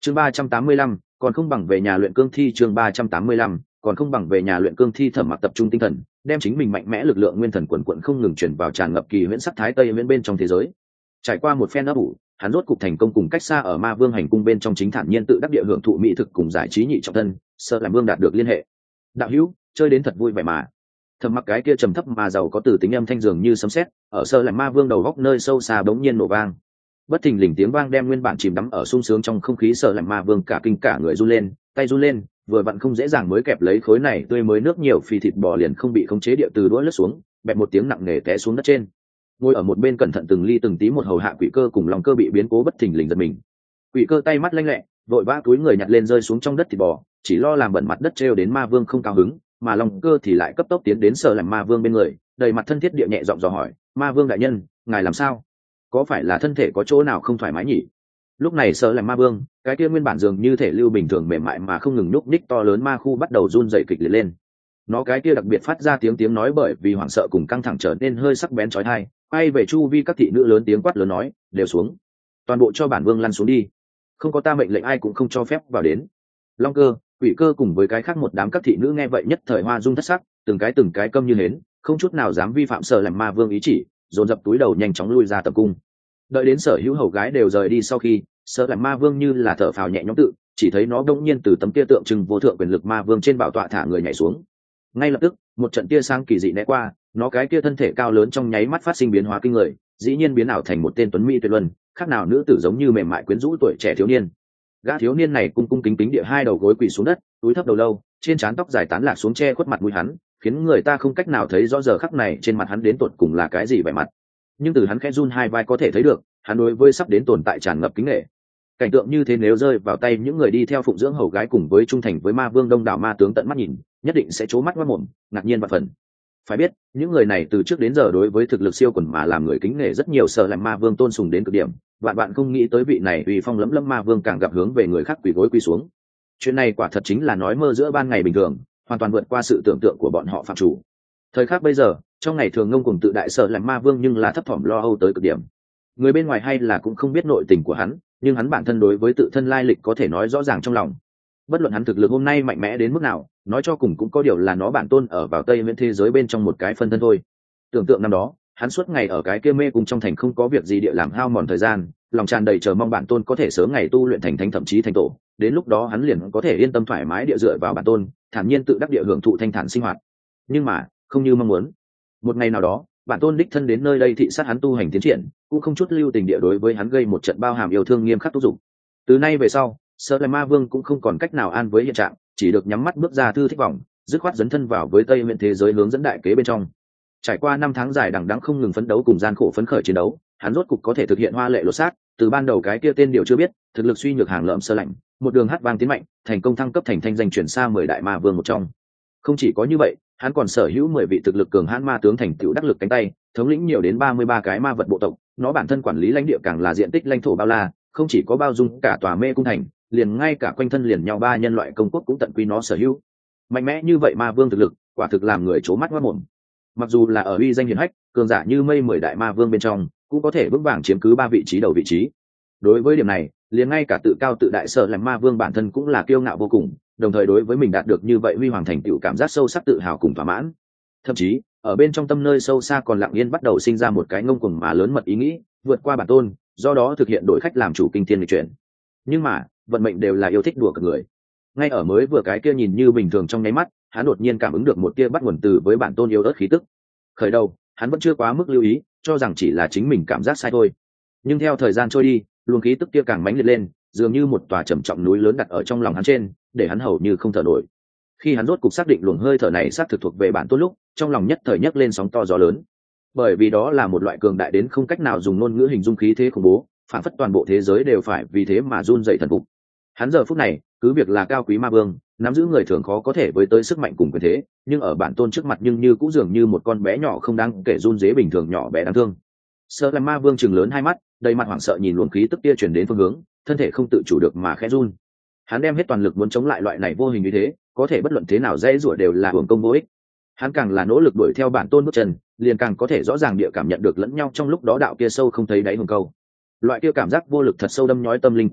chương 385, còn không bằng về nhà luyện cương thi. Chương 385, còn không bằng về nhà luyện cương thi. Thẩm Mặc tập trung tinh thần, đem chính mình mạnh mẽ lực lượng nguyên thần quần quận không ngừng chuyển vào tràn ngập kỳ huyễn sắc thái tây huyễn bên trong thế giới. Trải qua một phen ấp ủ, hắn rốt cục thành công cùng cách xa ở ma vương hành cung bên trong chính thản nhiên tự đắc địa hưởng thụ mỹ thực cùng giải trí nhị trọng thân, sợ làm vương đạt được liên hệ. Đạo hữu, chơi đến thật vui vẻ mà. Thẩm Mặc cái kia trầm thấp mà giàu có từ tính âm thanh dường như sấm sét, ở sợ làm ma vương đầu góc nơi sâu xa bỗng nhiên nổ vang. Bất thình lình tiếng vang đem nguyên bản chìm đắm ở sung sướng trong không khí sợ làm ma vương cả kinh cả người run lên, tay run lên, vừa vặn không dễ dàng mới kẹp lấy khối này tươi mới nước nhiều phi thịt bò liền không bị khống chế địa từ đũa lướt xuống, bẹp một tiếng nặng nề té xuống đất trên. Ngồi ở một bên cẩn thận từng ly từng tí một hầu hạ Quỷ Cơ cùng lòng cơ bị biến cố bất thình lình giật mình. Quỷ Cơ tay mắt lanh lẹ, vội vã túi người nhặt lên rơi xuống trong đất thịt bò, chỉ lo làm bẩn mặt đất trêu đến ma vương không cao hứng, mà lòng cơ thì lại cấp tốc tiến đến sợ làm ma vương bên người, đầy mặt thân thiết địa nhẹ giọng dò hỏi: ma vương đại nhân, ngài làm sao? Có phải là thân thể có chỗ nào không thoải mái nhỉ? Lúc này sợ làm ma vương, cái kia nguyên bản dường như thể lưu bình thường mềm mại mà không ngừng nhúc nhích to lớn ma khu bắt đầu run rẩy kịch liệt lên. Nó cái kia đặc biệt phát ra tiếng nói bởi vì hoảng sợ cùng căng thẳng trở nên hơi sắc bén chói tai, quay về chu vi các thị nữ lớn tiếng quát lớn nói: đều xuống, toàn bộ cho bản vương lăn xuống đi, không có ta mệnh lệnh ai cũng không cho phép vào đến. Long Cơ, Quỷ Cơ cùng với cái khác một đám các thị nữ nghe vậy nhất thời hoa dung thất sắc, từng cái câm như hến, không chút nào dám vi phạm sợ làm ma vương ý chỉ, dồn dập túi đầu nhanh chóng lui ra tập cung. Đợi đến sở hữu hầu gái đều rời đi sau khi, sợ làm ma vương như là thở phào nhẹ nhõm tự, chỉ thấy nó đông nhiên từ tấm kia tượng trưng vô thượng quyền lực ma vương trên bảo tọa thả người nhảy xuống. Ngay lập tức, một trận tia sáng kỳ dị né qua, nó cái kia thân thể cao lớn trong nháy mắt phát sinh biến hóa kinh người, dĩ nhiên biến ảo thành một tên tuấn mỹ tuyệt luân, khác nào nữ tử giống như mềm mại quyến rũ tuổi trẻ thiếu niên. Gã thiếu niên này cung cung kính kính địa hai đầu gối quỳ xuống đất, túi thấp đầu lâu, trên trán tóc dài tán lạc xuống che khuất mặt mũi hắn, khiến người ta không cách nào thấy rõ giờ khắc này trên mặt hắn đến tột cùng là cái gì vẻ mặt. Nhưng từ hắn khẽ run hai vai có thể thấy được, hắn đối với sắp đến tồn tại tràn ngập kính nể. Cảnh tượng như thế nếu rơi vào tay những người đi theo phụng dưỡng hầu gái cùng với trung thành với ma vương đông đảo ma tướng tận mắt nhìn, nhất định sẽ trố mắt ngoác mồm, ngạc nhiên và phần. Phải biết, những người này từ trước đến giờ đối với thực lực siêu quần mà làm người kính nể rất nhiều, sợ làm ma vương tôn sùng đến cực điểm, bạn không nghĩ tới vị này uy phong lẫm lẫm ma vương càng gặp hướng về người khác quỳ gối quỳ xuống. Chuyện này quả thật chính là nói mơ giữa ban ngày bình thường, hoàn toàn vượt qua sự tưởng tượng của bọn họ phạm chủ. Thời khắc bây giờ, trong ngày thường ngông cuồng tự đại sợ làm ma vương nhưng là thấp thỏm lo âu tới cực điểm. Người bên ngoài hay là cũng không biết nội tình của hắn, nhưng hắn bản thân đối với tự thân lai lịch có thể nói rõ ràng trong lòng. Bất luận hắn thực lực hôm nay mạnh mẽ đến mức nào, nói cho cùng cũng có điều là nó bản tôn ở vào tây viễn thế giới bên trong một cái phân thân thôi. Tưởng tượng năm đó, hắn suốt ngày ở cái kia mê cung trong thành không có việc gì địa làm hao mòn thời gian, lòng tràn đầy chờ mong bản tôn có thể sớm ngày tu luyện thành thánh thậm chí thành tổ, đến lúc đó hắn liền có thể yên tâm thoải mái địa dựa vào bản tôn, thản nhiên tự đắc địa hưởng thụ thanh thản sinh hoạt. Nhưng mà, không như mong muốn. Một ngày nào đó, bản tôn đích thân đến nơi đây thị sát hắn tu hành tiến triển, cũng không chút lưu tình địa đối với hắn gây một trận bao hàm yêu thương nghiêm khắc thúc giục. Từ nay về sau, sợ là ma vương cũng không còn cách nào an với hiện trạng, chỉ được nhắm mắt bước ra thư thích vòng, dứt khoát dấn thân vào với tây miện thế giới hướng dẫn đại kế bên trong. Trải qua 5 tháng dài đằng đẵng không ngừng phấn đấu cùng gian khổ phấn khởi chiến đấu, hắn rốt cục có thể thực hiện hoa lệ lột xác, từ ban đầu cái kia tên điều chưa biết, thực lực suy nhược hàng lợm sơ lạnh, một đường hát vang tiến mạnh, thành công thăng cấp thành thanh danh chuyển xa 10 đại ma vương một trong. Không chỉ có như vậy, hắn còn sở hữu 10 vị thực lực cường hãn ma tướng thành tựu đắc lực cánh tay, thống lĩnh nhiều đến 33 cái ma vật bộ tộc, nó bản thân quản lý lãnh địa càng là diện tích lãnh thổ bao la, không chỉ có bao dung cả tòa mê cung thành, liền ngay cả quanh thân liền nhau 3 nhân loại công quốc cũng tận quy nó sở hữu. Mạnh mẽ như vậy ma vương thực lực, quả thực làm người chố mắt ngoác mồm. Mặc dù là ở uy danh hiển hách, cường giả như mây 10 đại ma vương bên trong, cũng có thể vững vàng chiếm cứ 3 vị trí đầu vị trí. Đối với điểm này, liền ngay cả tự cao tự đại sợ làm ma vương bản thân cũng là kiêu ngạo vô cùng, đồng thời đối với mình đạt được như vậy huy hoàng thành tựu cảm giác sâu sắc tự hào cùng thỏa mãn. Thậm chí, ở bên trong tâm nơi sâu xa còn lặng yên bắt đầu sinh ra một cái ngông cuồng mà lớn mật ý nghĩ, vượt qua bản tôn, do đó thực hiện đổi khách làm chủ kinh thiên lịch chuyển. Nhưng mà, vận mệnh đều là yêu thích đùa cợt người. Ngay ở mới vừa cái kia nhìn như bình thường trong nháy mắt, hắn đột nhiên cảm ứng được một tia bắt nguồn từ với bản tôn yêu ớt khí tức. Khởi đầu, hắn vẫn chưa quá mức lưu ý, cho rằng chỉ là chính mình cảm giác sai thôi. Nhưng theo thời gian trôi đi, luồng khí tức kia càng mãnh liệt lên, dường như một tòa trầm trọng núi lớn đặt ở trong lòng hắn trên, để hắn hầu như không thở nổi. Khi hắn rốt cục xác định luồng hơi thở này xác thực thuộc về bản tôn lúc, trong lòng nhất thời nhấc lên sóng to gió lớn. Bởi vì đó là một loại cường đại đến không cách nào dùng ngôn ngữ hình dung khí thế khủng bố, phản phất toàn bộ thế giới đều phải vì thế mà run rẩy thần phục. Hắn giờ phút này, cứ việc là cao quý ma vương, nắm giữ người thường khó có thể với tới sức mạnh cùng quyền thế, nhưng ở bản tôn trước mặt nhưng như cũng dường như một con bé nhỏ không đáng kể run rế bình thường nhỏ bé đáng thương. Sợ làm ma vương trừng lớn hai mắt, đầy mặt hoảng sợ nhìn luồng khí tức kia truyền đến phương hướng, thân thể không tự chủ được mà khẽ run. Hắn đem hết toàn lực muốn chống lại loại này vô hình như thế, có thể bất luận thế nào dễ rủa đều là hưởng công vô ích. Hắn càng là nỗ lực đuổi theo bản tôn bước chân, liền càng có thể rõ ràng địa cảm nhận được lẫn nhau trong lúc đó đạo kia sâu không thấy đáy hồng câu. Loại kia cảm giác vô lực thật sâu đâm nhói tâm linh của hắn,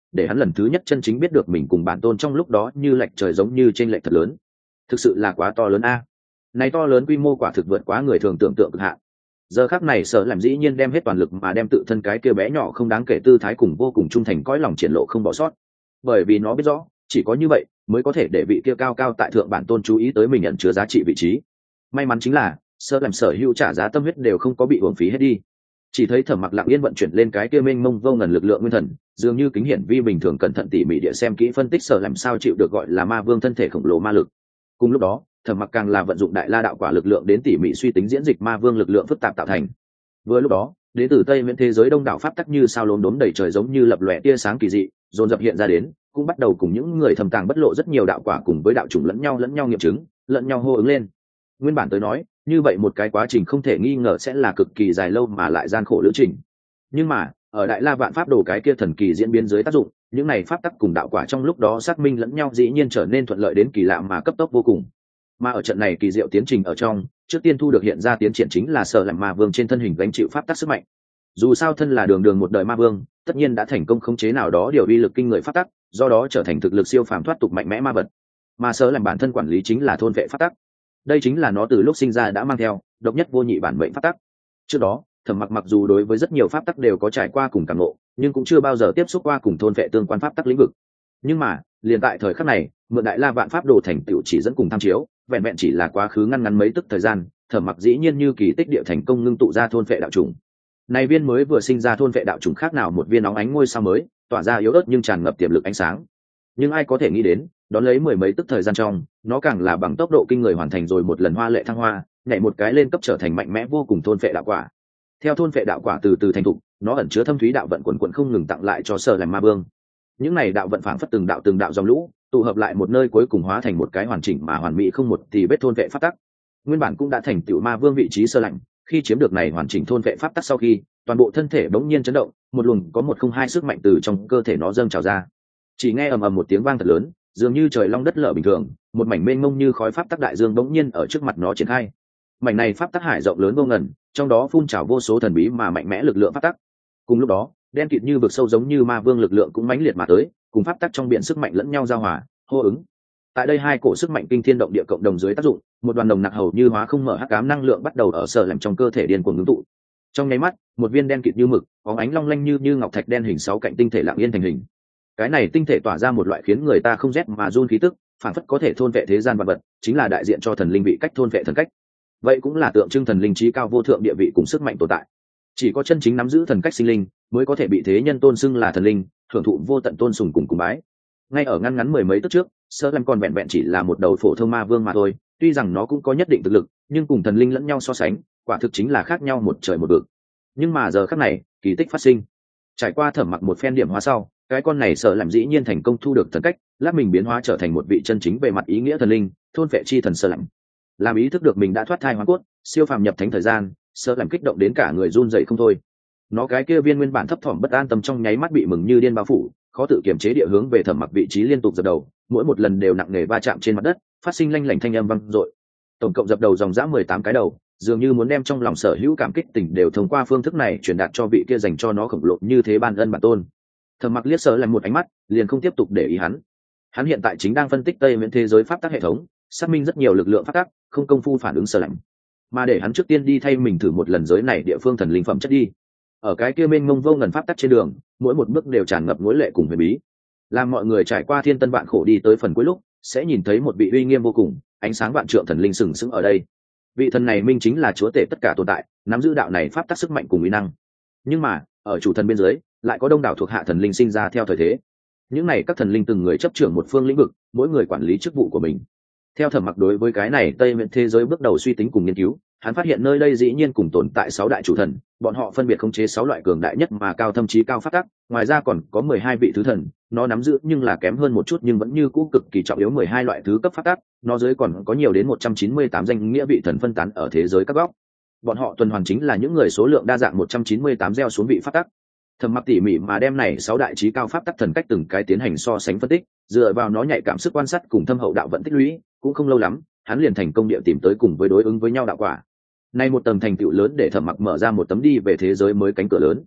để hắn lần thứ nhất chân chính biết được mình cùng bản tôn trong lúc đó như lệch trời giống như trên lệch thật lớn. Thực sự là quá to lớn a. Này to lớn quy mô quả thực vượt quá người thường tưởng tượng cực hạn. Giờ khắc này Sở làm dĩ nhiên đem hết toàn lực mà đem tự thân cái kia bé nhỏ không đáng kể tư thái cùng vô cùng trung thành cõi lòng triển lộ không bỏ sót, bởi vì nó biết rõ chỉ có như vậy mới có thể để vị kia cao cao tại thượng bản tôn chú ý tới mình nhận chứa giá trị vị trí. May mắn chính là Sở làm sở hữu trả giá tâm huyết đều không có bị uổng phí hết đi. Chỉ thấy Thẩm Mặc lặng yên vận chuyển lên cái kia mênh mông vô ngần lực lượng nguyên thần, dường như kính hiển vi bình thường cẩn thận tỉ mỉ địa xem kỹ phân tích Sở làm sao chịu được gọi là ma vương thân thể khổng lồ ma lực. Cùng lúc đó Thẩm Mặc càng là vận dụng đại la đạo quả lực lượng đến tỉ mỉ suy tính diễn dịch ma vương lực lượng phức tạp tạo thành. Vừa lúc đó đến từ tây miễn thế giới đông đảo pháp tắc như sao lốm đốm đầy trời giống như lập lòe tia sáng kỳ dị dồn dập hiện ra đến, cũng bắt đầu cùng những người thầm tàng bất lộ rất nhiều đạo quả cùng với đạo chủng lẫn nhau nghiệm chứng, lẫn nhau hô ứng lên. Nguyên bản tới nói như vậy một cái quá trình không thể nghi ngờ sẽ là cực kỳ dài lâu mà lại gian khổ lữ trình, nhưng mà ở đại la vạn pháp đồ cái kia thần kỳ diễn biến dưới tác dụng, những này pháp tắc cùng đạo quả trong lúc đó xác minh lẫn nhau dĩ nhiên trở nên thuận lợi đến kỳ lạ mà cấp tốc vô cùng. Mà ở trận này kỳ diệu tiến trình ở trong, trước tiên thu được hiện ra tiến triển chính là Sở làm ma vương trên thân hình gánh chịu pháp tắc sức mạnh. Dù sao thân là đường đường một đời ma vương, tất nhiên đã thành công khống chế nào đó điều uy lực kinh người pháp tắc, do đó trở thành thực lực siêu phàm thoát tục mạnh mẽ ma vật. Mà Sở làm bản thân quản lý chính là thôn vệ pháp tắc. Đây chính là nó từ lúc sinh ra đã mang theo độc nhất vô nhị bản mệnh pháp tắc. Trước đó Thẩm Mặc mặc dù đối với rất nhiều pháp tắc đều có trải qua cùng cảm ngộ, nhưng cũng chưa bao giờ tiếp xúc qua cùng thôn vệ tương quan pháp tắc lĩnh vực. Nhưng mà liền tại thời khắc này, mượn đại la vạn pháp đồ thành tựu chỉ dẫn cùng tham chiếu, vẹn vẹn chỉ là quá khứ ngắn mấy tức thời gian, Thẩm Mặc dĩ nhiên như kỳ tích địa thành công ngưng tụ ra thôn vệ đạo trùng. Này viên mới vừa sinh ra thôn vệ đạo trùng khác nào một viên óng ánh ngôi sao mới, tỏa ra yếu ớt nhưng tràn ngập tiềm lực ánh sáng. Nhưng ai có thể nghĩ đến, đón lấy mười mấy tức thời gian trong, nó càng là bằng tốc độ kinh người hoàn thành rồi một lần hoa lệ thăng hoa, nhảy một cái lên cấp trở thành mạnh mẽ vô cùng thôn vệ đạo quả. Theo thôn vệ đạo quả từ từ thành thục, nó ẩn chứa thâm thúy đạo vận quần quần không ngừng tặng lại cho Sở làm ma vương. Những này đạo vận phảng phất từng đạo dòng lũ, tụ hợp lại một nơi cuối cùng hóa thành một cái hoàn chỉnh mà hoàn mỹ không một tì vết thôn vệ pháp tắc. Nguyên bản cũng đã thành tựu ma vương vị trí Sơ lạnh, khi chiếm được này hoàn chỉnh thôn vệ pháp tắc sau khi, toàn bộ thân thể bỗng nhiên chấn động, một luồng có 102 sức mạnh từ trong cơ thể nó dâng trào ra. Chỉ nghe ầm ầm một tiếng vang thật lớn, dường như trời long đất lở bình thường, một mảnh mênh mông như khói pháp tắc đại dương bỗng nhiên ở trước mặt nó triển khai. Mảnh này pháp tắc hải rộng lớn vô ngần, trong đó phun trào vô số thần bí mà mạnh mẽ lực lượng pháp tắc. Cùng lúc đó, đen kịt như vực sâu giống như ma vương lực lượng cũng mãnh liệt mà tới, cùng pháp tắc trong biển sức mạnh lẫn nhau giao hòa, hô ứng. Tại đây hai cổ sức mạnh kinh thiên động địa cộng đồng dưới tác dụng, một đoàn đồng nặc hầu như hóa không mở hắc ám năng lượng bắt đầu ở Sở làm trong cơ thể điên cuồng ngưng tụ. Trong nháy mắt, một viên đen kịt như mực, bóng ánh long lanh như ngọc thạch đen hình sáu cạnh tinh thể lặng yên thành hình. Cái này tinh thể tỏa ra một loại khiến người ta không rét mà run khí tức, phản phất có thể thôn vệ thế gian vạn vật, chính là đại diện cho thần linh vị cách thôn vệ thần cách. Vậy cũng là tượng trưng thần linh trí cao vô thượng địa vị cùng sức mạnh tồn tại. Chỉ có chân chính nắm giữ thần cách sinh linh, mới có thể bị thế nhân tôn xưng là thần linh, hưởng thụ vô tận tôn sùng cùng bái. Ngay ở ngắn mười mấy tức trước, Sở làm còn vẹn vẹn chỉ là một đầu phổ thông ma vương mà thôi, tuy rằng nó cũng có nhất định thực lực, nhưng cùng thần linh lẫn nhau so sánh, quả thực chính là khác nhau một trời một vực. Nhưng mà giờ khắc này, kỳ tích phát sinh. Trải qua Thẩm Mặc một phen điểm hóa sau, cái con này Sở làm dĩ nhiên thành công thu được thần cách, lát mình biến hóa trở thành một vị chân chính về mặt ý nghĩa thần linh, thôn vệ chi thần Sở làm. Làm ý thức được mình đã thoát thai hóa cốt, siêu phàm nhập thánh thời gian, Sở làm kích động đến cả người run rẩy không thôi. Nó cái kia viên nguyên bản thấp thỏm bất an tâm trong nháy mắt bị mừng như điên bao phủ, khó tự kiềm chế địa hướng về Thẩm Mặc vị trí liên tục dập đầu, mỗi một lần đều nặng nề va chạm trên mặt đất, phát sinh lanh lảnh thanh âm vang dội. Tổng cộng dập đầu dòng dã 18 cái đầu, dường như muốn đem trong lòng sở hữu cảm kích tình đều thông qua phương thức này truyền đạt cho vị kia dành cho nó khổng lồ như thế ban ân bản tôn. Thẩm Mặc liếc Sở làm một ánh mắt, liền không tiếp tục để ý hắn. Hắn hiện tại chính đang phân tích Tây Miễn thế giới pháp tắc hệ thống, xác minh rất nhiều lực lượng pháp tắc, không công phu phản ứng Sở làm, mà để hắn trước tiên đi thay mình thử một lần giới này địa phương thần linh phẩm chất đi. Ở cái kia mênh mông vô ngần pháp tắc trên đường, mỗi một bước đều tràn ngập ngối lệ cùng huyền bí. Làm mọi người trải qua thiên tân vạn khổ đi tới phần cuối lúc, sẽ nhìn thấy một vị uy nghiêm vô cùng, ánh sáng vạn trượng thần linh sừng sững ở đây. Vị thần này minh chính là chúa tể tất cả tồn tại, nắm giữ đạo này pháp tắc sức mạnh cùng uy năng. Nhưng mà, ở chủ thần bên dưới, lại có đông đảo thuộc hạ thần linh sinh ra theo thời thế. Những này các thần linh từng người chấp trưởng một phương lĩnh vực, mỗi người quản lý chức vụ của mình. Theo Thẩm Mặc đối với cái này Tây Miễn thế giới bước đầu suy tính cùng nghiên cứu, hắn phát hiện nơi đây dĩ nhiên cùng tồn tại 6 đại chủ thần, bọn họ phân biệt khống chế 6 loại cường đại nhất mà cao thâm chí cao pháp tắc, ngoài ra còn có 12 vị thứ thần, nó nắm giữ nhưng là kém hơn một chút nhưng vẫn như cũ cực kỳ trọng yếu 12 loại thứ cấp pháp tắc, nó dưới còn có nhiều đến 198 danh nghĩa vị thần phân tán ở thế giới các góc. Bọn họ tuần hoàn chính là những người số lượng đa dạng 198 gieo xuống vị pháp tắc. Thẩm Mặc tỉ mỉ mà đem này 6 đại chí cao pháp tắc thần cách từng cái tiến hành so sánh phân tích, dựa vào nó nhạy cảm sức quan sát cùng thâm hậu đạo vận tích lũy, cũng không lâu lắm, hắn liền thành công địa tìm tới cùng với đối ứng với nhau đạo quả. Nay một tầng thành tựu lớn để Thẩm Mặc mở ra một tấm đi về thế giới mới cánh cửa lớn.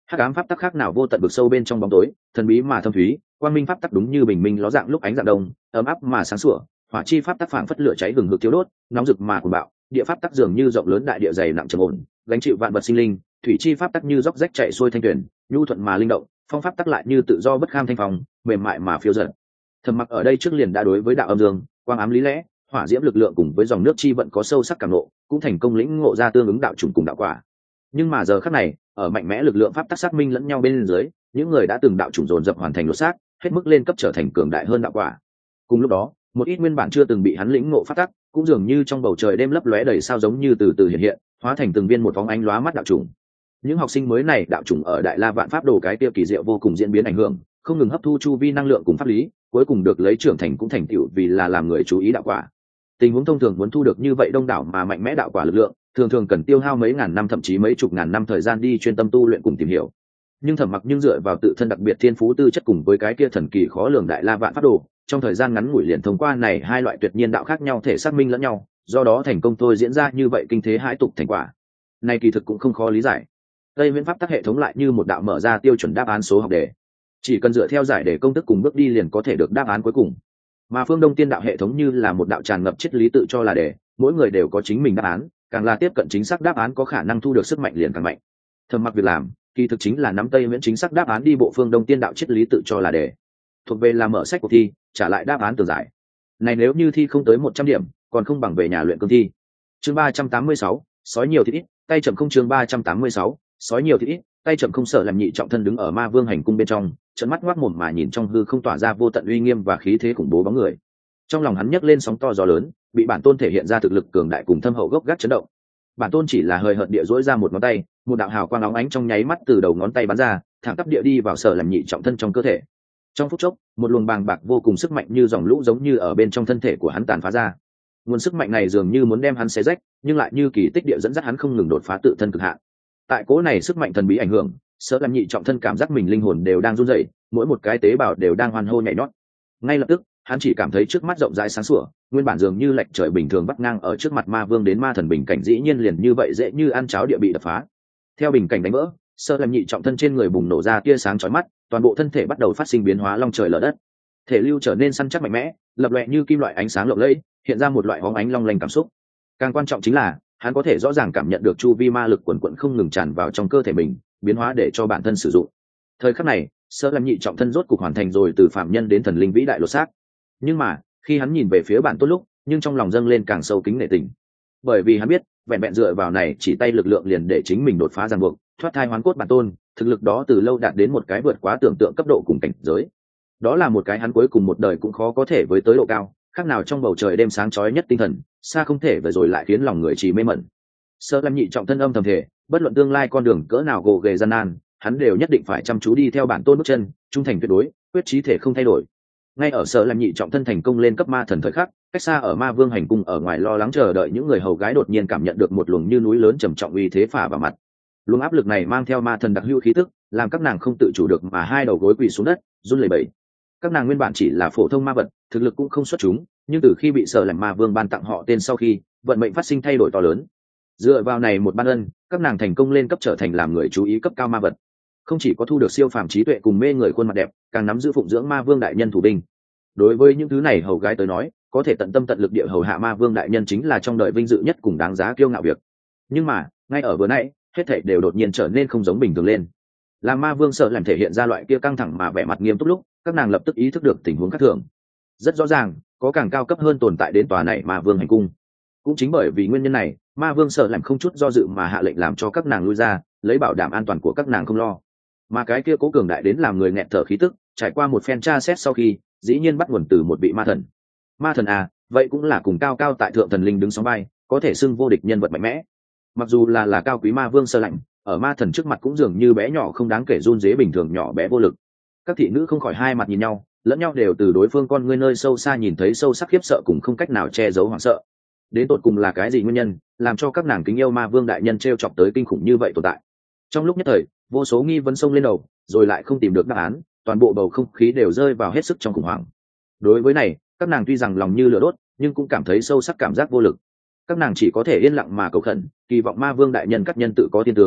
hắc ám pháp tắc khác nào vô tận vực sâu bên trong bóng tối, thần bí mà thâm thúy. Quang minh pháp tắc đúng như bình minh ló dạng lúc ánh dạng đông, ấm áp mà sáng sủa. Hỏa chi pháp tắc phảng phất lửa cháy hừng hực thiếu đốt, nóng rực mà cuồng bạo. Địa pháp tắc dường như rộng lớn đại địa dày nặng trầm ổn, gánh chịu vạn vật sinh linh. Thủy chi pháp tắc như róc rách chạy xuôi thanh tuyển, nhu thuận mà linh động. Phong pháp tắc lại như tự do bất kham thanh phong, mềm mại mà phiêu dật. Thẩm Mặc ở đây trước liền đã đối với đạo âm dương, quang ám lý lẽ, hỏa diễm lực lượng cùng với dòng nước chi vận có sâu sắc cảm ngộ, cũng thành công lĩnh ngộ ra tương ứng đạo chủng cùng đạo quả. Nhưng mà giờ khắc này, ở mạnh mẽ lực lượng pháp tắc xác minh lẫn nhau bên dưới, những người đã từng đạo chủng dồn dập hoàn thành lột xác, hết mức lên cấp trở thành cường đại hơn đạo quả. Cùng lúc đó, một ít nguyên bản chưa từng bị hắn lĩnh ngộ pháp tắc, cũng dường như trong bầu trời đêm lấp lóe đầy sao giống như từ từ hiện hiện, hóa thành từng viên một phóng ánh lóa mắt đạo chủng. Những học sinh mới này đạo chủng ở Đại La Vạn Pháp Đồ cái kia kỳ diệu vô cùng diễn biến ảnh hưởng, không ngừng hấp thu chu vi năng lượng cùng pháp lý, cuối cùng được lấy trưởng thành cũng thành tựu vì là làm người chú ý đạo quả. Tình huống thông thường muốn thu được như vậy đông đảo mà mạnh mẽ đạo quả lực lượng, thường thường cần tiêu hao mấy ngàn năm thậm chí mấy chục ngàn năm thời gian đi chuyên tâm tu luyện cùng tìm hiểu. Nhưng Thẩm Mặc nhưng dựa vào tự thân đặc biệt thiên phú tư chất cùng với cái kia thần kỳ khó lường Đại La Vạn Pháp Đồ, trong thời gian ngắn ngủi liền thông qua này hai loại tuyệt nhiên đạo khác nhau thể xác minh lẫn nhau, do đó thành công thôi diễn ra như vậy kinh thế hãi tục thành quả. Này kỳ thực cũng không khó lý giải. Tây Viễn pháp tắc hệ thống lại như một đạo mở ra tiêu chuẩn đáp án số học đề, chỉ cần dựa theo giải đề công thức cùng bước đi liền có thể được đáp án cuối cùng. Mà Phương Đông Tiên đạo hệ thống như là một đạo tràn ngập triết lý tự cho là đề, mỗi người đều có chính mình đáp án, càng là tiếp cận chính xác đáp án có khả năng thu được sức mạnh liền càng mạnh. Thẩm Mặc việc làm, kỳ thực chính là nắm Tây Viễn chính xác đáp án đi bộ Phương Đông Tiên đạo triết lý tự cho là đề, thuộc về là mở sách cuộc thi, trả lại đáp án tường giải. Này nếu như thi không tới 100 điểm, còn không bằng về nhà luyện cương thi. Chương 386, sói nhiều thịt ít, tay chậm không chương 386, sói nhiều thịt ít, tay chậm không sợ làm nhị trọng thân đứng ở Ma Vương hành cung bên trong, trợn mắt ngoác mồm mà nhìn trong hư không tỏa ra vô tận uy nghiêm và khí thế khủng bố bóng người. Trong lòng hắn nhấc lên sóng to gió lớn, bị bản tôn thể hiện ra thực lực cường đại cùng thâm hậu gốc gác chấn động. Bản tôn chỉ là hơi hợt địa duỗi ra một ngón tay, một đạo hào quang óng ánh trong nháy mắt từ đầu ngón tay bắn ra, thẳng tắp địa đi vào sở làm nhị trọng thân trong cơ thể. Trong phút chốc, một luồng bàng bạc vô cùng sức mạnh như dòng lũ giống như ở bên trong thân thể của hắn tàn phá ra. Nguồn sức mạnh này dường như muốn đem hắn xé rách, nhưng lại như kỳ tích địa dẫn dắt hắn không ngừng đột phá tự thân cực hạn. Tại cố này sức mạnh thần bí ảnh hưởng, sở làm nhị trọng thân cảm giác mình linh hồn đều đang run rẩy, mỗi một cái tế bào đều đang hoan hô nhảy nhót. Ngay lập tức, hắn chỉ cảm thấy trước mắt rộng rãi sáng sủa, nguyên bản dường như lệch trời bình thường vắt ngang ở trước mặt Ma Vương đến ma thần bình cảnh dĩ nhiên liền như vậy dễ như ăn cháo địa bị đập phá. Theo bình cảnh đánh vỡ, sở làm nhị trọng thân trên người bùng nổ ra tia sáng chói mắt, toàn bộ thân thể bắt đầu phát sinh biến hóa long trời lở đất. Thể lưu trở nên săn chắc mạnh mẽ, lập loè như kim loại ánh sáng lộng lẫy, hiện ra một loại hóng ánh long lanh cảm xúc. Càng quan trọng chính là, hắn có thể rõ ràng cảm nhận được chu vi ma lực quần quận không ngừng tràn vào trong cơ thể mình, biến hóa để cho bản thân sử dụng. Thời khắc này, Sở Lâm nhị trọng thân rốt cục hoàn thành rồi từ phạm nhân đến thần linh vĩ đại lột xác. Nhưng mà, khi hắn nhìn về phía bản tôn lúc, nhưng trong lòng dâng lên càng sâu kính nể tình. Bởi vì hắn biết, vẹn vẹn dựa vào này chỉ tay lực lượng liền để chính mình đột phá ràng buộc, thoát thai hoán cốt bản tôn, thực lực đó từ lâu đạt đến một cái vượt quá tưởng tượng cấp độ cùng cảnh giới. Đó là một cái hắn cuối cùng một đời cũng khó có thể với tới độ cao, khác nào trong bầu trời đêm sáng chói nhất tinh thần, xa không thể về rồi lại khiến lòng người chỉ mê mẩn. Sở Lâm nhị trọng thân âm thầm thể, bất luận tương lai con đường cỡ nào gồ ghề gian nan, hắn đều nhất định phải chăm chú đi theo bản tôn bước chân, trung thành tuyệt đối, quyết chí thể không thay đổi. Ngay ở Sở Lâm nhị trọng thân thành công lên cấp ma thần thời khắc, cách xa ở Ma Vương hành cung ở ngoài lo lắng chờ đợi những người hầu gái đột nhiên cảm nhận được một luồng như núi lớn trầm trọng uy thế phả vào mặt. Luồng áp lực này mang theo ma thần đặc hữu khí tức, làm các nàng không tự chủ được mà hai đầu gối quỳ xuống đất, run lẩy bẩy. Các nàng nguyên bản chỉ là phổ thông ma vật, thực lực cũng không xuất chúng, nhưng từ khi bị Sở Lâm Ma Vương ban tặng họ tên sau khi, vận mệnh phát sinh thay đổi to lớn. Dựa vào này một ban ân, các nàng thành công lên cấp trở thành làm người chú ý cấp cao ma vật. Không chỉ có thu được siêu phàm trí tuệ cùng mê người khuôn mặt đẹp, càng nắm giữ phụng dưỡng Ma Vương đại nhân thủ binh. Đối với những thứ này hầu gái tới nói, có thể tận tâm tận lực địa hầu hạ Ma Vương đại nhân chính là trong đời vinh dự nhất cùng đáng giá kiêu ngạo việc. Nhưng mà, ngay ở vừa nãy, hết thảy đều đột nhiên trở nên không giống bình thường lên. Làm Ma Vương Sở Làm thể hiện ra loại kia căng thẳng mà vẻ mặt nghiêm túc lúc, các nàng lập tức ý thức được tình huống khác thường. Rất rõ ràng, có càng cao cấp hơn tồn tại đến tòa này Ma Vương hành cung. Cũng chính bởi vì nguyên nhân này, Ma Vương Sở Làm không chút do dự mà hạ lệnh làm cho các nàng lui ra, lấy bảo đảm an toàn của các nàng không lo. Mà cái kia cố cường đại đến làm người nghẹt thở khí tức, trải qua một phen tra xét sau khi, dĩ nhiên bắt nguồn từ một vị ma thần. Ma thần à, vậy cũng là cùng cao cao tại thượng thần linh đứng sóng vai, có thể xưng vô địch nhân vật mạnh mẽ. Mặc dù là cao quý Ma Vương Sở Lạnh, ở ma thần trước mặt cũng dường như bé nhỏ không đáng kể run rế bình thường nhỏ bé vô lực. Các thị nữ không khỏi hai mặt nhìn nhau, lẫn nhau đều từ đối phương con ngươi nơi sâu xa nhìn thấy sâu sắc khiếp sợ cùng không cách nào che giấu hoảng sợ. Đến tột cùng là cái gì nguyên nhân làm cho các nàng kính yêu Ma Vương đại nhân t chọc tới kinh khủng như vậy tồn tại? Trong lúc nhất thời, vô số nghi vấn xông lên đầu, rồi lại không tìm được đáp án, toàn bộ bầu không khí đều rơi vào hết sức trong khủng hoảng. Đối với này, các nàng tuy rằng lòng như lửa đốt, nhưng cũng cảm thấy sâu sắc cảm giác vô lực. Các nàng chỉ có thể yên lặng mà cầu khẩn, kỳ vọng Ma Vương đại nhân các nhân tự có thiên tướng,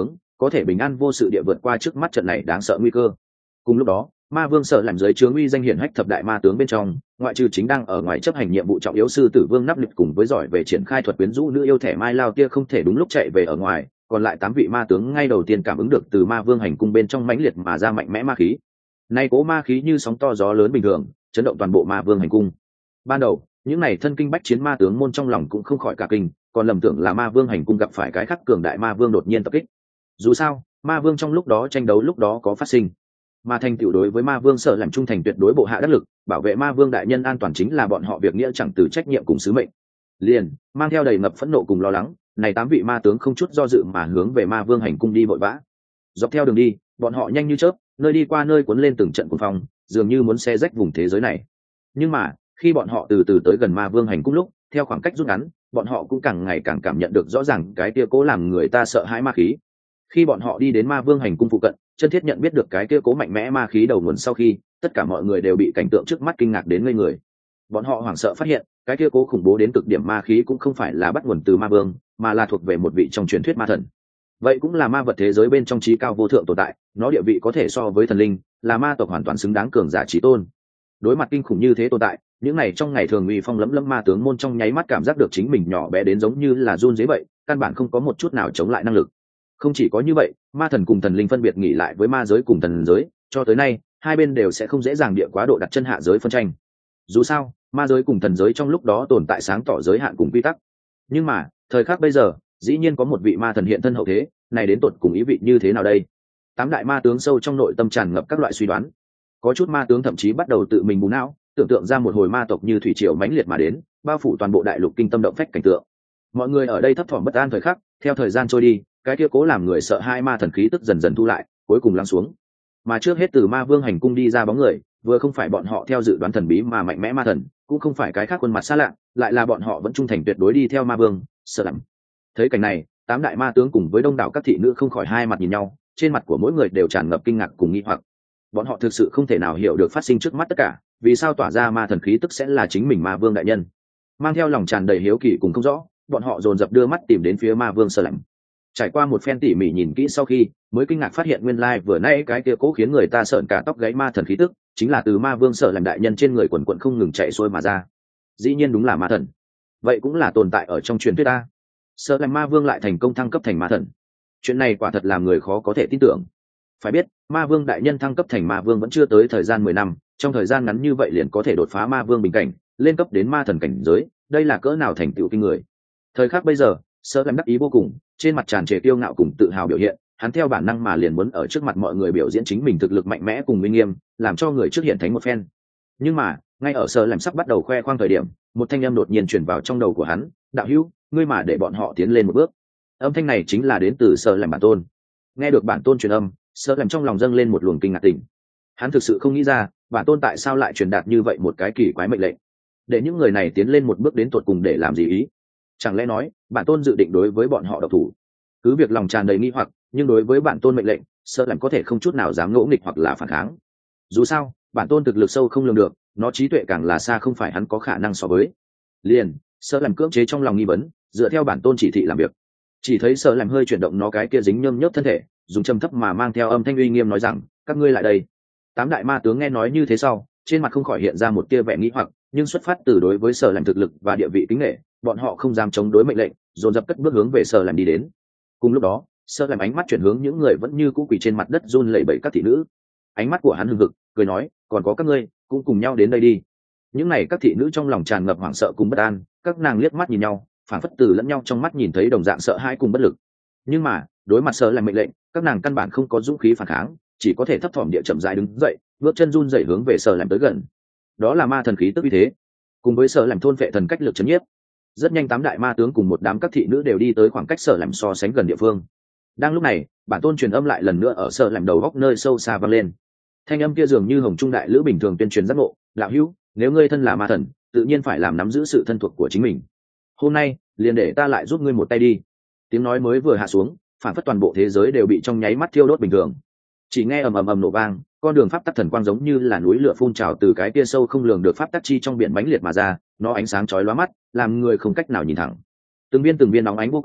có thể bình an vô sự địa vượt qua trước mắt trận này đáng sợ nguy cơ. Cùng lúc đó, ma vương sợ làm dưới chướng uy danh hiển hách thập đại ma tướng bên trong, ngoại trừ chính đang ở ngoài chấp hành nhiệm vụ trọng yếu sư tử vương nắp nịch cùng với giỏi về triển khai thuật quyến rũ nữ yêu thẻ mai lao tia không thể đúng lúc chạy về ở ngoài, còn lại 8 vị ma tướng ngay đầu tiên cảm ứng được từ ma vương hành cung bên trong mãnh liệt mà ra mạnh mẽ ma khí. Nay cố ma khí như sóng to gió lớn bình thường, chấn động toàn bộ ma vương hành cung. Ban đầu, những này thân kinh bách chiến ma tướng môn trong lòng cũng không khỏi cả kinh, còn lầm tưởng là ma vương hành cung gặp phải cái khắc cường đại ma vương đột nhiên tập kích. Dù sao, ma vương trong lúc đó tranh đấu lúc đó có phát sinh, mà thành tựu đối với ma vương sợ làm trung thành tuyệt đối bộ hạ đắc lực, bảo vệ ma vương đại nhân an toàn chính là bọn họ việc nghĩa chẳng từ trách nhiệm cùng sứ mệnh. Liền mang theo đầy ngập phẫn nộ cùng lo lắng, này 8 vị ma tướng không chút do dự mà hướng về ma vương hành cung đi vội vã. Dọc theo đường đi, bọn họ nhanh như chớp, nơi đi qua nơi cuốn lên từng trận cuồng phong, dường như muốn xé rách vùng thế giới này. Nhưng mà, khi bọn họ từ từ tới gần ma vương hành cung lúc, theo khoảng cách rút ngắn, bọn họ cũng càng ngày càng cảm nhận được rõ ràng cái kia cố làm người ta sợ hãi ma khí. Khi bọn họ đi đến ma vương hành cung phụ cận, chân thiết nhận biết được cái kia cố mạnh mẽ ma khí đầu nguồn sau khi, tất cả mọi người đều bị cảnh tượng trước mắt kinh ngạc đến ngây người. Bọn họ hoảng sợ phát hiện, cái kia cố khủng bố đến cực điểm ma khí cũng không phải là bắt nguồn từ ma vương, mà là thuộc về một vị trong truyền thuyết ma thần. Vậy cũng là ma vật thế giới bên trong trí cao vô thượng tồn tại, nó địa vị có thể so với thần linh, là ma tộc hoàn toàn xứng đáng cường giả trí tôn. Đối mặt kinh khủng như thế tồn tại, những này trong ngày thường uy phong lẫm lẫm ma tướng môn trong nháy mắt cảm giác được chính mình nhỏ bé đến giống như là run rế vậy, căn bản không có một chút nào chống lại năng lực. Không chỉ có như vậy, ma thần cùng thần linh phân biệt nghỉ lại với ma giới cùng thần giới, cho tới nay hai bên đều sẽ không dễ dàng địa quá độ đặt chân hạ giới phân tranh. Dù sao, ma giới cùng thần giới trong lúc đó tồn tại sáng tỏ giới hạn cùng quy tắc. Nhưng mà, thời khắc bây giờ, dĩ nhiên có một vị ma thần hiện thân hậu thế, này đến tột cùng ý vị như thế nào đây? 8 đại ma tướng sâu trong nội tâm tràn ngập các loại suy đoán. Có chút ma tướng thậm chí bắt đầu tự mình bù não, tưởng tượng ra một hồi ma tộc như thủy triều mãnh liệt mà đến, bao phủ toàn bộ đại lục kinh tâm động phách cảnh tượng. Mọi người ở đây thấp thỏm bất an thời khắc, theo thời gian trôi đi, cái kia cố làm người sợ hai ma thần khí tức dần dần thu lại, cuối cùng lắng xuống. Mà trước hết từ ma vương hành cung đi ra bóng người, vừa không phải bọn họ theo dự đoán thần bí mà mạnh mẽ ma thần, cũng không phải cái khác khuôn mặt xa lạ, lại là bọn họ vẫn trung thành tuyệt đối đi theo ma vương, sợ lắm. Thấy cảnh này, 8 đại ma tướng cùng với đông đảo các thị nữ không khỏi hai mặt nhìn nhau, trên mặt của mỗi người đều tràn ngập kinh ngạc cùng nghi hoặc. Bọn họ thực sự không thể nào hiểu được phát sinh trước mắt tất cả, vì sao tỏa ra ma thần khí tức sẽ là chính mình ma vương đại nhân. Mang theo lòng tràn đầy hiếu kỳ cùng không rõ, bọn họ dồn dập đưa mắt tìm đến phía ma vương Sở Lạnh. Trải qua một phen tỉ mỉ nhìn kỹ sau khi, mới kinh ngạc phát hiện nguyên lai vừa nãy cái kia cố khiến người ta sợn cả tóc gáy ma thần khí tức, chính là từ ma vương Sở Lạnh đại nhân trên người quần quần không ngừng chạy xuôi mà ra. Dĩ nhiên đúng là ma thần. Vậy cũng là tồn tại ở trong truyền thuyết ta. Sở Lạnh ma vương lại thành công thăng cấp thành ma thần. Chuyện này quả thật làm người khó có thể tin tưởng. Phải biết, ma vương đại nhân thăng cấp thành ma vương vẫn chưa tới thời gian 10 năm, trong thời gian ngắn như vậy liền có thể đột phá ma vương bình cảnh, lên cấp đến ma thần cảnh giới, đây là cỡ nào thành tựu kinh người. Thời khắc bây giờ, Sở Lạnh đắc ý vô cùng, trên mặt tràn trề kiêu ngạo cùng tự hào biểu hiện, hắn theo bản năng mà liền muốn ở trước mặt mọi người biểu diễn chính mình thực lực mạnh mẽ cùng uy nghiêm, làm cho người trước hiện thánh một phen. Nhưng mà, ngay ở Sở Lạnh sắp bắt đầu khoe khoang thời điểm, một thanh âm đột nhiên truyền vào trong đầu của hắn, "Đạo hữu, ngươi mà để bọn họ tiến lên một bước." Âm thanh này chính là đến từ Sở Lạnh bản tôn. Nghe được bản tôn truyền âm, Sở Lạnh trong lòng dâng lên một luồng kinh ngạc tỉnh. Hắn thực sự không nghĩ ra, bản tôn tại sao lại truyền đạt như vậy một cái kỳ quái mệnh lệnh, để những người này tiến lên một bước đến tột cùng để làm gì ý? Chẳng lẽ nói, bản tôn dự định đối với bọn họ độc thủ? Cứ việc lòng tràn đầy nghi hoặc, nhưng đối với bản tôn mệnh lệnh, Sở Lạnh có thể không chút nào dám ngỗ nghịch hoặc là phản kháng. Dù sao, bản tôn thực lực sâu không lường được, nó trí tuệ càng là xa không phải hắn có khả năng so với. Liền, Sở Lạnh cưỡng chế trong lòng nghi vấn, dựa theo bản tôn chỉ thị làm việc. Chỉ thấy Sở Lạnh hơi chuyển động nó cái kia dính nhơm nhớp thân thể, dùng trầm thấp mà mang theo âm thanh uy nghiêm nói rằng, "Các ngươi lại đây." 8 đại ma tướng nghe nói như thế sau, trên mặt không khỏi hiện ra một tia vẻ nghi hoặc, nhưng xuất phát từ đối với Sở Lạnh thực lực và địa vị kính nể, bọn họ không dám chống đối mệnh lệnh, dồn dập cất bước hướng về Sở Lạnh đi đến. Cùng lúc đó, Sở Lạnh ánh mắt chuyển hướng những người vẫn như cũ quỳ trên mặt đất run lẩy bẩy các thị nữ. Ánh mắt của hắn hừng hực, cười nói, "Còn có các ngươi, cũng cùng nhau đến đây đi." Những này các thị nữ trong lòng tràn ngập hoảng sợ cùng bất an, các nàng liếc mắt nhìn nhau, phản phất từ lẫn nhau trong mắt nhìn thấy đồng dạng sợ hãi cùng bất lực. Nhưng mà, đối mặt Sở Lạnh mệnh lệnh, các nàng căn bản không có dũng khí phản kháng, chỉ có thể thấp thỏm địa chậm rãi đứng dậy, bước chân run rẩy hướng về Sở Lạnh tới gần. Đó là ma thần khí tức uy thế, cùng với Sở Lạnh thôn phệ thần cách lực chấn nhiếp. Rất nhanh 8 đại ma tướng cùng một đám các thị nữ đều đi tới khoảng cách Sở Lạnh so sánh gần địa phương. Đang lúc này, bản tôn truyền âm lại lần nữa ở Sở Lạnh đầu góc nơi sâu xa vang lên. Thanh âm kia dường như hồng trung đại lữ bình thường tuyên truyền giác ngộ, "Đạo hữu, nếu ngươi thân là ma thần, tự nhiên phải làm nắm giữ sự thân thuộc của chính mình. Hôm nay, liền để ta lại giúp ngươi một tay đi." Tiếng nói mới vừa hạ xuống, phản phất toàn bộ thế giới đều bị trong nháy mắt thiêu đốt bình thường. Chỉ nghe ầm ầm ầm nổ vang, con đường pháp tắc thần quang giống như là núi lửa phun trào từ cái kia sâu không lường được pháp tắc chi trong biển mãnh liệt mà ra, nó ánh sáng chói lóa mắt, làm người không cách nào nhìn thẳng. Từng viên óng ánh vô cùng,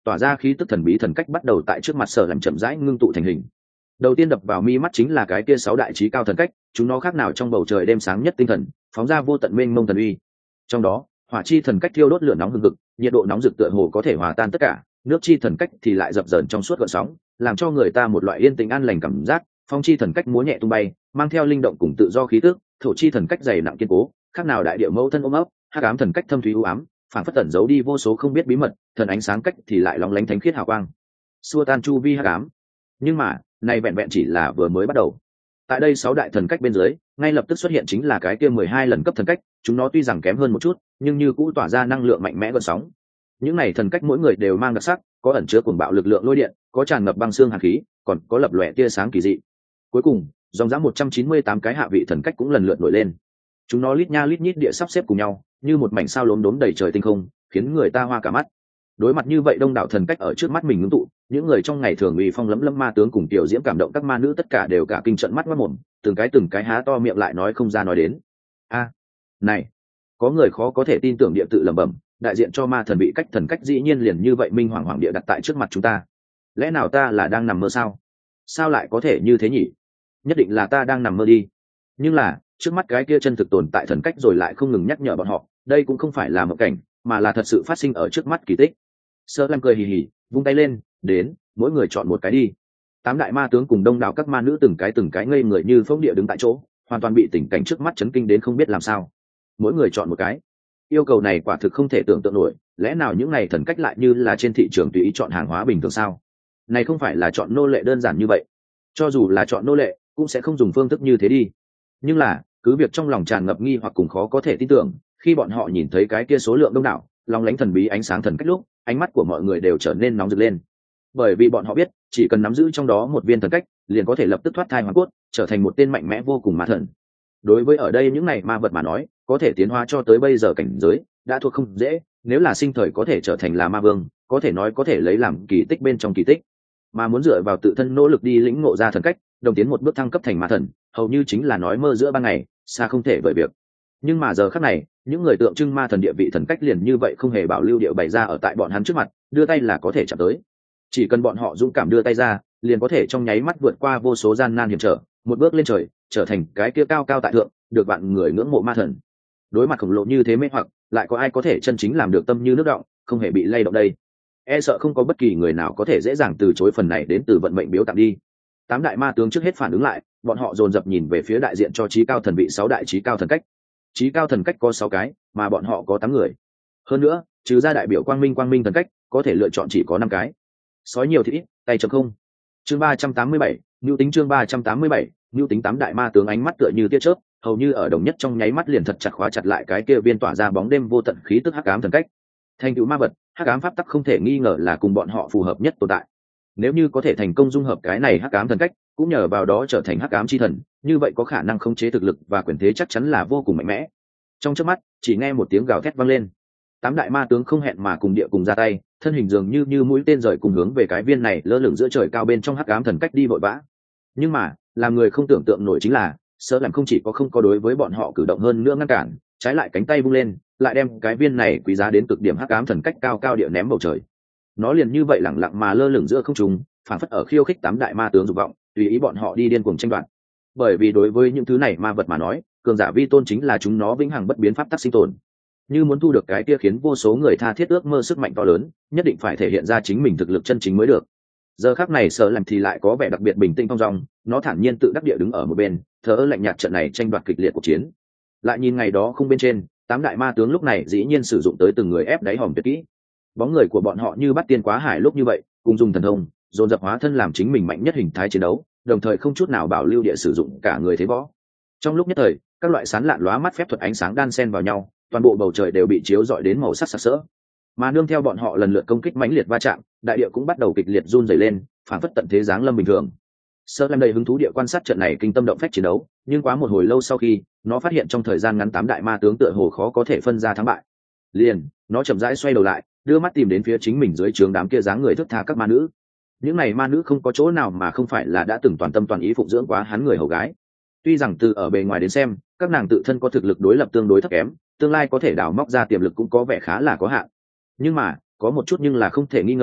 tỏa ra khí tức thần bí thần cách bắt đầu tại trước mặt Sở làm chậm rãi ngưng tụ thành hình. Đầu tiên đập vào mi mắt chính là cái kia 6 đại trí cao thần cách, chúng nó khác nào trong bầu trời đêm sáng nhất tinh thần, phóng ra vô tận mênh mông thần uy. Trong đó, hỏa chi thần cách thiêu đốt lửa nóng hừng hực, nhiệt độ nóng rực tựa hồ có thể hòa tan tất cả, nước chi thần cách thì lại dập dờn trong suốt gợn sóng, làm cho người ta một loại yên tĩnh an lành cảm giác. Phong chi thần cách múa nhẹ tung bay, mang theo linh động cùng tự do khí tức, thổ chi thần cách dày nặng kiên cố, khác nào đại địa mẫu thân ôm ấp, hắc ám thần cách thâm thúy u ám, phản phất tẩn giấu đi vô số không biết bí mật, thần ánh sáng cách thì lại lóng lánh thánh khiết hào quang, xua tan chu vi hắc ám. Nhưng mà, này vẹn vẹn chỉ là vừa mới bắt đầu. Tại đây 6 đại thần cách bên dưới, ngay lập tức xuất hiện chính là cái kia 12 lần cấp thần cách, chúng nó tuy rằng kém hơn một chút, nhưng như cũ tỏa ra năng lượng mạnh mẽ gợn sóng. Những này thần cách mỗi người đều mang đặc sắc, có ẩn chứa cuồng bạo lực lượng lôi điện, có tràn ngập băng xương hàn khí, còn có lập lòe tia sáng kỳ dị. Cuối cùng, dòng dã 198 cái hạ vị thần cách cũng lần lượt nổi lên. Chúng nó lít nha lít nhít địa sắp xếp cùng nhau, như một mảnh sao lốm đốm đầy trời tinh không, khiến người ta hoa cả mắt. Đối mặt như vậy đông đảo thần cách ở trước mắt mình ngưng tụ, những người trong ngày thường uy phong lẫm lẫm ma tướng cùng tiểu diễm cảm động các ma nữ tất cả đều cả kinh trận mắt mắt mồm, từng cái há to miệng lại nói không ra nói đến. A, này, có người khó có thể tin tưởng địa tự lẩm bẩm, đại diện cho ma thần bị cách thần cách dĩ nhiên liền như vậy minh hoàng hoàng địa đặt tại trước mặt chúng ta. Lẽ nào ta là đang nằm mơ sao? Sao lại có thể như thế nhỉ? Nhất định là ta đang nằm mơ đi. Nhưng là, trước mắt cái kia chân thực tồn tại thần cách rồi lại không ngừng nhắc nhở bọn họ, đây cũng không phải là một cảnh, mà là thật sự phát sinh ở trước mắt kỳ tích. Sơ Lam cười hì hì, vung tay lên, đến, mỗi người chọn một cái đi. 8 đại ma tướng cùng đông đảo các ma nữ từng cái ngây người như phóng địa đứng tại chỗ, hoàn toàn bị tình cảnh trước mắt chấn kinh đến không biết làm sao. Mỗi người chọn một cái. Yêu cầu này quả thực không thể tưởng tượng nổi, lẽ nào những này thần cách lại như là trên thị trường tùy ý chọn hàng hóa bình thường sao? Này không phải là chọn nô lệ đơn giản như vậy. Cho dù là chọn nô lệ, cũng sẽ không dùng phương thức như thế đi. Nhưng là, cứ việc trong lòng tràn ngập nghi hoặc cùng khó có thể tin tưởng, khi bọn họ nhìn thấy cái kia số lượng đông đảo, long lánh thần bí ánh sáng thần cách lúc, ánh mắt của mọi người đều trở nên nóng rực lên. Bởi vì bọn họ biết, chỉ cần nắm giữ trong đó một viên thần cách, liền có thể lập tức thoát thai hoàn cốt, trở thành một tên mạnh mẽ vô cùng ma thần. Đối với ở đây những này ma vật mà nói, có thể tiến hóa cho tới bây giờ cảnh giới đã thuộc không dễ, nếu là sinh thời có thể trở thành là ma vương, có thể nói có thể lấy làm kỳ tích bên trong kỳ tích. Mà muốn dựa vào tự thân nỗ lực đi lĩnh ngộ ra thần cách, đồng tiến một bước thăng cấp thành ma thần, hầu như chính là nói mơ giữa ban ngày, xa không thể vời việc. Nhưng mà giờ khắc này, những người tượng trưng ma thần địa vị thần cách liền như vậy không hề bảo lưu điệu bày ra ở tại bọn hắn trước mặt, đưa tay là có thể chạm tới. Chỉ cần bọn họ dũng cảm đưa tay ra, liền có thể trong nháy mắt vượt qua vô số gian nan hiểm trở, một bước lên trời, trở thành cái kia cao cao tại thượng, được bạn người ngưỡng mộ ma thần. Đối mặt khổng lồ như thế mê hoặc, lại có ai có thể chân chính làm được tâm như nước động, không hề bị lay động đây? E sợ không có bất kỳ người nào có thể dễ dàng từ chối phần này đến từ vận mệnh biếu tặng đi. 8 đại ma tướng trước hết phản ứng lại, bọn họ dồn dập nhìn về phía đại diện cho trí cao thần vị 6 đại trí cao thần cách. Trí cao thần cách có 6 cái, mà bọn họ có 8 người. Hơn nữa, trừ ra đại biểu quang minh thần cách, có thể lựa chọn chỉ có 5 cái. Sói nhiều thì ít, tay chấm không. Chương 387, nhu tính chương 387, nhu tính 8 đại ma tướng ánh mắt tựa như tia chớp, hầu như ở đồng nhất trong nháy mắt liền thật chặt khóa chặt lại cái kia viên tỏa ra bóng đêm vô tận khí tức hắc ám thần cách. Thành tựu ma vật, hắc ám pháp tắc không thể nghi ngờ là cùng bọn họ phù hợp nhất tồn tại. Nếu như có thể thành công dung hợp cái này hắc ám thần cách, cũng nhờ vào đó trở thành hắc ám chi thần, như vậy có khả năng khống chế thực lực và quyền thế chắc chắn là vô cùng mạnh mẽ. Trong chớp mắt, chỉ nghe một tiếng gào thét vang lên. 8 đại ma tướng không hẹn mà cùng địa cùng ra tay, thân hình dường như mũi tên rời cùng hướng về cái viên này lơ lửng giữa trời cao bên trong hắc ám thần cách đi vội vã. Nhưng mà, làm người không tưởng tượng nổi chính là, Sở làm không chỉ có không có đối với bọn họ cử động hơn nữa ngăn cản, trái lại cánh tay vung lên, lại đem cái viên này quý giá đến cực điểm hắc ám thần cách cao cao địa ném bầu trời. Nó liền như vậy lẳng lặng mà lơ lửng giữa không trung, phảng phất ở khiêu khích 8 đại ma tướng dục vọng, tùy ý bọn họ đi điên cuồng tranh đoạt. Bởi vì đối với những thứ này ma vật mà nói, cường giả vi tôn chính là chúng nó vĩnh hằng bất biến pháp tắc sinh tồn. Như muốn thu được cái kia khiến vô số người tha thiết ước mơ sức mạnh to lớn, nhất định phải thể hiện ra chính mình thực lực chân chính mới được. Giờ khắc này Sở làm thì lại có vẻ đặc biệt bình tĩnh thong dong, nó thản nhiên tự đắc địa đứng ở một bên, thờ ơ lạnh nhạt trận này tranh đoạt kịch liệt cuộc chiến. Lại nhìn ngày đó không bên trên, 8 đại ma tướng lúc này dĩ nhiên sử dụng tới từng người ép đáy hòm tuyệt kỹ. Bóng người của bọn họ như bắt tiên quá hải lúc như vậy, cùng dùng thần thông, dồn dập hóa thân làm chính mình mạnh nhất hình thái chiến đấu, đồng thời không chút nào bảo lưu địa sử dụng cả người thế võ. Trong lúc nhất thời, các loại sán lạn lóa mắt phép thuật ánh sáng đan xen vào nhau, toàn bộ bầu trời đều bị chiếu rọi đến màu sắc sặc sỡ. Mà nương theo bọn họ lần lượt công kích mãnh liệt va chạm, đại địa cũng bắt đầu kịch liệt run rẩy lên, phảng phất tận thế giáng lâm bình thường. Sơ Lâm đầy hứng thú địa quan sát trận này kinh tâm động phách chiến đấu, nhưng quá một hồi lâu sau khi, nó phát hiện trong thời gian ngắn 8 đại ma tướng tựa hồ khó có thể phân ra thắng bại. Liền, nó chậm rãi xoay đầu lại, đưa mắt tìm đến phía chính mình dưới trướng đám kia dáng người thước tha các ma nữ. Những này ma nữ không có chỗ nào mà không phải là đã từng toàn tâm toàn ý phụng dưỡng quá hắn người hầu gái. Tuy rằng từ ở bề ngoài đến xem, các nàng tự thân có thực lực đối lập tương đối thấp kém, tương lai có thể đào móc ra tiềm lực cũng có vẻ khá là có hạn. Nhưng mà, có một chút nhưng là không thể nghi ngờ,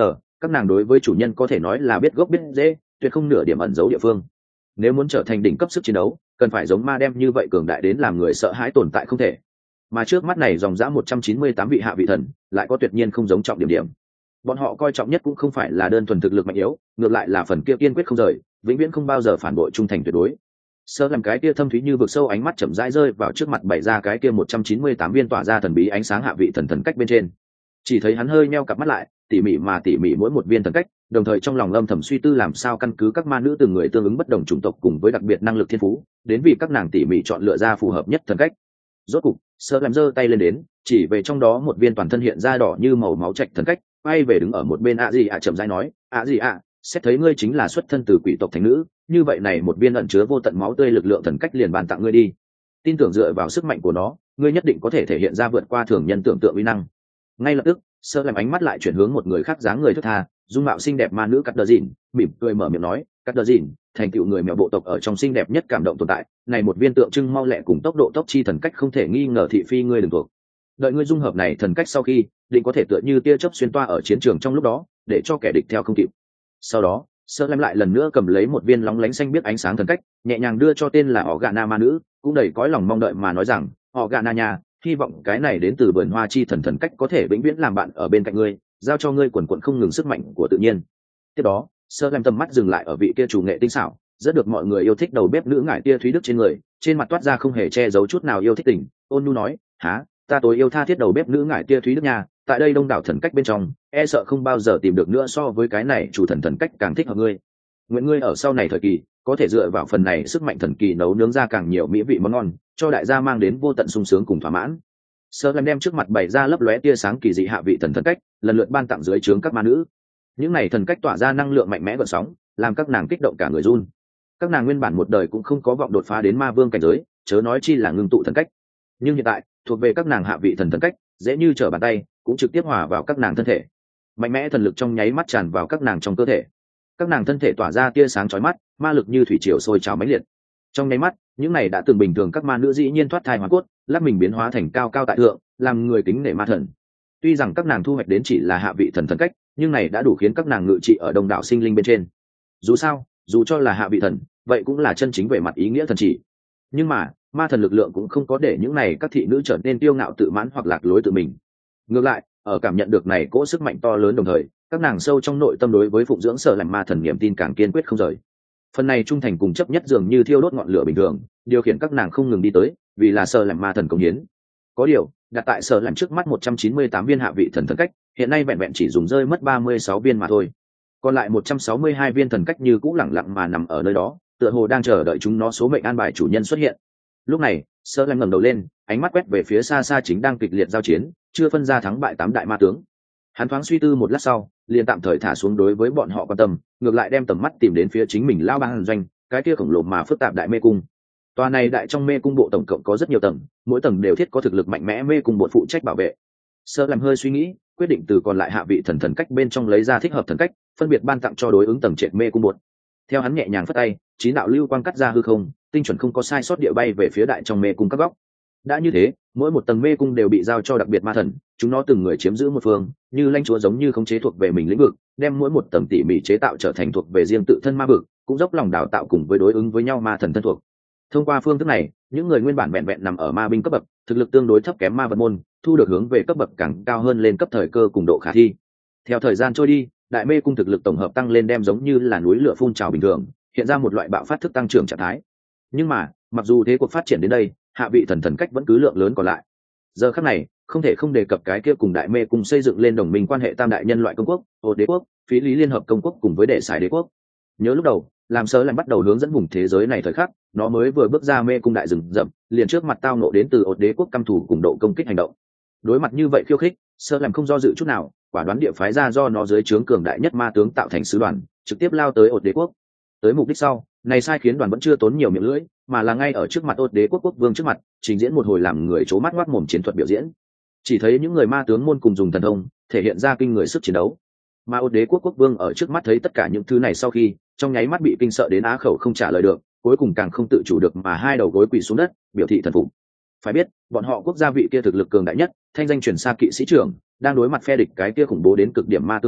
các nàng đối với chủ nhân có thể nói là biết gốc biết dễ, tuyệt không nửa điểm ẩn giấu địa phương. Nếu muốn trở thành đỉnh cấp sức chiến đấu, cần phải giống ma đem như vậy cường đại đến làm người sợ hãi tồn tại không thể. Mà trước mắt này dòng dã 198 vị hạ vị thần, lại có tuyệt nhiên không giống trọng điểm. Bọn họ coi trọng nhất cũng không phải là đơn thuần thực lực mạnh yếu, ngược lại là phần kia kiên quyết không rời, vĩnh viễn không bao giờ phản bội, trung thành tuyệt đối. Sơ làm cái kia thâm thúy như vực sâu ánh mắt chậm rãi rơi vào trước mặt bày ra cái kia 198 viên tỏa ra thần bí ánh sáng hạ vị thần cách bên trên. Chỉ thấy hắn hơi nheo cặp mắt lại, tỉ mỉ mỗi một viên thần cách, đồng thời trong lòng âm thầm suy tư làm sao căn cứ các ma nữ từng người tương ứng bất đồng chủng tộc cùng với đặc biệt năng lực thiên phú, đến vì các nàng tỉ mỉ chọn lựa ra phù hợp nhất thần cách. Rốt cục, Sơ làm giơ tay lên đến, chỉ về trong đó một viên toàn thân hiện ra đỏ như màu máu trạch thần cách, quay về đứng ở một bên ạ gì ạ chậm rãi nói, ạ gì ạ, xét thấy ngươi chính là xuất thân từ quỷ tộc thánh nữ, như vậy này một viên ẩn chứa vô tận máu tươi lực lượng thần cách liền ban tặng ngươi đi. Tin tưởng dựa vào sức mạnh của nó, ngươi nhất định có thể thể hiện ra vượt qua thường nhân tưởng tượng uy năng. Ngay lập tức, Sơ làm ánh mắt lại chuyển hướng một người khác dáng người thướt tha, dung mạo xinh đẹp ma nữ Cắt Đờ Dìn, mỉm cười mở miệng nói, Cắt Đờ Dìn, thành tựu người mèo bộ tộc ở trong xinh đẹp nhất cảm động tồn tại, này một viên tượng trưng mau lẹ cùng tốc độ tốc chi thần cách không thể nghi ngờ thị phi ngươi đừng thuộc. Đợi ngươi dung hợp này thần cách sau khi, định có thể tựa như tia chớp xuyên toa ở chiến trường trong lúc đó, để cho kẻ địch theo không kịp. Sau đó, Sơ lem lại lần nữa cầm lấy một viên lóng lánh xanh biết ánh sáng thần cách, nhẹ nhàng đưa cho tên là Organa ma nữ, cũng đầy cõi lòng mong đợi mà nói rằng, Organa nha, hy vọng cái này đến từ vườn hoa chi thần cách có thể vĩnh viễn làm bạn ở bên cạnh ngươi, giao cho ngươi quần quần không ngừng sức mạnh của tự nhiên. Tiếp đó, Sơ lem tầm mắt dừng lại ở vị kia chủ nghệ tinh xảo, rất được mọi người yêu thích đầu bếp nữ ngải tia thúy đức trên người, trên mặt toát ra không hề che giấu chút nào yêu thích tình, ôn nhu nói, há, ta tối yêu tha thiết đầu bếp nữ ngải tia thúy đức nha, tại đây đông đảo thần cách bên trong, e sợ không bao giờ tìm được nữa so với cái này chủ thần cách càng thích hợp ngươi. Nguyện ngươi ở sau này thời kỳ có thể dựa vào phần này sức mạnh thần kỳ nấu nướng ra càng nhiều mỹ vị món ngon, cho đại gia mang đến vô tận sung sướng cùng thỏa mãn. Sơ lem đem trước mặt bày ra lấp lóe tia sáng kỳ dị hạ vị thần cách, lần lượt ban tặng dưới trướng các ma nữ. Những này thần cách tỏa ra năng lượng mạnh mẽ gợn sóng, làm các nàng kích động cả người run. Các nàng nguyên bản một đời cũng không có vọng đột phá đến ma vương cảnh giới, chớ nói chi là ngưng tụ thần cách. Nhưng hiện tại, thuộc về các nàng hạ vị thần cách, dễ như trở bàn tay, cũng trực tiếp hòa vào các nàng thân thể. Mạnh mẽ thần lực trong nháy mắt tràn vào các nàng trong cơ thể. Các nàng thân thể tỏa ra tia sáng chói mắt, ma lực như thủy triều sôi trào mãnh liệt. Trong nháy mắt, những này đã từng bình thường các ma nữ dĩ nhiên thoát thai hóa cốt, lắp mình biến hóa thành cao cao tại thượng, làm người kính nể ma thần. Tuy rằng các nàng thu hoạch đến chỉ là hạ vị thần cách, nhưng này đã đủ khiến các nàng ngự trị ở đông đảo sinh linh bên trên. Dù sao, dù cho là hạ vị thần, vậy cũng là chân chính về mặt ý nghĩa thần chỉ. Nhưng mà, ma thần lực lượng cũng không có để những này các thị nữ trở nên kiêu ngạo tự mãn hoặc lạc lối tự mình. Ngược lại, ở cảm nhận được này cỗ sức mạnh to lớn đồng thời, các nàng sâu trong nội tâm đối với phụng dưỡng Sở làm ma thần niềm tin càng kiên quyết không rời. Phần này trung thành cùng chấp nhất dường như thiêu đốt ngọn lửa bình thường, điều khiển các nàng không ngừng đi tới, vì là Sở làm ma thần cống hiến. Có điều, đặt tại Sở làm trước mắt 198 viên hạ vị thần cách, hiện nay vẹn vẹn chỉ dùng rơi mất 36 viên mà thôi. Còn lại 162 viên thần cách như cũ lẳng lặng mà nằm ở nơi đó, tựa hồ đang chờ đợi chúng nó số mệnh an bài chủ nhân xuất hiện. Lúc này, Sơ lem ngẩng đầu lên, ánh mắt quét về phía xa xa chính đang kịch liệt giao chiến, chưa phân ra thắng bại 8 đại ma tướng. Hắn thoáng suy tư một lát sau, liền tạm thời thả xuống đối với bọn họ quan tâm, ngược lại đem tầm mắt tìm đến phía chính mình lao bang doanh, cái kia khổng lồ mà phức tạp đại mê cung. Tòa này đại trong mê cung bộ tổng cộng có rất nhiều tầng, mỗi tầng đều thiết có thực lực mạnh mẽ mê cung bộ phụ trách bảo vệ. Sơ lem hơi suy nghĩ, quyết định từ còn lại hạ vị thần cách bên trong lấy ra thích hợp thần cách, phân biệt ban tặng cho đối ứng tầng trệt mê cung bột. Theo hắn nhẹ nhàng phất tay, chín đạo lưu quang cắt ra hư không, tinh chuẩn không có sai sót địa bay về phía đại trong mê cung các góc. Đã như thế, mỗi một tầng mê cung đều bị giao cho đặc biệt ma thần, chúng nó từng người chiếm giữ một phương, như lãnh chúa giống như khống chế thuộc về mình lĩnh vực, đem mỗi một tầng tỉ mỉ chế tạo trở thành thuộc về riêng tự thân ma vực, cũng dốc lòng đào tạo cùng với đối ứng với nhau ma thần thân thuộc. Thông qua phương thức này, những người nguyên bản vẹn vẹn nằm ở ma binh cấp bậc, thực lực tương đối thấp kém ma vật môn, thu được hướng về cấp bậc càng cao hơn lên cấp thời cơ cùng độ khả thi. Theo thời gian trôi đi, đại mê cung thực lực tổng hợp tăng lên đem giống như là núi lửa phun trào bình thường, hiện ra một loại bạo phát thức tăng trưởng trạng thái. Nhưng mà, mặc dù thế cuộc phát triển đến đây, hạ vị thần cách vẫn cứ lượng lớn còn lại. Giờ khắc này, không thể không đề cập cái kia cùng đại mê cung xây dựng lên đồng minh quan hệ tam đại nhân loại công quốc, Ô Đế quốc, Phí Lý Liên hợp công quốc cùng với Đệ Sải Đế quốc. Nhớ lúc đầu, làm Sơ lại bắt đầu hướng dẫn vùng thế giới này thời khắc, nó mới vừa bước ra mê cung đại rừng rậm, liền trước mặt tao nộ đến từ Ô Đế quốc căm thù cùng độ công kích hành động. Đối mặt như vậy khiêu khích, Sơ làm không do dự chút nào, quả đoán địa phái ra do nó dưới trướng cường đại nhất ma tướng tạo thành sứ đoàn, trực tiếp lao tới Ô Đế quốc. Tới mục đích sau, này sai khiến đoàn vẫn chưa tốn nhiều miệng lưỡi, mà là ngay ở trước mặt Ô Đế quốc quốc vương trước mặt, trình diễn một hồi làm người chố mắt ngoác mồm chiến thuật biểu diễn. Chỉ thấy những người ma tướng môn cùng dùng thần thông, thể hiện ra kinh người sức chiến đấu. Mà Ô Đế quốc quốc vương ở trước mắt thấy tất cả những thứ này sau khi, trong nháy mắt bị kinh sợ đến á khẩu không trả lời được, cuối cùng càng không tự chủ được mà hai đầu gối quỳ xuống đất, biểu thị thần phục. Phải biết, bọn họ quốc gia vị kia thực lực cường đại nhất, thanh danh truyền xa kỵ sĩ trưởng, đang đối mặt phe địch cái kia khủng bố đến cực điểm ma tướng lúc,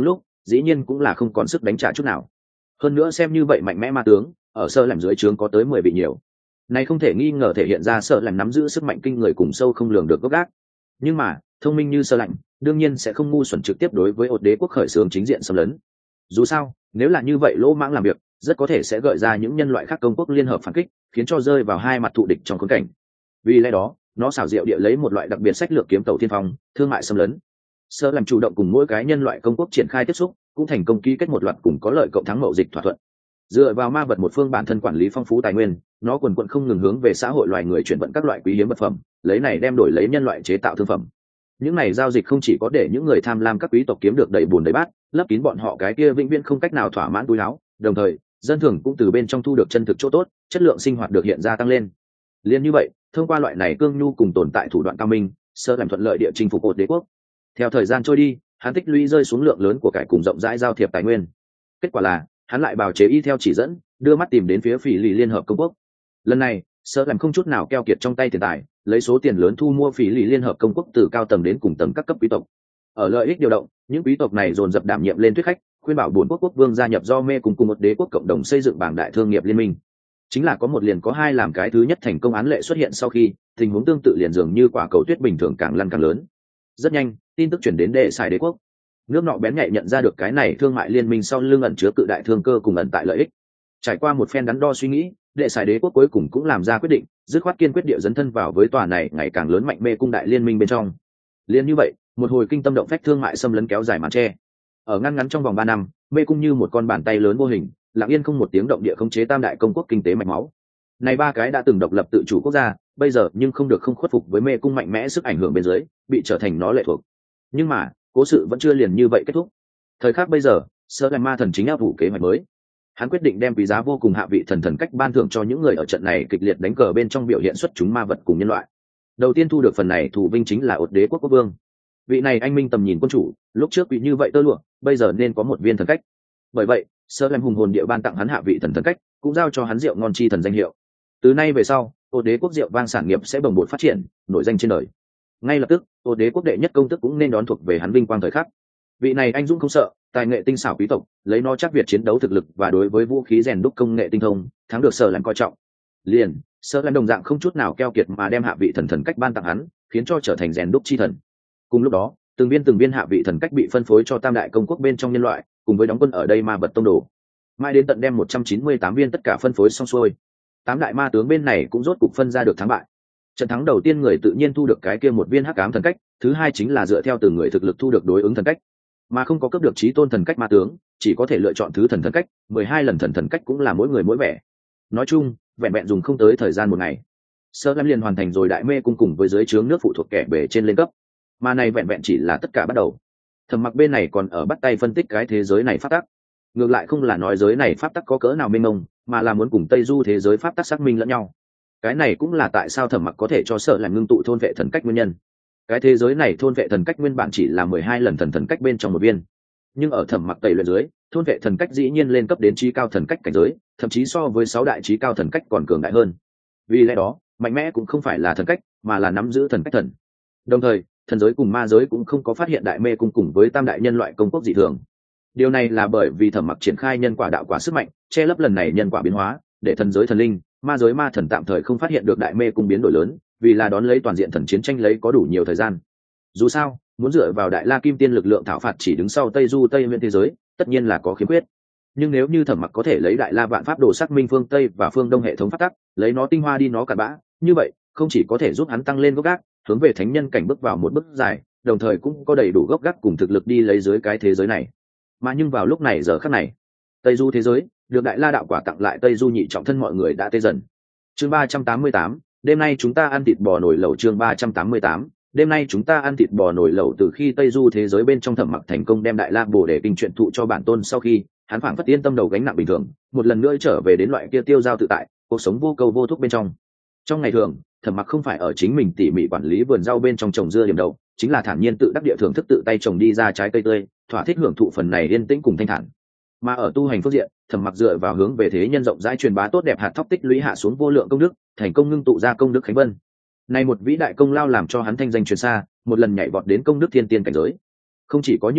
dĩ nhiên cũng là không còn sức đánh trả chút nào. Hơn nữa xem như vậy mạnh mẽ ma tướng ở sơ làm dưới trướng có tới 10 vị nhiều, này không thể nghi ngờ thể hiện ra sợ làm nắm giữ sức mạnh kinh người cùng sâu không lường được gốc gác. Nhưng mà thông minh như sơ lạnh đương nhiên sẽ không ngu xuẩn trực tiếp đối với ột đế quốc khởi xướng chính diện xâm lấn. Dù sao nếu là như vậy lỗ mãng làm việc rất có thể sẽ gợi ra những nhân loại khác công quốc liên hợp phản kích, khiến cho rơi vào hai mặt thù địch trong khốn cảnh. Vì lẽ đó nó xảo diệu địa lấy một loại đặc biệt sách lược kiếm tàu tiên phong thương mại xâm lấn. Sơ làm chủ động cùng mỗi cái nhân loại công quốc triển khai tiếp xúc, cũng thành công ký kết một loạt cùng có lợi cộng thắng mậu dịch thỏa thuận. Dựa vào ma vật một phương bản thân quản lý phong phú tài nguyên, nó quần quận không ngừng hướng về xã hội loài người chuyển vận các loại quý hiếm vật phẩm, lấy này đem đổi lấy nhân loại chế tạo thương phẩm. Những này giao dịch không chỉ có để những người tham lam các quý tộc kiếm được đầy bùn đầy bát, lấp kín bọn họ cái kia vĩnh viễn không cách nào thỏa mãn túi áo, đồng thời dân thường cũng từ bên trong thu được chân thực chỗ tốt, chất lượng sinh hoạt được hiện ra tăng lên. Liên như vậy, thông qua loại này cương nhu cùng tồn tại thủ đoạn cao minh, sơ làm thuận lợi địa chinh phục ột đế quốc. Theo thời gian trôi đi, hắn tích lũy rơi xuống lượng lớn của cải cùng rộng rãi giao thiệp tài nguyên. Kết quả là hắn lại bào chế y theo chỉ dẫn, đưa mắt tìm đến phía phỉ lì liên hợp công quốc. Lần này sơ làm không chút nào keo kiệt trong tay tiền tài, lấy số tiền lớn thu mua phỉ lì liên hợp công quốc từ cao tầng đến cùng tầng các cấp quý tộc. Ở lợi ích điều động, những quý tộc này dồn dập đảm nhiệm lên thuyết khách, khuyên bảo bốn quốc vương gia nhập do mê cùng một đế quốc cộng đồng xây dựng bảng đại thương nghiệp liên minh. Chính là có một liền có hai làm cái thứ nhất thành công án lệ xuất hiện sau khi, tình huống tương tự liền dường như quả cầu tuyết bình thường càng lăn càng lớn. Rất nhanh tin tức chuyển đến đệ xài đế quốc. Nước nọ bén nhạy nhận ra được cái này thương mại liên minh sau lưng ẩn chứa cự đại thương cơ cùng ẩn tại lợi ích. Trải qua một phen đắn đo suy nghĩ, đệ xài đế quốc cuối cùng cũng làm ra quyết định, dứt khoát kiên quyết địa dấn thân vào với tòa này ngày càng lớn mạnh mê cung đại liên minh bên trong. Liên như vậy, một hồi kinh tâm động phách thương mại xâm lấn kéo dài màn che. Ở ngăn ngắn trong vòng 3 năm, mê cung như một con bàn tay lớn vô hình, lặng yên không một tiếng động địa khống chế tam đại công quốc kinh tế mạch máu. Này ba cái đã từng độc lập tự chủ quốc gia, bây giờ nhưng không được không khuất phục với mê cung mạnh mẽ sức ảnh hưởng bên dưới, bị trở thành nó lệ thuộc. Nhưng mà cố sự vẫn chưa liền như vậy kết thúc. Thời khắc bây giờ, sơ làm ma thần chính áp vụ kế hoạch mới. Hắn quyết định đem quý giá vô cùng hạ vị thần thần cách ban thưởng cho những người ở trận này kịch liệt đánh cờ bên trong biểu hiện xuất chúng ma vật cùng nhân loại. Đầu tiên thu được phần này thủ vinh chính là ột đế quốc quốc vương. Vị này anh minh tầm nhìn quân chủ, lúc trước bị như vậy tơ lụa, bây giờ nên có một viên thần cách. Bởi vậy sơ làm hùng hồn địa ban tặng hắn hạ vị thần thần cách, cũng giao cho hắn rượu ngon chi thần danh hiệu. Từ nay về sau, ột đế quốc rượu vang sản nghiệp sẽ bồng bột phát triển, nổi danh trên đời. Ngay lập tức ột đế quốc đệ nhất công tức cũng nên đón thuộc về hắn vinh quang thời khắc. Vị này anh dũng không sợ, tài nghệ tinh xảo quý tộc, lấy nó chắc việt chiến đấu thực lực và đối với vũ khí rèn đúc công nghệ tinh thông, thắng được sở làm coi trọng. Liền sở làm đồng dạng không chút nào keo kiệt mà đem hạ vị thần thần cách ban tặng hắn, khiến cho trở thành rèn đúc chi thần. Cùng lúc đó từng viên hạ vị thần cách bị phân phối cho tam đại công quốc bên trong nhân loại, cùng với đóng quân ở đây ma vật tông đồ. Mai đến tận đem 198 viên tất cả phân phối xong xuôi, tám đại ma tướng bên này cũng rốt cục phân ra được thắng bại. Trận thắng đầu tiên người tự nhiên thu được cái kia một viên hắc ám thần cách, thứ hai chính là dựa theo từng người thực lực thu được đối ứng thần cách, mà không có cấp được chí tôn thần cách ma tướng, chỉ có thể lựa chọn thứ thần thần cách, 12 lần thần cách cũng là mỗi người mỗi vẻ. Nói chung vẹn vẹn dùng không tới thời gian một ngày, sơ lâm liền hoàn thành rồi đại mê cung cùng với dưới trướng nước phụ thuộc kẻ bề trên lên cấp. Mà này vẹn vẹn chỉ là tất cả bắt đầu. Thẩm Mặc bên này còn ở bắt tay phân tích cái thế giới này pháp tắc. Ngược lại không là nói giới này pháp tắc có cỡ nào mênh mông, mà là muốn cùng Tây Du thế giới pháp tắc xác minh lẫn nhau. Cái này cũng là tại sao Thẩm Mặc có thể cho sợ làm ngưng tụ thôn vệ thần cách nguyên nhân. Cái thế giới này thôn vệ thần cách nguyên bản chỉ là 12 lần thần cách bên trong một viên, nhưng ở Thẩm Mặc tẩy luyện dưới, thôn vệ thần cách dĩ nhiên lên cấp đến chí cao thần cách cảnh giới, thậm chí so với 6 đại chí cao thần cách còn cường đại hơn. Vì lẽ đó mạnh mẽ cũng không phải là thần cách, mà là nắm giữ thần cách thần. Đồng thời thần giới cùng ma giới cũng không có phát hiện đại mê cung cùng với tam đại nhân loại công quốc dị thường. Điều này là bởi vì Thẩm Mặc triển khai nhân quả đạo quả sức mạnh, che lấp lần này nhân quả biến hóa, để thần giới thần linh, ma giới ma thần tạm thời không phát hiện được đại mê cung biến đổi lớn, vì là đón lấy toàn diện thần chiến tranh lấy có đủ nhiều thời gian. Dù sao muốn dựa vào đại la kim tiên lực lượng thảo phạt chỉ đứng sau Tây Du Tây Nguyên thế giới, tất nhiên là có khiếm khuyết. Nhưng nếu như Thẩm Mặc có thể lấy đại la vạn pháp đồ xác minh phương Tây và phương Đông hệ thống pháp tắc, lấy nó tinh hoa đi nó cặn bã, như vậy không chỉ có thể giúp hắn tăng lên gốc gác, hướng về thánh nhân cảnh bước vào một bước dài, đồng thời cũng có đầy đủ gốc gác cùng thực lực đi lấy dưới cái thế giới này. Mà nhưng vào lúc này giờ khắc này, Tây Du thế giới được đại la đạo quả tặng lại Tây Du nhị trọng thân mọi người đã tê dần. Chương 388, đêm nay chúng ta ăn thịt bò nồi lẩu. Chương 388, đêm nay chúng ta ăn thịt bò nồi lẩu. Từ khi Tây Du thế giới bên trong Thẩm Mặc thành công đem đại la bổ để kinh truyện thụ cho bản tôn sau khi, hắn phảng phất yên tâm đầu gánh nặng bình thường, một lần nữa trở về đến loại kia tiêu dao tự tại, cuộc sống vô cầu vô thúc bên trong. Trong ngày thường Thẩm Mặc không phải ở chính mình tỉ mỉ quản lý vườn rau bên trong trồng dưa điểm đầu, chính là thản nhiên tự đắc địa thưởng thức tự tay trồng đi ra trái cây tươi, thỏa thích hưởng thụ phần này yên tĩnh cùng thanh thản. Mà ở tu hành phương diện, Thẩm Mặc dựa vào hướng về thế nhân rộng rãi truyền bá tốt đẹp hạt thóc tích lũy hạ xuống vô lượng công đức, thành công ngưng tụ ra công đức khánh vân. Này một vĩ đại công lao làm cho hắn thanh danh truyền xa, một lần nhảy vọt đến công đức thiên tiên cảnh giới. Không chỉ có như vậy,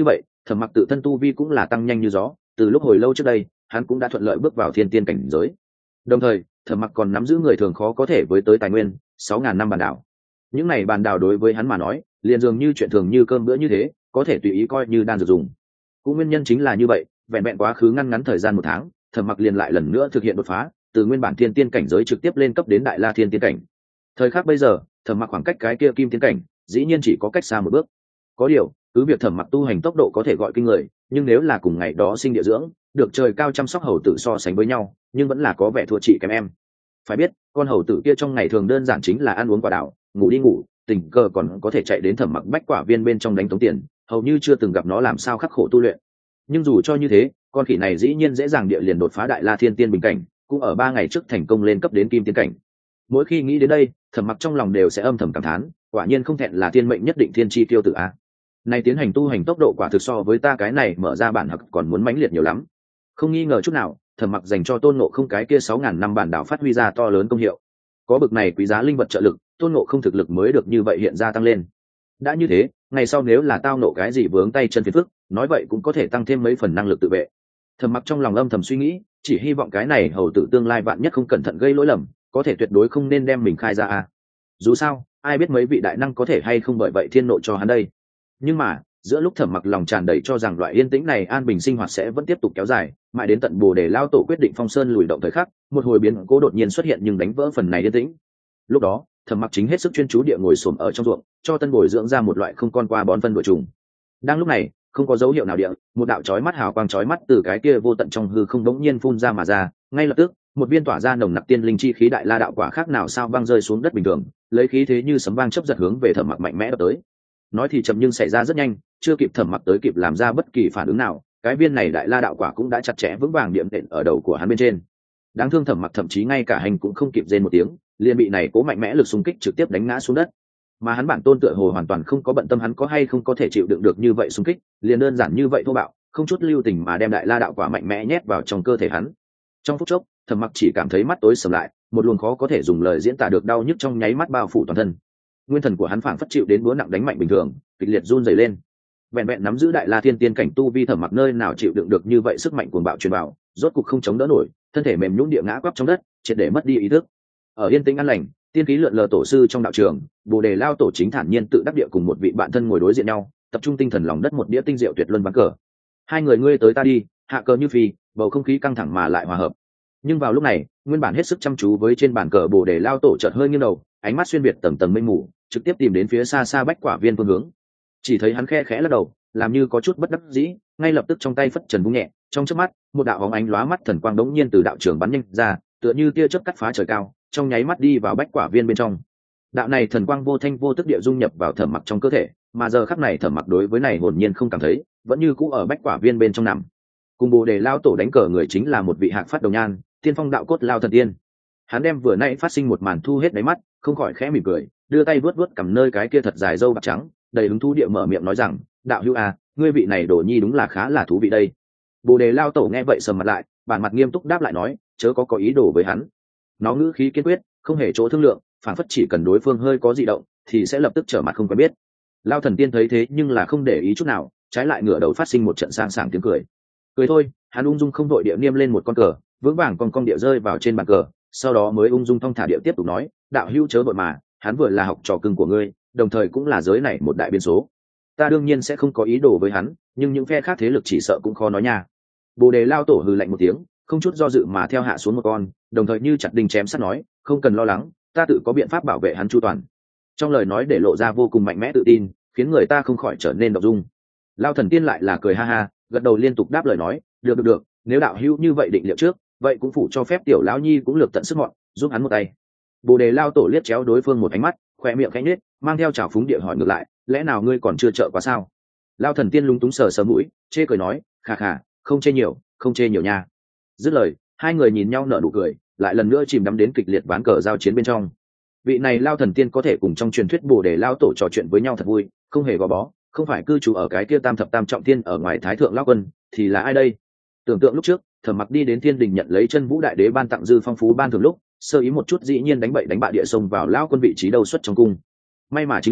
Thẩm Mặc tự thân tu vi cũng là tăng nhanh như gió, từ lúc hồi lâu trước đây hắn cũng đã thuận lợi bước vào thiên tiên cảnh giới. Đồng thời Thẩm Mặc còn nắm giữ người thường khó có thể với tới tài nguyên 6.000 năm bản đảo. Những này bản đảo đối với hắn mà nói liền dường như chuyện thường như cơm bữa như thế, có thể tùy ý coi như đan dược dùng. Cũng nguyên nhân chính là như vậy, vẹn vẹn quá khứ ngăn ngắn thời gian 1 tháng, Thẩm Mặc liền lại lần nữa thực hiện đột phá, từ nguyên bản thiên tiên cảnh giới trực tiếp lên cấp đến đại la thiên tiên cảnh. Thời khắc bây giờ Thẩm Mặc khoảng cách cái kia kim tiên cảnh dĩ nhiên chỉ có cách xa một bước. Có điều cứ việc Thẩm Mặc tu hành tốc độ có thể gọi kinh người, nhưng nếu là cùng ngày đó sinh địa dưỡng được trời cao chăm sóc hầu tử so sánh với nhau, nhưng vẫn là có vẻ thua chị kém em. Phải biết con hầu tử kia trong ngày thường đơn giản chính là ăn uống quả đảo, ngủ đi ngủ, tình cờ còn có thể chạy đến Thẩm Mặc bách quả viên bên trong đánh tống tiền, hầu như chưa từng gặp nó làm sao khắc khổ tu luyện. Nhưng dù cho như thế, con khỉ này dĩ nhiên dễ dàng địa liền đột phá đại la thiên tiên bình cảnh, cũng ở 3 ngày trước thành công lên cấp đến kim tiên cảnh. Mỗi khi nghĩ đến đây, Thẩm Mặc trong lòng đều sẽ âm thầm cảm thán, quả nhiên không thẹn là thiên mệnh nhất định thiên chi tiêu tử a. Này tiến hành tu hành tốc độ quả thực so với ta cái này mở ra bản hặc còn muốn mãnh liệt nhiều lắm. Không nghi ngờ chút nào, Thẩm Mặc dành cho Tôn Ngộ Không cái kia 6.000 năm bản đảo phát huy ra to lớn công hiệu. Có bực này quý giá linh vật trợ lực, Tôn Ngộ Không thực lực mới được như vậy hiện ra tăng lên. Đã như thế, ngày sau nếu là tao nộ cái gì vướng tay chân phiền phức, nói vậy cũng có thể tăng thêm mấy phần năng lực tự vệ. Thẩm Mặc trong lòng âm thầm suy nghĩ, chỉ hy vọng cái này hầu tử tương lai vạn nhất không cẩn thận gây lỗi lầm, có thể tuyệt đối không nên đem mình khai ra a. Dù sao, ai biết mấy vị đại năng có thể hay không bởi vậy thiên nộ cho hắn đây. Nhưng mà giữa lúc Thẩm Mặc lòng tràn đầy cho rằng loại yên tĩnh này an bình sinh hoạt sẽ vẫn tiếp tục kéo dài, mãi đến tận Bồ Đề Lao Tổ quyết định phong sơn lùi động thời khắc, một hồi biến cố đột nhiên xuất hiện nhưng đánh vỡ phần này yên tĩnh. Lúc đó Thẩm Mặc chính hết sức chuyên chú địa ngồi xổm ở trong ruộng, cho tân bồi dưỡng ra một loại không con qua bón phân đuổi trùng. Đang lúc này, không có dấu hiệu nào địa, một đạo chói mắt hào quang chói mắt từ cái kia vô tận trong hư không đống nhiên phun ra mà ra, ngay lập tức, một viên tỏa ra nồng nặc tiên linh chi khí đại la đạo quả khác nào sao băng rơi xuống đất bình thường, lấy khí thế như sấm vang chớp giật hướng về Thẩm Mặc mạnh mẽ đập tới. Nói thì chậm nhưng xảy ra rất nhanh, chưa kịp Thẩm Mặc tới kịp làm ra bất kỳ phản ứng nào, cái viên này đại la đạo quả cũng đã chặt chẽ vững vàng điểm đệm ở đầu của hắn bên trên. Đáng thương Thẩm Mặc thậm chí ngay cả hành cũng không kịp rên một tiếng, liền bị này cố mạnh mẽ lực xung kích trực tiếp đánh ngã xuống đất. Mà hắn bản tôn tựa hồ hoàn toàn không có bận tâm hắn có hay không có thể chịu đựng được như vậy xung kích, liền đơn giản như vậy thô bạo, không chút lưu tình mà đem đại la đạo quả mạnh mẽ nhét vào trong cơ thể hắn. Trong phút chốc, Thẩm Mặc chỉ cảm thấy mắt tối sầm lại, một luồng khó có thể dùng lời diễn tả được đau nhức trong nháy mắt bao phủ toàn thân. Nguyên thần của hắn phảng phất chịu đến búa nặng đánh mạnh bình thường, kịch liệt run rẩy lên. Vẹn vẹn nắm giữ đại la thiên tiên cảnh tu vi Thẩm Mặc nơi nào chịu đựng được như vậy sức mạnh cuồng bạo truyền vào, rốt cục không chống đỡ nổi, thân thể mềm nhũn địa ngã quắp trong đất, triệt để mất đi ý thức. Ở yên tĩnh an lành, tiên khí lượn lờ tổ sư trong đạo trường, Bồ Đề Lao Tổ chính thản nhiên tự đắc địa cùng một vị bạn thân ngồi đối diện nhau, tập trung tinh thần lòng đất một đĩa tinh diệu tuyệt luân ván cờ. Hai người ngươi tới ta đi, hạ cờ như phi, bầu không khí căng thẳng mà lại hòa hợp. Nhưng vào lúc này, nguyên bản hết sức chăm chú với trên bàn cờ Bồ Đề Lao Tổ chợt hơi nghiêng đầu, ánh mắt xuyên biệt tầng tầng mây mù, trực tiếp tìm đến phía xa xa bách quả viên phương hướng. Chỉ thấy hắn khe khẽ lắc đầu, làm như có chút bất đắc dĩ, ngay lập tức trong tay phất trần vung nhẹ, trong chớp mắt, một đạo bóng ánh lóa mắt thần quang đống nhiên từ đạo trường bắn nhanh ra, tựa như tia chớp cắt phá trời cao, trong nháy mắt đi vào bách quả viên bên trong. Đạo này thần quang vô thanh vô tức địa dung nhập vào Thẩm Mặc trong cơ thể, mà giờ khắc này Thẩm Mặc đối với này hồn nhiên không cảm thấy, vẫn như cũ ở bách quả viên bên trong nằm. Cùng Bồ Đề Lao Tổ đánh cờ người chính là một vị hạc phát đồng nhan, tiên phong đạo cốt Lao Thần Tiên. Hắn đem vừa nãy phát sinh một màn thu hết đáy mắt, không khỏi khẽ mỉm cười, đưa tay vuốt vuốt cầm nơi cái kia thật dài râu bạc trắng, đầy hứng thú địa mở miệng nói rằng, đạo hữu à, ngươi vị này Đồ Nhi đúng là khá là thú vị đây. Bồ Đề Lao Tổ nghe vậy sầm mặt lại, bản mặt nghiêm túc đáp lại nói, chớ có ý đồ với hắn. Nó ngữ khí kiên quyết, không hề chỗ thương lượng, phản phất chỉ cần đối phương hơi có dị động thì sẽ lập tức trở mặt không quen biết. Lao Thần Tiên thấy thế nhưng là không để ý chút nào, trái lại ngửa đầu phát sinh một trận sang sảng tiếng cười. Cười thôi, hắn ung dung không đội địa niêm lên một con cờ, vững vàng con địa rơi vào trên bàn cờ, sau đó mới ung dung thong thả địa tiếp tục nói, đạo hữu chớ vội mà, hắn vừa là học trò cưng của ngươi, đồng thời cũng là giới này một đại biên số. Ta đương nhiên sẽ không có ý đồ với hắn, nhưng những phe khác thế lực chỉ sợ cũng khó nói nha. Bồ Đề Lao Tổ hừ lạnh một tiếng, không chút do dự mà theo hạ xuống một con, đồng thời như chặt đinh chém sắt nói, không cần lo lắng, ta tự có biện pháp bảo vệ hắn chu toàn. Trong lời nói để lộ ra vô cùng mạnh mẽ tự tin, khiến người ta không khỏi trở nên động dung. Lao Thần Tiên lại là cười ha ha, gật đầu liên tục đáp lời nói, được, nếu đạo hữu như vậy định liệu trước, vậy cũng phụ cho phép tiểu lão nhi cũng lược tận sức mọn, giúp hắn một tay. Bồ Đề Lao Tổ liếc chéo đối phương một ánh mắt, khoe miệng khẽ nhếch, mang theo trào phúng địa hỏi ngược lại, lẽ nào ngươi còn chưa trợ quá sao? Lao Thần Tiên lúng túng sờ sờ mũi, chê cười nói, khà khà, không chê nhiều nha. Dứt lời, hai người nhìn nhau nở nụ cười, lại lần nữa chìm đắm đến kịch liệt ván cờ giao chiến bên trong. Vị này Lao Thần Tiên có thể cùng trong truyền thuyết Bồ Đề Lao Tổ trò chuyện với nhau thật vui, không hề gò bó, không phải cư trú ở cái kia tam thập tam trọng thiên ở ngoài Thái Thượng Lao Quân, thì là ai đây? Tưởng tượng lúc trước, Thẩm Mặc đi đến Thiên Đình nhận lấy Chân Vũ Đại Đế ban tặng dư phong phú ban thường lúc, sơ ý một chút dĩ nhiên đánh bậy đánh bạ địa xông vào Lao Quân vị trí đầu xuất trong cung. May mà chính là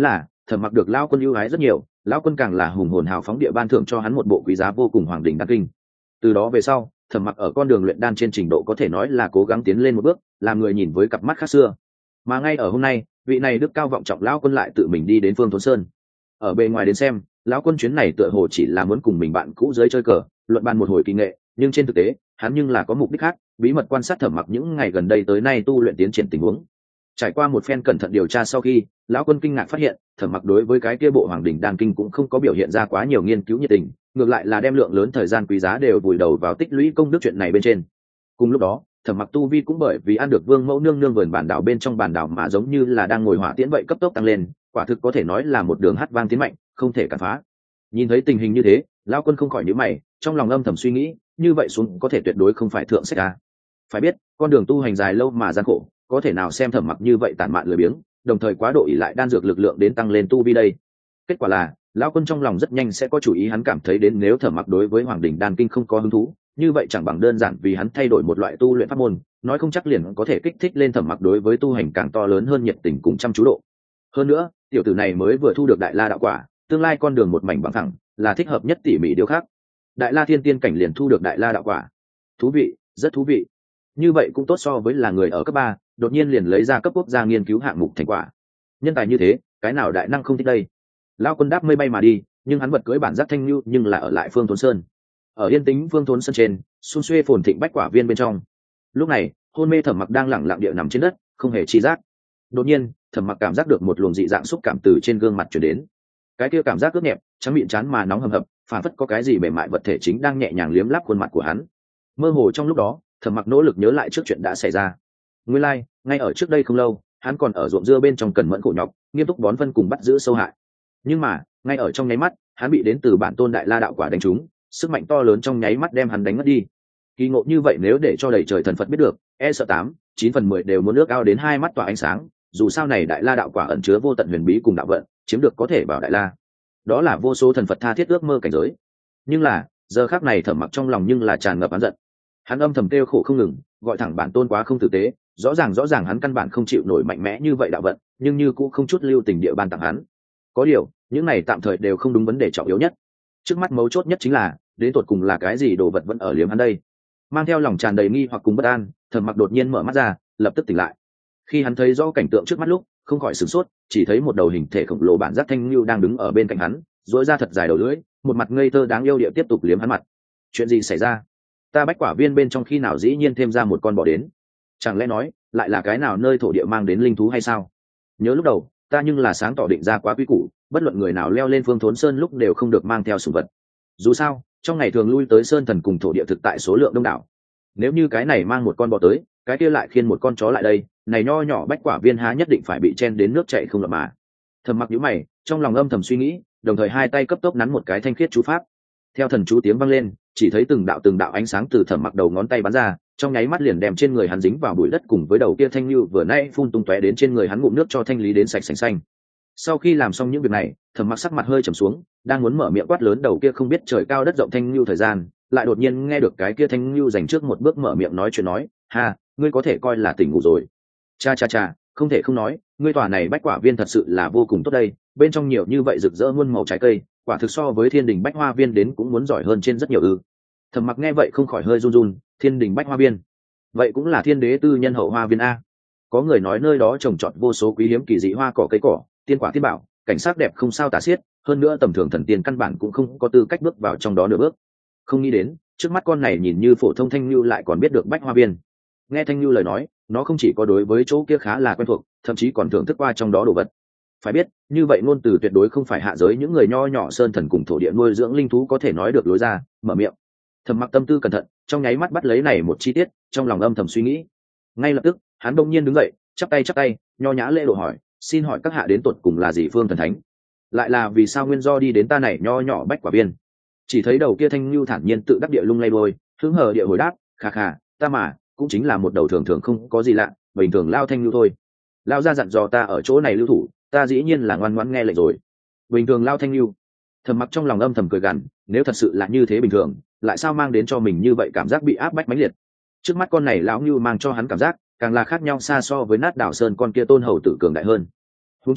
Thẩm Mặc được lão quân ưu ái rất nhiều, lão quân càng là hùng hồn hào phóng địa ban thưởng cho hắn một bộ quý giá vô cùng hoàng đỉnh đan kinh. Từ đó về sau, Thẩm Mặc ở con đường luyện đan trên trình độ có thể nói là cố gắng tiến lên một bước, làm người nhìn với cặp mắt khác xưa. Mà ngay ở hôm nay, vị này đức cao vọng trọng lão quân lại tự mình đi đến Phương Thốn Sơn. Ở bề ngoài đến xem, lão quân chuyến này tựa hồ chỉ là muốn cùng mình bạn cũ dưới chơi cờ, luận bàn một hồi kỳ nghệ, nhưng trên thực tế, hắn nhưng là có mục đích khác, bí mật quan sát Thẩm Mặc những ngày gần đây tới nay tu luyện tiến triển tình huống. Trải qua một phen cẩn thận điều tra sau khi, lão quân kinh ngạc phát hiện, Thẩm Mặc đối với cái kia bộ hoàng đỉnh đan kinh cũng không có biểu hiện ra quá nhiều nghiên cứu nhiệt tình, ngược lại là đem lượng lớn thời gian quý giá đều vùi đầu vào tích lũy công đức chuyện này bên trên. Cùng lúc đó, Thẩm Mặc tu vi cũng bởi vì ăn được Vương Mẫu nương nương vườn bản đảo bên trong bản đảo mà giống như là đang ngồi hỏa tiễn vậy cấp tốc tăng lên, quả thực có thể nói là một đường hát vang tiến mạnh, không thể cản phá. Nhìn thấy tình hình như thế, lão quân không khỏi nhíu mày, trong lòng âm thầm suy nghĩ, như vậy xuống có thể tuyệt đối không phải thượng sách a. Phải biết, con đường tu hành dài lâu mà gian khổ, có thể nào xem Thẩm Mặc như vậy tản mạn lười biếng, đồng thời quá độ ỷ lại đan dược lực lượng đến tăng lên tu vi đây. Kết quả là, lão quân trong lòng rất nhanh sẽ có chủ ý, hắn cảm thấy đến nếu Thẩm Mặc đối với hoàng đỉnh đan kinh không có hứng thú, như vậy chẳng bằng đơn giản vì hắn thay đổi một loại tu luyện pháp môn, nói không chắc liền có thể kích thích lên Thẩm Mặc đối với tu hành càng to lớn hơn nhiệt tình cùng chăm chú độ. Hơn nữa, tiểu tử này mới vừa thu được đại la đạo quả, tương lai con đường một mảnh bằng thẳng, là thích hợp nhất tỉ mỉ điều khác. Đại la thiên tiên cảnh liền thu được đại la đạo quả, thú vị, rất thú vị. Như vậy cũng tốt so với là người ở cấp 3, đột nhiên liền lấy ra cấp quốc gia nghiên cứu hạng mục thành quả. Nhân tài như thế, cái nào đại năng không thích đây. Lão quân đáp mây bay mà đi, nhưng hắn vật cưỡi bản giác thanh lưu nhưng là ở lại Phương Thốn Sơn. Ở yên tĩnh Phương Thốn Sơn trên, xun xuê phồn thịnh bách quả viên bên trong. Lúc này, hôn mê Thẩm Mặc đang lẳng lặng địa nằm trên đất, không hề chi giác. Đột nhiên, Thẩm Mặc cảm giác được một luồng dị dạng xúc cảm từ trên gương mặt truyền đến. Cái kia cảm giác ướt nhẹp, trắng miệng chán mà nóng hầm hập, phản phất có cái gì mềm mại vật thể chính đang nhẹ nhàng liếm láp khuôn mặt của hắn. Mơ hồ trong lúc đó, Thẩm Mặc nỗ lực nhớ lại trước chuyện đã xảy ra. Nguyên lai, ngay ở trước đây không lâu, hắn còn ở ruộng dưa bên trong cẩn mẫn khổ nhọc, nghiêm túc bón phân cùng bắt giữ sâu hại. Nhưng mà, ngay ở trong nháy mắt, hắn bị đến từ bản tôn đại la đạo quả đánh trúng, sức mạnh to lớn trong nháy mắt đem hắn đánh ngất đi. Kỳ ngộ như vậy nếu để cho đầy trời thần Phật biết được, e sợ 8-9/10 đều muốn nước ao đến hai mắt tỏa ánh sáng, dù sao này đại la đạo quả ẩn chứa vô tận huyền bí cùng đạo vận, chiếm được có thể vào đại la. Đó là vô số thần Phật tha thiết ước mơ cảnh giới. Nhưng là, giờ khắc này Thẩm Mặc trong lòng nhưng là tràn ngập oán giận. Hắn âm thầm kêu khổ không ngừng, gọi thẳng bản tôn quá không tử tế, rõ ràng hắn căn bản không chịu nổi mạnh mẽ như vậy đạo vận, nhưng như cũng không chút lưu tình địa ban tặng hắn. Có điều, những này tạm thời đều không đúng vấn đề trọng yếu nhất. Trước mắt mấu chốt nhất chính là, đến tột cùng là cái gì đồ vật vẫn ở liếm hắn đây. Mang theo lòng tràn đầy nghi hoặc cùng bất an, Thẩm Mặc đột nhiên mở mắt ra, lập tức tỉnh lại. Khi hắn thấy rõ cảnh tượng trước mắt lúc, không khỏi sửng sốt, chỉ thấy một đầu hình thể khổng lồ bản giác thanh lưu đang đứng ở bên cạnh hắn, duỗi ra thật dài đầu lưỡi, một mặt ngây thơ đáng yêu địa tiếp tục liếm hắn mặt. Chuyện gì xảy ra? Ta bách quả viên bên trong khi nào dĩ nhiên thêm ra một con bò đến? Chẳng lẽ nói, lại là cái nào nơi thổ địa mang đến linh thú hay sao? Nhớ lúc đầu, ta nhưng là sáng tỏ định ra quá quý củ, bất luận người nào leo lên Phương Thốn Sơn lúc đều không được mang theo sủng vật. Dù sao, trong ngày thường lui tới sơn thần cùng thổ địa thực tại số lượng đông đảo. Nếu như cái này mang một con bò tới, cái kia lại khiêng một con chó lại đây, này nho nhỏ bách quả viên há nhất định phải bị chen đến nước chảy không lọt mà. Thẩm Mặc nhíu mày, trong lòng âm thầm suy nghĩ, đồng thời hai tay cấp tốc nắn một cái thanh khiết chú pháp. Theo thần chú tiếng vang lên, chỉ thấy từng đạo ánh sáng từ Thẩm Mặc đầu ngón tay bắn ra, trong nháy mắt liền đem trên người hắn dính vào bụi đất cùng với đầu kia thanh lưu vừa nãy phun tung tóe đến trên người hắn ngụm nước cho thanh lý đến sạch sành xanh. Sau khi làm xong những việc này, Thẩm Mặc sắc mặt hơi trầm xuống, đang muốn mở miệng quát lớn đầu kia không biết trời cao đất rộng thanh lưu thời gian, lại đột nhiên nghe được cái kia thanh lưu dành trước một bước mở miệng nói chuyện nói, "Ha, ngươi có thể coi là tỉnh ngủ rồi." Cha, không thể không nói, ngươi tòa này bách quả viên thật sự là vô cùng tốt đây, bên trong nhiều như vậy rực rỡ muôn màu trái cây, quả thực so với Thiên Đình Bách Hoa Viên đến cũng muốn giỏi hơn trên rất nhiều ư. Thẩm Mặc nghe vậy không khỏi hơi run run, Thiên Đình Bách Hoa Viên, vậy cũng là thiên đế tư nhân hậu hoa viên a. Có người nói nơi đó trồng trọt vô số quý hiếm kỳ dị hoa cỏ cây cỏ, tiên quả tiên bảo, cảnh sắc đẹp không sao tả xiết, hơn nữa tầm thường thần tiên căn bản cũng không có tư cách bước vào trong đó nửa bước. Không nghĩ đến, trước mắt con này nhìn như phổ thông thanh lưu lại còn biết được Bách Hoa Viên. Nghe thanh lưu lời nói, nó không chỉ có đối với chỗ kia khá là quen thuộc, thậm chí còn thưởng thức qua trong đó đồ vật. Phải biết, như vậy ngôn từ tuyệt đối không phải hạ giới những người nho nhỏ sơn thần cùng thổ địa nuôi dưỡng linh thú có thể nói được lối ra, mở miệng. Thẩm Mặc tâm tư cẩn thận, trong nháy mắt bắt lấy này một chi tiết, trong lòng âm thầm suy nghĩ. Ngay lập tức, hắn bỗng nhiên đứng dậy, chắp tay, nho nhã lễ độ hỏi, xin hỏi các hạ đến tuột cùng là gì phương thần thánh? Lại là vì sao nguyên do đi đến ta này nho nhỏ bách quả viên? Chỉ thấy đầu kia thanh lưu thản nhiên tự đắc địa lung lay đôi, hứng hờ địa hồi đáp, khà, ta mà cũng chính là một đầu thường thường không có gì lạ, bình thường lao thanh lưu thôi. Lao ra dặn dò ta ở chỗ này lưu thủ, ta dĩ nhiên là ngoan ngoãn nghe lệnh rồi. Bình thường lao thanh lưu. Thẩm Mặc trong lòng âm thầm cười gằn, nếu thật sự là như thế bình thường, lại sao mang đến cho mình như vậy cảm giác bị áp bách mãnh liệt? Trước mắt con này lão như mang cho hắn cảm giác càng là khác nhau xa so với nát đảo sơn con kia tôn hầu tử cường đại hơn. Huống chi,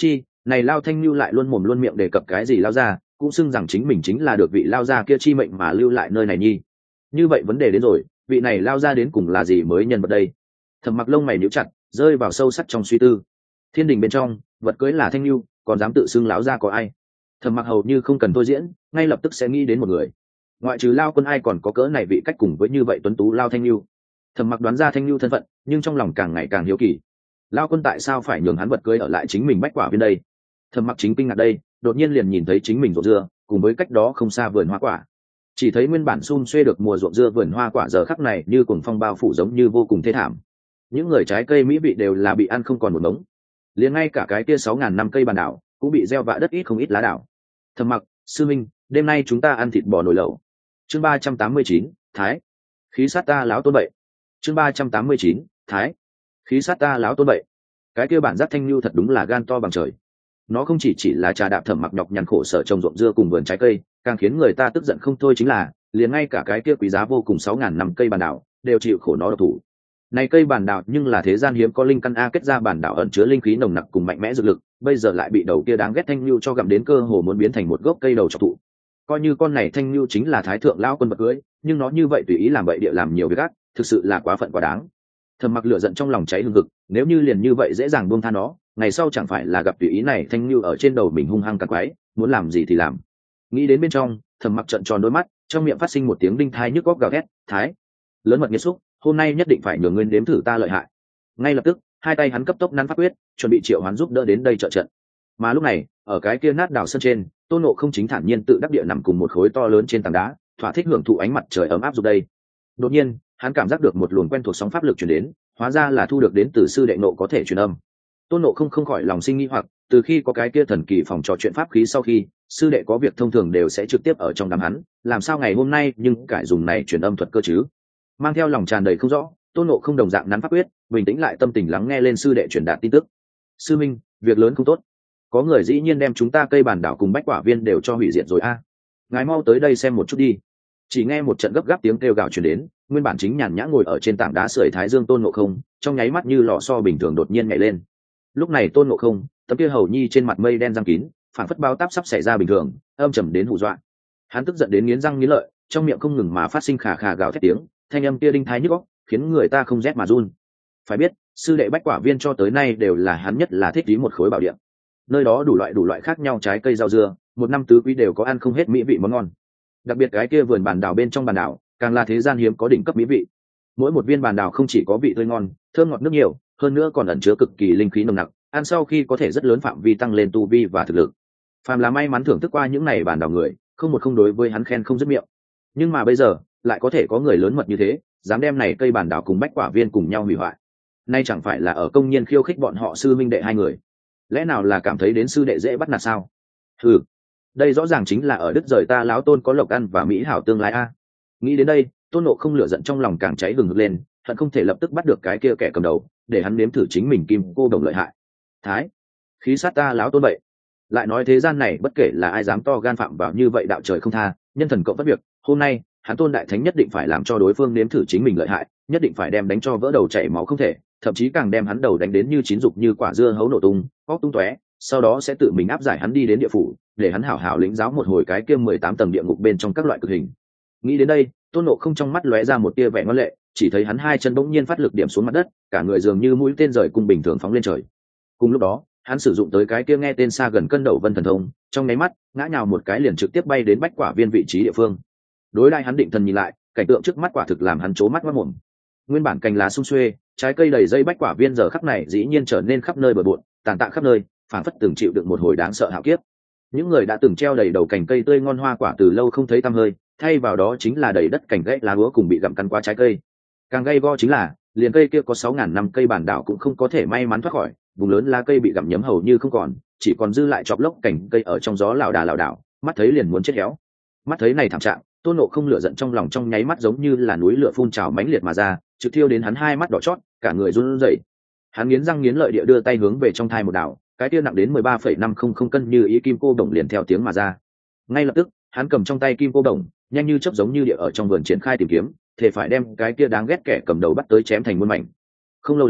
này Lao Thanh Lưu lại luôn mồm luôn miệng đề cập cái gì Lao gia, cũng xưng rằng chính mình chính là được vị Lao gia kia chi mệnh mà lưu lại nơi này nhi. Như vậy vấn đề đến rồi, vị này Lao gia đến cùng là gì mới nhân vật đây? Thẩm Mặc lông mày nhíu chặt, rơi vào sâu sắc trong suy tư. Thiên đình bên trong, vật cưới là Thanh Lưu, còn dám tự xưng lão gia có ai? Thẩm Mặc hầu như không cần tôi diễn, ngay lập tức sẽ nghĩ đến một người. Ngoại trừ Lao Quân ai còn có cỡ này vị cách cùng với như vậy tuấn tú Lao Thanh Lưu. Thẩm Mặc đoán ra Thanh Lưu thân phận, nhưng trong lòng càng ngày càng hiếu kỳ. Lao Quân tại sao phải nhường hắn vật cưới ở lại chính mình Bách Quả Viên đây? Thẩm Mặc chính kinh ngạc đây, đột nhiên liền nhìn thấy chính mình ruộng dưa, cùng với cách đó không xa vườn hoa quả. Chỉ thấy nguyên bản xum xuê được mùa ruộng dưa vườn hoa quả giờ khắc này như cuồng phong bao phủ giống như vô cùng thê thảm. Những người trái cây mỹ vị đều là bị ăn không còn một mống. Liền ngay cả cái kia 6.000 năm cây bàn đảo cũng bị gieo vạ đất ít không ít lá đảo. Thẩm Mặc, sư minh, đêm nay chúng ta ăn thịt bò nồi lẩu. Chương 389, Thái. Khí sát ta láo tôn bậy. Chương 389, Thái. Khí sát ta láo tôn bậy. Cái kia bản giác Thanh Lưu thật đúng là gan to bằng trời. Nó không chỉ là trà đạp Thẩm Mặc nhọc nhằn khổ sở trồng ruộng dưa cùng vườn trái cây, càng khiến người ta tức giận không thôi chính là liền ngay cả cái kia quý giá vô cùng 6.000 năm cây bàn đảo đều chịu khổ nó độc thủ. Này cây bản đảo nhưng là thế gian hiếm có linh căn a kết ra bản đảo ẩn chứa linh khí nồng nặc cùng mạnh mẽ dược lực, bây giờ lại bị đầu kia đáng ghét Thanh Lưu cho gặm đến cơ hồ muốn biến thành một gốc cây đầu trọc thụ. Coi như con này Thanh Lưu chính là Thái thượng lão quân vật cưới, nhưng nó như vậy tùy ý làm bậy địa làm nhiều việc ác, thực sự là quá phận quá đáng. Thẩm Mặc lửa giận trong lòng cháy hừng hực, nếu như liền như vậy dễ dàng buông tha nó, ngày sau chẳng phải là gặp tùy ý này Thanh Lưu ở trên đầu mình hung hăng cắn quái, muốn làm gì thì làm. Nghĩ đến bên trong, Thẩm Mặc trợn tròn đôi mắt, trong miệng phát sinh một tiếng đinh thai nhức óc gào thét, "Thái, lớn mật nghiệt xúc, hôm nay nhất định phải nhường ngươi nếm thử ta lợi hại." Ngay lập tức, hai tay hắn cấp tốc nắn pháp quyết, chuẩn bị triệu hoán giúp đỡ đến đây trợ trận. Mà lúc này, ở cái kia nát đảo sân trên, Tôn Ngộ Không chính thản nhiên tự đắc địa nằm cùng một khối to lớn trên tảng đá, thỏa thích hưởng thụ ánh mặt trời ấm áp giúp đây. Đột nhiên, hắn cảm giác được một luồng quen thuộc sóng pháp lực truyền đến, hóa ra là thu được đến từ sư đệ nộ có thể truyền âm. Tôn Ngộ Không không khỏi lòng sinh nghi hoặc, từ khi có cái kia thần kỳ phòng trò chuyện pháp khí sau khi sư đệ có việc thông thường đều sẽ trực tiếp ở trong đám hắn, làm sao ngày hôm nay nhưng cải dùng này truyền âm thuật cơ chứ? Mang theo lòng tràn đầy không rõ, Tôn Ngộ Không đồng dạng nắn pháp quyết, bình tĩnh lại tâm tình lắng nghe lên sư đệ truyền đạt tin tức. Sư minh, việc lớn không tốt, có người dĩ nhiên đem chúng ta cây bàn đảo cùng Bách Quả Viên đều cho hủy diệt rồi a. Ngài mau tới đây xem một chút đi. Chỉ nghe một trận gấp gáp tiếng kêu gào truyền đến, nguyên bản chính nhàn nhã ngồi ở trên tảng đá sưởi thái dương Tôn Ngộ Không trong nháy mắt như lò xo bình thường đột nhiên nhảy lên. Lúc này Tôn Ngộ Không tấm kia hầu nhi trên mặt mây đen giăng kín, phản phất bao táp sắp xảy ra bình thường, âm trầm đến hù dọa. Hắn tức giận đến nghiến răng nghiến lợi, trong miệng không ngừng mà phát sinh khà khà gào thét tiếng, thanh âm kia đinh thái nhức óc, khiến người ta không rét mà run. Phải biết, sư đệ Bách Quả Viên cho tới nay đều là hắn nhất là thích ý một khối bảo địa. Nơi đó đủ loại khác nhau trái cây rau dưa, một năm tứ quý đều có ăn không hết mỹ vị món ngon. Đặc biệt cái kia vườn bàn đảo bên trong bàn đảo, càng là thế gian hiếm có đỉnh cấp mỹ vị. Mỗi một viên bàn đảo không chỉ có vị tươi ngon, thơm ngọt nước nhiều, hơn nữa còn ẩn chứa cực kỳ linh khí nồng nặc, ăn sau khi có thể rất lớn phạm vi tăng lên tu vi và thực lực. Phàm là may mắn thưởng thức qua những này bàn đảo người, không một không đối với hắn khen không dứt miệng. Nhưng mà bây giờ, lại có thể có người lớn mật như thế, dám đem này cây bàn đảo cùng Bách Quả Viên cùng nhau hủy hoại. Nay chẳng phải là ở công nhiên khiêu khích bọn họ sư minh đệ hai người? Lẽ nào là cảm thấy đến sư đệ dễ bắt nạt sao? Ừ, đây rõ ràng chính là ở đứt rời ta láo Tôn có lộc ăn và mỹ hảo tương lai a. Nghĩ đến đây, Tôn Ngộ Không lửa giận trong lòng càng cháy hừng hực lên, hận không thể lập tức bắt được cái kia kẻ cầm đầu, để hắn nếm thử chính mình kim cô đồng lợi hại. Thái, khí sát ta láo Tôn vậy. Lại nói thế gian này bất kể là ai dám to gan phạm vào như vậy đạo trời không tha, nhân thần cộng bất việc, hôm nay hắn Tôn đại thánh nhất định phải làm cho đối phương nếm thử chính mình lợi hại, nhất định phải đem đánh cho vỡ đầu chảy máu không thể, thậm chí càng đem hắn đầu đánh đến như chín dục như quả dưa hấu nổ tung, óc tung tóe, sau đó sẽ tự mình áp giải hắn đi đến địa phủ, để hắn hảo hảo lĩnh giáo một hồi cái kia 18 tầng địa ngục bên trong các loại cực hình. Nghĩ đến đây, Tôn Ngộ Không trong mắt lóe ra một tia vẻ ngoan lệ, chỉ thấy hắn hai chân bỗng nhiên phát lực điểm xuống mặt đất, cả người dường như mũi tên rời cung bình thường phóng lên trời. Cùng lúc đó, hắn sử dụng tới cái kia nghe tên xa gần cân đầu vân thần thông, trong nháy mắt ngã nhào một cái liền trực tiếp bay đến Bách Quả Viên vị trí địa phương. Đối lại hắn định thần nhìn lại, cảnh tượng trước mắt quả thực làm hắn trố mắt ngoác mồm. Nguyên bản cành lá sum xuê, trái cây đầy dây Bách Quả Viên giờ khắc này dĩ nhiên trở nên khắp nơi bừa bộn, tàn tạ khắp nơi, phảng phất từng chịu đựng một hồi đáng sợ hạo kiếp. Những người đã từng treo đầy đầu cành cây tươi ngon hoa quả từ lâu không thấy tăm hơi, thay vào đó chính là đầy đất cành gãy lá úa cùng bị gặm cắn qua trái cây. Càng gay go chính là, liền cây kia có 6.000 năm cây bản đảo cũng không có thể may mắn thoát khỏi, vùng lớn lá cây bị gặm nhấm hầu như không còn, chỉ còn dư lại chọc lốc cành cây ở trong gió lảo đảo, mắt thấy liền muốn chết héo. Mắt thấy này thảm trạng, Tôn Ngộ Không lửa giận trong lòng trong nháy mắt giống như là núi lửa phun trào mãnh liệt mà ra, trực thiêu đến hắn hai mắt đỏ chót, cả người run rẩy. Hắn nghiến răng nghiến lợi địa đưa tay hướng về trong thai một đảo, cái kia nặng đến 13,500 cân như ý kim cô đồng liền theo tiếng mà ra. Ngay lập tức, hắn cầm trong tay kim cô đồng, nhanh như chớp giống như địa ở trong vườn triển khai tìm kiếm, thể phải đem cái kia đáng ghét kẻ cầm đầu bắt tới chém thành muôn mảnh. Không lâu lắm,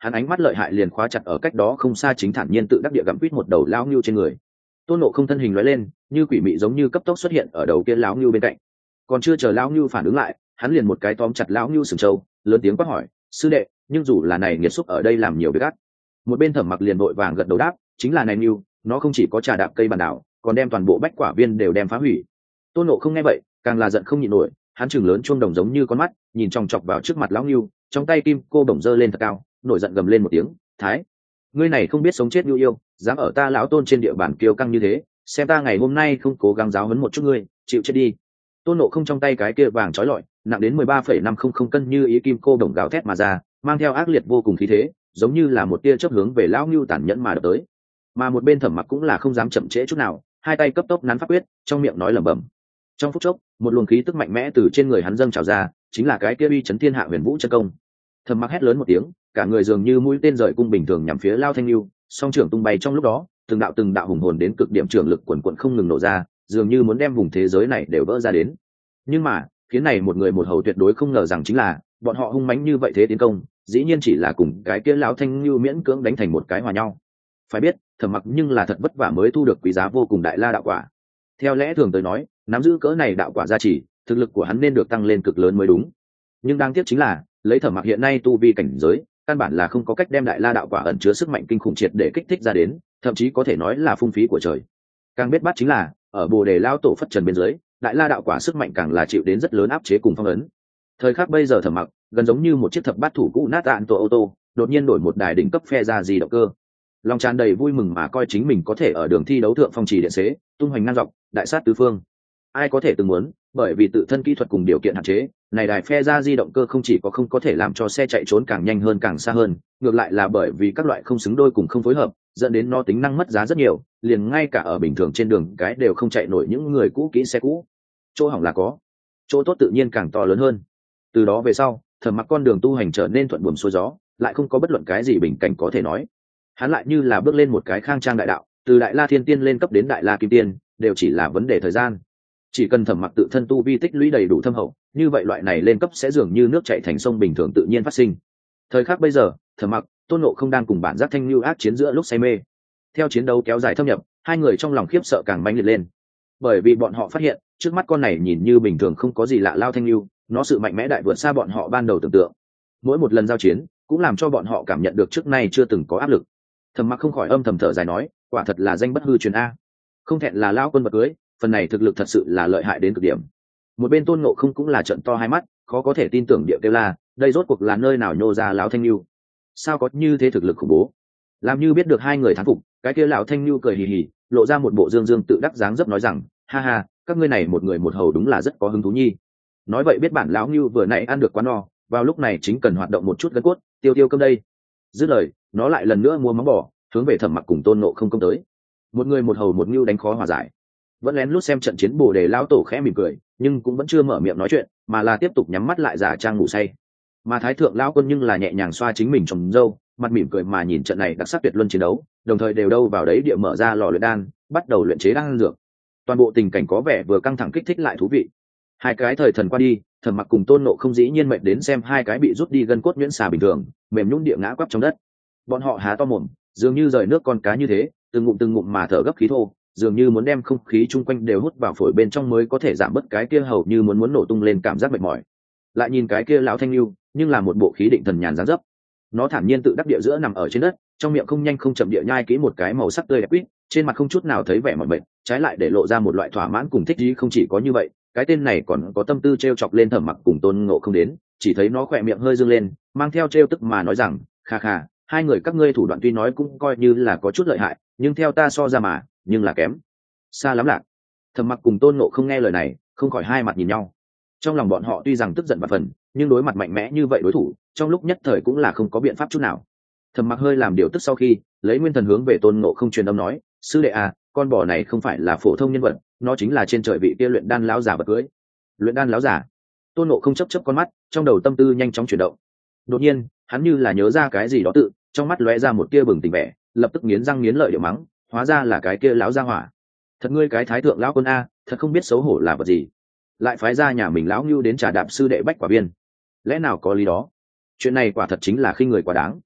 hắn ánh mắt lợi hại liền khóa chặt ở cách đó không xa chính thản nhiên tự đắc địa gặm quýt một đầu lão ngưu trên người. Tôn Ngộ Không thân hình lóe lên, như quỷ mị giống như cấp tốc xuất hiện ở đầu kia lão ngưu bên cạnh. Còn chưa chờ lão ngưu phản ứng lại, hắn liền một cái tóm chặt lão ngưu sừng trâu, lớn tiếng quát hỏi: sư đệ, nhưng dù là này nghiệt xúc ở đây làm nhiều việc ác. Một bên Thẩm Mặc liền vội vàng gật đầu đáp: chính là này ngưu, nó không chỉ có trà đạp cây bản đảo, còn đem toàn bộ bách quả viên đều đem phá hủy. Tôn Ngộ Không nghe vậy, càng là giận không nhịn nổi, hắn trừng lớn chuông đồng giống như con mắt, nhìn chòng chọc vào trước mặt lão ngưu, trong tay kim cô bổng giơ lên thật cao, nổi giận gầm lên một tiếng: thái, ngươi này không biết sống chết nhu yêu, dám ở ta lão Tôn trên địa bàn kiêu căng như thế, xem ta ngày hôm nay không cố gắng giáo huấn một chút ngươi, chịu chết đi. Tôn Ngộ Không trong tay cái kia vàng chói lọi, nặng đến 13,500 cân như ý kim cô đồng gào thét mà ra, mang theo ác liệt vô cùng khí thế, giống như là một tia chớp hướng về lão ngưu tàn nhẫn mà đập tới. Mà một bên Thẩm Mặc cũng là không dám chậm trễ chút nào, hai tay cấp tốc nắn pháp quyết, trong miệng nói lẩm bẩm. Trong phút chốc, một luồng khí tức mạnh mẽ từ trên người hắn dâng trào ra, chính là cái kia uy chấn thiên hạ huyền vũ chân công. Thẩm Mặc hét lớn một tiếng, cả người dường như mũi tên rời cung bình thường nhắm phía Lao Thanh Lưu, song trưởng tung bay trong lúc đó, từng đạo hùng hồn đến cực điểm trưởng lực quần quần không ngừng nổ ra, dường như muốn đem vùng thế giới này đều vỡ ra đến. Nhưng mà, khiến này một người một hầu tuyệt đối không ngờ rằng chính là, bọn họ hung mãnh như vậy thế tiến công, dĩ nhiên chỉ là cùng cái kia Lão Thanh Lưu miễn cưỡng đánh thành một cái hòa nhau. Phải biết, Thẩm Mặc nhưng là thật vất vả mới thu được quý giá vô cùng đại la đạo quả. Theo lẽ thường tới nói, nắm giữ cỡ này đạo quả gia trì, thực lực của hắn nên được tăng lên cực lớn mới đúng. Nhưng đáng tiếc chính là, lấy Thẩm Mặc hiện nay tu vi cảnh giới, căn bản là không có cách đem đại la đạo quả ẩn chứa sức mạnh kinh khủng triệt để kích thích ra đến, thậm chí có thể nói là phung phí của trời. Càng biết bắt chính là, ở Bồ Đề Lao Tổ phất trần bên dưới, đại la đạo quả sức mạnh càng là chịu đến rất lớn áp chế cùng phong ấn. Thời khắc bây giờ Thẩm Mặc gần giống như một chiếc thập bát thủ cũ nát tạn tổ ô tô, đột nhiên đổi một đài đỉnh cấp phe ra gì động cơ. Lòng tràn đầy vui mừng mà coi chính mình có thể ở đường thi đấu thượng phong trì điện xế, tung hoành ngang dọc, đại sát tứ phương. Ai có thể từng muốn, bởi vì tự thân kỹ thuật cùng điều kiện hạn chế, này đài phe ra di động cơ không chỉ có không có thể làm cho xe chạy trốn càng nhanh hơn càng xa hơn, ngược lại là bởi vì các loại không xứng đôi cùng không phối hợp, dẫn đến nó tính năng mất giá rất nhiều, liền ngay cả ở bình thường trên đường cái đều không chạy nổi những người cũ kỹ xe cũ. Chỗ hỏng là có, chỗ tốt tự nhiên càng to lớn hơn. Từ đó về sau, Thẩm Mặc con đường tu hành trở nên thuận buồm xuôi gió, lại không có bất luận cái gì bình cảnh có thể nói. Hắn lại như là bước lên một cái khang trang đại đạo, từ đại la thiên tiên lên cấp đến đại la kim tiên, đều chỉ là vấn đề thời gian. Chỉ cần Thẩm Mặc tự thân tu vi tích lũy đầy đủ thâm hậu, như vậy loại này lên cấp sẽ dường như nước chảy thành sông bình thường tự nhiên phát sinh. Thời khắc bây giờ, Thẩm Mặc, Tôn Ngộ Không đang cùng bản giác thanh lưu ác chiến giữa lúc say mê. Theo chiến đấu kéo dài thâm nhập, hai người trong lòng khiếp sợ càng mãnh liệt lên, bởi vì bọn họ phát hiện trước mắt con này nhìn như bình thường không có gì lạ Lao Thanh lưu, nó sự mạnh mẽ đại vượt xa bọn họ ban đầu tưởng tượng. Mỗi một lần giao chiến cũng làm cho bọn họ cảm nhận được trước nay chưa từng có áp lực. Thẩm Mặc không khỏi âm thầm thở dài nói, quả thật là danh bất hư truyền a, không thẹn là Lao quân vật cưới, phần này thực lực thật sự là lợi hại đến cực điểm. Một bên Tôn Ngộ Không cũng là trợn to hai mắt, khó có thể tin tưởng địa kêu la, đây rốt cuộc là nơi nào nhô ra lão Thanh lưu? Sao có như thế thực lực khủng bố? Làm như biết được hai người thắng phục, cái kia lão Thanh lưu cười hì hì, lộ ra một bộ dương dương tự đắc dáng dấp nói rằng, ha ha, các ngươi này một người một hầu đúng là rất có hứng thú nhi. Nói vậy biết bản lão Ngưu vừa nãy ăn được quá no, vào lúc này chính cần hoạt động một chút gân cốt, tiêu tiêu cơm đây. Dứt lời, nó lại lần nữa mua móng bò, hướng về Thẩm Mặc cùng Tôn Ngộ Không công tới. Một người một hầu một Ngưu đánh khó hòa giải. Vẫn lén lút xem trận chiến Bồ Đề lão tổ khẽ mỉm cười, nhưng cũng vẫn chưa mở miệng nói chuyện, mà là tiếp tục nhắm mắt lại giả trang ngủ say. Mà Thái thượng lão quân nhưng là nhẹ nhàng xoa chính mình trồng râu, mặt mỉm cười mà nhìn trận này đặc sắc tuyệt luân chiến đấu, đồng thời đều đâu vào đấy địa mở ra lò luyện đan, bắt đầu luyện chế đan dược. Toàn bộ tình cảnh có vẻ vừa căng thẳng kích thích lại thú vị. Hai cái thời thần qua đi, Thẩm Mặc cùng Tôn Ngộ Không dĩ nhiên mệt đến xem hai cái bị rút đi gân cốt nhuyễn xà bình thường, mềm nhũn địa ngã quắp trong đất. Bọn họ há to mồm, dường như rời nước con cá như thế, từng ngụm mà thở gấp khí thô, dường như muốn đem không khí chung quanh đều hút vào phổi bên trong mới có thể giảm bớt cái kia hầu như muốn nổ tung lên cảm giác mệt mỏi. Lại nhìn cái kia lão Thanh lưu, nhưng là một bộ khí định thần nhàn dáng dấp. Nó thản nhiên tự đắc địa giữa nằm ở trên đất, trong miệng không nhanh không chậm địa nhai kỹ một cái màu sắc tươi đẹp quýt, trên mặt không chút nào thấy vẻ mỏi mệt, trái lại để lộ ra một loại thỏa mãn cùng thích ý. Không chỉ có như vậy, cái tên này còn có tâm tư trêu chọc lên Thẩm Mặc cùng Tôn Ngộ Không đến, chỉ thấy nó khỏe miệng hơi dương lên, mang theo trêu tức mà nói rằng, kha kha, hai người các ngươi thủ đoạn tuy nói cũng coi như là có chút lợi hại, nhưng theo ta so ra mà, nhưng là kém xa lắm lạc. Thẩm Mặc cùng Tôn Ngộ Không nghe lời này, không khỏi hai mặt nhìn nhau. Trong lòng bọn họ tuy rằng tức giận và phần, nhưng đối mặt mạnh mẽ như vậy đối thủ, trong lúc nhất thời cũng là không có biện pháp chút nào. Thẩm Mặc hơi làm điều tức sau khi, lấy nguyên thần hướng về Tôn Ngộ Không truyền âm nói, sư đệ à, con bò này không phải là phổ thông nhân vật, nó chính là trên trời vị kia luyện đan lão giả vật cưới. Luyện đan lão giả? Tôn Ngộ Không chớp con mắt, trong đầu tâm tư nhanh chóng chuyển động. Đột nhiên, hắn như là nhớ ra cái gì đó tự, trong mắt lóe ra một tia bừng tỉnh vẻ, lập tức nghiến răng nghiến lợi điệu mắng, hóa ra là cái kia lão gia hỏa. Thật ngươi cái thái thượng lão quân a, thật không biết xấu hổ là vật gì, lại phái ra nhà mình lão Ngưu đến trà đạp sư đệ bách quả viên, lẽ nào có lý đó? Chuyện này quả thật chính là khinh người quá đáng.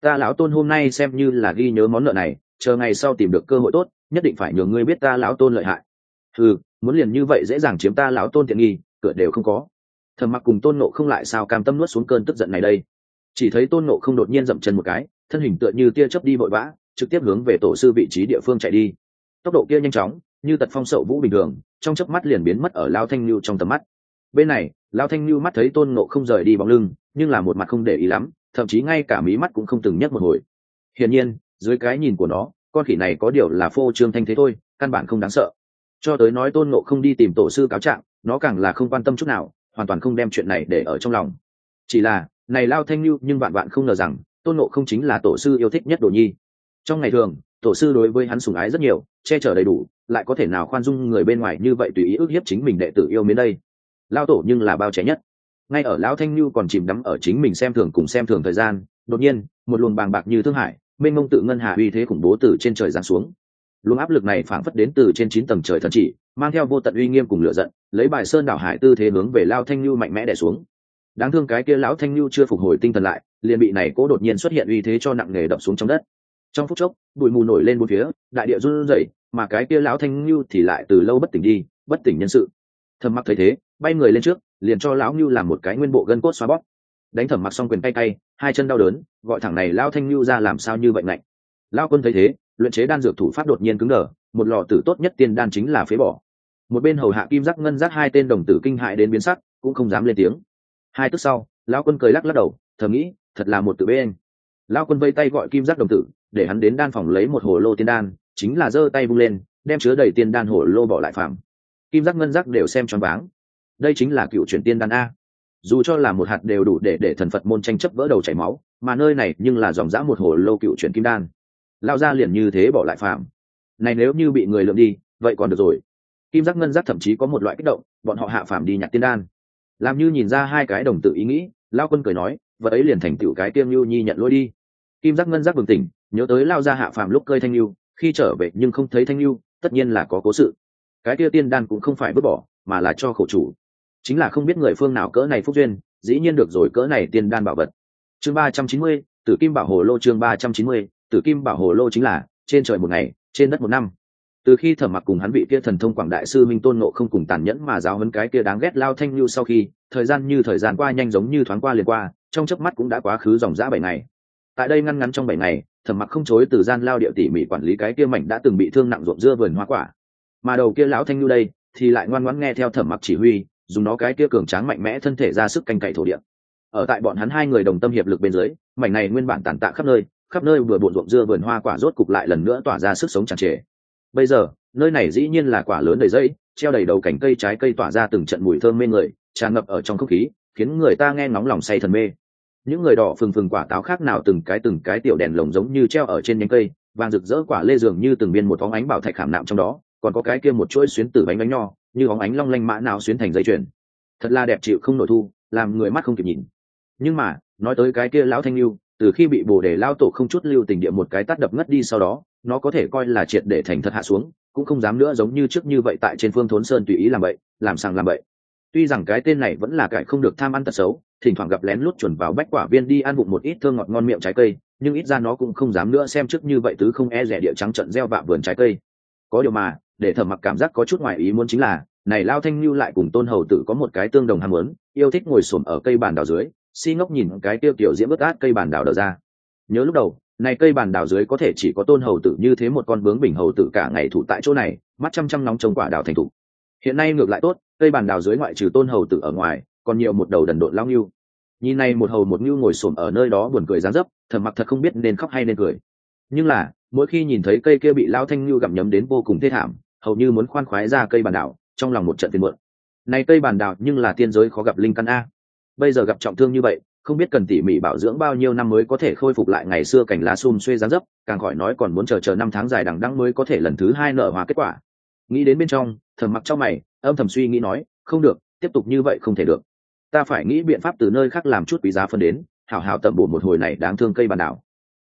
Ta lão tôn hôm nay xem như là ghi nhớ món nợ này, chờ ngày sau tìm được cơ hội tốt nhất định phải nhường ngươi biết ta lão tôn lợi hại. Ừ, muốn liền như vậy dễ dàng chiếm ta lão tôn tiện nghi, cửa đều không có. Thẩm Mặc cùng Tôn Nộ không lại sao cam tâm nuốt xuống cơn tức giận này đây. Chỉ thấy Tôn Nộ không đột nhiên dậm chân một cái, thân hình tựa như tia chớp đi vội vã, trực tiếp hướng về tổ sư vị trí địa phương chạy đi. Tốc độ kia nhanh chóng như tật phong sậu vũ bình thường, trong chớp mắt liền biến mất ở Lao Thanh Nhu trong tầm mắt. Bên này Lao Thanh Nhu mắt thấy Tôn Nộ không rời đi bóng lưng, nhưng là một mặt không để ý lắm, thậm chí ngay cả mí mắt cũng không từng nhấc một hồi. Hiển nhiên dưới cái nhìn của nó, con khỉ này có điều là phô trương thanh thế thôi, căn bản không đáng sợ. Cho tới nói Tôn Nộ không đi tìm tổ sư cáo trạng, nó càng là không quan tâm chút nào, hoàn toàn không đem chuyện này để ở trong lòng. Chỉ là này Lao Thanh Nhu nhưng vạn vạn không ngờ rằng Tôn Nộ không chính là tổ sư yêu thích nhất đồ nhi. Trong ngày thường tổ sư đối với hắn sủng ái rất nhiều, che chở đầy đủ, lại có thể nào khoan dung người bên ngoài như vậy tùy ý ức hiếp chính mình đệ tử yêu mến đây. Lao tổ nhưng là bao trẻ nhất. Ngay ở Lão Thanh Nhu còn chìm đắm ở chính mình xem thường cùng xem thường thời gian, đột nhiên một luồng bàng bạc như thương hải mênh mông tự ngân hà uy thế khủng bố từ trên trời giáng xuống. Luồng áp lực này phảng phất đến từ trên 9 tầng trời thần chỉ, mang theo vô tận uy nghiêm cùng lửa giận, lấy bài sơn đảo hải tư thế hướng về Lao Thanh Nhu mạnh mẽ đè xuống. Đáng thương cái kia Lão Thanh Nhu chưa phục hồi tinh thần lại, liền bị này cố đột nhiên xuất hiện uy thế cho nặng nề đập xuống trong đất. Trong phút chốc bụi mù nổi lên bốn phía, đại địa run rẩy, mà cái kia Lão Thanh Nhu thì lại từ lâu bất tỉnh đi, bất tỉnh nhân sự. Thẩm Mặc thấy thế, bay người lên trước, liền cho Lão Nhu làm một cái nguyên bộ gân cốt xoa bóp. Đánh Thẩm Mặc xong quyền tay tay, hai chân đau đớn, gọi thẳng này Lão Thanh Nhu ra làm sao như vậy lạnh. Lão Quân thấy thế, luyện chế đan dược thủ pháp đột nhiên cứng đờ, một lò tử tốt nhất tiên đan chính là phế bỏ. Một bên hầu hạ Kim Giác Ngân Giác hai tên đồng tử kinh hại đến biến sắc, cũng không dám lên tiếng. Hai tức sau, Lão Quân cười lắc lắc đầu, thầm nghĩ, thật là một tự bên. Lão Quân vây tay gọi Kim Giác đồng tử, để hắn đến đan phòng lấy một hồ lô tiên đan, chính là giơ tay vung lên, đem chứa đầy tiên đan hồ lô bỏ lại phàm. Kim Giác Ngân Giác đều xem choáng váng. Đây chính là cựu chuyển tiên đan a. Dù cho là một hạt đều đủ để thần Phật môn tranh chấp vỡ đầu chảy máu, mà nơi này nhưng là dòng dã một hồ lô cựu chuyển kim đan. Lão gia liền như thế bỏ lại phàm. Này nếu như bị người lượm đi, vậy còn được rồi. Kim Giác Ngân Giác thậm chí có một loại kích động, bọn họ hạ phàm đi nhặt tiên đan. Làm như nhìn ra hai cái đồng tử ý nghĩ, Lão Quân cười nói, vật ấy liền thành tựu cái Tiêm Nhu Nhi nhận lỗi đi. Kim Giác Ngân Giác bừng tỉnh, nhớ tới Lao gia hạ phàm lúc cơi thanh lưu, khi trở về nhưng không thấy thanh lưu, tất nhiên là có cố sự. Cái kia tiên đan cũng không phải vứt bỏ, mà là cho khổ chủ. Chính là không biết người phương nào cỡ này phúc duyên, dĩ nhiên được rồi cỡ này tiên đan bảo vật. Chương 390, Tử Kim Bảo Hồ Lô. Chương 390, Tử Kim Bảo Hồ Lô chính là trên trời một ngày, trên đất một năm. Từ khi Thẩm Mặc cùng hắn vị kia thần thông quảng đại sư Minh Tôn Ngộ không cùng tàn nhẫn mà giáo huấn cái kia đáng ghét Lao Thanh Lưu sau khi, thời gian như thời gian qua nhanh giống như thoáng qua liền qua, trong chớp mắt cũng đã quá khứ dòng dã 7 ngày. Tại đây ngăn ngắn trong 7 ngày, Thẩm Mặc không chối từ gian lao điệu tỉ mỉ quản lý cái kia mảnh đã từng bị thương nặng ruộng dưa vườn hoa quả. Mà đầu kia lão Thanh Lưu đây thì lại ngoan ngoãn nghe theo Thẩm Mặc chỉ huy, dùng nó cái kia cường tráng mạnh mẽ thân thể ra sức canh cày thổ địa. Ở tại bọn hắn hai người đồng tâm hiệp lực bên dưới, mảnh này nguyên bản tàn tạ khắp nơi vừa bộn ruộng dưa vườn hoa quả rốt cục lại lần nữa tỏa ra sức sống tràn trề. Bây giờ nơi này dĩ nhiên là quả lớn đầy dây, treo đầy đầu cành cây trái cây tỏa ra từng trận mùi thơm mê người, tràn ngập ở trong không khí, khiến người ta nghe ngóng lòng say thần mê. Những người đỏ phừng quả táo khác nào từng cái tiểu đèn lồng giống như treo ở trên nhánh cây, vàng rực rỡ quả lê dường như từng viên một phóng ánh bảo thạch khảm nạm trong đó, còn có cái kia một chuỗi xuyến tử bánh nho như bóng ánh long lanh mã nào xuyến thành dây chuyền, thật là đẹp chịu không nổi thu, làm người mắt không kịp nhìn. Nhưng mà nói tới cái kia lão Thanh Lưu, từ khi bị Bồ Đề lao tổ không chút lưu tình địa một cái tát đập ngất đi sau đó, nó có thể coi là triệt để thành thật hạ xuống, cũng không dám nữa giống như trước như vậy tại trên Phương Thốn Sơn tùy ý làm bậy, làm sàng làm bậy. Tuy rằng cái tên này vẫn là cải không được tham ăn tật xấu, thỉnh thoảng gặp lén lút chuẩn vào bách quả viên đi ăn vụng một ít thơm ngọt ngon miệng trái cây, nhưng ít ra nó cũng không dám nữa xem trước như vậy tứ không e rẻ địa trắng trận gieo vạ vườn trái cây. Có điều mà để Thẩm Mặc cảm giác có chút ngoài ý muốn chính là, này Lao Thanh Lưu lại cùng Tôn Hầu Tử có một cái tương đồng ham muốn, yêu thích ngồi xổm ở cây bàn đào dưới, si ngốc nhìn cái tiêu tiểu diễm ướt át cây bàn đào đờ ra. Nhớ lúc đầu này cây bàn đào dưới có thể chỉ có Tôn Hầu Tử như thế một con bướng bỉnh hầu tử cả ngày thủ tại chỗ này, mắt chăm chăm nóng trông quả đào thành thục. Hiện nay ngược lại tốt, cây bàn đào dưới ngoại trừ Tôn Hầu Tử ở ngoài, còn nhiều một đầu đần độn lao ngưu. Nhìn này một hầu một ngưu ngồi xổm ở nơi đó buồn cười dáng dấp, Thẩm Mặc thật không biết nên khóc hay nên cười. Nhưng là mỗi khi nhìn thấy cây kia bị Lao Thanh Ngưu gặm nhấm đến vô cùng thê thảm, hầu như muốn khoan khoái ra cây bàn đào, trong lòng một trận phiền muộn. Này cây bàn đào nhưng là tiên giới khó gặp linh căn a, bây giờ gặp trọng thương như vậy, không biết cần tỉ mỉ bảo dưỡng bao nhiêu năm mới có thể khôi phục lại ngày xưa cảnh lá sum xuê dáng dấp, càng khỏi nói còn muốn chờ năm tháng dài đằng đẵng mới có thể lần thứ hai nở hoa kết quả. Nghĩ đến bên trong, Thẩm Mặc trong mày âm thầm suy nghĩ nói, không được, tiếp tục như vậy không thể được, ta phải nghĩ biện pháp từ nơi khác làm chút quý giá phân đến, hảo hảo tầm bổ một hồi này đáng thương cây bàn đào.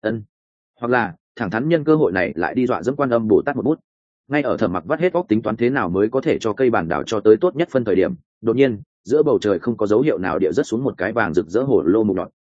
Hoặc là thẳng thắn nhân cơ hội này lại đi dọa dẫm Quan Âm Bồ Tát một bút. Ngay ở Thẩm Mặc vắt hết óc tính toán thế nào mới có thể cho cây bàn đào cho tới tốt nhất phân thời điểm, đột nhiên giữa bầu trời không có dấu hiệu nào địa rớt xuống một cái vàng rực rỡ hổ lô mục nhọn.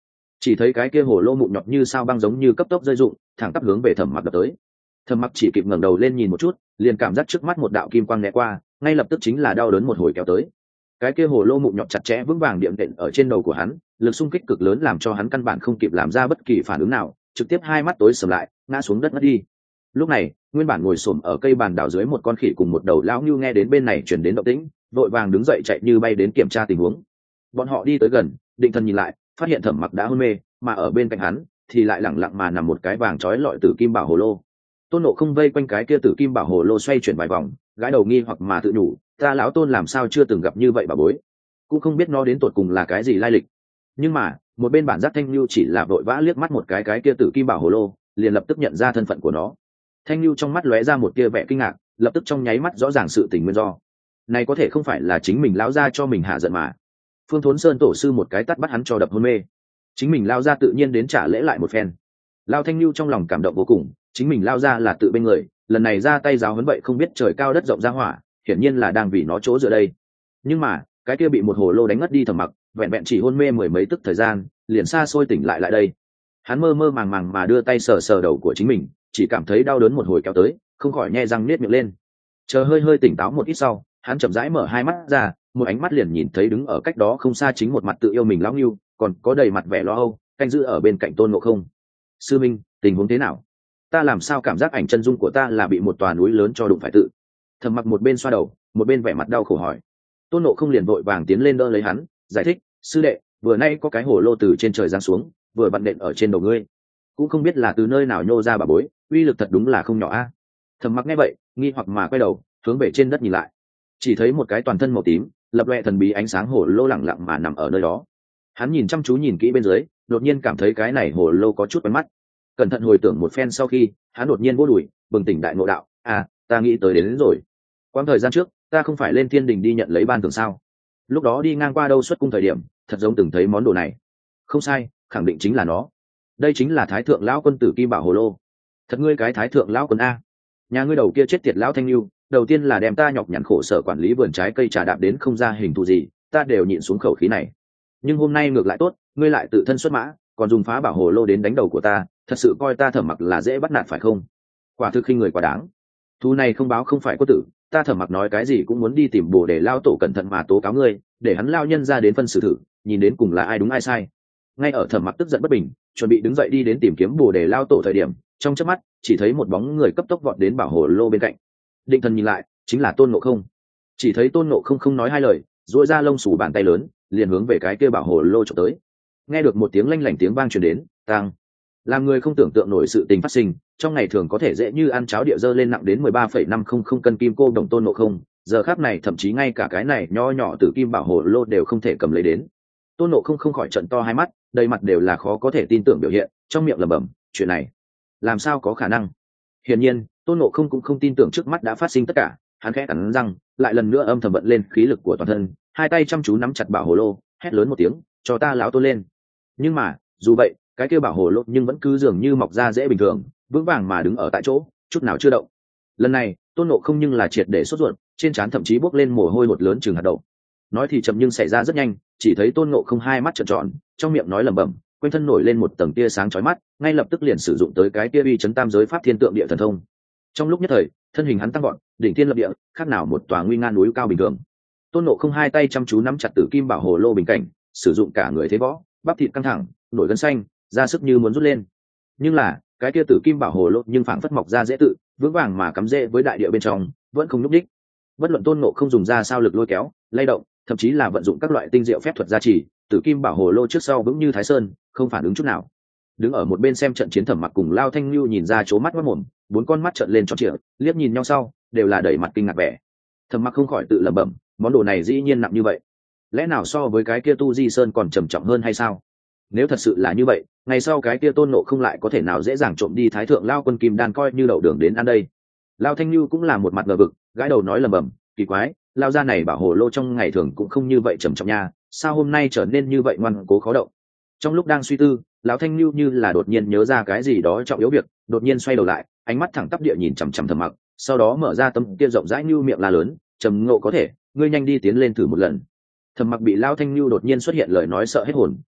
chỉ thấy cái kia hồ lô mụn nhọt như sao băng giống như cấp tốc rơi rụng, thẳng tắp hướng về Thẩm Mặc đập tới. Thẩm Mặc chỉ kịp ngẩng đầu lên nhìn một chút, liền cảm giác trước mắt một đạo kim quang né qua, ngay lập tức chính là đau đớn một hồi kéo tới. Cái kia hồ lô mụn nhọt chặt chẽ vững vàng điểm đệm ở trên đầu của hắn, lực xung kích cực lớn làm cho hắn căn bản không kịp làm ra bất kỳ phản ứng nào, trực tiếp hai mắt tối sầm lại, ngã xuống đất ngất đi. Lúc này, nguyên bản ngồi xổm ở cây bàn đảo dưới một con khỉ cùng một đầu lão ngưu nghe đến bên này truyền đến động tĩnh, vội vàng đứng dậy chạy như bay đến kiểm tra tình huống. Bọn họ đi tới gần, định thần nhìn lại, phát hiện Thẩm Mặc đã hôn mê, mà ở bên cạnh hắn thì lại lẳng lặng mà nằm một cái vàng trói lọi tử kim bảo hồ lô. Tôn Nộ không vây quanh cái kia tử kim bảo hồ lô xoay chuyển vài vòng, gái đầu nghi hoặc mà tự nhủ, ta lão Tôn làm sao chưa từng gặp như vậy bà bối, cũng không biết nó đến tột cùng là cái gì lai lịch. Nhưng mà một bên bản giác Thanh Lưu chỉ là vội vã liếc mắt một cái kia tử kim bảo hồ lô, liền lập tức nhận ra thân phận của nó. Thanh Lưu trong mắt lóe ra một tia vẻ kinh ngạc, lập tức trong nháy mắt rõ ràng sự tình nguyên do. Này có thể không phải là chính mình lão gia cho mình hạ giận mà. Phương Thốn Sơn tổ sư một cái tát bắt hắn cho đập hôn mê, chính mình lao ra tự nhiên đến trả lễ lại một phen. Lao Thanh Lưu trong lòng cảm động vô cùng, chính mình lao ra là tự bên người, lần này ra tay giáo huấn vậy không biết trời cao đất rộng ra hỏa, hiển nhiên là đang vì nó chỗ dựa đây. Nhưng mà cái kia bị một hồ lô đánh ngất đi Thẩm Mặc, vẹn vẹn chỉ hôn mê mười mấy tức thời gian, liền xa xôi tỉnh lại đây. Hắn mơ mơ màng màng mà đưa tay sờ sờ đầu của chính mình, chỉ cảm thấy đau đớn một hồi kéo tới, không khỏi nhe răng niết miệng lên. Chờ hơi tỉnh táo một ít sau, hắn chậm rãi mở hai mắt ra, một ánh mắt liền nhìn thấy đứng ở cách đó không xa chính một mặt tự yêu mình lão Ngưu, còn có đầy mặt vẻ lo âu, canh giữ ở bên cạnh Tôn Ngộ Không. Sư minh, tình huống thế nào? Ta làm sao cảm giác ảnh chân dung của ta là bị một tòa núi lớn cho đụng phải tự? Thẩm Mặc một bên xoa đầu, một bên vẻ mặt đau khổ hỏi. Tôn Ngộ Không liền vội vàng tiến lên đỡ lấy hắn, giải thích, sư đệ, vừa nay có cái hồ lô từ trên trời giáng xuống, vừa vặn đện ở trên đầu ngươi, cũng không biết là từ nơi nào nhô ra bà bối, uy lực thật đúng là không nhỏ a. Thẩm Mặc nghe vậy, nghi hoặc mà quay đầu hướng về trên đất nhìn lại, chỉ thấy một cái toàn thân màu tím, lập loè thần bí ánh sáng hồ lô lẳng lặng mà nằm ở nơi đó. Hắn nhìn chăm chú nhìn kỹ bên dưới, đột nhiên cảm thấy cái này hồ lô có chút quen mắt. Cẩn thận hồi tưởng một phen sau khi, hắn đột nhiên vô đùi, bừng tỉnh đại ngộ đạo, ta nghĩ tới đến rồi. Quãng thời gian trước, ta không phải lên Thiên Đình đi nhận lấy ban thưởng sao? Lúc đó đi ngang qua đâu xuất cung thời điểm, thật giống từng thấy món đồ này. Không sai, khẳng định chính là nó. Đây chính là Thái thượng lão quân tử kim bảo hồ lô. Thật ngươi cái Thái thượng lão quân a. Nhà ngươi đầu kia chết tiệt lão Thanh Lưu, đầu tiên là đem ta nhọc nhằn khổ sở quản lý vườn trái cây trà đạp đến không ra hình thù gì, ta đều nhịn xuống khẩu khí này. Nhưng hôm nay ngược lại tốt, ngươi lại tự thân xuất mã, còn dùng phá bảo hồ lô đến đánh đầu của ta, thật sự coi ta Thẩm Mặc là dễ bắt nạt phải không? Quả thực khinh người quá đáng. Thù này không báo không phải có tử, ta Thẩm Mặc nói cái gì cũng muốn đi tìm Bồ Đề lao tổ cẩn thận mà tố cáo ngươi, để hắn lao nhân ra đến phân xử thử, nhìn đến cùng là ai đúng ai sai. Ngay ở Thẩm Mặc tức giận bất bình, chuẩn bị đứng dậy đi đến tìm kiếm Bồ Đề lao tổ thời điểm, trong chớp mắt chỉ thấy một bóng người cấp tốc vọt đến bảo hồ lô bên cạnh. Định thần nhìn lại, chính là Tôn Ngộ Không. Chỉ thấy Tôn Ngộ Không không nói hai lời, duỗi ra lông xù bàn tay lớn, liền hướng về cái kia bảo hồ lô chụp tới. Nghe được một tiếng lanh lảnh tiếng vang truyền đến, tăng, làm người không tưởng tượng nổi sự tình phát sinh, trong ngày thường có thể dễ như ăn cháo địa dơ lên nặng đến 13,500 cân kim cô đồng Tôn Ngộ Không, giờ khắc này thậm chí ngay cả cái này nho nhỏ từ kim bảo hồ lô đều không thể cầm lấy đến. Tôn Ngộ Không không khỏi trợn to hai mắt, đầy mặt đều là khó có thể tin tưởng biểu hiện, trong miệng lẩm bẩm, chuyện này làm sao có khả năng? Hiển nhiên, Tôn Ngộ Không cũng không tin tưởng trước mắt đã phát sinh tất cả, hắn khẽ cắn răng, lại lần nữa âm thầm vận lên khí lực của toàn thân, hai tay chăm chú nắm chặt bảo hồ lô, hét lớn một tiếng, cho ta lão Tôn lên. Nhưng mà dù vậy, cái kia bảo hồ lô nhưng vẫn cứ dường như mọc ra dễ bình thường, vững vàng mà đứng ở tại chỗ, chút nào chưa động. Lần này Tôn Ngộ Không nhưng là triệt để sốt ruột, trên trán thậm chí bốc lên mồ hôi hột lớn chừng hạt đậu. Nói thì chậm nhưng xảy ra rất nhanh, chỉ thấy Tôn Ngộ Không hai mắt trợn tròn, trong miệng nói lẩm bẩm, quanh thân nổi lên một tầng tia sáng chói mắt, ngay lập tức liền sử dụng tới cái kia uy chấn tam giới pháp thiên tượng địa thần thông. Trong lúc nhất thời, thân hình hắn tăng vọt, đỉnh thiên lập địa, khác nào một tòa nguy nga núi cao bình thường. Tôn Ngộ Không hai tay chăm chú nắm chặt tử kim bảo hồ lô bình cảnh, sử dụng cả người thế võ, bắp thịt căng thẳng, nổi gân xanh, ra sức như muốn rút lên. Nhưng là cái kia tử kim bảo hồ lô nhưng phảng phất mọc ra dễ tự, vững vàng mà cắm rễ với đại địa bên trong, vẫn không nhúc đích. Bất luận Tôn Ngộ Không dùng ra sao lực lôi kéo, lay động, thậm chí là vận dụng các loại tinh diệu phép thuật gia trì, tử kim bảo hồ lô trước sau vững như Thái Sơn, không phản ứng chút nào. Đứng ở một bên xem trận chiến Thẩm Mặc cùng Lao Thanh Lưu nhìn ra chố mắt mất mồm, bốn con mắt trợn lên tròn trịa, liếc nhìn nhau sau, đều là đầy mặt kinh ngạc vẻ. Thẩm Mặc không khỏi tự lẩm bẩm, món đồ này dĩ nhiên nặng như vậy, lẽ nào so với cái kia Tu Di Sơn còn trầm trọng hơn hay sao? Nếu thật sự là như vậy, ngày sau cái kia Tôn Ngộ Không lại có thể nào dễ dàng trộm đi Thái thượng Lao quân kim đan coi như đậu đường đến ăn đây? Lao Thanh Lưu cũng là một mặt ngờ vực, gãi đầu nói lẩm bẩm, kỳ quái, Lao gia này bảo hồ lô trong ngày thường cũng không như vậy trầm trọng nha, sao hôm nay trở nên như vậy ngoan cố khó động? Trong lúc đang suy tư, lão Thanh Lưu như là đột nhiên nhớ ra cái gì đó trọng yếu việc, đột nhiên xoay đầu lại, ánh mắt thẳng tắp địa nhìn chằm chằm Thẩm Mặc, sau đó mở ra tấm kia rộng rãi như miệng la lớn, trầm ngộ có thể, ngươi nhanh đi tiến lên thử một lần. Thẩm Mặc bị lão Thanh Lưu đột nhiên xuất hiện lời nói sợ hết hồn,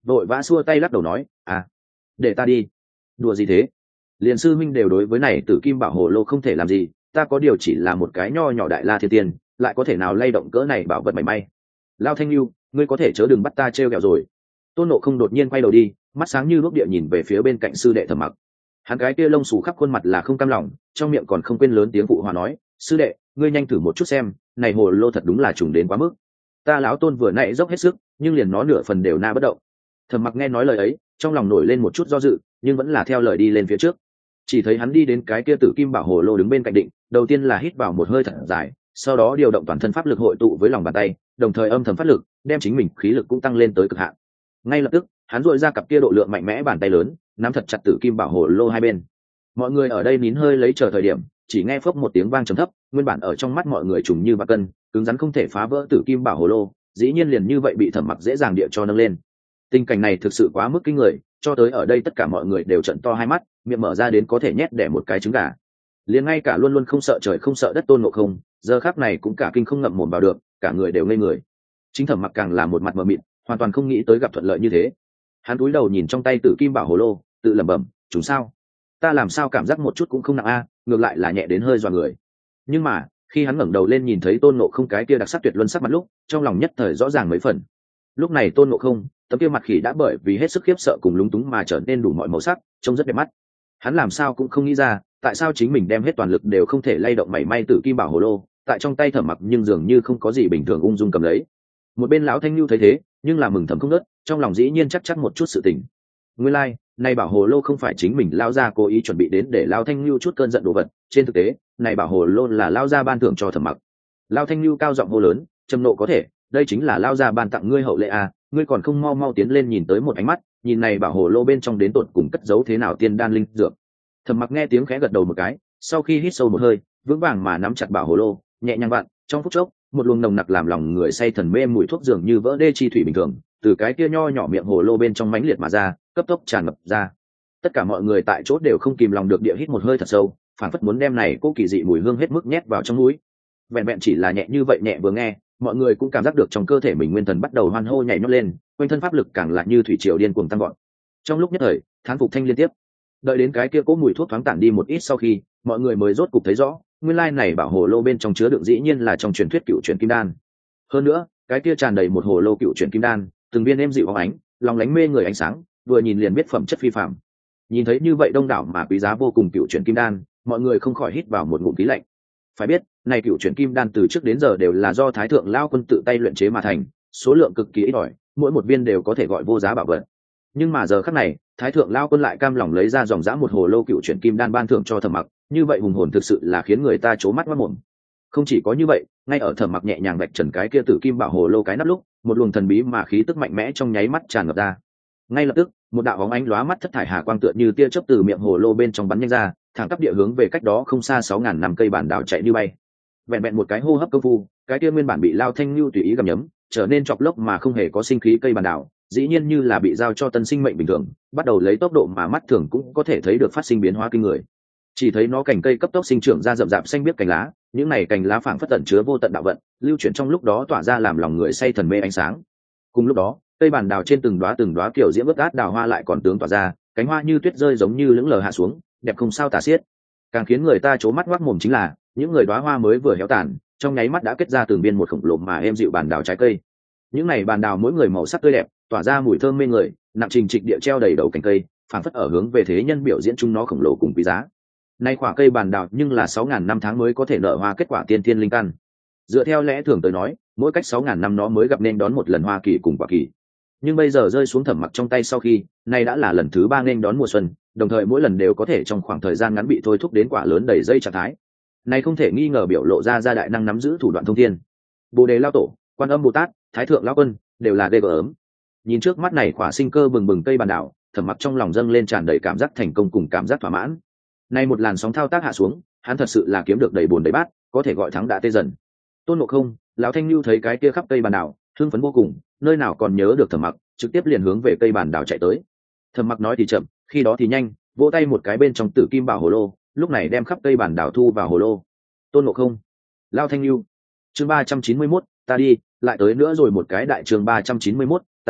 vội vã xua tay lắc đầu nói à, để ta đi. Đùa gì thế, liền sư minh đều đối với này tử kim bảo hồ lô không thể làm gì, ta có điều chỉ là một cái nho nhỏ đại la thiên tiên, lại có thể nào lay động cỡ này bảo vật mảy may. Lao Thanh Lưu, ngươi có thể chớ đừng bắt ta trêu ghẹo rồi. Tôn Nộ Không đột nhiên quay đầu đi, mắt sáng như đuốc địa nhìn về phía bên cạnh sư đệ Thẩm Mặc. Hắn cái kia lông xù khắp khuôn mặt là không cam lòng, trong miệng còn không quên lớn tiếng phụ hòa nói, sư đệ, ngươi nhanh thử một chút xem, này hồ lô thật đúng là trùng đến quá mức. Ta lão Tôn vừa nãy dốc hết sức, nhưng liền nó nửa phần đều na bất động. Thẩm Mặc nghe nói lời ấy, trong lòng nổi lên một chút do dự, nhưng vẫn là theo lời đi lên phía trước. Chỉ thấy hắn đi đến cái kia tử kim bảo hồ lô đứng bên cạnh định, đầu tiên là hít vào một hơi thật dài, sau đó điều động toàn thân pháp lực hội tụ với lòng bàn tay, đồng thời âm thầm phát lực, đem chính mình khí lực cũng tăng lên tới cực hạn. Ngay lập tức, hắn duỗi ra cặp kia độ lượng mạnh mẽ bàn tay lớn, nắm thật chặt tử kim bảo hồ lô hai bên. Mọi người ở đây nín hơi lấy chờ thời điểm, chỉ nghe phốc một tiếng vang trầm thấp, nguyên bản ở trong mắt mọi người trùng như bạc cân, cứng rắn không thể phá vỡ tử kim bảo hồ lô, dĩ nhiên liền như vậy bị Thẩm Mặc dễ dàng địa cho nâng lên. Tình cảnh này thực sự quá mức kinh người, cho tới ở đây tất cả mọi người đều trợn to hai mắt, miệng mở ra đến có thể nhét đẻ một cái trứng gà. Liền ngay cả luôn luôn không sợ trời không sợ đất Tôn Ngộ Không, giờ khắc này cũng cả kinh không ngậm mồm vào được, cả người đều ngây người. Chính Thẩm Mặc càng là một mặt mờ mịt, hoàn toàn không nghĩ tới gặp thuận lợi như thế. Hắn cúi đầu nhìn trong tay tử kim bảo hồ lô, tự lẩm bẩm, chúng sao? Ta làm sao cảm giác một chút cũng không nặng a, ngược lại là nhẹ đến hơi dọa người. Nhưng mà, khi hắn ngẩng đầu lên nhìn thấy Tôn Ngộ Không cái kia đặc sắc tuyệt luân sắc mặt lúc, trong lòng nhất thời rõ ràng mấy phần. Lúc này Tôn Ngộ Không, tấm kia mặt khỉ đã bởi vì hết sức khiếp sợ cùng lúng túng mà trở nên đủ mọi màu sắc, trông rất đẹp mắt. Hắn làm sao cũng không nghĩ ra, tại sao chính mình đem hết toàn lực đều không thể lay động mảy may tử kim bảo hồ lô, tại trong tay Thẩm Mặc nhưng dường như không có gì bình thường ung dung cầm lấy. Một bên lão Thanh Nhu thấy thế, nhưng là mừng thầm không nớt, trong lòng dĩ nhiên chắc một chút sự tình. Nguyên lai, like, này bảo hồ lô không phải chính mình lao ra cố ý chuẩn bị đến để lao Thanh Nhu chút cơn giận đồ vật, trên thực tế, này bảo hồ lô là lao ra ban thưởng cho Thẩm Mặc. Lao Thanh Nhu cao giọng hô lớn, trầm nộ có thể, đây chính là lao ra ban tặng ngươi hậu lễ à, ngươi còn không mau mau tiến lên nhìn tới một ánh mắt, nhìn này bảo hồ lô bên trong đến tột cùng cất giấu thế nào tiên đan linh dược. Thẩm Mặc nghe tiếng khẽ gật đầu một cái, sau khi hít sâu một hơi, vững vàng mà nắm chặt bảo hồ lô, nhẹ nhàng vặn, trong phút chốc, một luồng nồng nặc làm lòng người say thần mê mùi thuốc dường như vỡ đê chi thủy bình thường, từ cái kia nho nhỏ miệng hồ lô bên trong mãnh liệt mà ra, cấp tốc tràn ngập ra. Tất cả mọi người tại chỗ đều không kìm lòng được địa hít một hơi thật sâu, phảng phất muốn đem này cố kỳ dị mùi hương hết mức nhét vào trong mũi. Vẹn vẹn chỉ là nhẹ như vậy nhẹ vừa nghe, mọi người cũng cảm giác được trong cơ thể mình nguyên thần bắt đầu hoan hô nhảy nhót lên, quanh thân pháp lực càng lại như thủy triều điên cuồng tăng vọt. Trong lúc nhất thời, thán phục thanh liên tiếp. Đợi đến cái kia cố mùi thuốc thoáng tản đi một ít sau khi, mọi người mới rốt cục thấy rõ, nguyên lai này bảo hồ lô bên trong chứa đựng dĩ nhiên là trong truyền thuyết cựu truyền kim đan. Hơn nữa, cái kia tràn đầy một hồ lô cựu truyền kim đan, từng viên êm dịu óng ánh, lòng lánh mê người ánh sáng, vừa nhìn liền biết phẩm chất phi phàm. Nhìn thấy như vậy đông đảo mà quý giá vô cùng cựu truyền kim đan, mọi người không khỏi hít vào một ngụm khí lạnh. Phải biết, này cựu truyền kim đan từ trước đến giờ đều là do Thái thượng lao quân tự tay luyện chế mà thành, số lượng cực kỳ ít ỏi, mỗi một viên đều có thể gọi vô giá bảo vật. Nhưng mà giờ khắc này, Thái thượng lao quân lại cam lòng lấy ra dòng dã một hồ lô cựu truyền kim đan ban thưởng cho Thẩm Mặc, như vậy hùng hồn thực sự là khiến người ta trố mắt mất mồm. Không chỉ có như vậy, ngay ở Thẩm Mặc nhẹ nhàng vạch trần cái kia tử kim bảo hồ lô cái nắp lúc, một luồng thần bí mà khí tức mạnh mẽ trong nháy mắt tràn ngập ra. Ngay lập tức, một đạo bóng ánh lóa mắt thất thải hà quang tựa như tia chớp từ miệng hồ lô bên trong bắn nhanh ra, thẳng tắp địa hướng về cách đó không xa 6000 năm cây bản đảo chạy như bay. Vẹn vẹn một cái hô hấp công phu, cái kia nguyên bản bị Lao Thanh Nhu tùy ý gặm nhấm, trở nên chọc lốc mà không hề có sinh khí cây bản đảo, dĩ nhiên như là bị giao cho tân sinh mệnh bình thường, bắt đầu lấy tốc độ mà mắt thường cũng có thể thấy được phát sinh biến hóa kinh người. Chỉ thấy nó cành cây cấp tốc sinh trưởng ra rậm rạp xanh biếc cành lá, những này cành lá phảng phất tẩn chứa vô tận đạo vận, lưu chuyển trong lúc đó tỏa ra làm lòng người say thần mê ánh sáng. Cùng lúc đó, cây bản đào trên từng đóa kiểu diễm ướt át đào hoa lại còn tướng tỏa ra, cánh hoa như tuyết rơi giống như lững lờ hạ xuống, đẹp không sao tả xiết. Càng khiến người ta trố mắt ngoác mồm chính là, những người đóa hoa mới vừa héo tàn, trong nháy mắt đã kết ra từng viên một khổng lồ mà êm dịu bản đào trái cây. Những này bản đào mỗi người màu sắc tươi đẹp, tỏa ra mùi thơm mê người, nặng trình trịch địa treo đầy đầu cành cây, phảng phất ở hướng về thế nhân biểu diễn chúng nó khổng lồ cùng quý giá. Nay quả cây bản đào nhưng là 6000 năm tháng mới có thể nở hoa kết quả tiên thiên linh căn. Dựa theo lẽ thường tới nói, mỗi cách 6000 năm nó mới gặp nên đón một lần hoa kỳ cùng quả kỳ. Nhưng bây giờ rơi xuống Thẩm Mặc trong tay sau khi, nay đã là lần thứ 3 nên đón mùa xuân, đồng thời mỗi lần đều có thể trong khoảng thời gian ngắn bị thôi thúc đến quả lớn đầy dây trạng thái. Này không thể nghi ngờ biểu lộ ra đại năng nắm giữ thủ đoạn thông thiên. Bồ Đề Lao Tổ, Quan Âm Bồ Tát, Thái thượng lão quân đều là ghê gớm. Nhìn trước mắt này quả sinh cơ bừng bừng cây bản đảo, Thẩm Mặc trong lòng dâng lên tràn đầy cảm giác thành công cùng cảm giác thỏa mãn. Nay một làn sóng thao tác hạ xuống, hắn thật sự là kiếm được đầy bùn đầy bát, có thể gọi thắng đã tê dần. Tôn Ngộ Không, lão Thanh Nhu thấy cái kia khắp cây bản đảo, hưng phấn vô cùng, nơi nào còn nhớ được Thẩm Mặc, trực tiếp liền hướng về cây bản đảo chạy tới. Thẩm Mặc nói thì chậm, khi đó thì nhanh, vỗ tay một cái bên trong tử kim bảo hồ lô, lúc này đem khắp cây bản đảo thu vào hồ lô. Tôn Ngộ Không, lão Thanh Nhu, chương 391, ta đi, lại tới nữa rồi một cái đại chương 391, ta đi,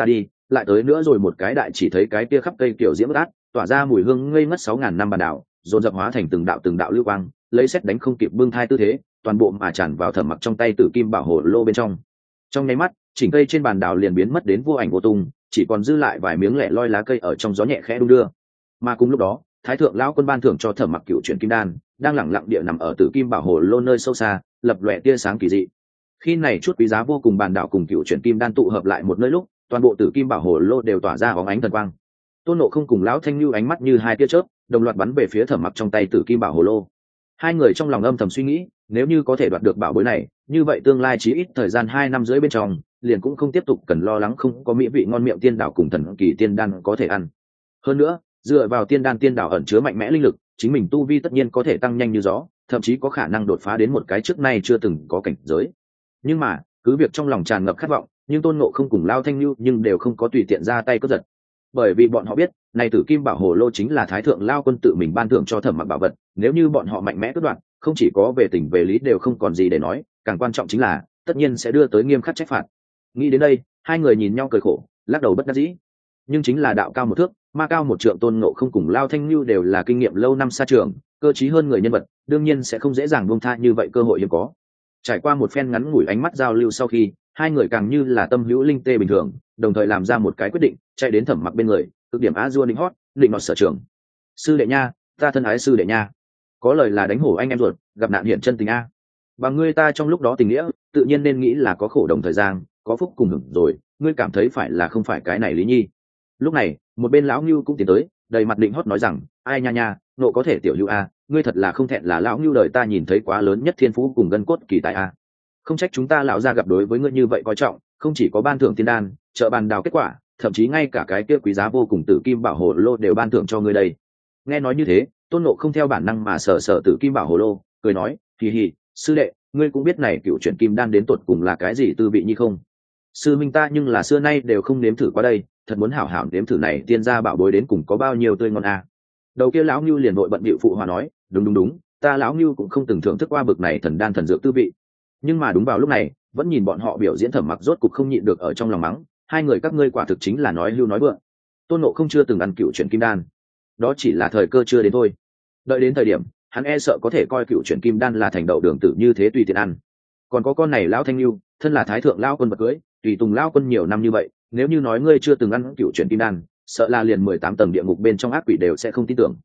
lại tới nữa rồi một cái đại chỉ thấy cái kia khắp cây kiểu diễm át tỏa ra mùi hương ngây ngất 6.000 năm bản đảo dồn dập hóa thành từng đạo lưu quang lấy xét đánh không kịp bưng thai tư thế toàn bộ mà tràn vào Thẩm Mặc trong tay tử kim bảo hồ lô bên trong nháy mắt chỉnh cây trên bàn đảo liền biến mất đến vô ảnh vô tung, chỉ còn dư lại vài miếng lẻ loi lá cây ở trong gió nhẹ khẽ đung đưa. Mà cùng lúc đó thái thượng lão quân ban thưởng cho Thẩm Mặc cựu chuyển kim đan đang lẳng lặng địa nằm ở tử kim bảo hồ lô nơi sâu xa lập lòe tia sáng kỳ dị. Khi này chút quý giá vô cùng bàn đảo cùng cựu chuyển kim đan tụ hợp lại một nơi lúc toàn bộ tử kim bảo hồ lô đều tỏa ra bóng ánh thần quang. Tôn Ngộ Không cùng lão Thanh Nhu ánh mắt như hai tia chớp đồng loạt bắn về phía Thẩm Mặc trong tay tử kim bảo hồ lô. Hai người trong lòng âm thầm suy nghĩ, nếu như có thể đoạt được bảo bối này, như vậy tương lai chí ít thời gian 2 năm rưỡi bên trong, liền cũng không tiếp tục cần lo lắng không có mỹ vị ngon miệng tiên đảo cùng thần kỳ tiên đan có thể ăn. Hơn nữa, dựa vào tiên đan tiên đảo ẩn chứa mạnh mẽ linh lực, chính mình tu vi tất nhiên có thể tăng nhanh như gió, thậm chí có khả năng đột phá đến một cái trước nay chưa từng có cảnh giới. Nhưng mà, cứ việc trong lòng tràn ngập khát vọng, nhưng Tôn Ngộ Không cùng Lao Thanh Nhu nhưng đều không có tùy tiện ra tay cướp giật. Bởi vì bọn họ biết, này tử kim bảo hồ lô chính là thái thượng Lao Quân tự mình ban thưởng cho Thẩm Mặc bảo vật, nếu như bọn họ mạnh mẽ cướp đoạt, không chỉ có về tình về lý đều không còn gì để nói, càng quan trọng chính là tất nhiên sẽ đưa tới nghiêm khắc trách phạt. Nghĩ đến đây, hai người nhìn nhau cười khổ, lắc đầu bất đắc dĩ. Nhưng chính là đạo cao một thước, ma cao một trượng, Tôn Ngộ Không cùng Lao Thanh Nhu đều là kinh nghiệm lâu năm xa trường, cơ trí hơn người nhân vật, đương nhiên sẽ không dễ dàng buông tha như vậy cơ hội hiếm có. Trải qua một phen ngắn ngủi ánh mắt giao lưu sau khi, hai người càng như là tâm hữu linh tê bình thường, đồng thời làm ra một cái quyết định, chạy đến Thẩm Mặc bên người, cực điểm a dua định hót, định nọt sở trường. Sư đệ nha, ta thân ái sư đệ nha, có lời là đánh hổ anh em ruột, gặp nạn hiện chân tình a. Và ngươi ta trong lúc đó tình nghĩa, tự nhiên nên nghĩ là có khổ đồng thời gian, có phúc cùng hưởng rồi, ngươi cảm thấy phải là không phải cái này Lý Nhi. Lúc này, một bên lão Ngưu cũng tiến tới, đầy mặt định hót nói rằng, ai nha nha, nộ có thể tiểu hữu a, ngươi thật là không thẹn là lão Ngưu đời ta nhìn thấy quá lớn nhất thiên phú cùng gân cốt kỳ tài a. Không trách chúng ta lão gia gặp đối với ngươi như vậy coi trọng, không chỉ có ban thưởng tiên đan, trợ bàn đào kết quả, thậm chí ngay cả cái kia quý giá vô cùng tử kim bảo hồ lô đều ban thưởng cho ngươi đây. Nghe nói như thế, Tôn Ngộ không theo bản năng mà sở tử kim bảo hồ lô, cười nói, hì hì, sư đệ, ngươi cũng biết này cựu chuyển kim đan đến tột cùng là cái gì tư vị như không? Sư minh ta nhưng là xưa nay đều không nếm thử qua đây, thật muốn hảo hảo nếm thử này tiên gia bảo bối đến cùng có bao nhiêu tươi ngon a. Đầu kia lão Ngưu liền vội bận bịu phụ hòa nói, đúng, ta lão Ngưu cũng không từng thưởng thức qua bực này thần đan thần dược tư vị. Nhưng mà đúng vào lúc này, vẫn nhìn bọn họ biểu diễn Thẩm Mặc rốt cục không nhịn được ở trong lòng mắng, hai người các ngươi quả thực chính là nói hưu nói vượng. Tôn Ngộ không chưa từng ăn cựu chuyển kim đan, đó chỉ là thời cơ chưa đến thôi. Đợi đến thời điểm, hắn e sợ có thể coi cựu chuyển kim đan là thành đậu đường tử như thế tùy tiện ăn. Còn có con này lão Thanh Nhu, thân là thái thượng lão quân vật cưới, tùy tùng lão quân nhiều năm như vậy, nếu như nói ngươi chưa từng ăn cựu chuyển kim đan, sợ là liền 18 tầng địa ngục bên trong ác quỷ đều sẽ không tin tưởng.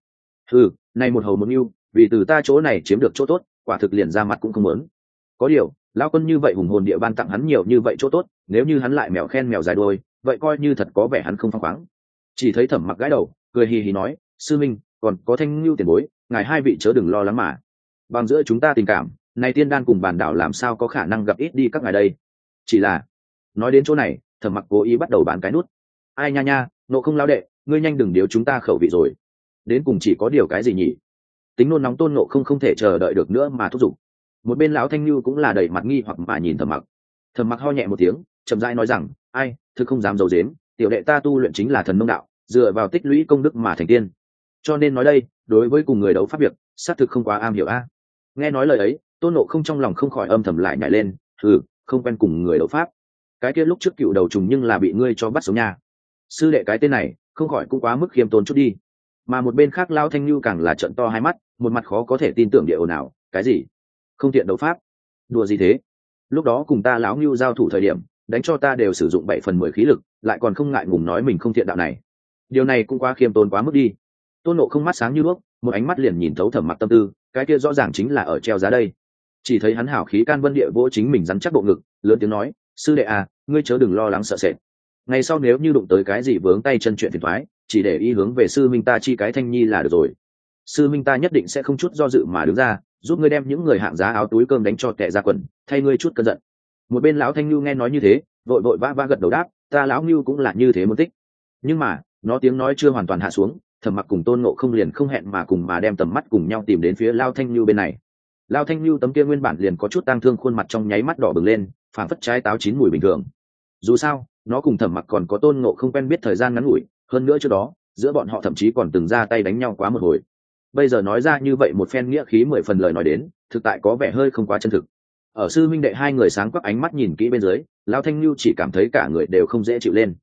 Này một hầu một nhu, vì từ ta chỗ này chiếm được chỗ tốt, quả thực liền ra mặt cũng không muốn. Có điều, lão quân như vậy hùng hồn địa ban tặng hắn nhiều như vậy chỗ tốt, nếu như hắn lại mèo khen mèo dài đuôi, vậy coi như thật có vẻ hắn không phăng khoáng. Chỉ thấy Thẩm Mặc gãi đầu, cười hì hì nói, sư minh, còn có Thanh Nhu tiền bối, ngài hai vị chớ đừng lo lắng mà. Bằng giữa chúng ta tình cảm, này tiên đan cùng bản đảo làm sao có khả năng gặp ít đi các ngài đây. Chỉ là, nói đến chỗ này, Thẩm Mặc cố ý bắt đầu bán cái nút. Ai nha nha, Nộ không lão đệ, ngươi nhanh đừng điếu chúng ta khẩu vị rồi. Đến cùng chỉ có điều cái gì nhỉ? Tính nôn nóng Tôn Ngộ không thể chờ đợi được nữa mà thúc giục. Một bên lão Thanh Nhu cũng là đầy mặt nghi hoặc mà nhìn Thẩm Mặc. Thẩm Mặc ho nhẹ một tiếng, chậm rãi nói rằng, ai, thực không dám giấu giếm, tiểu đệ ta tu luyện chính là thần nông đạo, dựa vào tích lũy công đức mà thành tiên. Cho nên nói đây, đối với cùng người đấu pháp việc, xác thực không quá am hiểu a. Nghe nói lời ấy, Tôn Ngộ không trong lòng không khỏi âm thầm lại nhảy lên, không quen cùng người đấu pháp. Cái kia lúc trước cựu đầu trùng nhưng là bị ngươi cho bắt sống nha. Sư đệ cái tên này, không khỏi cũng quá mức khiêm tốn chút đi. Mà một bên khác lão Thanh Nhu càng là trợn to hai mắt, một mặt khó có thể tin tưởng địa ồn ào, cái gì? Không tiện đấu pháp? Đùa gì thế? Lúc đó cùng ta lão Nhu giao thủ thời điểm, đánh cho ta đều sử dụng 7/10 khí lực, lại còn không ngại ngùng nói mình không thiện đạo này. Điều này cũng quá khiêm tốn quá mức đi. Tôn Ngộ không mắt sáng như đuốc, một ánh mắt liền nhìn thấu Thẩm Mặc tâm tư, cái kia rõ ràng chính là ở treo giá đây. Chỉ thấy hắn hảo khí can vân địa vỗ chính mình rắn chắc bộ ngực, lớn tiếng nói, sư đệ à, ngươi chớ đừng lo lắng sợ sệt. Ngày sau nếu như đụng tới cái gì vướng tay chân chuyện phiền toái, chỉ để ý hướng về sư minh ta chi cái Thanh Nhi là được rồi. Sư minh ta nhất định sẽ không chút do dự mà đứng ra, giúp ngươi đem những người hạng giá áo túi cơm đánh cho tệ ra quần, thay ngươi chút cơn giận. Một bên lão Thanh Nhu nghe nói như thế, vội vội vã gật đầu đáp, ta lão Nhu cũng là như thế muốn tích. Nhưng mà, nó tiếng nói chưa hoàn toàn hạ xuống, Thẩm Mặc cùng Tôn Ngộ không liền không hẹn mà cùng mà đem tầm mắt cùng nhau tìm đến phía Lao Thanh Nhu bên này. Lao Thanh Nhu tấm kia nguyên bản liền có chút tang thương khuôn mặt trong nháy mắt đỏ bừng lên, phảng phất trái táo chín mùi bình thường. Dù sao, nó cùng Thẩm Mặc còn có Tôn Ngộ không quen biết thời gian ngắn ngủi, hơn nữa trước đó, giữa bọn họ thậm chí còn từng ra tay đánh nhau quá một hồi. Bây giờ nói ra như vậy một phen nghĩa khí 10 phần lời nói đến, thực tại có vẻ hơi không quá chân thực. Ở sư minh đệ hai người sáng quắc ánh mắt nhìn kỹ bên dưới, Lao Thanh Nhu chỉ cảm thấy cả người đều không dễ chịu lên.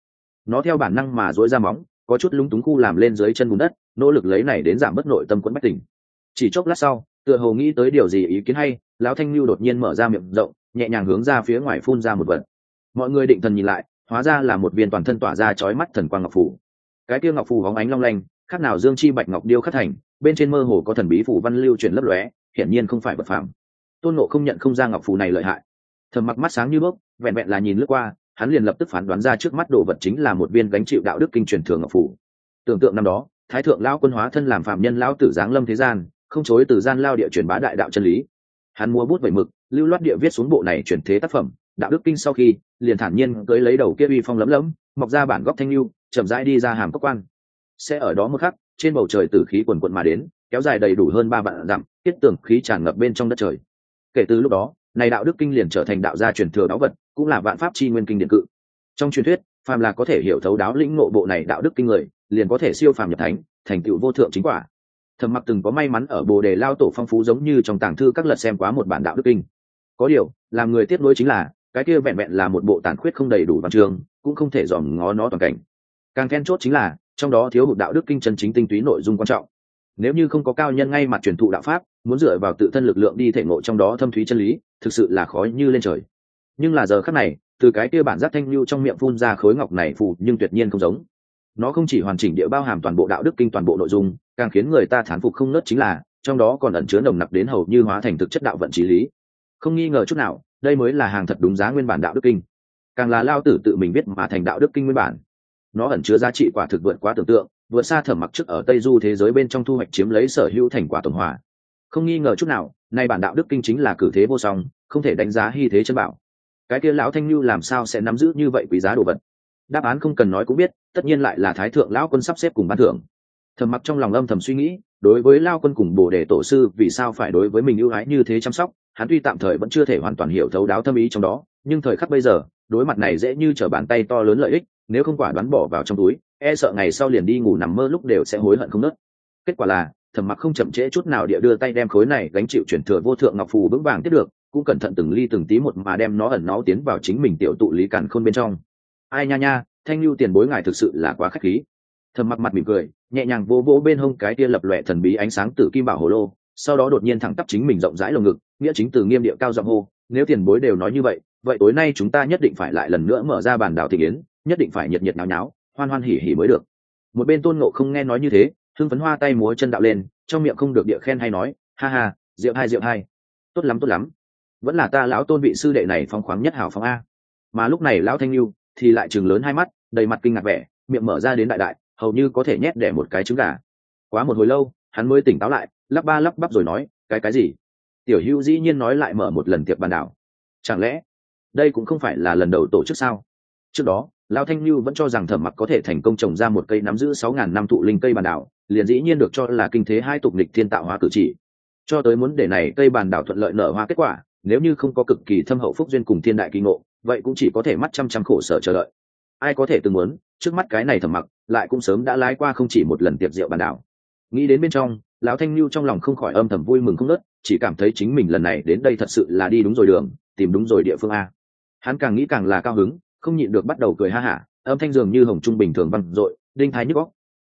nó theo bản năng mà dối ra móng, có chút lúng túng khu làm lên dưới chân bùn đất, nỗ lực lấy này đến giảm bớt nội tâm quẫn bách tỉnh. Chỉ chốc lát sau, tựa hồ nghĩ tới điều gì ý kiến hay, lão thanh lưu đột nhiên mở ra miệng rộng, nhẹ nhàng hướng ra phía ngoài phun ra một vật. Mọi người định thần nhìn lại, hóa ra là một viên toàn thân tỏa ra chói mắt thần quang ngọc phù. Cái kia ngọc phù bóng ánh long lanh, khác nào dương chi bạch ngọc điêu khắc thành, bên trên mơ hồ có thần bí phù văn lưu chuyển lấp lóe, hiển nhiên không phải vật phàm. Tôn Ngộ không nhận không ra ngọc phù này lợi hại, Thầm Mặc mắt sáng như đuốc, vẹn vẹn là nhìn lướt qua, hắn liền lập tức phán đoán ra trước mắt đồ vật chính là một viên gánh chịu đạo đức kinh truyền thừa ngọc phù. Tưởng tượng năm đó, thái thượng lão quân hóa thân làm phạm nhân lão tử giáng lâm thế gian, không chối từ gian lao địa truyền bá đại đạo chân lý. Hắn mua bút vẩy mực, lưu loát địa viết xuống bộ này truyền thế tác phẩm đạo đức kinh, sau khi liền thản nhiên cưới lấy đầu kia uy phong lấm lấm, mọc ra bản góc thanh lưu, chậm rãi đi ra hàm cốc quan. Sẽ ở đó một khắc, trên bầu trời tử khí quần quận mà đến, kéo dài đầy đủ hơn 3 vạn dặm, tiết tưởng khí tràn ngập bên trong đất trời. Kể từ lúc đó, này đạo đức kinh liền trở thành đạo gia truyền thừa báu vật, cũng là vạn pháp chi nguyên kinh điện cự. Trong truyền thuyết, phàm là có thể hiểu thấu đáo lĩnh ngộ bộ này đạo đức kinh người, liền có thể siêu phàm nhập thánh, thành tựu vô thượng chính quả. Thẩm Mặc từng có may mắn ở Bồ Đề Lao Tổ phong phú giống như trong tàng thư các lật xem quá một bản đạo đức kinh. Có điều, làm người tiếc nuối chính là, cái kia vẹn vẹn là một bộ tàn khuyết không đầy đủ văn chương, cũng không thể dòm ngó nó toàn cảnh. Càng then chốt chính là, trong đó thiếu hụt đạo đức kinh chân chính tinh túy nội dung quan trọng. Nếu như không có cao nhân ngay mặt truyền thụ đạo pháp, muốn dựa vào tự thân lực lượng đi thể ngộ trong đó thâm thúy chân lý, thực sự là khó như lên trời. Nhưng là giờ khắc này, từ cái kia bản giác thanh lưu trong miệng phun ra khối ngọc này phù, nhưng tuyệt nhiên không giống. Nó không chỉ hoàn chỉnh địa bao hàm toàn bộ đạo đức kinh toàn bộ nội dung, càng khiến người ta thán phục không ngớt chính là, trong đó còn ẩn chứa nồng nặc đến hầu như hóa thành thực chất đạo vận chí lý. Không nghi ngờ chút nào, đây mới là hàng thật đúng giá nguyên bản đạo đức kinh. Càng là Lao Tử tự mình viết mà thành đạo đức kinh nguyên bản. Nó ẩn chứa giá trị quả thực vượt quá tưởng tượng, vượt xa Thẩm Mặc trước ở Tây Du thế giới bên trong thu hoạch chiếm lấy sở hữu thành quả tổng hòa. Không nghi ngờ chút nào, nay bản đạo đức kinh chính là cử thế vô song, không thể đánh giá hy thế chân bảo. Cái kia lão thanh lưu làm sao sẽ nắm giữ như vậy quý giá đồ vật? Đáp án không cần nói cũng biết, tất nhiên lại là thái thượng lão quân sắp xếp cùng ban thưởng. Thẩm Mặc trong lòng âm thầm suy nghĩ, đối với Lao quân cùng Bồ Đề tổ sư vì sao phải đối với mình ưu ái như thế chăm sóc, hắn tuy tạm thời vẫn chưa thể hoàn toàn hiểu thấu đáo thâm ý trong đó, nhưng thời khắc bây giờ, đối mặt này dễ như trở bàn tay to lớn lợi ích, nếu không quả đoán bỏ vào trong túi, e sợ ngày sau liền đi ngủ nằm mơ lúc đều sẽ hối hận không nớt. Kết quả là, Thẩm Mặc không chậm trễ chút nào địa đưa tay đem khối này gánh chịu chuyển thừa vô thượng ngọc phù vững vàng tiếp được, cũng cẩn thận từng ly từng tí một mà đem nó ẩn náu tiến vào chính mình tiểu tụ lý càn khôn bên trong. Ai nha nha, Thanh Lưu tiền bối ngài thực sự là quá khách khí. Thẩm Mặc mặt mỉm cười, nhẹ nhàng vỗ vỗ bên hông cái kia lập lòe thần bí ánh sáng tử kim bảo hồ lô, sau đó đột nhiên thẳng tắp chính mình rộng rãi lồng ngực, nghĩa chính từ nghiêm địa cao giọng hô, nếu tiền bối đều nói như vậy, vậy tối nay chúng ta nhất định phải lại lần nữa mở ra bàn đảo thị yến, nhất định phải nhiệt nhiệt náo náo, hoan hoan hỉ hỉ mới được. Một bên Tôn Ngộ không nghe nói như thế, hưng phấn hoa tay múa chân đạo lên, trong miệng không được địa khen hay nói, ha ha, diệu hai, tốt lắm, vẫn là ta lão Tôn vị sư đệ này phong khoáng nhất hảo phong a. Mà lúc này lão Thanh Lưu thì lại trừng lớn hai mắt, đầy mặt kinh ngạc vẻ, miệng mở ra đến đại đại, hầu như có thể nhét đẻ một cái trứng gà. Quá một hồi lâu, hắn mới tỉnh táo lại, lắp ba lắp bắp rồi nói, cái gì? Tiểu Hữu dĩ nhiên nói lại mở một lần tiệc bàn đảo, chẳng lẽ đây cũng không phải là lần đầu tổ chức sao? Trước đó, Lão Thanh Lưu vẫn cho rằng Thẩm Mặc có thể thành công trồng ra một cây nắm giữ 6.000 năm thụ linh cây bàn đảo, liền dĩ nhiên được cho là kinh thế hai tục nghịch thiên tạo hóa cử chỉ. Cho tới muốn để này cây bàn đảo thuận lợi nở hoa kết quả, nếu như không có cực kỳ thâm hậu phúc duyên cùng thiên đại kỳ ngộ, vậy cũng chỉ có thể mắt chăm khổ sở chờ đợi. Ai có thể từng muốn, trước mắt cái này Thẩm Mặc lại cũng sớm đã lái qua không chỉ một lần tiệc rượu bàn đảo. Nghĩ đến bên trong, lão Thanh Lưu trong lòng không khỏi âm thầm vui mừng không ngớt, chỉ cảm thấy chính mình lần này đến đây thật sự là đi đúng rồi đường, tìm đúng rồi địa phương a. Hắn càng nghĩ càng là cao hứng, không nhịn được bắt đầu cười ha hả, âm thanh dường như hồng trung bình thường vang dội, đinh thái nhức óc.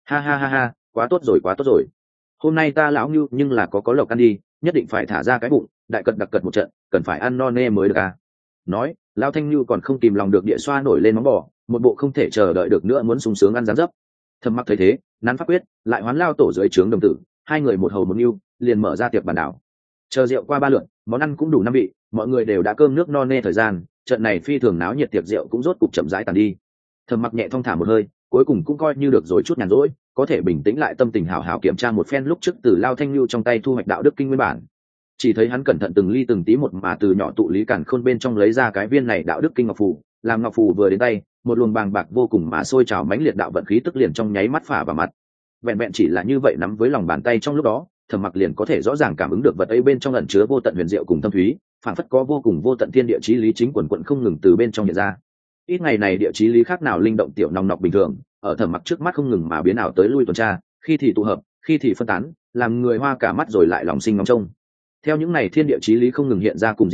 Ha, quá tốt rồi. Hôm nay ta lão Ngưu nhưng là có lộc ăn đi, nhất định phải thả ra cái bụng, đại cật đặc cật một trận, cần phải ăn no nê mới được a. Nói, lão Thanh Lưu còn không kìm lòng được địa xoa nổi lên móng bò, một bộ không thể chờ đợi được nữa muốn sung sướng ăn rán dấp. Thẩm Mặc thấy thế, nắn pháp quyết, lại hoán lao tổ dưới trướng đồng tử, hai người một hầu một nưu, liền mở ra tiệc bàn đảo. Chờ rượu qua 3 lượt, món ăn cũng đủ 5 vị, mọi người đều đã cơm nước no nê thời gian, trận này phi thường náo nhiệt tiệc rượu cũng rốt cục chậm rãi tàn đi. Thẩm Mặc nhẹ thong thả một hơi, cuối cùng cũng coi như được rồi chút nhàn rỗi, có thể bình tĩnh lại tâm tình hảo hảo kiểm tra một phen lúc trước từ Lao Thanh Lưu trong tay thu hoạch đạo đức kinh nguyên bản. Chỉ thấy hắn cẩn thận từng ly từng tí một mà từ nhỏ tụ lý càn khôn bên trong lấy ra cái viên này đạo đức kinh ngọc phù, làm ngọc phù vừa đến tay, một luồng bàng bạc vô cùng mà sôi trào mãnh liệt đạo vận khí tức liền trong nháy mắt phả vào mặt. Vẹn chỉ là như vậy nắm với lòng bàn tay trong lúc đó, Thẩm Mặc liền có thể rõ ràng cảm ứng được vật ấy bên trong ẩn chứa vô tận huyền diệu cùng thâm thúy, phản phất có vô cùng vô tận thiên địa chí lý chính quần quận không ngừng từ bên trong hiện ra. Ít ngày này địa chí lý khác nào linh động tiểu nòng nọc bình thường, ở Thẩm Mặc trước mắt không ngừng mà biến ảo tới lui tuần tra, khi thì tụ hợp, khi thì phân tán, làm người hoa cả mắt rồi lại lòng sinh ngóng trông. Theo những này thiên địa chí lý không ngừng hiện ra cùng diễn biến,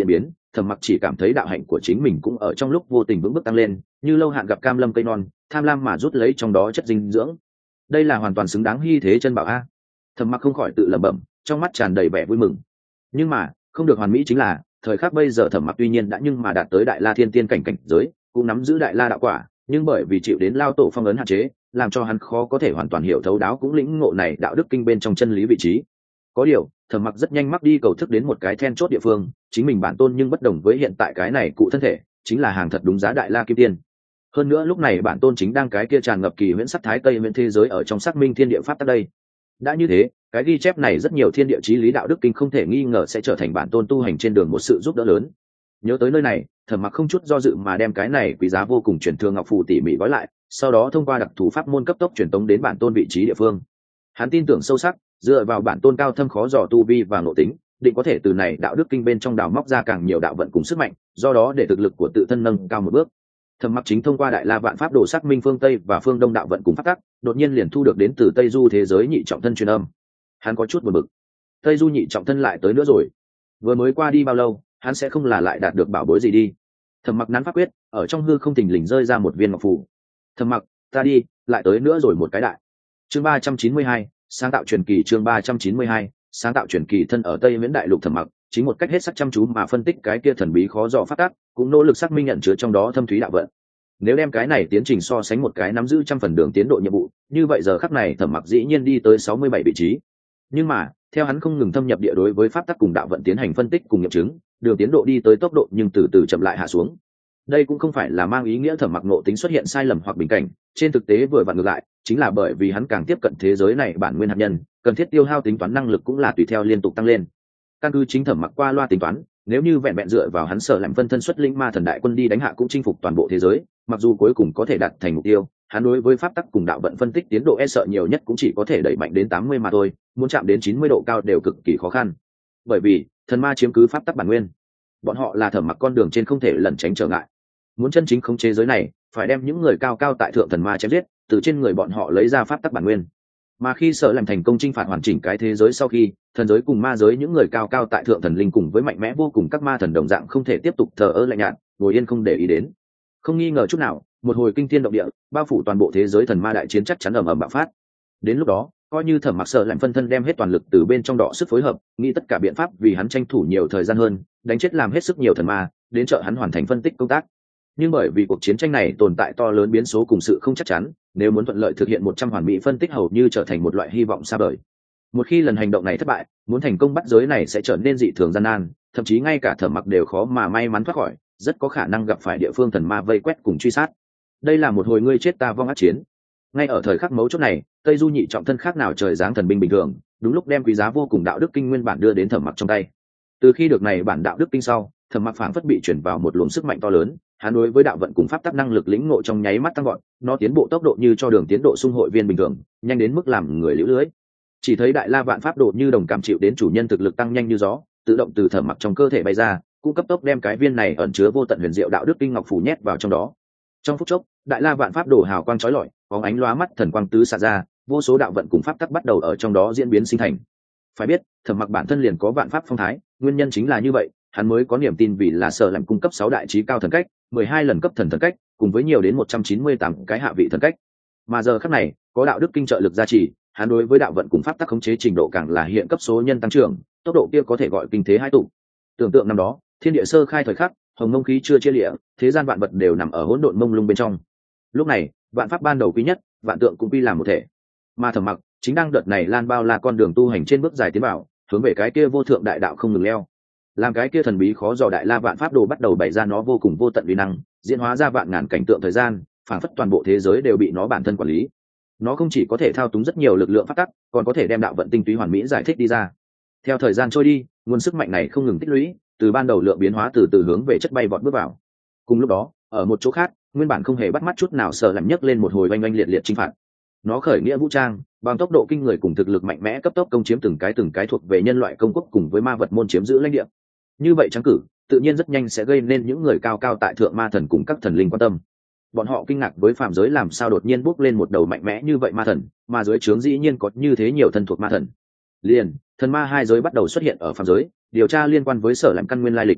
Thẩm Mặc chỉ cảm thấy đạo hạnh của chính mình cũng ở trong lúc vô tình vững bước tăng lên, như lâu hạn gặp cam lâm cây non, tham lam mà rút lấy trong đó chất dinh dưỡng. Đây là hoàn toàn xứng đáng hy thế chân bảo a. Thẩm Mặc không khỏi tự lẩm bẩm, trong mắt tràn đầy vẻ vui mừng. Nhưng mà không được hoàn mỹ chính là thời khắc bây giờ Thẩm Mặc tuy nhiên đã nhưng mà đạt tới đại la thiên tiên cảnh giới, cũng nắm giữ đại la đạo quả, nhưng bởi vì chịu đến lao tổ phong ấn hạn chế, làm cho hắn khó có thể hoàn toàn hiểu thấu đáo cũng lĩnh ngộ này đạo đức kinh bên trong chân lý vị trí. Có điều Thẩm Mặc rất nhanh mắc đi cầu thức đến một cái then chốt địa phương, chính mình bản tôn nhưng bất đồng với hiện tại cái này cụ thân thể, chính là hàng thật đúng giá đại la kim tiên. Hơn nữa lúc này bản tôn chính đang cái kia tràn ngập kỳ huyễn sắc thái tây huyễn thế giới ở trong xác minh thiên địa pháp tắc đây. Đã như thế, cái ghi chép này rất nhiều thiên địa chí lý đạo đức kinh không thể nghi ngờ sẽ trở thành bản tôn tu hành trên đường một sự giúp đỡ lớn. Nhớ tới nơi này, Thẩm Mặc không chút do dự mà đem cái này quý giá vô cùng truyền thương ngọc phù tỉ mỉ gói lại, sau đó thông qua đặc thù pháp môn cấp tốc truyền tống đến bản tôn vị trí địa phương. Hắn tin tưởng sâu sắc, dựa vào bản tôn cao thâm khó dò tu vi và ngộ tính, định có thể từ này đạo đức kinh bên trong đào móc ra càng nhiều đạo vận cùng sức mạnh, do đó để thực lực của tự thân nâng cao một bước. Thẩm Mặc chính thông qua đại la vạn pháp đồ xác minh phương tây và phương đông đạo vận cùng pháp tắc, đột nhiên liền thu được đến từ tây du thế giới nhị trọng thân truyền âm. Hắn có chút buồn bực, tây du nhị trọng thân lại tới nữa rồi, vừa mới qua đi bao lâu, hắn sẽ không là lại đạt được bảo bối gì đi. Thẩm Mặc nắn pháp quyết, ở trong hư không thình lình rơi ra một viên ngọc phù. Thẩm Mặc, ta đi, lại tới nữa rồi một cái đại. Chương 392, sáng tạo truyền kỳ. Chương 392, sáng tạo truyền kỳ. Thân ở Tây Viễn đại lục Thẩm Mặc chính một cách hết sức chăm chú mà phân tích cái kia thần bí khó dò pháp tắc, cũng nỗ lực xác minh nhận chứa trong đó thâm thúy đạo vận. Nếu đem cái này tiến trình so sánh một cái nắm giữ 100% đường tiến độ nhiệm vụ, như vậy giờ khắc này Thẩm Mặc dĩ nhiên đi tới 67 vị trí. Nhưng mà theo hắn không ngừng thâm nhập địa đối với pháp tắc cùng đạo vận tiến hành phân tích cùng nghiệm chứng, đường tiến độ đi tới tốc độ nhưng từ từ chậm lại hạ xuống. Đây cũng không phải là mang ý nghĩa Thẩm Mặc ngộ tính xuất hiện sai lầm hoặc bình cảnh, trên thực tế vừa vặn ngược lại, chính là bởi vì hắn càng tiếp cận thế giới này bản nguyên hạt nhân, cần thiết tiêu hao tính toán năng lực cũng là tùy theo liên tục tăng lên. Căn cứ chính Thẩm Mặc qua loa tính toán, nếu như vẹn vẹn dựa vào hắn sở làm phân thân xuất linh ma thần đại quân đi đánh hạ cũng chinh phục toàn bộ thế giới, mặc dù cuối cùng có thể đạt thành mục tiêu, hắn đối với pháp tắc cùng đạo vận phân tích tiến độ e sợ nhiều nhất cũng chỉ có thể đẩy mạnh đến 80 mà thôi, muốn chạm đến 90 độ cao đều cực kỳ khó khăn. Bởi vì thần ma chiếm cứ pháp tắc bản nguyên, bọn họ là Thẩm Mặc con đường trên không thể lẩn tránh trở ngại. Muốn chân chính khống chế giới này, phải đem những người cao cao tại thượng thần ma chém giết, từ trên người bọn họ lấy ra pháp tắc bản nguyên. Mà khi sở làm thành công chinh phạt hoàn chỉnh cái thế giới sau khi, thần giới cùng ma giới những người cao cao tại thượng thần linh cùng với mạnh mẽ vô cùng các ma thần đồng dạng không thể tiếp tục thờ ơ lạnh nhạt, ngồi yên không để ý đến. Không nghi ngờ chút nào, một hồi kinh thiên động địa, bao phủ toàn bộ thế giới thần ma đại chiến chắc chắn ầm ầm bạo phát. Đến lúc đó, coi như Thẩm Mặc sở làm phân thân đem hết toàn lực từ bên trong đọ sức phối hợp, nghĩ tất cả biện pháp vì hắn tranh thủ nhiều thời gian hơn, đánh chết làm hết sức nhiều thần ma, đến trợ hắn hoàn thành phân tích công tác. Nhưng bởi vì cuộc chiến tranh này tồn tại to lớn biến số cùng sự không chắc chắn, nếu muốn thuận lợi thực hiện 100 hoàn mỹ phân tích hầu như trở thành một loại hy vọng xa vời. Một khi lần hành động này thất bại, muốn thành công bắt giới này sẽ trở nên dị thường gian nan, thậm chí ngay cả Thẩm Mặc đều khó mà may mắn thoát khỏi, rất có khả năng gặp phải địa phương thần ma vây quét cùng truy sát. Đây là một hồi ngươi chết ta vong ác chiến. Ngay ở thời khắc mấu chốt này, Tây Du nhị trọng thân khác nào trời giáng thần binh bình thường, đúng lúc đem quý giá vô cùng đạo đức kinh nguyên bản đưa đến Thẩm Mặc trong tay. Từ khi được này bản đạo đức kinh sau, Thẩm Mặc phảng phất bị chuyển vào một luồng sức mạnh to lớn, hắn đối với đạo vận cùng pháp tắc năng lực lĩnh ngộ trong nháy mắt tăng gọn, nó tiến bộ tốc độ như cho đường tiến độ xung hội viên bình thường, nhanh đến mức làm người liễu lưới. Chỉ thấy đại la vạn pháp độ như đồng cảm chịu đến chủ nhân thực lực tăng nhanh như gió, tự động từ Thẩm Mặc trong cơ thể bay ra, cũng cấp tốc đem cái viên này ẩn chứa vô tận huyền diệu đạo đức kinh ngọc phủ nhét vào trong đó. Trong phút chốc, đại la vạn pháp đồ hào quang chói lọi, bóng ánh lóa mắt thần quang tứ xạ ra, vô số đạo vận cùng pháp tắc bắt đầu ở trong đó diễn biến sinh thành. Phải biết, Thẩm Mặc bản thân liền có vạn pháp phong thái, nguyên nhân chính là như vậy, hắn mới có niềm tin vì là sở làm cung cấp 6 đại trí cao thần cách, 12 lần cấp thần cách, cùng với nhiều đến 198 cái hạ vị thần cách. Mà giờ khắc này, có đạo đức kinh trợ lực gia trì, hắn đối với đạo vận cùng pháp tắc khống chế trình độ càng là hiện cấp số nhân tăng trưởng, tốc độ kia có thể gọi kinh thế hai tụ. Tưởng tượng năm đó, thiên địa sơ khai thời khắc, hồng mông khí chưa chia lịa, thế gian vạn vật đều nằm ở hỗn độn mông lung bên trong. Lúc này, vạn pháp ban đầu quý nhất, vạn tượng cũng quy làm một thể. Mà Thẩm Mặc chính đang đợt này lan bao la con đường tu hành trên bước dài tiến bảo, hướng về cái kia vô thượng đại đạo không ngừng leo. Làm cái kia thần bí khó dò đại la vạn pháp đồ bắt đầu bày ra nó vô cùng vô tận uy năng, diễn hóa ra vạn ngàn cảnh tượng thời gian, phảng phất toàn bộ thế giới đều bị nó bản thân quản lý. Nó không chỉ có thể thao túng rất nhiều lực lượng pháp tắc, còn có thể đem đạo vận tinh túy hoàn mỹ giải thích đi ra. Theo thời gian trôi đi, nguồn sức mạnh này không ngừng tích lũy, từ ban đầu lượng biến hóa từ từ hướng về chất bay vọt bước vào. Cùng lúc đó, ở một chỗ khác, nguyên bản không hề bắt mắt chút nào sợ làm nhấc lên một hồi oanh oanh liệt liệt chinh phạt. Nó khởi nghĩa vũ trang, bằng tốc độ kinh người cùng thực lực mạnh mẽ cấp tốc công chiếm từng cái thuộc về nhân loại công quốc cùng với ma vật môn chiếm giữ lãnh địa. Như vậy trắng cử, tự nhiên rất nhanh sẽ gây nên những người cao cao tại thượng ma thần cùng các thần linh quan tâm. Bọn họ kinh ngạc với phàm giới làm sao đột nhiên bốc lên một đầu mạnh mẽ như vậy ma thần, mà dưới trướng dĩ nhiên có như thế nhiều thân thuộc ma thần. Liền, thần ma hai giới bắt đầu xuất hiện ở phàm giới, điều tra liên quan với sở làm căn nguyên lai lịch.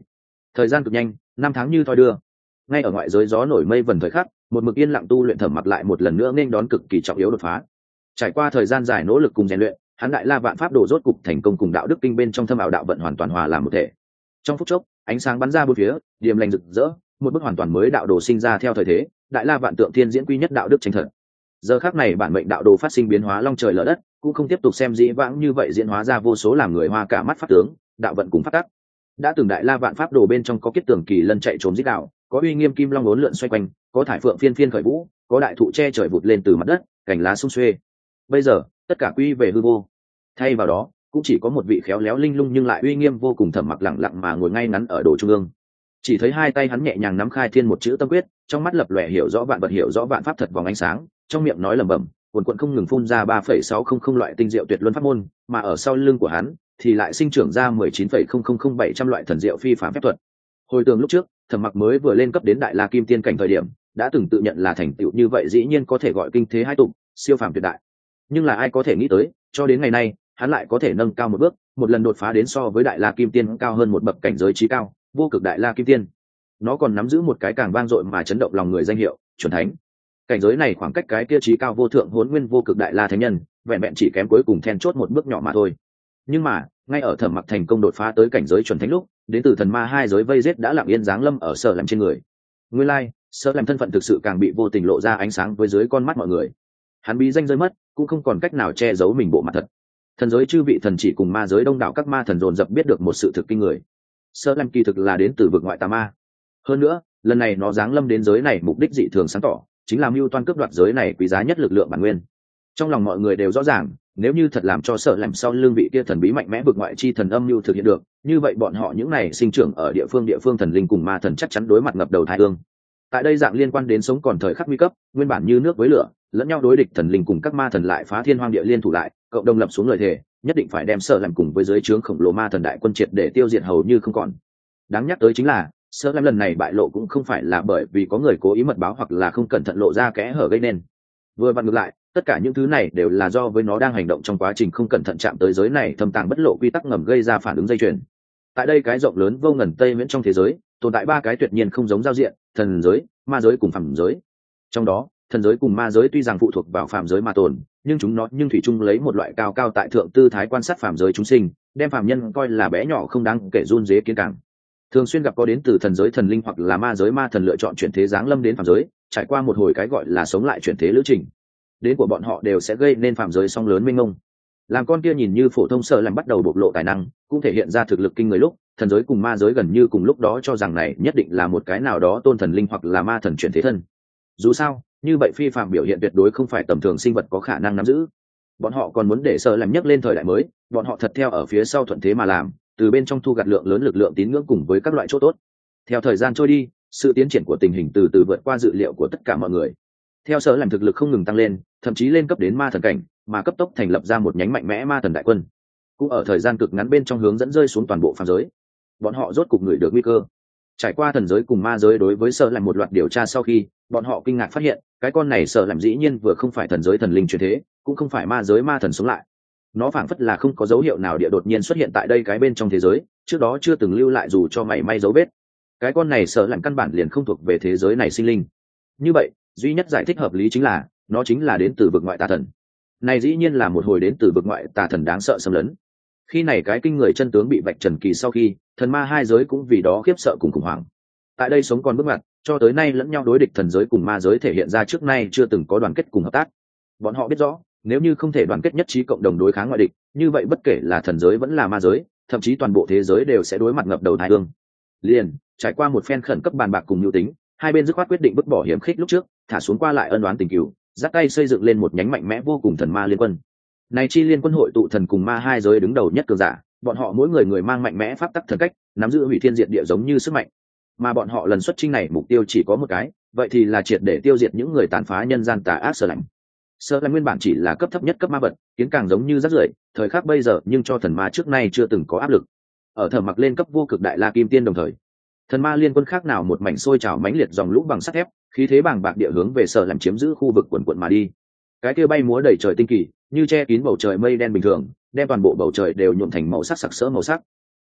Thời gian cực nhanh, 5 tháng như thoi đưa. Ngay ở ngoại giới gió nổi mây vần thời khắc, một mực yên lặng tu luyện Thẩm Mặc lại một lần nữa nên đón cực kỳ trọng yếu đột phá. Trải qua thời gian dài nỗ lực cùng rèn luyện, hắn đại la vạn pháp đồ rốt cục thành công cùng đạo đức kinh bên trong thâm ảo đạo vận hoàn toàn hòa làm một thể. Trong phút chốc, ánh sáng bắn ra bốn phía, điềm lành rực rỡ, một bức hoàn toàn mới đạo đồ sinh ra theo thời thế, đại la vạn tượng thiên diễn quy nhất đạo đức tranh thật. Giờ khắc này bản mệnh đạo đồ phát sinh biến hóa long trời lở đất, cũng không tiếp tục xem dĩ vãng như vậy diễn hóa ra vô số làm người hoa cả mắt pháp tướng, đạo vận cùng pháp tắc. Đã từng đại la vạn pháp đồ bên trong có kiếp tường kỳ lân chạy trốn dít đạo, có uy nghiêm kim long uốn lượn xoay quanh, có thải phượng phiên phiên khởi vũ, có đại thụ che trời vụt lên từ mặt đất, cành lá sum xuê. Bây giờ, tất cả quy về hư vô. Thay vào đó, cũng chỉ có một vị khéo léo linh lung nhưng lại uy nghiêm vô cùng Thẩm Mặc lặng lặng mà ngồi ngay ngắn ở đồ trung ương. Chỉ thấy hai tay hắn nhẹ nhàng nắm khai thiên một chữ tâm quyết, trong mắt lập lòe hiểu rõ vạn vật hiểu rõ vạn pháp thật vòng ánh sáng, trong miệng nói lẩm bẩm, cuồn cuộn không ngừng phun ra 3,600 loại tinh diệu tuyệt luân pháp môn, mà ở sau lưng của hắn thì lại sinh trưởng ra 19,000700 loại thần diệu phi phàm phép thuật. Hồi tưởng lúc trước, Thẩm Mặc mới vừa lên cấp đến đại la kim tiên cảnh thời điểm, đã từng tự nhận là thành tựu như vậy dĩ nhiên có thể gọi kinh thế hai tụng, siêu phàm tuyệt đại. Nhưng là ai có thể nghĩ tới, cho đến ngày nay, hắn lại có thể nâng cao một bước, một lần đột phá đến so với đại la kim tiên cao hơn một bậc cảnh giới trí cao, vô cực đại la kim tiên. Nó còn nắm giữ một cái càng vang dội mà chấn động lòng người danh hiệu, chuẩn thánh. Cảnh giới này khoảng cách cái kia trí cao vô thượng hỗn nguyên vô cực đại la thánh nhân, vẹn vẹn chỉ kém cuối cùng then chốt một bước nhỏ mà thôi. Nhưng mà, ngay ở Thẩm Mặc thành công đột phá tới cảnh giới chuẩn thánh lúc, đến từ thần ma hai giới vây giết đã lặng yên giáng lâm ở Sở Làm trên người. Nguyên lai, Sở Làm thân phận thực sự càng bị vô tình lộ ra ánh sáng với dưới con mắt mọi người. Hắn bí danh rơi mất, cũng không còn cách nào che giấu mình bộ mặt thật. Thần giới chư vị thần chỉ cùng ma giới đông đảo các ma thần dồn dập biết được một sự thực kinh người. Sở Làm kỳ thực là đến từ vực ngoại tà ma. Hơn nữa, lần này nó giáng lâm đến giới này mục đích dị thường sáng tỏ, chính là mưu toan cướp đoạt giới này quý giá nhất lực lượng bản nguyên. Trong lòng mọi người đều rõ ràng, nếu như thật làm cho Sở Làm sau lưng vị kia thần bí mạnh mẽ vực ngoại chi thần âm mưu thực hiện được, như vậy bọn họ những này sinh trưởng ở địa phương thần linh cùng ma thần chắc chắn đối mặt ngập đầu thái hương. Tại đây dạng liên quan đến sống còn thời khắc nguy cấp, nguyên bản như nước với lửa, lẫn nhau đối địch thần linh cùng các ma thần lại phá thiên hoang địa liên thủ lại, cộng đồng lập xuống lời thề, nhất định phải đem Sở Làm cùng với giới trướng khổng lồ ma thần đại quân triệt để tiêu diệt hầu như không còn. Đáng nhắc tới chính là, Sở Làm lần này bại lộ cũng không phải là bởi vì có người cố ý mật báo hoặc là không cẩn thận lộ ra kẽ hở gây nên. Vừa vặn ngược lại, tất cả những thứ này đều là do với nó đang hành động trong quá trình không cẩn thận chạm tới giới này thâm tàng bất lộ quy tắc ngầm gây ra phản ứng dây chuyền. Tại đây cái rộng lớn vô ngần tây miễn trong thế giới, tồn tại ba cái tuyệt nhiên không giống giao diện, thần giới, ma giới cùng phàm giới. Trong đó, thần giới cùng ma giới tuy rằng phụ thuộc vào phàm giới mà tồn, nhưng chúng nó thủy chung lấy một loại cao cao tại thượng tư thái quan sát phàm giới chúng sinh, đem phàm nhân coi là bé nhỏ không đáng kể run rế kiến càng. Thường xuyên gặp có đến từ thần giới thần linh hoặc là ma giới ma thần lựa chọn chuyển thế giáng lâm đến phàm giới, trải qua một hồi cái gọi là sống lại chuyển thế lữ trình. Đến của bọn họ đều sẽ gây nên phàm giới song lớn mênh mông. Làm con kia nhìn như phổ thông Sở Làm bắt đầu bộc lộ tài năng, cũng thể hiện ra thực lực kinh người lúc, thần giới cùng ma giới gần như cùng lúc đó cho rằng này nhất định là một cái nào đó tôn thần linh hoặc là ma thần chuyển thế thân. Dù sao, như vậy phi phàm biểu hiện tuyệt đối không phải tầm thường sinh vật có khả năng nắm giữ. Bọn họ còn muốn để Sở Làm nhấc lên thời đại mới, bọn họ thật theo ở phía sau thuận thế mà làm, từ bên trong thu gặt lượng lớn lực lượng tín ngưỡng cùng với các loại chỗ tốt. Theo thời gian trôi đi, sự tiến triển của tình hình từ từ vượt qua dự liệu của tất cả mọi người. Theo Sở Làm thực lực không ngừng tăng lên, thậm chí lên cấp đến ma thần cảnh, mà cấp tốc thành lập ra một nhánh mạnh mẽ ma thần đại quân. Cũng ở thời gian cực ngắn bên trong hướng dẫn rơi xuống toàn bộ phàm giới. Bọn họ rốt cục ngửi được nguy cơ. Trải qua thần giới cùng ma giới đối với Sở Làm một loạt điều tra sau khi, bọn họ kinh ngạc phát hiện, cái con này Sở Làm dĩ nhiên vừa không phải thần giới thần linh chuyển thế, cũng không phải ma giới ma thần sống lại. Nó phảng phất là không có dấu hiệu nào địa đột nhiên xuất hiện tại đây cái bên trong thế giới, trước đó chưa từng lưu lại dù cho mảy may dấu vết. Cái con này Sở Làm căn bản liền không thuộc về thế giới này sinh linh. Như vậy, duy nhất giải thích hợp lý chính là nó chính là đến từ vực ngoại tà thần. Này dĩ nhiên là một hồi đến từ vực ngoại tà thần đáng sợ xâm lấn. Khi này cái kinh người chân tướng bị vạch trần kỳ sau khi, thần ma hai giới cũng vì đó khiếp sợ cùng khủng hoảng. Tại đây sống còn bước ngoặt, cho tới nay lẫn nhau đối địch thần giới cùng ma giới thể hiện ra trước nay chưa từng có đoàn kết cùng hợp tác. Bọn họ biết rõ, nếu như không thể đoàn kết nhất trí cộng đồng đối kháng ngoại địch, như vậy bất kể là thần giới vẫn là ma giới, thậm chí toàn bộ thế giới đều sẽ đối mặt ngập đầu tai ương. Liền, trải qua một phen khẩn cấp bàn bạc cùng nhu tính, hai bên dứt khoát quyết định vứt bỏ hiểm khích lúc trước, thả xuống qua lại ân oán tình cừu, dắt tay xây dựng lên một nhánh mạnh mẽ vô cùng thần ma liên quân. Này chi liên quân hội tụ thần cùng ma hai giới đứng đầu nhất cường giả, bọn họ mỗi người mang mạnh mẽ pháp tắc thần cách, nắm giữ hủy thiên diệt địa giống như sức mạnh. Mà bọn họ lần xuất chinh này mục tiêu chỉ có một cái, vậy thì là triệt để tiêu diệt những người tàn phá nhân gian tà ác Sở Làm. Sở Làm nguyên bản chỉ là cấp thấp nhất cấp ma vật, kiến càng giống như rác rưởi, thời khắc bây giờ nhưng cho thần ma trước nay chưa từng có áp lực. Ở Thẩm Mặc lên cấp vô cực đại la kim tiên đồng thời, thần ma liên quân khác nào một mảnh sôi trào mãnh liệt dòng lũ bằng sắt thép, khí thế bàng bạc địa hướng về Sở Làm chiếm giữ khu vực quần quận mà đi. Cái kia bay múa đầy trời tinh kỳ, như che kín bầu trời mây đen bình thường, đem toàn bộ bầu trời đều nhuộm thành màu sắc sặc sỡ màu sắc.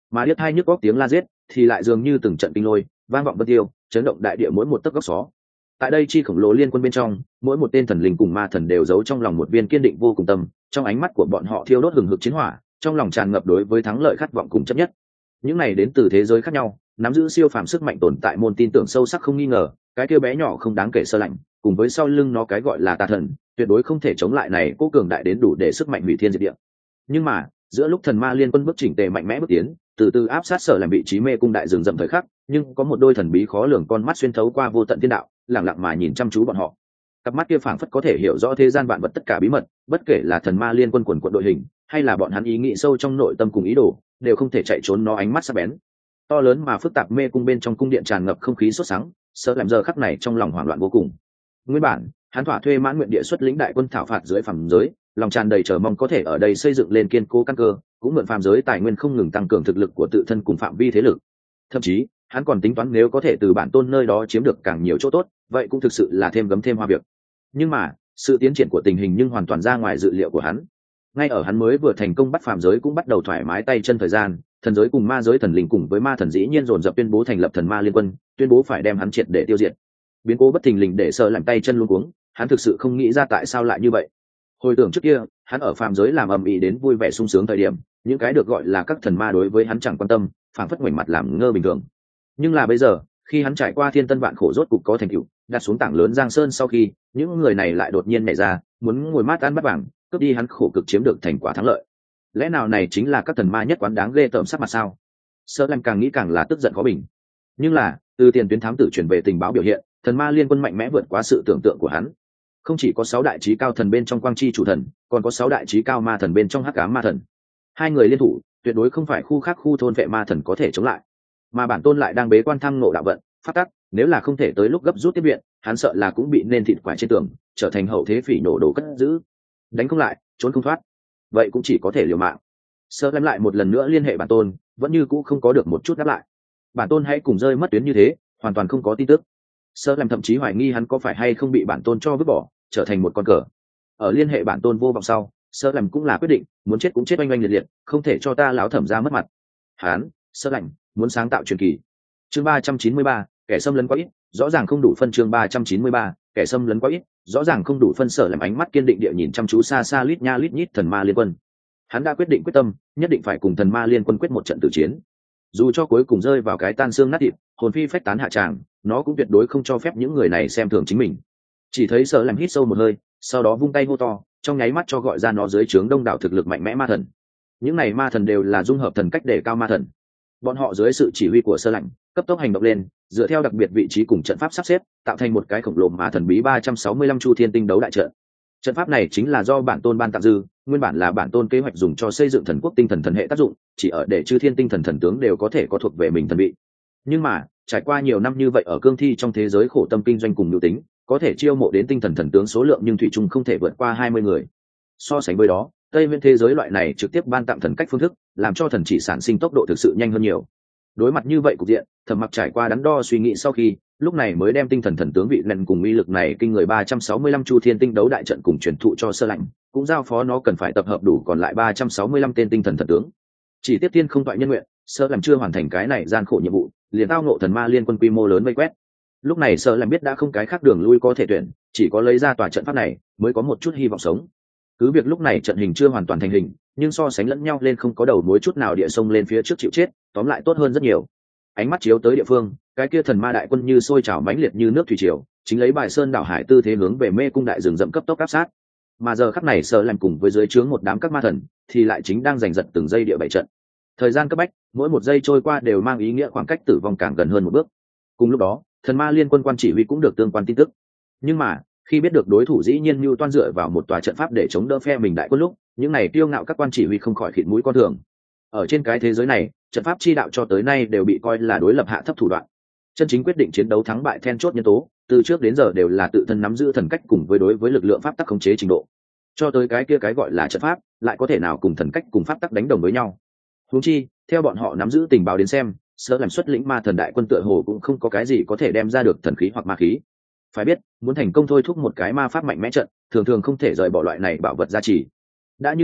mà điếc hai nhức góc tiếng la giết thì lại dường như từng trận kinh lôi vang vọng vân tiêu, chấn động đại địa mỗi một tấc góc xó. Tại đây chi khổng lồ liên quân bên trong, mỗi một tên thần linh cùng ma thần đều giấu trong lòng một viên kiên định vô cùng tâm, trong ánh mắt của bọn họ thiêu đốt hừng hực chiến hỏa, trong lòng tràn ngập đối với thắng lợi khát vọng cùng chấp nhất. Những này đến từ thế giới khác nhau, nắm giữ siêu phàm sức mạnh tồn tại môn tin tưởng sâu sắc không nghi ngờ, cái kia bé nhỏ không đáng kể Sơ Lạnh, cùng với sau lưng nó cái gọi là tà thần, tuyệt đối không thể chống lại này cố cường đại đến đủ để sức mạnh hủy thiên diệt địa. Nhưng mà, giữa lúc thần ma liên quân bước chỉnh tề mạnh mẽ bước tiến, từ từ áp sát Sở làm vị trí mê cung đại rừng rậm thời khắc, nhưng có một đôi thần bí khó lường con mắt xuyên thấu qua vô tận thiên đạo, lặng lặng mà nhìn chăm chú bọn họ. Cặp mắt kia phảng phất có thể hiểu rõ thế gian vạn vật tất cả bí mật, bất kể là thần ma liên quân quần quận đội hình, hay là bọn hắn ý nghĩ sâu trong nội tâm cùng ý đồ, đều không thể chạy trốn nó ánh mắt sắc bén. To lớn mà phức tạp mê cung bên trong cung điện tràn ngập không khí sốt sắng, Sở làm giờ khắc này trong lòng hoảng loạn vô cùng. Nguyên bản, hắn thỏa thuê mãn nguyện địa xuất lĩnh đại quân thảo phạt dưới phàm giới, lòng tràn đầy chờ mong có thể ở đây xây dựng lên kiên cố căn cơ, cũng mượn phàm giới tài nguyên không ngừng tăng cường thực lực của tự thân cùng phạm vi thế lực. Thậm chí, hắn còn tính toán nếu có thể từ bản tôn nơi đó chiếm được càng nhiều chỗ tốt, vậy cũng thực sự là thêm gấm thêm hoa việc. Nhưng mà, sự tiến triển của tình hình nhưng hoàn toàn ra ngoài dự liệu của hắn. Ngay ở hắn mới vừa thành công bắt phàm giới cũng bắt đầu thoải mái tay chân thời gian, thần giới cùng ma giới thần linh cùng với ma thần dĩ nhiên dồn dập tuyên bố thành lập thần ma liên quân, tuyên bố phải đem hắn triệt để tiêu diệt. Biến cố bất thình lình để Sợ làm tay chân luống cuống, hắn thực sự không nghĩ ra tại sao lại như vậy. Hồi tưởng trước kia, hắn ở phàm giới làm ầm ĩ đến vui vẻ sung sướng thời điểm, những cái được gọi là các thần ma đối với hắn chẳng quan tâm, phảng phất ngoảnh mặt làm ngơ bình thường. Nhưng là bây giờ, khi hắn trải qua thiên tân vạn khổ rốt cục có thành tựu, đặt xuống tảng lớn giang sơn sau khi, những người này lại đột nhiên nhảy ra, muốn ngồi mát ăn bắt vàng, cướp đi hắn khổ cực chiếm được thành quả thắng lợi. Lẽ nào này chính là các thần ma nhất quán đáng ghê tởm sắc mặt sao? Sơ Lem càng nghĩ càng là tức giận khó bình. Nhưng là, từ tiền tuyến thám tử truyền về tình báo biểu hiện, thần ma liên quân mạnh mẽ vượt quá sự tưởng tượng của hắn. Không chỉ có 6 đại chí cao thần bên trong quang chi chủ thần, còn có 6 đại chí cao ma thần bên trong hắc ám ma thần. Hai người liên thủ, tuyệt đối không phải khu khác khu thôn vệ ma thần có thể chống lại. Mà bản tôn lại đang bế quan thăng ngộ đạo vận, phát tắc, nếu là không thể tới lúc gấp rút tiếp viện, hắn sợ là cũng bị nên thịt quải trên tường, trở thành hậu thế phỉ nổ đổ cất giữ. Đánh không lại, trốn không thoát, vậy cũng chỉ có thể liều mạng. Sơ Lem lại một lần nữa liên hệ bản tôn, vẫn như cũ không có được một chút đáp lại. Bản tôn hãy cùng rơi mất tuyến như thế, hoàn toàn không có tin tức. Sơ Lem thậm chí hoài nghi hắn có phải hay không bị bản tôn cho vứt bỏ, trở thành một con cờ. Ở liên hệ bản tôn vô vọng sau, Sơ Lem cũng là quyết định, muốn chết cũng chết oanh oanh liệt liệt, không thể cho ta láo thẩm ra mất mặt. Hắn, Sơ Lem, muốn sáng tạo truyền kỳ. Chương 393, kẻ xâm lấn quá ít, rõ ràng không đủ phân. Chương 393, kẻ xâm lấn quá ít, rõ ràng không đủ phân. Sở làm ánh mắt kiên định địa nhìn chăm chú xa xa lít nha lít nhít thần ma liên quân. Hắn đã quyết định quyết tâm, nhất định phải cùng thần ma liên quân quyết một trận tử chiến. Dù cho cuối cùng rơi vào cái tan xương nát thịt, hồn phi phách tán hạ tràng, nó cũng tuyệt đối không cho phép những người này xem thường chính mình. Chỉ thấy Sở làm hít sâu một hơi, sau đó vung tay hô to, trong nháy mắt cho gọi ra nó dưới trướng đông đảo thực lực mạnh mẽ ma thần. Những này ma thần đều là dung hợp thần cách để cao ma thần. Bọn họ dưới sự chỉ huy của Sơ Lạnh, cấp tốc hành động lên, dựa theo đặc biệt vị trí cùng trận pháp sắp xếp, tạo thành một cái khổng lồ mà thần bí 365 chu thiên tinh đấu đại trận. Trận pháp này chính là do bản tôn ban tặng dư, nguyên bản là bản tôn kế hoạch dùng cho xây dựng thần quốc tinh thần thần hệ tác dụng, chỉ ở để chư thiên tinh thần thần tướng đều có thể có thuộc về mình thần vị. Nhưng mà, trải qua nhiều năm như vậy ở cương thi trong thế giới khổ tâm kinh doanh cùng nhu tính, có thể chiêu mộ đến tinh thần thần tướng số lượng nhưng thủy chung không thể vượt qua 20 người. So sánh với đó, Tây Nguyên thế giới loại này trực tiếp ban tặng thần cách phương thức, làm cho thần chỉ sản sinh tốc độ thực sự nhanh hơn nhiều. Đối mặt như vậy cục diện, Thẩm Mặc trải qua đắn đo suy nghĩ sau khi, lúc này mới đem tinh thần thần tướng vị lần cùng uy lực này kinh người 365 chu thiên tinh đấu đại trận cùng truyền thụ cho Sơ Lạnh, cũng giao phó nó cần phải tập hợp đủ còn lại 365 tên tinh thần thần tướng. Chỉ tiếp tiên không toại nhân nguyện, Sơ Lạnh chưa hoàn thành cái này gian khổ nhiệm vụ, liền tao ngộ thần ma liên quân quy mô lớn vây quét. Lúc này Sơ Lạnh biết đã không cái khác đường lui có thể tuyển, chỉ có lấy ra tòa trận pháp này mới có một chút hy vọng sống. Cứ việc lúc này trận hình chưa hoàn toàn thành hình, nhưng so sánh lẫn nhau lên không có đầu mối chút nào địa sông lên phía trước chịu chết, tóm lại tốt hơn rất nhiều. Ánh mắt chiếu tới địa phương, cái kia thần ma đại quân như sôi trào mãnh liệt như nước thủy triều, chính lấy bài sơn đảo hải tư thế hướng về mê cung đại rừng rậm cấp tốc áp sát. Mà giờ khắc này Sở làm cùng với dưới trướng một đám các ma thần, thì lại chính đang giành giật từng giây địa bảy trận. Thời gian cấp bách, mỗi một giây trôi qua đều mang ý nghĩa khoảng cách tử vong càng gần hơn một bước. Cùng lúc đó, thần ma liên quân quan chỉ huy cũng được tương quan tin tức. Nhưng mà, khi biết được đối thủ dĩ nhiên mưu toan dựa vào một tòa trận pháp để chống đỡ phe mình đại quân lúc, những này kiêu ngạo các quan chỉ huy không khỏi khịt mũi con thường. Ở trên cái thế giới này, trận pháp chi đạo cho tới nay đều bị coi là đối lập hạ thấp thủ đoạn. Chân chính quyết định chiến đấu thắng bại then chốt nhân tố, từ trước đến giờ đều là tự thân nắm giữ thần cách cùng với đối với lực lượng pháp tắc khống chế trình độ. Cho tới cái kia cái gọi là trận pháp, lại có thể nào cùng thần cách cùng pháp tắc đánh đồng với nhau. Huống chi, theo bọn họ nắm giữ tình báo đến xem, Sở làm xuất lĩnh ma thần đại quân tựa hồ cũng không có cái gì có thể đem ra được thần khí hoặc ma khí. Phải biết, muốn thành công thôi thúc một cái ma pháp mạnh mẽ trận, thường thường không thể rời bỏ loại này bảo vật gia trì. Đã như thế,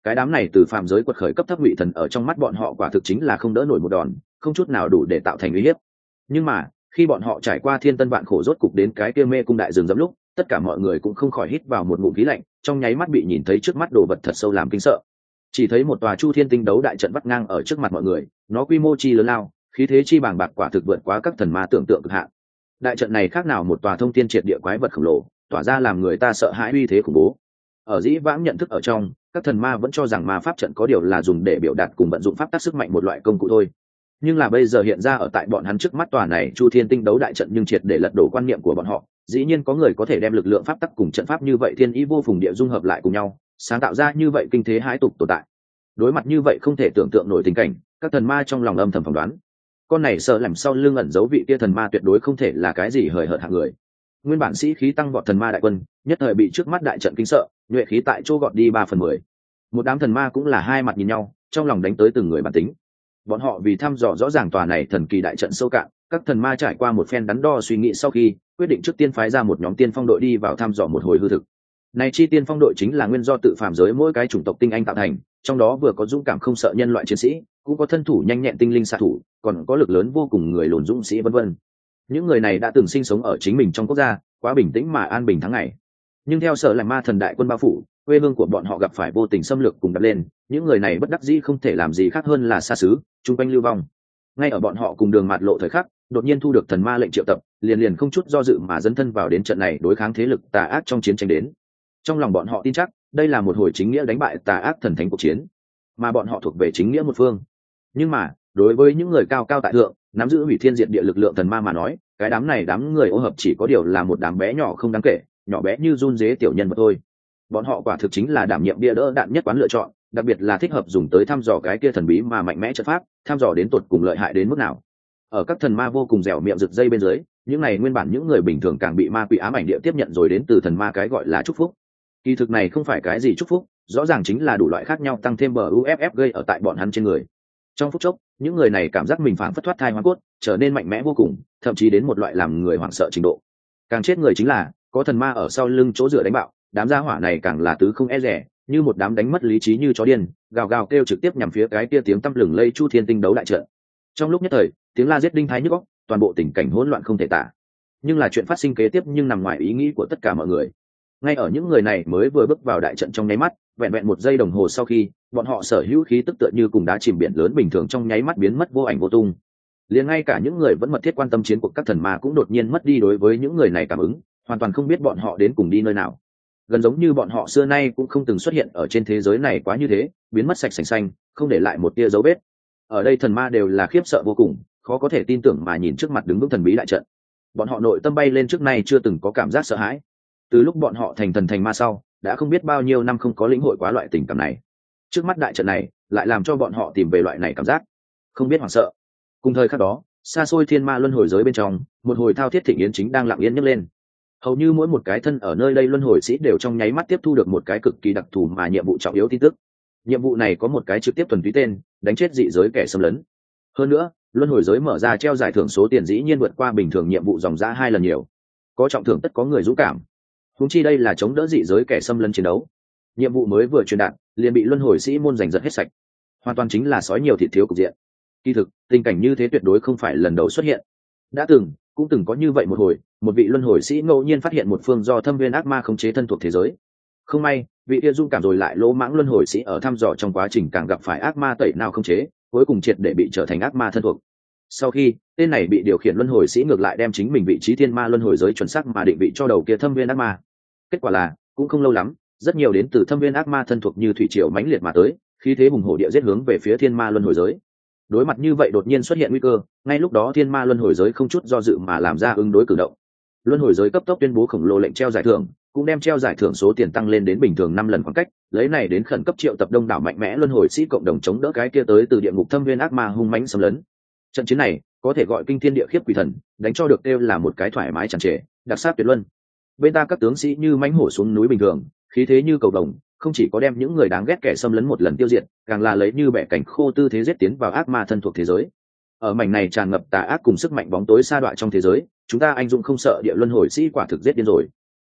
Cái đám này từ phạm giới quật khởi cấp thấp ngụy thần ở trong mắt bọn họ quả thực chính là không đỡ nổi một đòn, không chút nào đủ để tạo thành uy hiếp. Nhưng mà khi bọn họ trải qua thiên tân vạn khổ rốt cục đến cái kia mê cung đại rừng rậm lúc, tất cả mọi người cũng không khỏi hít vào một ngụm khí lạnh, trong nháy mắt bị nhìn thấy trước mắt đồ vật thật sâu làm kinh sợ. Chỉ thấy một tòa chu thiên tinh đấu đại trận vắt ngang ở trước mặt mọi người, nó quy mô chi lớn lao, khí thế chi bàng bạc quả thực vượt quá các thần ma tưởng tượng cực hạn. Đại trận này khác nào một tòa thông thiên triệt địa quái vật khổng lồ, tỏa ra làm người ta sợ hãi uy thế khủng bố. Ở dĩ vãng nhận thức ở trong, các thần ma vẫn cho rằng ma pháp trận có điều là dùng để biểu đạt cùng vận dụng pháp tắc sức mạnh một loại công cụ thôi. Nhưng là bây giờ hiện ra ở tại bọn hắn trước mắt tòa này chu thiên tinh đấu đại trận nhưng triệt để lật đổ quan niệm của bọn họ. Dĩ nhiên có người có thể đem lực lượng pháp tắc cùng trận pháp như vậy thiên ý vô phùng địa dung hợp lại cùng nhau, sáng tạo ra như vậy kinh thế hãi tục tồn tại. Đối mặt như vậy không thể tưởng tượng nổi tình cảnh, các thần ma trong lòng âm thầm phỏng đoán, con này sợ làm sau lưng ẩn giấu vị kia thần ma tuyệt đối không thể là cái gì hời hợt hạng người. Nguyên bản sĩ khí tăng vọt thần ma đại quân nhất thời bị trước mắt đại trận kinh sợ, nhuệ khí tại chỗ gọt đi 3/10. Một đám thần ma cũng là hai mặt nhìn nhau, trong lòng đánh tới từng người bản tính. Bọn họ vì thăm dò rõ ràng tòa này thần kỳ đại trận sâu cạn, các thần ma trải qua một phen đắn đo suy nghĩ sau khi quyết định trước tiên phái ra một nhóm tiên phong đội đi vào thăm dò một hồi hư thực. Này chi tiên phong đội chính là nguyên do tự phàm giới mỗi cái chủng tộc tinh anh tạo thành, trong đó vừa có dũng cảm không sợ nhân loại chiến sĩ, cũng có thân thủ nhanh nhẹn tinh linh xạ thủ, còn có lực lớn vô cùng người lùn dũng sĩ vân vân. Những người này đã từng sinh sống ở chính mình trong quốc gia, quá bình tĩnh mà an bình tháng ngày. Nhưng theo sở lạnh ma thần đại quân bao phủ, quê hương của bọn họ gặp phải vô tình xâm lược cùng đập lên, những người này bất đắc dĩ không thể làm gì khác hơn là xa xứ, chung quanh lưu vong. Ngay ở bọn họ cùng đường mạt lộ thời khắc, đột nhiên thu được thần ma lệnh triệu tập, liền không chút do dự mà dấn thân vào đến trận này đối kháng thế lực tà ác trong chiến tranh đến. Trong lòng bọn họ tin chắc, đây là một hồi chính nghĩa đánh bại tà ác thần thánh cuộc chiến, mà bọn họ thuộc về chính nghĩa một phương. Nhưng mà đối với những người cao cao tại thượng, nắm giữ hủy thiên diệt địa lực lượng thần ma mà nói, cái đám này đám người ô hợp chỉ có điều là một đám bé nhỏ không đáng kể, nhỏ bé như run dế tiểu nhân vật thôi. Bọn họ quả thực chính là đảm nhiệm bia đỡ đạn nhất quán lựa chọn, đặc biệt là thích hợp dùng tới thăm dò cái kia thần bí mà mạnh mẽ trận pháp, thăm dò đến tột cùng lợi hại đến mức nào. Ở các thần ma vô cùng dẻo miệng rực dây bên dưới, những này nguyên bản những người bình thường càng bị ma quỷ ám ảnh địa tiếp nhận rồi đến từ thần ma cái gọi là chúc phúc. Kỳ thực này không phải cái gì chúc phúc, rõ ràng chính là đủ loại khác nhau tăng thêm bờ uff gây ở tại bọn hắn trên người. Trong phút chốc, những người này cảm giác mình phảng phất thoát thai hóa cốt, trở nên mạnh mẽ vô cùng, thậm chí đến một loại làm người hoảng sợ trình độ. Càng chết người chính là có thần ma ở sau lưng chỗ dựa đánh bạo, đám gia hỏa này càng là tứ không e rẻ, như một đám đánh mất lý trí như chó điên, gào gào kêu trực tiếp nhằm phía cái kia tiếng tăm lừng lây chu thiên tinh đấu đại trận. Trong lúc nhất thời, tiếng la giết đinh thái nhức óc, toàn bộ tình cảnh hỗn loạn không thể tả. Nhưng là chuyện phát sinh kế tiếp nhưng nằm ngoài ý nghĩ của tất cả mọi người. Ngay ở những người này mới vừa bước vào đại trận trong nháy mắt, vẹn vẹn một giây đồng hồ sau khi, bọn họ sở hữu khí tức tựa như cùng đá chìm biển lớn bình thường trong nháy mắt biến mất vô ảnh vô tung. Liền ngay cả những người vẫn mật thiết quan tâm chiến cuộc các thần ma cũng đột nhiên mất đi đối với những người này cảm ứng, hoàn toàn không biết bọn họ đến cùng đi nơi nào. Gần giống như bọn họ xưa nay cũng không từng xuất hiện ở trên thế giới này quá như thế, biến mất sạch sành xanh, không để lại một tia dấu vết. Ở đây thần ma đều là khiếp sợ vô cùng, khó có thể tin tưởng mà nhìn trước mặt đứng vững thần bí đại trận. Bọn họ nội tâm bay lên trước nay chưa từng có cảm giác sợ hãi. Từ lúc bọn họ thành thần thành ma sau, đã không biết bao nhiêu năm không có lĩnh hội quá loại tình cảm này. Trước mắt đại trận này lại làm cho bọn họ tìm về loại này cảm giác không biết hoảng sợ. Cùng thời khắc đó, xa xôi thiên ma luân hồi giới bên trong, một hồi thao thiết thịnh yến chính đang lặng yên nhấc lên. Hầu như mỗi một cái thân ở nơi đây luân hồi sĩ đều trong nháy mắt tiếp thu được một cái cực kỳ đặc thù mà nhiệm vụ trọng yếu tin tức. Nhiệm vụ này có một cái trực tiếp thuần túy tên, đánh chết dị giới kẻ xâm lấn. Hơn nữa, luân hồi giới mở ra treo giải thưởng số tiền dĩ nhiên vượt qua bình thường nhiệm vụ dòng giá 2 lần nhiều. Có trọng thưởng tất có người dũng cảm. Huống chi đây là chống đỡ dị giới kẻ xâm lấn chiến đấu. Nhiệm vụ mới vừa truyền đạt, liền bị luân hồi sĩ môn giành giật hết sạch. Hoàn toàn chính là sói nhiều thịt thiếu cục diện. Kỳ thực, tình cảnh như thế tuyệt đối không phải lần đầu xuất hiện. Đã cũng từng có như vậy một hồi, một vị luân hồi sĩ ngẫu nhiên phát hiện một phương do thâm viên ác ma khống chế thân thuộc thế giới. Không may, vị kia dung cảm rồi lại lỗ mãng luân hồi sĩ ở thăm dò trong quá trình càng gặp phải ác ma tẩy nào khống chế, cuối cùng triệt để bị trở thành ác ma thân thuộc. Sau khi tên này bị điều khiển luân hồi sĩ ngược lại đem chính mình vị trí thiên ma luân hồi giới chuẩn xác mà định vị cho đầu kia thâm viên ác ma. Kết quả là cũng không lâu lắm, rất nhiều đến từ thâm viên ác ma thân thuộc như thủy triều mãnh liệt mà tới, khí thế hùng hổ địa giết hướng về phía thiên ma luân hồi giới. Đối mặt như vậy đột nhiên xuất hiện nguy cơ, ngay lúc đó thiên ma luân hồi giới không chút do dự mà làm ra ứng đối cử động. Luân hồi giới cấp tốc tuyên bố khổng lồ lệnh treo giải thưởng, cũng đem treo giải thưởng số tiền tăng lên đến bình thường 5 lần khoảng cách, lấy này đến khẩn cấp triệu tập đông đảo mạnh mẽ luân hồi sĩ cộng đồng chống đỡ cái kia tới từ địa ngục thâm viên ác ma hung mãnh xâm lấn. Trận chiến này có thể gọi kinh thiên địa khiếp quỷ thần, đánh cho được kêu là một cái thoải mái tràn trề, đặc sắc tuyệt luân. Bên ta các tướng sĩ như mãnh hổ xuống núi bình thường, khí thế như cầu đồng, không chỉ có đem những người đáng ghét kẻ xâm lấn một lần tiêu diệt, càng là lấy như bẻ cảnh khô tư thế giết tiến vào ác ma thân thuộc thế giới. Ở mảnh này tràn ngập tà ác cùng sức mạnh bóng tối sa đọa trong thế giới, chúng ta anh dũng không sợ địa luân hồi sĩ quả thực giết điên rồi.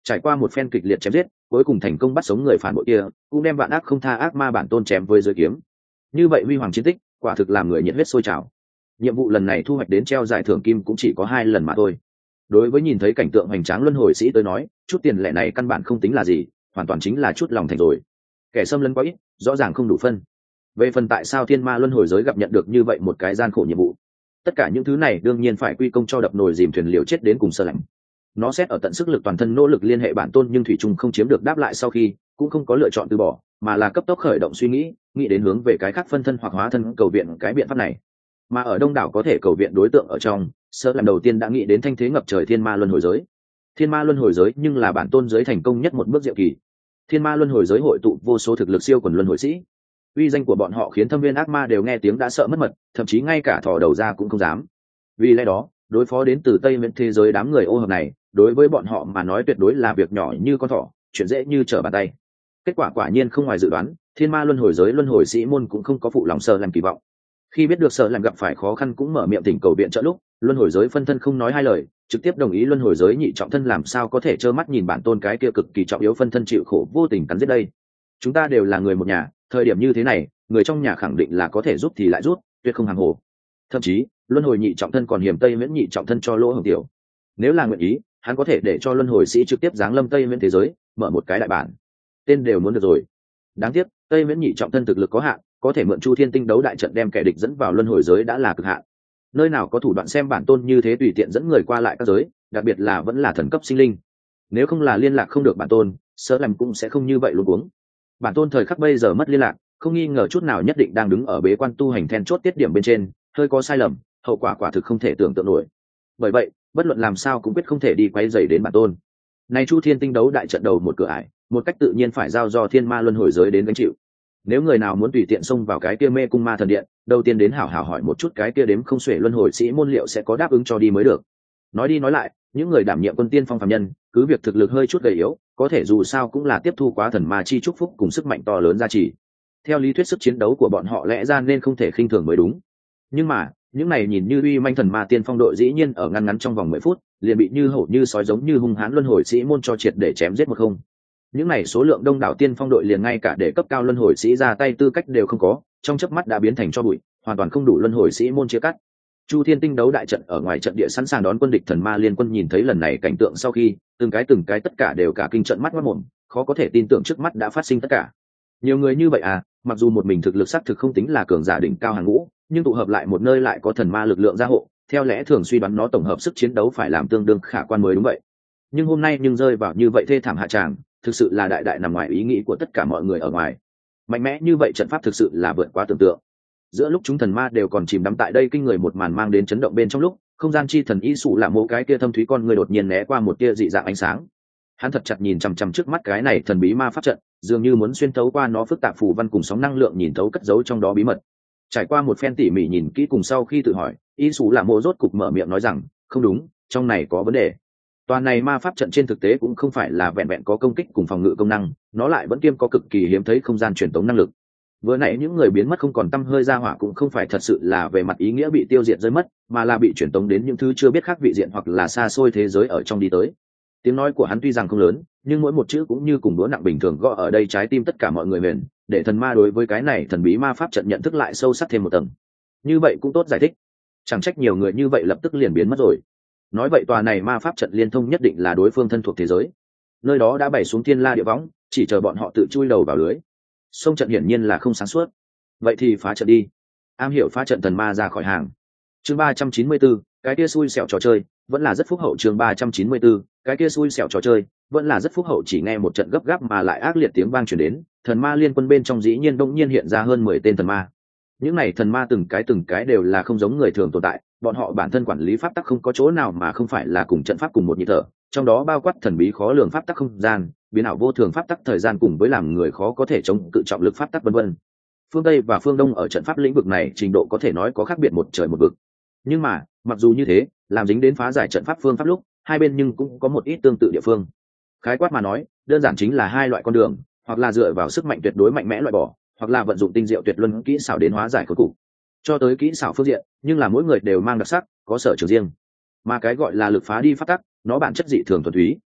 Trải qua một phen kịch liệt chém giết, cuối cùng thành công bắt sống người phản bội kia, cũng đem vạn ác không tha ác ma bản tôn chém với dưới kiếm. Như vậy huy hoàng chiến tích, quả thực làm người nhiệt huyết sôi trào. Nhiệm vụ lần này thu hoạch đến treo giải thưởng kim cũng chỉ có 2 lần mà thôi. Đối với nhìn thấy cảnh tượng hoành tráng luân hồi sĩ tới nói, chút tiền lẻ này căn bản không tính là gì, hoàn toàn chính là chút lòng thành rồi. Kẻ xâm lấn quá ít, rõ ràng không đủ phân. Về phần tại sao thiên ma luân hồi giới gặp nhận được như vậy một cái gian khổ nhiệm vụ, tất cả những thứ này đương nhiên phải quy công cho đập nồi dìm thuyền liều chết đến cùng Sơ Lạnh. Nó xét ở tận sức lực toàn thân nỗ lực liên hệ bản tôn nhưng thủy chung không chiếm được đáp lại, sau khi cũng không có lựa chọn từ bỏ, mà là cấp tốc khởi động suy nghĩ đến hướng về cái khác phân thân hoặc hóa thân cầu viện cái biện pháp này. Mà ở đông đảo có thể cầu viện đối tượng ở trong, Sơ Lạnh đầu tiên đã nghĩ đến thanh thế ngập trời thiên ma luân hồi giới. Thiên ma luân hồi giới nhưng là bản tôn giới thành công nhất một bước diệu kỳ. Thiên ma luân hồi giới hội tụ vô số thực lực siêu quần luân hồi sĩ, uy danh của bọn họ khiến thâm viên ác ma đều nghe tiếng đã sợ mất mật, thậm chí ngay cả thò đầu ra cũng không dám. Vì lẽ đó, đối phó đến từ Tây Miễn thế giới đám người ô hợp này, đối với bọn họ mà nói tuyệt đối là việc nhỏ như con thỏ, chuyện dễ như trở bàn tay. Kết quả quả nhiên không ngoài dự đoán, thiên ma luân hồi giới luân hồi sĩ môn cũng không có phụ lòng Sơ Lạnh kỳ vọng. Khi biết được Sơ Lạnh gặp phải khó khăn cũng mở miệng thỉnh cầu viện trợ lúc, luân hồi giới phân thân không nói hai lời, trực tiếp đồng ý luân hồi giới nhị trọng thân làm sao có thể trơ mắt nhìn bản tôn cái kia cực kỳ trọng yếu phân thân chịu khổ vô tình cắn giết đây. Chúng ta đều là người một nhà, thời điểm như thế này, người trong nhà khẳng định là có thể giúp thì lại giúp, tuyệt không hàng hồ. Thậm chí, luân hồi nhị trọng thân còn hiểm Tây Miễn nhị trọng thân cho lỗ hồng tiểu. Nếu là nguyện ý, hắn có thể để cho luân hồi sĩ trực tiếp giáng lâm Tây Miễn thế giới, mở một cái đại bản. Tên đều muốn được rồi. Đáng tiếc, Tây Miễn nhị trọng thân thực lực có hạn, có thể mượn Chu Thiên Tinh đấu đại trận đem kẻ địch dẫn vào luân hồi giới đã là cực hạn. Nơi nào có thủ đoạn xem bản tôn như thế tùy tiện dẫn người qua lại các giới, đặc biệt là vẫn là thần cấp sinh linh. Nếu không là liên lạc không được bản tôn, Sơ Lạnh cũng sẽ không như vậy luống cuống. Bản tôn thời khắc bây giờ mất liên lạc, không nghi ngờ chút nào nhất định đang đứng ở bế quan tu hành then chốt tiết điểm bên trên, hơi có sai lầm, hậu quả quả thực không thể tưởng tượng nổi. Bởi vậy, bất luận làm sao cũng quyết không thể đi quấy rầy đến bản tôn. Nay Chu Thiên Tinh đấu đại trận đầu một cửa ải, một cách tự nhiên phải giao do thiên ma luân hồi giới đến gánh chịu. Nếu người nào muốn tùy tiện xông vào cái kia mê cung ma thần điện, đầu tiên đến hảo hảo hỏi một chút cái kia đếm không xuể luân hồi sĩ môn liệu sẽ có đáp ứng cho đi mới được. Nói đi nói lại, những người đảm nhiệm quân tiên phong phàm nhân, cứ việc thực lực hơi chút gầy yếu, có thể dù sao cũng là tiếp thu quá thần ma chi chúc phúc cùng sức mạnh to lớn gia trì. Theo lý thuyết sức chiến đấu của bọn họ lẽ ra nên không thể khinh thường mới đúng. Nhưng mà, những này nhìn như uy manh thần ma tiên phong đội dĩ nhiên ở ngăn ngắn trong vòng 10 phút, liền bị như hổ như sói giống như hung hãn luân hồi sĩ môn cho triệt để chém giết một không. Những này số lượng đông đảo tiên phong đội liền ngay cả để cấp cao luân hồi sĩ ra tay tư cách đều không có, trong chớp mắt đã biến thành cho bụi, hoàn toàn không đủ luân hồi sĩ môn chia cắt. Chu Thiên Tinh đấu đại trận ở ngoài trận địa sẵn sàng đón quân địch thần ma liên quân nhìn thấy lần này cảnh tượng sau khi, từng cái tất cả đều cả kinh trận mắt ngoác mồm, khó có thể tin tưởng trước mắt đã phát sinh tất cả. Nhiều người như vậy à, mặc dù một mình thực lực xác thực không tính là cường giả đỉnh cao hàng ngũ, nhưng tụ hợp lại một nơi lại có thần ma lực lượng gia hộ, theo lẽ thường suy đoán nó tổng hợp sức chiến đấu phải làm tương đương khả quan mới đúng vậy. Nhưng hôm nay nhưng rơi vào như vậy thê thảm hạ tràng, thực sự là đại đại nằm ngoài ý nghĩ của tất cả mọi người ở ngoài. Mạnh mẽ như vậy trận pháp thực sự là vượt quá tưởng tượng. Giữa lúc chúng thần ma đều còn chìm đắm tại đây kinh người một màn mang đến chấn động bên trong lúc, không gian chi thần y sụ là mộ cái kia thâm thúy con người đột nhiên né qua một tia dị dạng ánh sáng. Hắn thật chặt nhìn chằm chằm trước mắt cái này thần bí ma pháp trận, dường như muốn xuyên thấu qua nó phức tạp phù văn cùng sóng năng lượng nhìn thấu cất giấu trong đó bí mật. Trải qua một phen tỉ mỉ nhìn kỹ cùng sau khi tự hỏi, y sụ là mộ rốt cục mở miệng nói rằng, không đúng, trong này có vấn đề. Toàn này ma pháp trận trên thực tế cũng không phải là vẹn vẹn có công kích cùng phòng ngự công năng, nó lại vẫn kiêm có cực kỳ hiếm thấy không gian truyền tống năng lực. Vừa nãy những người biến mất không còn tăm hơi ra hỏa cũng không phải thật sự là về mặt ý nghĩa bị tiêu diệt rơi mất, mà là bị truyền tống đến những thứ chưa biết khác vị diện hoặc là xa xôi thế giới ở trong đi tới. Tiếng nói của hắn tuy rằng không lớn, nhưng mỗi một chữ cũng như cùng đũa nặng bình thường gõ ở đây trái tim tất cả mọi người huyền, để thần ma đối với cái này thần bí ma pháp trận nhận thức lại sâu sắc thêm một tầng. Như vậy cũng tốt giải thích. Chẳng trách nhiều người như vậy lập tức liền biến mất rồi. Nói vậy tòa này ma pháp trận liên thông nhất định là đối phương thân thuộc thế giới. Nơi đó đã bày xuống thiên la địa võng, chỉ chờ bọn họ tự chui đầu vào lưới. Sông trận hiển nhiên là không sáng suốt. Vậy thì phá trận đi. Am hiểu phá trận thần ma ra khỏi hàng. Chương 394, cái kia xui xẻo trò chơi, vẫn là rất phúc hậu. Chương 394, cái kia xui xẻo trò chơi, vẫn là rất phúc hậu. Chỉ nghe một trận gấp gáp mà lại ác liệt tiếng vang truyền đến, thần ma liên quân bên trong dĩ nhiên đông nhiên hiện ra hơn 10 tên thần ma. Những này thần ma từng cái đều là không giống người thường tồn tại, bọn họ bản thân quản lý pháp tắc không có chỗ nào mà không phải là cùng trận pháp cùng một nhịp thở, trong đó bao quát thần bí khó lường pháp tắc không gian, biến ảo vô thường pháp tắc thời gian cùng với làm người khó có thể chống cự trọng lực pháp tắc vân vân. Phương Tây và phương Đông ở trận pháp lĩnh vực này trình độ có thể nói có khác biệt một trời một vực. Nhưng mà, mặc dù như thế, làm dính đến phá giải trận pháp phương pháp lúc, hai bên nhưng cũng có một ít tương tự địa phương. Khái quát mà nói, đơn giản chính là hai loại con đường, hoặc là dựa vào sức mạnh tuyệt đối mạnh mẽ loại bỏ, hoặc là vận dụng tinh diệu tuyệt luân kỹ xảo đến hóa giải khối cục. Cho tới kỹ xảo phương diện, nhưng là mỗi người đều mang đặc sắc, có sở trường riêng. Mà cái gọi là lực phá đi pháp tắc, nó bản chất dị thường thuần túy,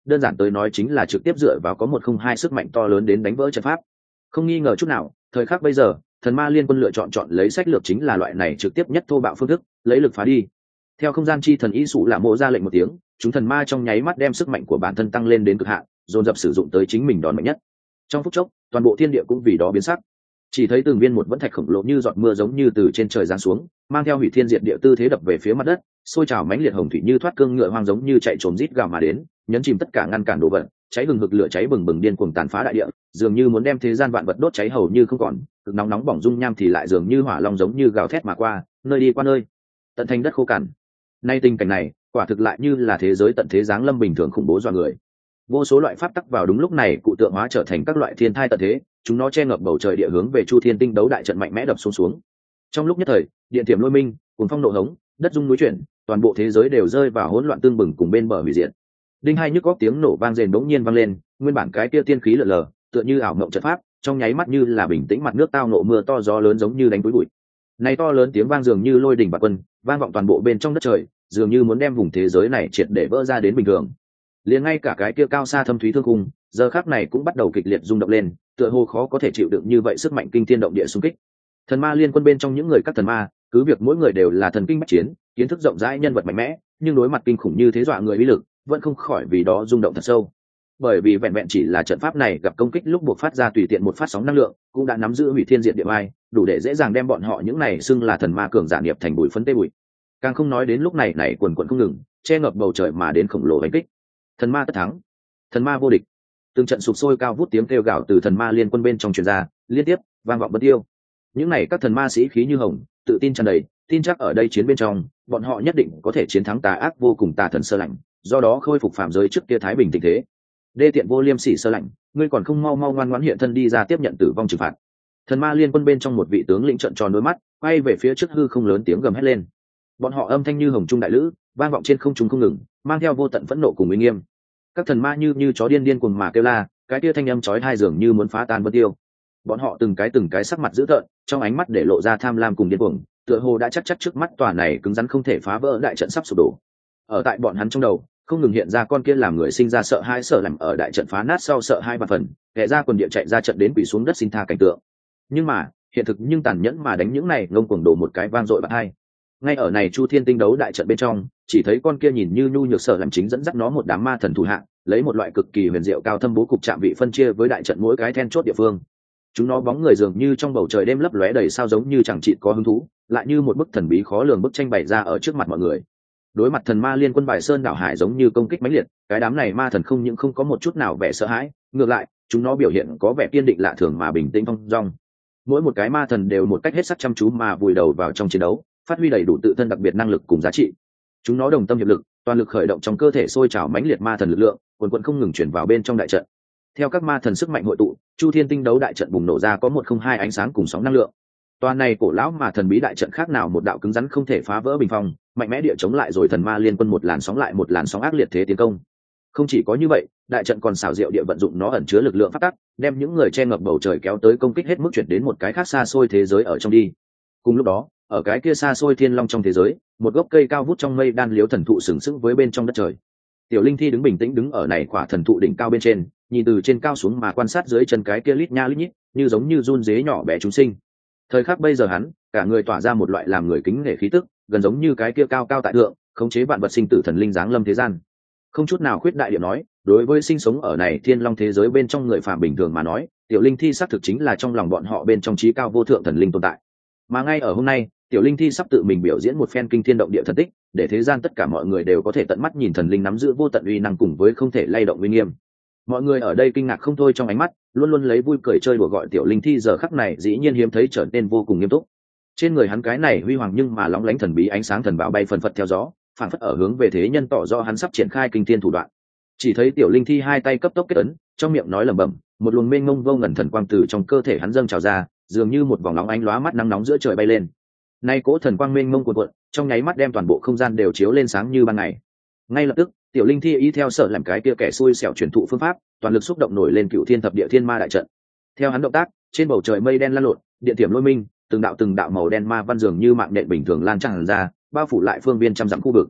đơn giản tới nói chính là trực tiếp dựa vào có một không hai sức mạnh to lớn đến đánh vỡ trận pháp. Không nghi ngờ chút nào, thời khắc bây giờ thần ma liên quân lựa chọn lấy sách lược chính là loại này trực tiếp nhất thô bạo phương thức, lấy lực phá đi. Theo không gian chi thần ý sụ lạ mộ ra lệnh một tiếng, chúng thần ma trong nháy mắt đem sức mạnh của bản thân tăng lên đến cực hạn, dồn dập sử dụng tới chính mình đòn mạnh nhất. Trong phút chốc, toàn bộ thiên địa cũng vì đó biến sắc. Chỉ thấy từng viên một vẫn thạch khổng lồ như giọt mưa giống như từ trên trời giáng xuống, mang theo hủy thiên diệt địa tư thế đập về phía mặt đất, sôi trào mãnh liệt hồng thủy như thoát cương ngựa hoang giống như chạy trồm rít gào mà đến, nhấn chìm tất cả ngăn cản đồ vật, cháy hừng hực lửa cháy bừng bừng điên cuồng tàn phá đại địa, dường như muốn đem thế gian vạn vật đốt cháy hầu như không còn, cực nóng nóng bỏng dung nham thì lại dường như hỏa long giống như gào thét mà qua, nơi đi qua nơi, tận thành đất khô cằn. Nay tình cảnh này, quả thực lại như là thế giới tận thế giáng lâm bình thường khủng bố dọa người. Vô số loại pháp tắc vào đúng lúc này cụ tượng hóa trở thành các loại thiên thai tận thế, chúng nó che ngập bầu trời địa hướng về Chu Thiên Tinh đấu đại trận mạnh mẽ đập xuống. Trong lúc nhất thời, điện tiềm lôi minh, cuồng phong nộ hống, đất rung núi chuyển, toàn bộ thế giới đều rơi vào hỗn loạn tương bừng cùng bên bờ hủy diệt. Đinh hai nhức góc tiếng nổ vang rền bỗng nhiên vang lên, nguyên bản cái kia tiên khí lờ lờ, tựa như ảo mộng trận pháp, trong nháy mắt như là bình tĩnh mặt nước tao nộ mưa to gió lớn giống như đánh túi bụi. Này to lớn tiếng vang dường như lôi đỉnh bạt quân, vang vọng toàn bộ bên trong đất trời, dường như muốn đem vùng thế giới này triệt để vỡ ra đến bình thường. Liền ngay cả cái kia cao xa thâm thúy thương khung, giờ khắc này cũng bắt đầu kịch liệt rung động lên, tựa hồ khó có thể chịu đựng như vậy sức mạnh kinh thiên động địa xung kích. Thần ma liên quân bên trong những người các thần ma, cứ việc mỗi người đều là thần kinh bách chiến, kiến thức rộng rãi nhân vật mạnh mẽ, nhưng đối mặt kinh khủng như thế dọa người uy lực, vẫn không khỏi vì đó rung động thật sâu. Bởi vì vẹn vẹn chỉ là trận pháp này gặp công kích lúc buộc phát ra tùy tiện một phát sóng năng lượng, cũng đã nắm giữ hủy thiên diệt địa ai, đủ để dễ dàng đem bọn họ những này xưng là thần ma cường giả nghiệp thành bụi phấn tê bụi. Càng không nói đến lúc này quần quần không ngừng, che ngập bầu trời mà đến khổng lồ đánh kích. Thần ma tất thắng, thần ma vô địch. Từng trận sụp sôi cao vút tiếng kêu gào từ thần ma liên quân bên trong truyền ra, liên tiếp vang vọng bất tiêu. Những này các thần ma sĩ khí như hồng, tự tin tràn đầy, tin chắc ở đây chiến bên trong, bọn họ nhất định có thể chiến thắng tà ác vô cùng tà thần Sơ Lạnh, do đó khôi phục phạm giới trước kia thái bình tình thế. Đê tiện vô liêm sỉ Sơ Lạnh, ngươi còn không mau mau ngoan ngoãn hiện thân đi ra tiếp nhận tử vong trừng phạt. Thần ma liên quân bên trong một vị tướng lĩnh trợn tròn đôi mắt, quay về phía trước hư không lớn tiếng gầm hét lên. Bọn họ âm thanh như hồng trung đại lữ, vang vọng trên không trung không ngừng, mang theo vô tận phẫn nộ cùng uy nghiêm. Các thần ma như chó điên điên cuồng mà kêu la, cái kia thanh âm chói tai dường như muốn phá tan vân tiêu. Bọn họ từng cái sắc mặt dữ tợn, trong ánh mắt để lộ ra tham lam cùng điên cuồng, tựa hồ đã chắc trước mắt tòa này cứng rắn không thể phá vỡ đại trận sắp sụp đổ. Ở tại bọn hắn trong đầu, không ngừng hiện ra con kia làm người sinh ra sợ hãi sợ lạnh ở đại trận phá nát sau sợ hai vạn phần, kẻ ra quần địa chạy ra trận đến quỳ xuống đất xin tha cảnh tượng. Nhưng mà, hiện thực nhưng tàn nhẫn mà đánh những này ngông cuồng đổ một cái vang dội bạc hai. Ngay ở này Chu Thiên Tinh đấu đại trận bên trong, chỉ thấy con kia nhìn như nhu nhược sợ làm chính dẫn dắt nó một đám ma thần thủ hạ, lấy một loại cực kỳ huyền diệu cao thâm bố cục chạm vị phân chia với đại trận mỗi cái then chốt địa phương. Chúng nó bóng người dường như trong bầu trời đêm lấp lóe đầy sao giống như chẳng chịt có hứng thú, lại như một bức thần bí khó lường bức tranh bày ra ở trước mặt mọi người. Đối mặt thần ma liên quân Bài Sơn đảo hải giống như công kích mãnh liệt, cái đám này ma thần không những không có một chút nào vẻ sợ hãi, ngược lại, chúng nó biểu hiện có vẻ kiên định lạ thường mà bình tĩnh thong dong. Mỗi một cái ma thần đều một cách hết sức chăm chú mà vùi đầu vào trong chiến đấu, phát huy đầy đủ tự thân đặc biệt năng lực cùng giá trị. Chúng nó đồng tâm hiệp lực, toàn lực khởi động trong cơ thể sôi trào mãnh liệt ma thần lực lượng, quần quần không ngừng chuyển vào bên trong đại trận. Theo các ma thần sức mạnh hội tụ, Chu Thiên Tinh đấu đại trận bùng nổ ra có một không hai ánh sáng cùng sóng năng lượng. Toàn này cổ lão mà thần bí đại trận khác nào một đạo cứng rắn không thể phá vỡ bình phong, mạnh mẽ địa chống lại rồi thần ma liên quân một làn sóng lại một làn sóng ác liệt thế tiến công. Không chỉ có như vậy, đại trận còn xảo diệu địa vận dụng nó ẩn chứa lực lượng phát tắc, đem những người che ngập bầu trời kéo tới công kích hết mức chuyển đến một cái khác xa xôi thế giới ở trong đi. Cùng lúc đó, ở cái kia xa xôi thiên long trong thế giới, một gốc cây cao vút trong mây đan liếu thần thụ sừng sững với bên trong đất trời. Tiểu Linh Thi đứng bình tĩnh đứng ở này quả thần thụ đỉnh cao bên trên, nhìn từ trên cao xuống mà quan sát dưới chân cái kia lít nha lít nhít, như giống như run dế nhỏ bé chúng sinh. Thời khắc bây giờ hắn, cả người tỏa ra một loại làm người kính nể khí tức, gần giống như cái kia cao cao tại thượng, khống chế vạn vật sinh tử thần linh giáng lâm thế gian. Không chút nào khuyết đại điểm nói, đối với sinh sống ở này thiên long thế giới bên trong người phàm bình thường mà nói, Tiểu Linh Thi xác thực chính là trong lòng bọn họ bên trong trí cao vô thượng thần linh tồn tại. Mà ngay ở hôm nay, Tiểu Linh Thi sắp tự mình biểu diễn một phen kinh thiên động địa thần tích, để thế gian tất cả mọi người đều có thể tận mắt nhìn thần linh nắm giữ vô tận uy năng cùng với không thể lay động uy nghiêm. Mọi người ở đây kinh ngạc không thôi trong ánh mắt, luôn luôn lấy vui cười chơi đùa gọi Tiểu Linh Thi giờ khắc này dĩ nhiên hiếm thấy trở nên vô cùng nghiêm túc. Trên người hắn cái này huy hoàng nhưng mà lóng lánh thần bí ánh sáng thần bảo bay phần phật theo gió, phản phất ở hướng về thế nhân tỏ rõ hắn sắp triển khai kinh thiên thủ đoạn. Chỉ thấy Tiểu Linh Thi hai tay cấp tốc kết ấn, trong miệng nói lẩm bẩm, một luồng mênh mông vô ngần thần quang từ trong cơ thể hắn dâng trào ra, dường như một vòng nóng ánh lóa mắt nắng nóng giữa trời bay lên. Nay cỗ thần quang mênh mông cuộn cuộn, trong nháy mắt đem toàn bộ không gian đều chiếu lên sáng như ban ngày. Ngay lập tức, Tiểu Linh Thi y theo sợ làm cái kia kẻ xui xẻo truyền thụ phương pháp, toàn lực xúc động nổi lên Cửu Thiên Thập Địa Thiên Ma đại trận. Theo hắn động tác, trên bầu trời mây đen lan lộn, điện tiềm lôi minh, từng đạo màu đen ma văn dường như mạng nện bình thường lan tràn ra, bao phủ lại phương viên trăm dặm khu vực.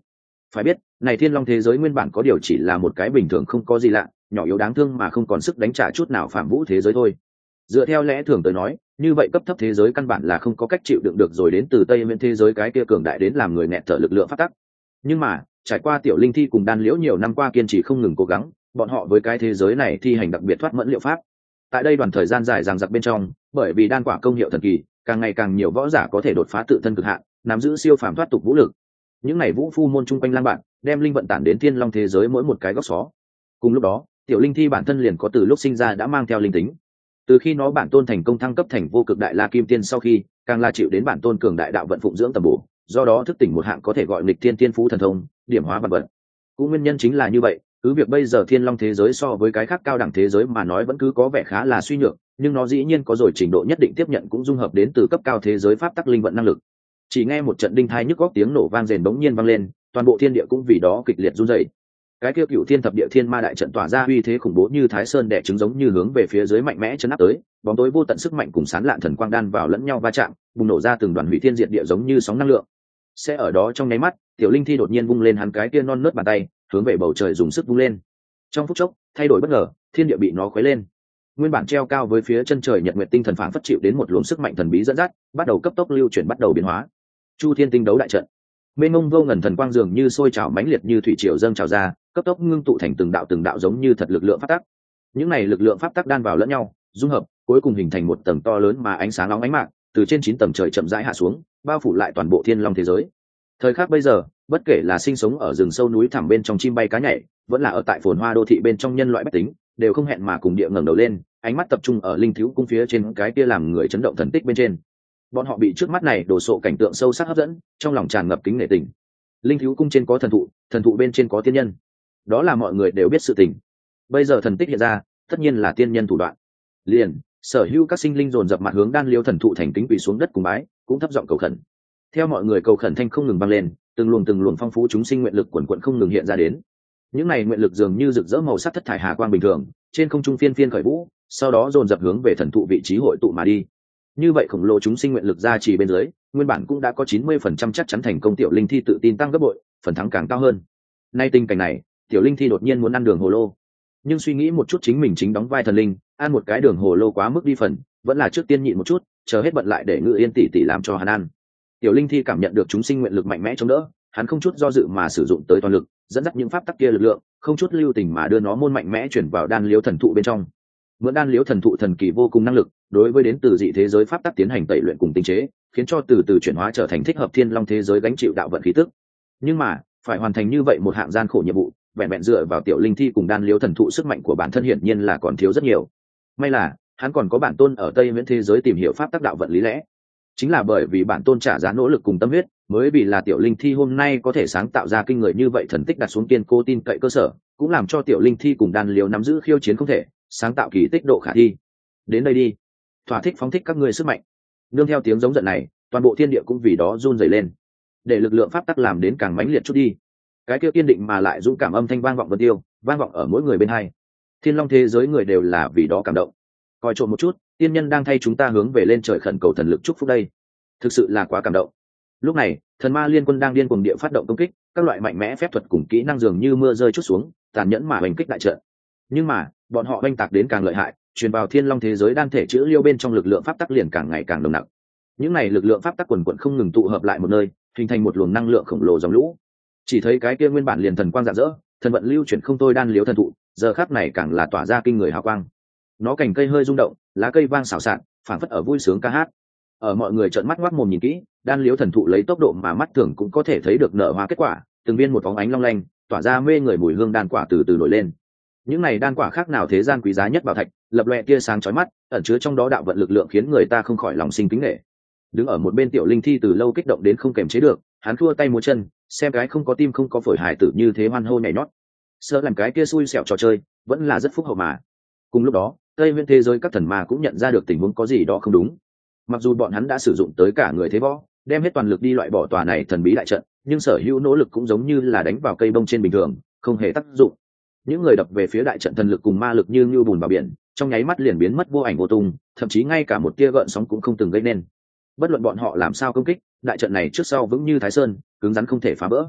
Phải biết này thiên long thế giới nguyên bản có điều chỉ là một cái bình thường không có gì lạ, nhỏ yếu đáng thương mà không còn sức đánh trả chút nào phạm vũ thế giới thôi. Dựa theo lẽ thường tới nói, như vậy cấp thấp thế giới căn bản là không có cách chịu đựng được rồi đến từ tây miễn thế giới cái kia cường đại đến làm người nghẹt thở lực lượng phát tắc. Nhưng mà trải qua tiểu linh thi cùng đan liễu nhiều năm qua kiên trì không ngừng cố gắng, bọn họ với cái thế giới này thi hành đặc biệt thoát mẫn liệu pháp. Tại đây đoàn thời gian dài dằng dặc bên trong, bởi vì đan quả công hiệu thần kỳ, càng ngày càng nhiều võ giả có thể đột phá tự thân cực hạn, nắm giữ siêu phàm thoát tục vũ lực. Những này vũ phu môn chung quanh lang bạn, đem linh vận tản đến thiên long thế giới mỗi một cái góc xó. Cùng lúc đó, tiểu linh thi bản thân liền có từ lúc sinh ra đã mang theo linh tính. Từ khi nó bản tôn thành công thăng cấp thành vô cực đại la kim tiên sau khi, càng là chịu đến bản tôn cường đại đạo vận phụng dưỡng tầm bổ, do đó thức tỉnh một hạng có thể gọi nghịch thiên tiên phú thần thông, điểm hóa vật vật. Cũng nguyên nhân chính là như vậy, cứ việc bây giờ thiên long thế giới so với cái khác cao đẳng thế giới mà nói vẫn cứ có vẻ khá là suy nhược, nhưng nó dĩ nhiên có rồi trình độ nhất định tiếp nhận cũng dung hợp đến từ cấp cao thế giới pháp tắc linh vận năng lực. Chỉ nghe một trận đinh thai nhức góc tiếng nổ vang rền bỗng nhiên vang lên, toàn bộ thiên địa cũng vì đó kịch liệt run rẩy. Cái kia cựu thiên thập địa thiên ma đại trận tỏa ra uy thế khủng bố như thái sơn đè trứng giống như hướng về phía dưới mạnh mẽ chấn áp tới, bóng tối vô tận sức mạnh cùng sán lạn thần quang đan vào lẫn nhau va chạm, bùng nổ ra từng đoàn hủy thiên diệt địa giống như sóng năng lượng. Sẽ ở đó trong nháy mắt, tiểu linh thi đột nhiên vung lên hắn cái kia non nớt bàn tay, hướng về bầu trời dùng sức vung lên. Trong phút chốc, thay đổi bất ngờ, thiên địa bị nó khuấy lên. Nguyên bản treo cao với phía chân trời nhật nguyệt tinh thần phảng phất chịu đến một luồng sức mạnh thần bí dẫn dắt, bắt đầu cấp tốc lưu chuyển bắt đầu biến hóa. Chu thiên tinh đấu đại trận, mênh mông vô ngần thần quang dường như sôi trào mãnh liệt như thủy triều dâng trào ra, cấp tốc ngưng tụ thành từng đạo giống như thật lực lượng pháp tắc. Những này lực lượng pháp tắc đan vào lẫn nhau, dung hợp, cuối cùng hình thành một tầng to lớn mà ánh sáng nóng ánh mạng, từ trên 9 tầng trời chậm rãi hạ xuống, bao phủ lại toàn bộ thiên long thế giới. Thời khắc bây giờ, bất kể là sinh sống ở rừng sâu núi thẳm bên trong chim bay cá nhảy, vẫn là ở tại phồn hoa đô thị bên trong nhân loại bách tính, đều không hẹn mà cùng địa ngẩng đầu lên, ánh mắt tập trung ở linh thiếu cung phía trên cái kia làm người chấn động thần tích bên trên. Bọn họ bị trước mắt này đồ sộ cảnh tượng sâu sắc hấp dẫn, trong lòng tràn ngập kính nể tình. Linh thiếu cung trên có thần thụ bên trên có tiên nhân, đó là mọi người đều biết sự tình. Bây giờ thần tích hiện ra, tất nhiên là tiên nhân thủ đoạn. Liền sở hữu các sinh linh dồn dập mặt hướng đan liêu thần thụ thành kính quỳ xuống đất cùng bái, cũng thấp giọng cầu khẩn. Theo mọi người cầu khẩn thanh không ngừng vang lên, từng luồng phong phú chúng sinh nguyện lực quần quận không ngừng hiện ra đến. Những này nguyện lực dường như rực rỡ màu sắc thất thải hà quang bình thường, trên không trung phiên phiên khởi vũ, sau đó dồn dập hướng về thần thụ vị trí hội tụ mà đi. Như vậy khổng lồ chúng sinh nguyện lực ra chỉ bên dưới, nguyên bản cũng đã có 90% chắc chắn thành công, tiểu linh thi tự tin tăng gấp bội, phần thắng càng cao hơn. Nay tình cảnh này, tiểu linh thi đột nhiên muốn ăn đường hồ lô, nhưng suy nghĩ một chút chính mình chính đóng vai thần linh, ăn một cái đường hồ lô quá mức đi phần, vẫn là trước tiên nhịn một chút, chờ hết bận lại để Ngự Yên tỷ tỷ làm cho hắn ăn. Tiểu linh thi cảm nhận được chúng sinh nguyện lực mạnh mẽ chống đỡ, hắn không chút do dự mà sử dụng tới toàn lực, dẫn dắt những pháp tắc kia lực lượng, không chút lưu tình mà đưa nó môn mạnh mẽ chuyển vào đan liễu thần thụ bên trong. Mượn đan liễu thần thụ thần kỳ vô cùng năng lực, đối với đến từ dị thế giới pháp tắc tiến hành tẩy luyện cùng tinh chế, khiến cho từ từ chuyển hóa trở thành thích hợp thiên long thế giới gánh chịu đạo vận khí tức. Nhưng mà phải hoàn thành như vậy một hạng gian khổ nhiệm vụ, vẹn vẹn dựa vào tiểu linh thi cùng đan liễu thần thụ sức mạnh của bản thân hiển nhiên là còn thiếu rất nhiều. May là hắn còn có bản tôn ở tây miễn thế giới tìm hiểu pháp tắc đạo vận lý lẽ. Chính là bởi vì bản tôn trả giá nỗ lực cùng tâm huyết, mới vì là tiểu linh thi hôm nay có thể sáng tạo ra kinh người như vậy thần tích đặt xuống kiên cố tin cậy cơ sở, cũng làm cho tiểu linh thi cùng đan liễu nắm giữ khiêu chiến không thể, sáng tạo kỳ tích độ khả thi. Đến đây đi, thỏa thích phóng thích các ngươi sức mạnh. Nương theo tiếng giống giận này, toàn bộ thiên địa cũng vì đó run rẩy lên, để lực lượng pháp tắc làm đến càng mãnh liệt chút đi. Cái kia kiên định mà lại dũng cảm âm thanh vang vọng vân tiêu, vang vọng ở mỗi người bên hai. Thiên long thế giới người đều là vì đó cảm động. Coi trộm một chút, tiên nhân đang thay chúng ta hướng về lên trời khẩn cầu thần lực chúc phúc đây, thực sự là quá cảm động. Lúc này thần ma liên quân đang điên cuồng địa phát động công kích, các loại mạnh mẽ phép thuật cùng kỹ năng dường như mưa rơi chút xuống, tàn nhẫn mà hành kích đại trận. Nhưng mà bọn họ oanh tạc đến càng lợi hại, truyền vào thiên long thế giới đan thể chữ liêu bên trong lực lượng pháp tắc liền càng ngày càng nồng nặc. Những này lực lượng pháp tắc quần quận không ngừng tụ hợp lại một nơi, hình thành một luồng năng lượng khổng lồ dòng lũ. Chỉ thấy cái kia nguyên bản liền thần quang rạng rỡ, thần vận lưu chuyển không thôi đan liếu thần thụ, giờ khắc này càng là tỏa ra kinh người hào quang. Nó cành cây hơi rung động, lá cây vang xào xạc, phảng phất ở vui sướng ca hát. Ở mọi người trợn mắt ngoác mồm nhìn kỹ, đan liếu thần thụ lấy tốc độ mà mắt thường cũng có thể thấy được nở hoa kết quả, từng viên một bóng ánh long lanh, tỏa ra mê người mùi hương đan quả từ từ nổi lên. Những này đan quả khác nào thế gian quý giá nhất bảo thạch, lập loè tia sáng chói mắt, ẩn chứa trong đó đạo vận lực lượng khiến người ta không khỏi lòng sinh kính nể. Đứng ở một bên tiểu linh thi từ lâu kích động đến không kềm chế được, hắn thua tay múa chân, xem cái không có tim không có phổi hài tử như thế hoan hô nhảy nhót. Sợ làm cái kia xui xẻo trò chơi, vẫn là rất phúc hậu mà. Cùng lúc đó, tây nguyên thế giới các thần ma cũng nhận ra được tình huống có gì đó không đúng. Mặc dù bọn hắn đã sử dụng tới cả người thế võ, đem hết toàn lực đi loại bỏ tòa này thần bí đại trận, nhưng sở hữu nỗ lực cũng giống như là đánh vào cây bông trên bình thường, không hề tác dụng. Những người đập về phía đại trận thần lực cùng ma lực như bùn vào biển, trong nháy mắt liền biến mất vô ảnh vô tung, thậm chí ngay cả một tia gợn sóng cũng không từng gây nên. Bất luận bọn họ làm sao công kích, đại trận này trước sau vững như thái sơn, cứng rắn không thể phá vỡ.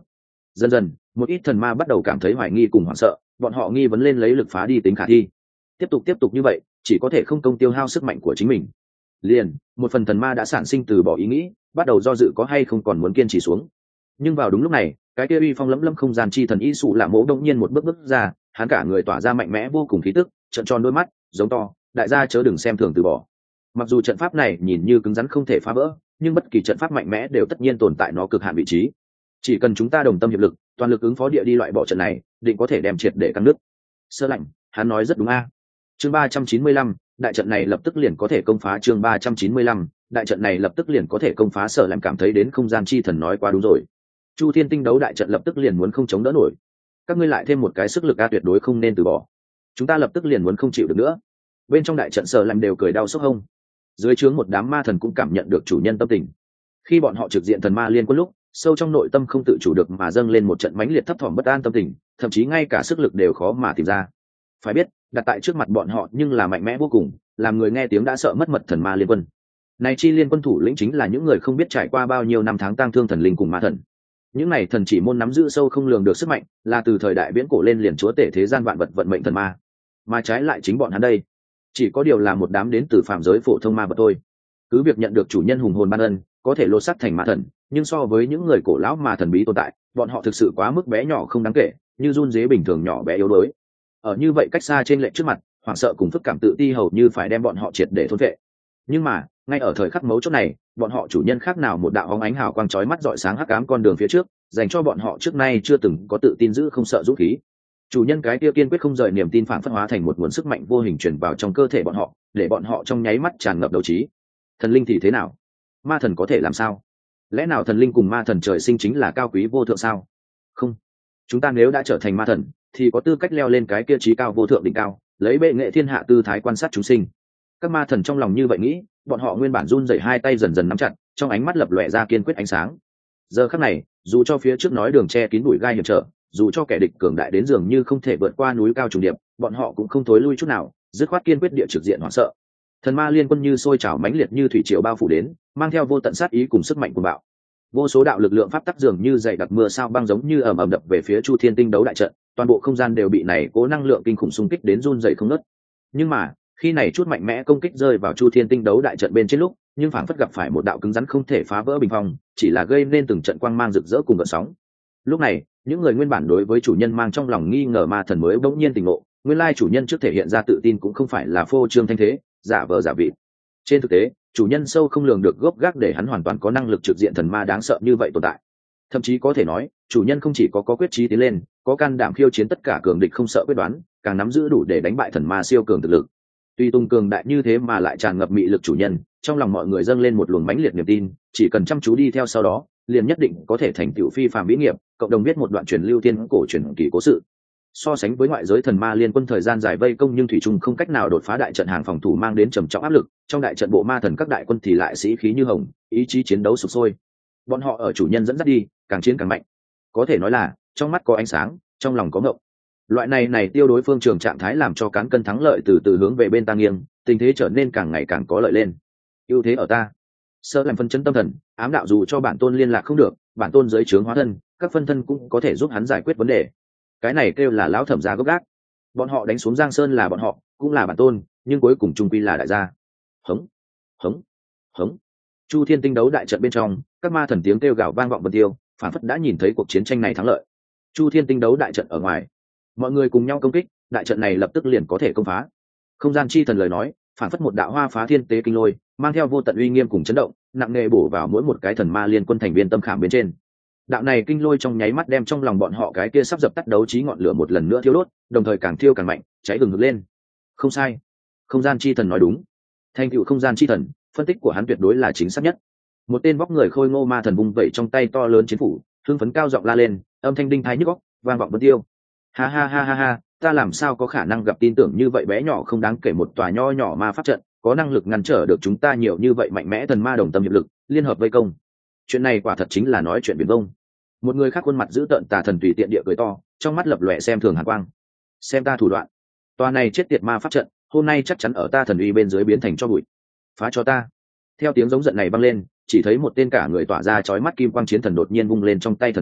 Dần dần một ít thần ma bắt đầu cảm thấy hoài nghi cùng hoảng sợ, bọn họ nghi vấn lên lấy lực phá đi tính khả thi. Tiếp tục như vậy chỉ có thể không công tiêu hao sức mạnh của chính mình. Liền một phần thần ma đã sản sinh từ bỏ ý nghĩ, bắt đầu do dự có hay không còn muốn kiên trì xuống. Nhưng vào đúng lúc này, cái kia uy phong lẫm lẫm không gian chi thần y sụ lạ mỗ đông nhiên một bước bước ra, hắn cả người tỏa ra mạnh mẽ vô cùng khí tức, trợn tròn đôi mắt giống to, đại gia chớ đừng xem thường từ bỏ. Mặc dù trận pháp này nhìn như cứng rắn không thể phá vỡ, nhưng bất kỳ trận pháp mạnh mẽ đều tất nhiên tồn tại nó cực hạn vị trí. Chỉ cần chúng ta đồng tâm hiệp lực, toàn lực ứng phó địa đi loại bỏ trận này, định có thể đem triệt để căng nước. Sơ lạnh, hắn nói rất đúng a. Chương 395, đại trận này lập tức liền có thể công phá. Chương 395, đại trận này lập tức liền có thể công phá. Sở làm cảm thấy đến không gian chi thần nói quá đúng rồi. Chu Thiên Tinh đấu đại trận lập tức liền muốn không chống đỡ nổi. Các ngươi lại thêm một cái sức lực a, tuyệt đối không nên từ bỏ. Chúng ta lập tức liền muốn không chịu được nữa. Bên trong đại trận Sở làm đều cười đau sốc hông. Dưới trướng một đám ma thần cũng cảm nhận được chủ nhân tâm tình. Khi bọn họ trực diện thần ma liên quân lúc, sâu trong nội tâm không tự chủ được mà dâng lên một trận mãnh liệt thấp thỏm bất an tâm tình, thậm chí ngay cả sức lực đều khó mà tìm ra. Phải biết, đặt tại trước mặt bọn họ nhưng là mạnh mẽ vô cùng, làm người nghe tiếng đã sợ mất mật thần ma liên quân. Này chi liên quân thủ lĩnh chính là những người không biết trải qua bao nhiêu năm tháng tang thương thần linh cùng ma thần. Những này thần chỉ môn nắm giữ sâu không lường được sức mạnh, là từ thời đại viễn cổ lên liền chúa tể thế gian vạn vật vận mệnh thần ma. Mà trái lại chính bọn hắn đây, chỉ có điều là một đám đến từ phàm giới phổ thông ma vật thôi. Cứ việc nhận được chủ nhân hùng hồn ban ân, có thể lột xác thành ma thần, nhưng so với những người cổ lão mà thần bí tồn tại, bọn họ thực sự quá mức bé nhỏ không đáng kể, như run dế bình thường nhỏ bé yếu đuối. Ở như vậy cách xa trên lệnh trước mặt, hoảng sợ cùng phức cảm tự ti hầu như phải đem bọn họ triệt để thôn vệ. Nhưng mà ngay ở thời khắc mấu chốt này, bọn họ chủ nhân khác nào một đạo hóng ánh hào quang chói mắt rọi sáng hắc ám con đường phía trước, dành cho bọn họ trước nay chưa từng có tự tin giữ không sợ dũng khí. Chủ nhân cái kia kiên quyết không rời niềm tin phản phất hóa thành một nguồn sức mạnh vô hình truyền vào trong cơ thể bọn họ, để bọn họ trong nháy mắt tràn ngập đấu trí. Thần linh thì thế nào? Ma thần có thể làm sao? Lẽ nào thần linh cùng ma thần trời sinh chính là cao quý vô thượng sao? Không, chúng ta nếu đã trở thành ma thần thì có tư cách leo lên cái kia trí cao vô thượng đỉnh cao, lấy bệ nghệ thiên hạ tư thái quan sát chúng sinh. Các ma thần trong lòng như vậy nghĩ, bọn họ nguyên bản run rẩy hai tay dần dần nắm chặt, trong ánh mắt lập lòe ra kiên quyết ánh sáng. Giờ khắc này, dù cho phía trước nói đường che kín bụi gai hiểm trở, dù cho kẻ địch cường đại đến dường như không thể vượt qua núi cao trùng điệp, bọn họ cũng không thối lui chút nào, dứt khoát kiên quyết địa trực diện hoảng sợ. Thần ma liên quân như sôi trào mãnh liệt như thủy triều bao phủ đến, mang theo vô tận sát ý cùng sức mạnh cuồng bạo. Vô số đạo lực lượng pháp tắc dường như dày đặc mưa sao băng giống như ầm ầm đập về phía Chu Thiên Tinh đấu đại trận, toàn bộ không gian đều bị này cố năng lượng kinh khủng xung kích đến run rẩy không ngớt. Nhưng mà, khi này chút mạnh mẽ công kích rơi vào Chu Thiên Tinh đấu đại trận bên trên lúc, nhưng phảng phất gặp phải một đạo cứng rắn không thể phá vỡ bình phong, chỉ là gây nên từng trận quang mang rực rỡ cùng gợn sóng. Lúc này, những người nguyên bản đối với chủ nhân mang trong lòng nghi ngờ ma thần mới bỗng nhiên tỉnh ngộ, nguyên lai chủ nhân trước thể hiện ra tự tin cũng không phải là phô trương thanh thế, giả vờ giả vịt. Trên thực tế, chủ nhân sâu không lường được gốc gác để hắn hoàn toàn có năng lực trực diện thần ma đáng sợ như vậy tồn tại. Thậm chí có thể nói, chủ nhân không chỉ có quyết chí tiến lên, có can đảm khiêu chiến tất cả cường địch không sợ quyết đoán, càng nắm giữ đủ để đánh bại thần ma siêu cường thực lực. Tuy tung cường đại như thế mà lại tràn ngập mị lực chủ nhân, trong lòng mọi người dâng lên một luồng mãnh liệt niềm tin, chỉ cần chăm chú đi theo sau đó, liền nhất định có thể thành tựu phi phàm vĩ nghiệp, cộng đồng viết một đoạn truyền lưu tiên cổ truyền kỳ cố sự. So sánh với ngoại giới thần ma liên quân thời gian dài vây công nhưng thủy chung không cách nào đột phá đại trận hàng phòng thủ mang đến trầm trọng áp lực, trong đại trận bộ ma thần các đại quân thì lại sĩ khí như hồng, ý chí chiến đấu sục sôi. Bọn họ ở chủ nhân dẫn dắt đi, càng chiến càng mạnh. Có thể nói là trong mắt có ánh sáng, trong lòng có ngộng. Loại này tiêu đối phương trường trạng thái làm cho cán cân thắng lợi từ từ hướng về bên ta nghiêng, tình thế trở nên càng ngày càng có lợi lên. Ưu thế ở ta. Sơ làm phân chân tâm thần, ám đạo dù cho bản tôn liên lạc không được, bản tôn dưới trướng hóa thân, các phân thân cũng có thể giúp hắn giải quyết vấn đề. Cái này kêu là lão thẩm gia gốc gác. Bọn họ đánh xuống Giang Sơn là bọn họ, cũng là bản tôn, nhưng cuối cùng trung quy là đại gia. Hống, hống, hống. Chu Thiên Tinh đấu đại trận bên trong, các ma thần tiếng kêu gào vang vọng vân tiêu, phản phất đã nhìn thấy cuộc chiến tranh này thắng lợi. Chu Thiên Tinh đấu đại trận ở ngoài, mọi người cùng nhau công kích, đại trận này lập tức liền có thể công phá. Không gian chi thần lời nói, phản phất một đạo hoa phá thiên tế kinh lôi, mang theo vô tận uy nghiêm cùng chấn động, nặng nề bổ vào mỗi một cái thần ma liên quân thành viên tâm khảm bên trên. Đạo này kinh lôi trong nháy mắt đem trong lòng bọn họ cái kia sắp dập tắt đấu trí ngọn lửa một lần nữa thiêu đốt, đồng thời càng thiêu càng mạnh, cháy gừng lên. Không sai, không gian chi thần nói đúng. Thành tựu không gian chi thần, phân tích của hắn tuyệt đối là chính xác nhất. Một tên vóc người khôi ngô ma thần vung vẩy trong tay to lớn chiến phủ, hưng phấn cao giọng la lên, âm thanh đinh thái nhức óc, vang vọng vân tiêu. Ha ha ha ha ha, ta làm sao có khả năng gặp tin tưởng như vậy bé nhỏ không đáng kể một tòa nho nhỏ ma pháp trận, có năng lực ngăn trở được chúng ta nhiều như vậy mạnh mẽ thần ma đồng tâm hiệp lực, liên hợp vây công. Chuyện này quả thật chính là nói chuyện viển vông. Một người khác khuôn mặt giữ tợn tà thần tùy tiện địa cười to, trong mắt lập lòe xem thường hàn quang. Xem ta thủ đoạn, tòa này chết tiệt ma pháp trận, hôm nay chắc chắn ở ta thần uy bên dưới biến thành cho bụi. Phá cho ta. Theo tiếng giống giận này vang lên, chỉ thấy một tên cả người tỏa ra chói mắt kim quang chiến thần đột nhiên vung lên trong tay thần kiếm,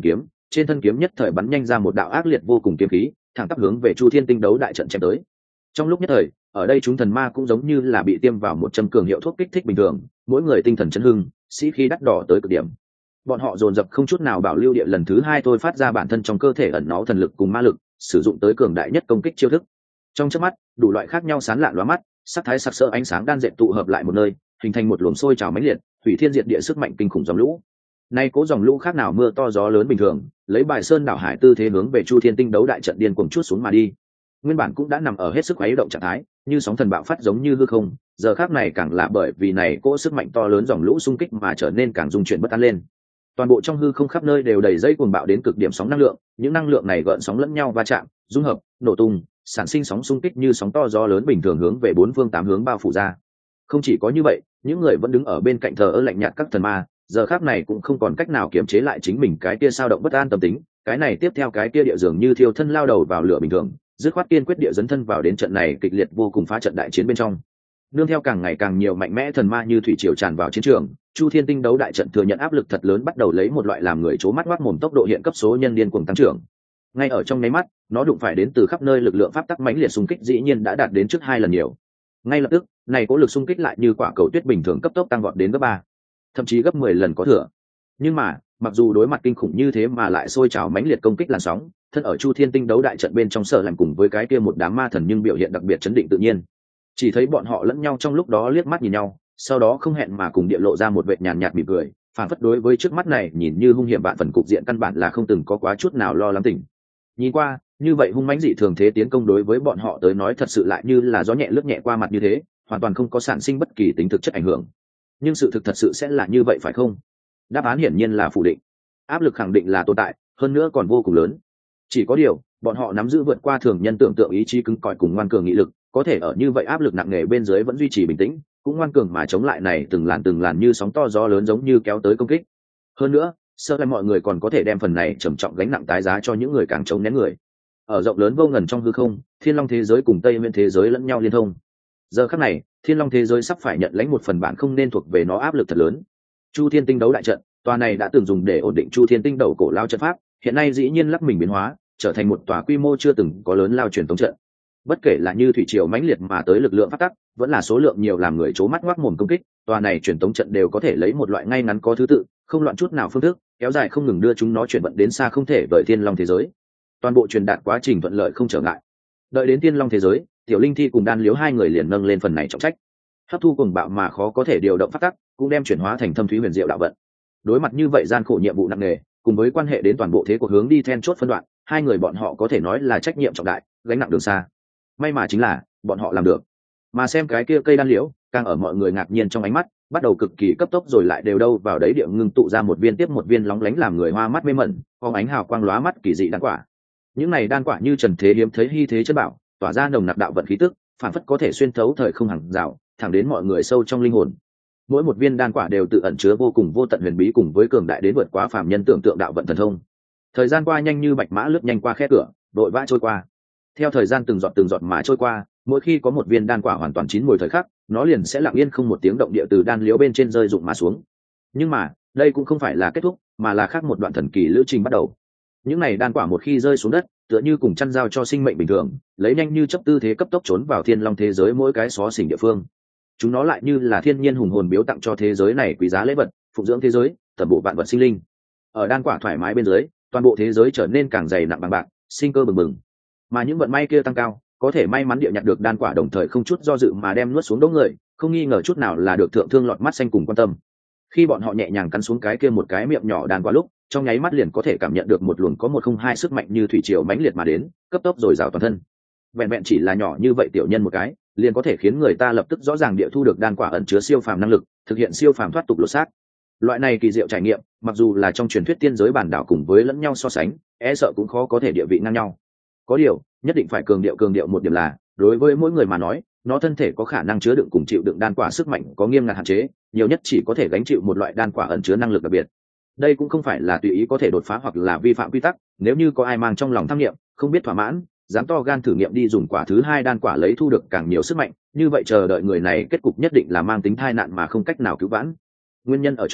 trên thân kiếm nhất thời bắn nhanh ra một đạo ác liệt vô cùng kiếm khí, thẳng tắp hướng về Chu Thiên Tinh đấu đại trận chém tới. Trong lúc nhất thời, ở đây chúng thần ma cũng giống như là bị tiêm vào một châm cường hiệu thuốc kích thích bình thường, mỗi người tinh thần chấn hưng, sĩ khí đắt đỏ tới cực điểm. Bọn họ dồn dập không chút nào bảo lưu địa lần thứ hai thôi phát ra bản thân trong cơ thể ẩn náu thần lực cùng ma lực, sử dụng tới cường đại nhất công kích chiêu thức. Trong chớp mắt, đủ loại khác nhau sáng lạn lóa mắt, sắc thái sặc sỡ ánh sáng đan dệt tụ hợp lại một nơi, hình thành một luồng sôi trào mãnh liệt, hủy thiên diệt địa sức mạnh kinh khủng dòng lũ. Nay cố dòng lũ khác nào mưa to gió lớn bình thường, lấy bài sơn đảo hải tư thế hướng về Chu Thiên Tinh đấu đại trận điên cuồng chuốt xuống mà đi. Nguyên bản cũng đã nằm ở hết sức khuấy động trạng thái, như sóng thần bạo phát giống như hư không, giờ khác này càng là bởi vì này cỗ sức mạnh to lớn dòng lũ xung kích mà trở nên càng rung chuyển bất an lên. Toàn bộ trong hư không khắp nơi đều đầy dây cuồng bạo đến cực điểm sóng năng lượng, những năng lượng này gợn sóng lẫn nhau va chạm, dung hợp, nổ tung, sản sinh sóng xung kích như sóng to gió lớn bình thường hướng về bốn phương tám hướng bao phủ ra. Không chỉ có như vậy, những người vẫn đứng ở bên cạnh thờ ơ lạnh nhạt các thần ma, giờ khác này cũng không còn cách nào kiềm chế lại chính mình cái kia sao động bất an tâm tính, cái này tiếp theo cái kia địa dường như thiêu thân lao đầu vào lửa bình thường, dứt khoát kiên quyết địa dấn thân vào đến trận này kịch liệt vô cùng phá trận đại chiến bên trong. Nương theo càng ngày càng nhiều mạnh mẽ thần ma như thủy triều tràn vào chiến trường, Chu Thiên Tinh đấu đại trận thừa nhận áp lực thật lớn, bắt đầu lấy một loại làm người chố mắt ngoác mồm tốc độ hiện cấp số nhân điên cuồng tăng trưởng. Ngay ở trong nháy mắt, nó đụng phải đến từ khắp nơi lực lượng pháp tắc mãnh liệt xung kích dĩ nhiên đã đạt đến trước 2 lần nhiều. Ngay lập tức, này cố lực xung kích lại như quả cầu tuyết bình thường cấp tốc tăng vọt đến gấp 3, thậm chí gấp 10 lần có thừa. Nhưng mà, mặc dù đối mặt kinh khủng như thế mà lại sôi trào mãnh liệt công kích làn sóng, thân ở Chu Thiên Tinh đấu đại trận bên trong Sở làm cùng với cái kia một đám ma thần nhưng biểu hiện đặc biệt chấn định tự nhiên. Chỉ thấy bọn họ lẫn nhau trong lúc đó liếc mắt nhìn nhau, sau đó không hẹn mà cùng địa lộ ra một vệt nhàn nhạt mỉm cười, phản phất đối với trước mắt này nhìn như hung hiểm vạn phần cục diện căn bản là không từng có quá chút nào lo lắng tỉnh. Nhìn qua, như vậy hung mãnh dị thường thế tiến công đối với bọn họ tới nói thật sự lại như là gió nhẹ lướt nhẹ qua mặt như thế, hoàn toàn không có sản sinh bất kỳ tính thực chất ảnh hưởng. Nhưng sự thực thật sự sẽ là như vậy phải không? Đáp án hiển nhiên là phủ định. Áp lực khẳng định là tồn tại, hơn nữa còn vô cùng lớn. Chỉ có điều, bọn họ nắm giữ vượt qua thường nhân tưởng tượng ý chí cứng cỏi cùng ngoan cường nghị lực, có thể ở như vậy áp lực nặng nề bên dưới vẫn duy trì bình tĩnh, cũng ngoan cường mà chống lại này từng làn như sóng to gió lớn giống như kéo tới công kích. Hơn nữa, sơ lại mọi người còn có thể đem phần này trầm trọng gánh nặng tái giá cho những người càng chống nén người. Ở rộng lớn vô ngần trong hư không, Thiên Long thế giới cùng Tây Nguyên thế giới lẫn nhau liên thông. Giờ khắc này, Thiên Long thế giới sắp phải nhận lãnh một phần bản không nên thuộc về nó áp lực thật lớn. Chu Thiên Tinh đấu đại trận, tòa này đã từng dùng để ổn định Chu Thiên Tinh đầu cổ lao trận pháp, hiện nay dĩ nhiên lắc mình biến hóa, trở thành một tòa quy mô chưa từng có lớn lao truyền thống trận. Bất kể là như thủy triều mãnh liệt mà tới lực lượng phát tắc, vẫn là số lượng nhiều làm người chố mắt ngoác mồm công kích, tòa này truyền thống trận đều có thể lấy một loại ngay ngắn có thứ tự, không loạn chút nào phương thức, kéo dài không ngừng đưa chúng nó chuyển vận đến xa không thể vời Thiên Long thế giới. Toàn bộ truyền đạt quá trình thuận lợi không trở ngại. Đợi đến Thiên Long thế giới, Tiểu Linh Thi cùng Đan Liếu hai người liền nâng lên phần này trọng trách. Hấp thu cuồng bạo mà khó có thể điều động phát tắc, cũng đem chuyển hóa thành thâm thúy huyền diệu đạo vận. Đối mặt như vậy gian khổ nhiệm vụ nặng nề, cùng với quan hệ đến toàn bộ thế cuộc hướng đi then chốt phân đoạn, hai người bọn họ có thể nói là trách nhiệm trọng đại, gánh nặng đường xa. May mà chính là bọn họ làm được. Mà xem cái kia cây đan liễu, càng ở mọi người ngạc nhiên trong ánh mắt, bắt đầu cực kỳ cấp tốc rồi lại đều đâu vào đấy địa ngưng tụ ra một viên tiếp một viên lóng lánh làm người hoa mắt mê mẩn, phóng ánh hào quang lóa mắt kỳ dị đan quả. Những này đan quả như trần thế hiếm thấy hy thế chất bảo, tỏa ra nồng nặc đạo vận khí tức, phản phất có thể xuyên thấu thời không hàng rào, thẳng đến mọi người sâu trong linh hồn. Mỗi một viên đan quả đều tự ẩn chứa vô cùng vô tận huyền bí cùng với cường đại đến vượt quá phàm nhân tưởng tượng đạo vận thần thông. Thời gian qua nhanh như bạch mã lướt nhanh qua khe cửa, đội vã trôi qua. Theo thời gian từng giọt mà trôi qua, mỗi khi có một viên đan quả hoàn toàn chín mùi thời khắc, nó liền sẽ lặng yên không một tiếng động địa từ đan liễu bên trên rơi rụng mà xuống. Nhưng mà, đây cũng không phải là kết thúc, mà là khác một đoạn thần kỳ lữ trình bắt đầu. Những này đan quả một khi rơi xuống đất, tựa như cùng chăn dao cho sinh mệnh bình thường, lấy nhanh như chớp tư thế cấp tốc trốn vào Thiên Long thế giới mỗi cái xó xỉnh địa phương. Chúng nó lại như là thiên nhiên hùng hồn biếu tặng cho thế giới này quý giá lễ vật, phụng dưỡng thế giới, tầm bộ vạn vật sinh linh. Ở đan quả thoải mái bên dưới, toàn bộ thế giới trở nên càng dày nặng bằng bạc, sinh cơ bừng bừng. Mà những vận may kia tăng cao, có thể may mắn địa nhặt được đan quả đồng thời không chút do dự mà đem nuốt xuống đống người, không nghi ngờ chút nào là được thượng thương lọt mắt xanh cùng quan tâm. Khi bọn họ nhẹ nhàng cắn xuống cái kia một cái miệng nhỏ đan quả lúc, trong nháy mắt liền có thể cảm nhận được một luồng có một không hai sức mạnh như thủy triều mãnh liệt mà đến, cấp tốc rồi rào toàn thân. Vẹn vẹn chỉ là nhỏ như vậy tiểu nhân một cái, liền có thể khiến người ta lập tức rõ ràng địa thu được đan quả ẩn chứa siêu phàm năng lực, thực hiện siêu phàm thoát tục lột xác. Loại này kỳ diệu trải nghiệm, mặc dù là trong truyền thuyết tiên giới bản đảo cùng với lẫn nhau so sánh, e sợ cũng khó có thể địa vị ngang nhau. Có điều, nhất định phải cường điệu một điểm là, đối với mỗi người mà nói, nó thân thể có khả năng chứa đựng cùng chịu đựng đan quả sức mạnh có nghiêm ngặt hạn chế, nhiều nhất chỉ có thể gánh chịu một loại đan quả ẩn chứa năng lực đặc biệt. Đây cũng không phải là tùy ý có thể đột phá hoặc là vi phạm quy tắc, nếu như có ai mang trong lòng tham nghiệm, không biết thỏa mãn, dám to gan thử nghiệm đi dùng quả thứ hai đan quả lấy thu được càng nhiều sức mạnh, như vậy chờ đợi người này kết cục nhất định là mang tính tai nạn mà không cách nào cứu vãn. Nguyên nhân ở chỗ,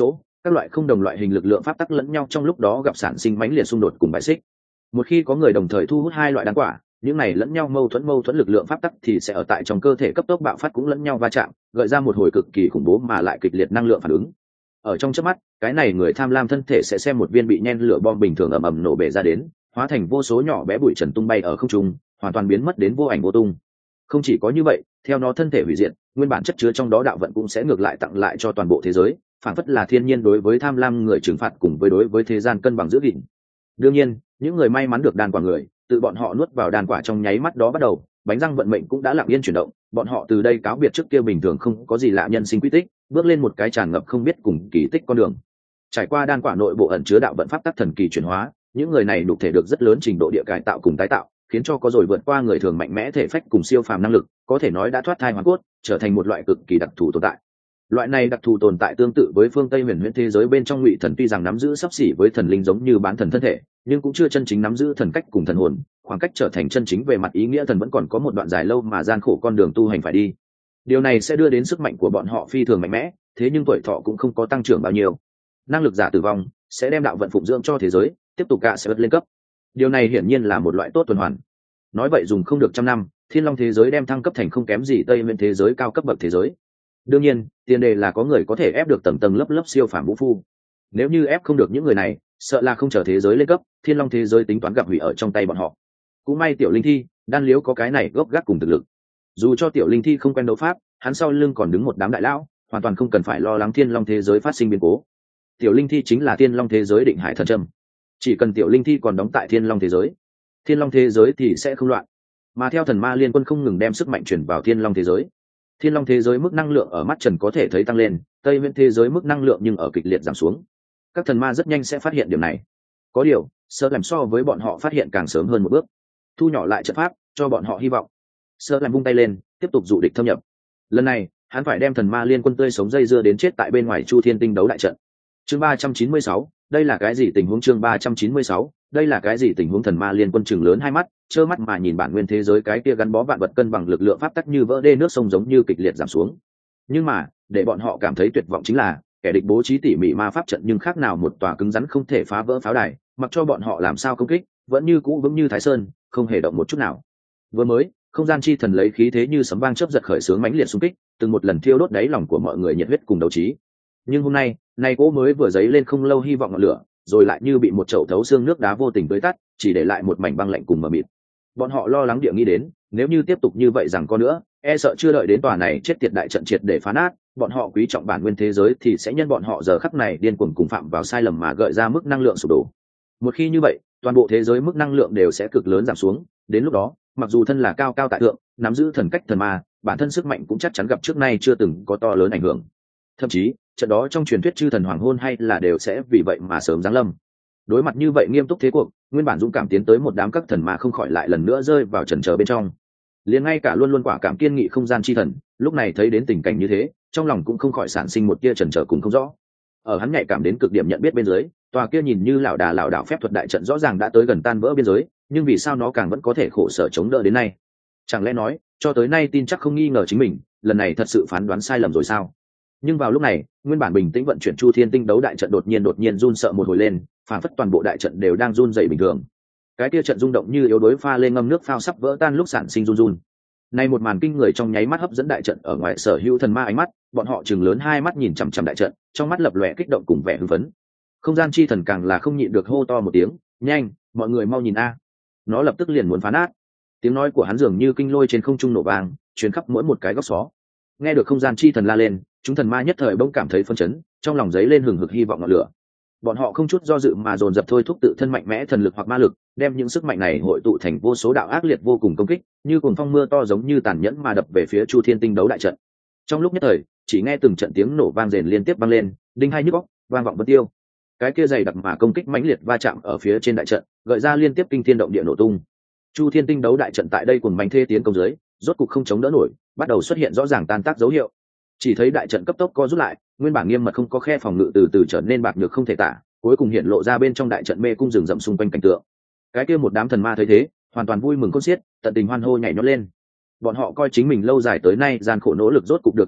Các loại không đồng loại hình lực lượng pháp tắc lẫn nhau trong lúc đó gặp sản sinh mãnh liệt xung đột cùng bài xích. Một khi có người đồng thời thu hút hai loại đan quả, những này lẫn nhau mâu thuẫn lực lượng pháp tắc thì sẽ ở tại trong cơ thể cấp tốc bạo phát, cũng lẫn nhau va chạm, gợi ra một hồi cực kỳ khủng bố mà lại kịch liệt năng lượng phản ứng. Ở trong chớp mắt, cái này người tham lam thân thể sẽ xem một viên bị nhen lửa bom bình thường ầm ầm nổ bể ra đến, hóa thành vô số nhỏ bé bụi trần tung bay ở không trung, hoàn toàn biến mất đến vô ảnh vô tung. Không chỉ có như vậy, theo nó thân thể hủy diệt, nguyên bản chất chứa trong đó đạo vận cũng sẽ ngược lại tặng lại cho toàn bộ thế giới, phản phất là thiên nhiên đối với tham lam người trừng phạt cùng với đối với thế gian cân bằng giữ gìn. Đương nhiên, những người may mắn được đan quả người, tự bọn họ nuốt vào đan quả trong nháy mắt đó bắt đầu, bánh răng vận mệnh cũng đã lặng yên chuyển động, bọn họ từ đây cáo biệt trước kia bình thường không có gì lạ nhân sinh quy tích, bước lên một cái tràn ngập không biết cùng kỳ tích con đường. Trải qua đan quả nội bộ ẩn chứa đạo vận pháp tắc thần kỳ chuyển hóa, những người này đục thể được rất lớn trình độ địa cải tạo cùng tái tạo, khiến cho có rồi vượt qua người thường mạnh mẽ thể phách cùng siêu phàm năng lực, có thể nói đã thoát thai hoàn cốt, trở thành một loại cực kỳ đặc thù tồn tại. Loại này đặc thù tồn tại tương tự với phương Tây huyền huyễn thế giới bên trong ngụy thần, tuy rằng nắm giữ sắp xỉ với thần linh giống như bán thần thân thể, nhưng cũng chưa chân chính nắm giữ thần cách cùng thần hồn, khoảng cách trở thành chân chính về mặt ý nghĩa thần vẫn còn có một đoạn dài lâu mà gian khổ con đường tu hành phải đi. Điều này sẽ đưa đến sức mạnh của bọn họ phi thường mạnh mẽ, thế nhưng tuổi thọ cũng không có tăng trưởng bao nhiêu. Năng lực giả tử vong sẽ đem đạo vận phụng dưỡng cho thế giới, tiếp tục cả sẽ lên cấp. Điều này hiển nhiên là một loại tốt tuần hoàn. Nói vậy dùng không được trăm năm, Thiên Long thế giới đem thăng cấp thành không kém gì Tây Nguyên thế giới cao cấp bậc thế giới. Đương nhiên, tiền đề là có người có thể ép được tầng tầng lớp lớp siêu phàm vũ phu. Nếu như ép không được những người này, sợ là không chờ thế giới lên cấp, Thiên Long thế giới tính toán gặp hủy ở trong tay bọn họ. Cũng may Tiểu Linh Thi, Đan Liếu có cái này gốc gác cùng thực lực. Dù cho Tiểu Linh Thi không quen đấu pháp, hắn sau lưng còn đứng một đám đại lão, hoàn toàn không cần phải lo lắng Thiên Long thế giới phát sinh biến cố. Tiểu Linh Thi chính là Thiên Long thế giới định hải thần châm. Chỉ cần Tiểu Linh Thi còn đóng tại Thiên Long thế giới, Thiên Long thế giới thì sẽ không loạn. Mà theo thần ma liên quân không ngừng đem sức mạnh chuyển vào Thiên Long thế giới, Thiên Long thế giới mức năng lượng ở mắt trần có thể thấy tăng lên, Tây Nguyên thế giới mức năng lượng nhưng ở kịch liệt giảm xuống. Các thần ma rất nhanh sẽ phát hiện điểm này. Có điều, Sơ làm so với bọn họ phát hiện càng sớm hơn một bước. Thu nhỏ lại trận pháp, cho bọn họ hy vọng. Sơ làm vung tay lên, tiếp tục dụ địch thâm nhập. Lần này, hắn phải đem thần ma liên quân tươi sống dây dưa đến chết tại bên ngoài Chu Thiên Tinh đấu đại trận. Chương 396, đây là cái gì tình huống? Chương 396, đây là cái gì tình huống? Thần ma liên quân trừng lớn hai mắt, trơ mắt mà nhìn bản nguyên thế giới cái kia gắn bó vạn vật cân bằng lực lượng pháp tắc như vỡ đê nước sông giống như kịch liệt giảm xuống. Nhưng mà, để bọn họ cảm thấy tuyệt vọng chính là, kẻ địch bố trí tỉ mỉ ma pháp trận nhưng khác nào một tòa cứng rắn không thể phá vỡ pháo đài, mặc cho bọn họ làm sao công kích, vẫn như cũ vững như Thái Sơn, không hề động một chút nào. Vừa mới, không gian chi thần lấy khí thế như sấm vang chớp giật khởi xướng mãnh liệt xung kích, từng một lần thiêu đốt đáy lòng của mọi người nhiệt huyết cùng đấu trí. Nhưng hôm nay, này cỗ mới vừa dấy lên không lâu hy vọng ngọn lửa, rồi lại như bị một chậu thấu xương nước đá vô tình tưới tắt, chỉ để lại một mảnh băng lạnh cùng mờ mịt. Bọn họ lo lắng địa nghĩ đến, nếu như tiếp tục như vậy rằng có nữa, e sợ chưa đợi đến tòa này chết tiệt đại trận triệt để phá nát, bọn họ quý trọng bản nguyên thế giới thì sẽ nhân bọn họ giờ khắc này điên cuồng cùng phạm vào sai lầm mà gợi ra mức năng lượng sụp đổ. Một khi như vậy, toàn bộ thế giới mức năng lượng đều sẽ cực lớn giảm xuống, đến lúc đó, mặc dù thân là cao cao tại thượng, nắm giữ thần cách thần ma, bản thân sức mạnh cũng chắc chắn gặp trước nay chưa từng có to lớn ảnh hưởng. Thậm chí, trận đó trong truyền thuyết chư thần hoàng hôn hay là đều sẽ vì vậy mà sớm giáng lâm. Đối mặt như vậy nghiêm túc thế cuộc, nguyên bản dũng cảm tiến tới một đám các thần mà không khỏi lại lần nữa rơi vào chần chờ bên trong. Liền ngay cả luôn luôn quả cảm kiên nghị không gian chi thần, lúc này thấy đến tình cảnh như thế, trong lòng cũng không khỏi sản sinh một tia chần chờ cùng không rõ. Ở hắn nhạy cảm đến cực điểm nhận biết bên dưới, tòa kia nhìn như lảo đảo phép thuật đại trận rõ ràng đã tới gần tan vỡ biên giới, nhưng vì sao nó càng vẫn có thể khổ sở chống đỡ đến nay? Chẳng lẽ nói, cho tới nay tin chắc không nghi ngờ chính mình, lần này thật sự phán đoán sai lầm rồi sao? Nhưng vào lúc này, nguyên bản bình tĩnh vận chuyển Chu Thiên Tinh đấu đại trận đột nhiên run sợ một hồi lên, phản phất toàn bộ đại trận đều đang run rẩy bình thường. Cái kia trận rung động như yếu đuối pha lên ngâm nước phao sắp vỡ tan lúc sản sinh run. Nay một màn kinh người trong nháy mắt hấp dẫn đại trận ở ngoài sở hữu thần ma ánh mắt, bọn họ trừng lớn hai mắt nhìn chằm chằm đại trận, trong mắt lập lòe kích động cùng vẻ hưng phấn. Không gian chi thần càng là không nhịn được hô to một tiếng, "Nhanh, mọi người mau nhìn a!" Nó lập tức liền muốn phá nát. Tiếng nói của hắn dường như kinh lôi trên không trung nổ vang, truyền khắp mỗi một cái góc xó. Nghe được không gian chi thần la lên, chúng thần ma nhất thời bỗng cảm thấy phấn chấn, trong lòng dấy lên hừng hực hy vọng ngọn lửa. Bọn họ không chút do dự mà dồn dập thôi thúc tự thân mạnh mẽ thần lực hoặc ma lực, đem những sức mạnh này hội tụ thành vô số đạo ác liệt vô cùng công kích, như cuồng phong mưa to giống như tàn nhẫn mà đập về phía Chu Thiên Tinh đấu đại trận. Trong lúc nhất thời, chỉ nghe từng trận tiếng nổ vang rền liên tiếp vang lên, đinh hai nhức óc, vang vọng bất tiêu. Cái kia dày đặc mà công kích mãnh liệt va chạm ở phía trên đại trận, gợi ra liên tiếp kinh thiên động địa nổ tung. Chu Thiên Tinh đấu đại trận tại đây cuồng bành thê tiến công dưới, rốt cục không chống đỡ nổi, bắt đầu xuất hiện rõ ràng tan tác dấu hiệu. Chỉ thấy đại trận cấp tốc co rút lại, nguyên bản nghiêm mật không có khe phòng ngự từ từ trở nên bạc nhược không thể tả, cuối cùng hiện lộ ra bên trong đại trận mê cung rừng rậm xung quanh cảnh tượng. Cái kia một đám thần ma thấy thế, hoàn toàn vui mừng khôn xiết, tận tình hoan hô nhảy nhót lên. Bọn họ coi chính mình lâu dài tới nay gian khổ nỗ lực rốt cục được đền đáp,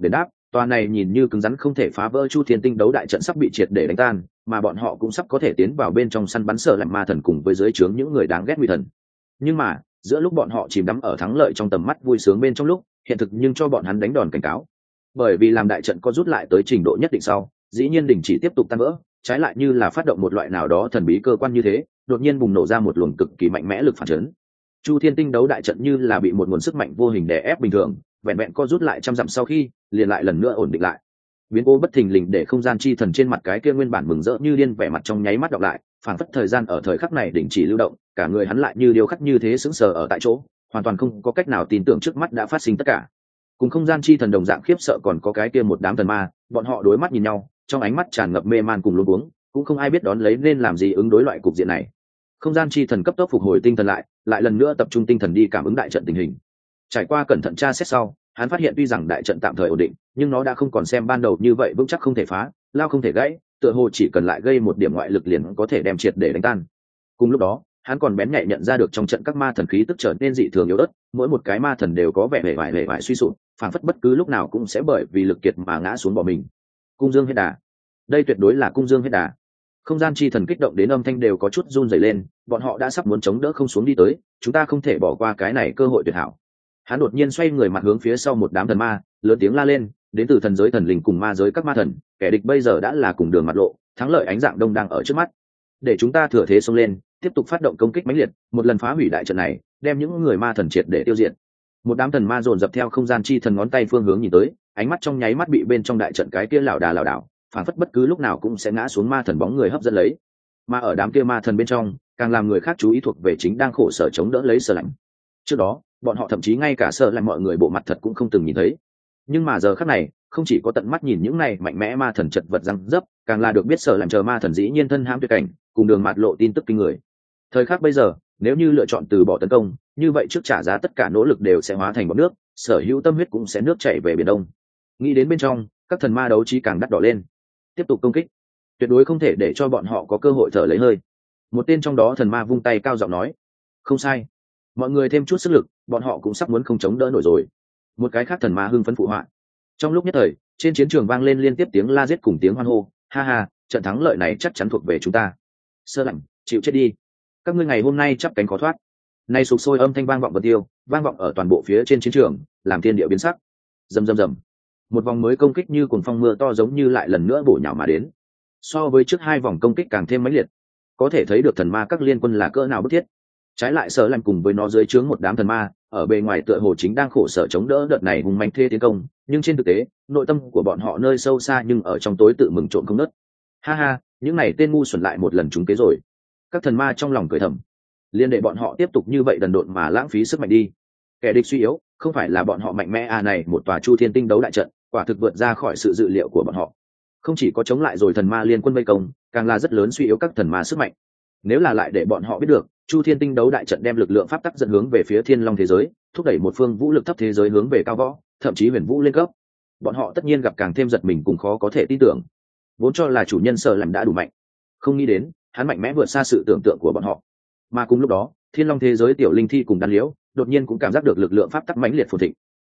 Tòa này nhìn như cứng rắn không thể phá vỡ Chu Thiên Tinh đấu đại trận sắp bị triệt để đánh tan, mà bọn họ cũng sắp có thể tiến vào bên trong săn bắn Sở Lạnh ma thần cùng với dưới trướng những người đáng ghét nguy thần. Nhưng mà, giữa lúc bọn họ chìm đắm ở thắng lợi trong tầm mắt vui sướng bên trong lúc, hiện thực nhưng cho bọn hắn đánh đòn cảnh cáo. Bởi vì làm đại trận có rút lại tới trình độ nhất định sau, dĩ nhiên đình chỉ tiếp tục tan vỡ, trái lại như là phát động một loại nào đó thần bí cơ quan như thế, đột nhiên bùng nổ ra một luồng cực kỳ mạnh mẽ lực phản chấn. Chu Thiên Tinh đấu đại trận như là bị một nguồn sức mạnh vô hình đè ép bình thường, vẹn vẹn co rút lại trăm dặm sau khi, liền lại lần nữa ổn định lại. Biến cố bất thình lình để không gian chi thần trên mặt cái kia nguyên bản mừng rỡ như điên vẻ mặt trong nháy mắt đọc lại, phảng phất thời gian ở thời khắc này đình chỉ lưu động, cả người hắn lại như điêu khắc như thế sững sờ ở tại chỗ, hoàn toàn không có cách nào tin tưởng trước mắt đã phát sinh tất cả. Cùng không gian chi thần đồng dạng khiếp sợ còn có cái kia một đám thần ma, bọn họ đối mắt nhìn nhau, trong ánh mắt tràn ngập mê man cùng luống cuống, cũng không ai biết đón lấy nên làm gì ứng đối loại cục diện này. Không gian chi thần cấp tốc phục hồi tinh thần lại lần nữa tập trung tinh thần đi cảm ứng đại trận tình hình. Trải qua cẩn thận tra xét sau, hắn phát hiện tuy rằng đại trận tạm thời ổn định, nhưng nó đã không còn xem ban đầu như vậy vững chắc không thể phá, lao không thể gãy, tựa hồ chỉ cần lại gây một điểm ngoại lực liền có thể đem triệt để đánh tan. Cùng lúc đó, hắn còn bén nhạy nhận ra được trong trận các ma thần khí tức trở nên dị thường yếu ớt, mỗi một cái ma thần đều có vẻ hề vải suy sụp, phảng phất bất cứ lúc nào cũng sẽ bởi vì lực kiệt mà ngã xuống bỏ mình. Cung dương hết đà, đây tuyệt đối là cung dương hết đà. Không gian chi thần kích động đến âm thanh đều có chút run rẩy lên, bọn họ đã sắp muốn chống đỡ không xuống đi tới, chúng ta không thể bỏ qua cái này cơ hội tuyệt hảo. Hắn đột nhiên xoay người mặt hướng phía sau một đám thần ma, lớn tiếng la lên, đến từ thần giới thần linh cùng ma giới các ma thần, kẻ địch bây giờ đã là cùng đường mặt lộ, thắng lợi ánh dạng đông đang ở trước mắt. Để chúng ta thừa thế xông lên, tiếp tục phát động công kích mãnh liệt, một lần phá hủy đại trận này, đem những người ma thần triệt để tiêu diệt. Một đám thần ma dồn dập theo không gian chi thần ngón tay phương hướng nhìn tới, ánh mắt trong nháy mắt bị bên trong đại trận cái kia lảo đảo, phản phất bất cứ lúc nào cũng sẽ ngã xuống ma thần bóng người hấp dẫn lấy. Mà ở đám kia ma thần bên trong, càng làm người khác chú ý thuộc về chính đang khổ sở chống đỡ lấy Sở Lạnh. Trước đó, bọn họ thậm chí ngay cả Sở Lạnh mọi người bộ mặt thật cũng không từng nhìn thấy. Nhưng mà giờ khắc này, không chỉ có tận mắt nhìn những này mạnh mẽ ma thần chật vật răng dấp, càng là được biết Sở Lạnh chờ ma thần dĩ nhiên thân hãm tuyệt cảnh, cùng đường mạt lộ tin tức kinh người. Thời khắc bây giờ, nếu như lựa chọn từ bỏ tấn công, như vậy trước trả giá tất cả nỗ lực đều sẽ hóa thành bọt nước, sở hữu tâm huyết cũng sẽ nước chảy về biển đông. Nghĩ đến bên trong, các thần ma đấu trí càng đắt đỏ lên. Tiếp tục công kích, tuyệt đối không thể để cho bọn họ có cơ hội thở lấy hơi. Một tên trong đó thần ma vung tay cao giọng nói, không sai, mọi người thêm chút sức lực, bọn họ cũng sắp muốn không chống đỡ nổi rồi. Một cái khác thần ma hưng phấn phụ họa. Trong lúc nhất thời, trên chiến trường vang lên liên tiếp tiếng la giết cùng tiếng hoan hô, ha ha, trận thắng lợi này chắc chắn thuộc về chúng ta. Sơ Lạnh, chịu chết đi, các ngươi ngày hôm nay chắp cánh khó thoát. Nay sục sôi âm thanh vang vọng vân tiêu, vang vọng ở toàn bộ phía trên chiến trường, làm thiên địa biến sắc. Rầm rầm rầm, một vòng mới công kích như cuồng phong mưa to giống như lại lần nữa bổ nhào mà đến. So với trước hai vòng công kích càng thêm mãnh liệt, có thể thấy được thần ma các liên quân là cỡ nào bức thiết. Trái lại Sở Lạnh cùng với nó dưới trướng một đám thần ma, ở bề ngoài tựa hồ chính đang khổ sở chống đỡ đợt này hùng mạnh thê tiến công, nhưng trên thực tế, nội tâm của bọn họ nơi sâu xa nhưng ở trong tối tự mừng trộm không nớt. Ha ha, những này tên ngu xuẩn lại một lần trúng kế rồi. Các thần ma trong lòng cười thầm, liên đệ bọn họ tiếp tục như vậy đần độn mà lãng phí sức mạnh đi. Kẻ địch suy yếu, không phải là bọn họ mạnh mẽ à, này một tòa Chu Thiên Tinh đấu đại trận, quả thực vượt ra khỏi sự dự liệu của bọn họ. Không chỉ có chống lại rồi thần ma liên quân vây công, càng là rất lớn suy yếu các thần ma sức mạnh. Nếu là lại để bọn họ biết được, Chu Thiên Tinh đấu đại trận đem lực lượng pháp tắc dẫn hướng về phía Thiên Long thế giới, thúc đẩy một phương vũ lực thấp thế giới hướng về cao võ, thậm chí huyền vũ lên cấp, bọn họ tất nhiên gặp càng thêm giật mình cùng khó có thể tin tưởng. Vốn cho là chủ nhân Sở Lạnh đã đủ mạnh, không nghĩ đến hắn mạnh mẽ vượt xa sự tưởng tượng của bọn họ. Mà cùng lúc đó, Thiên Long thế giới tiểu linh thi cùng đan liễu đột nhiên cũng cảm giác được lực lượng pháp tắc mãnh liệt phồn thịnh.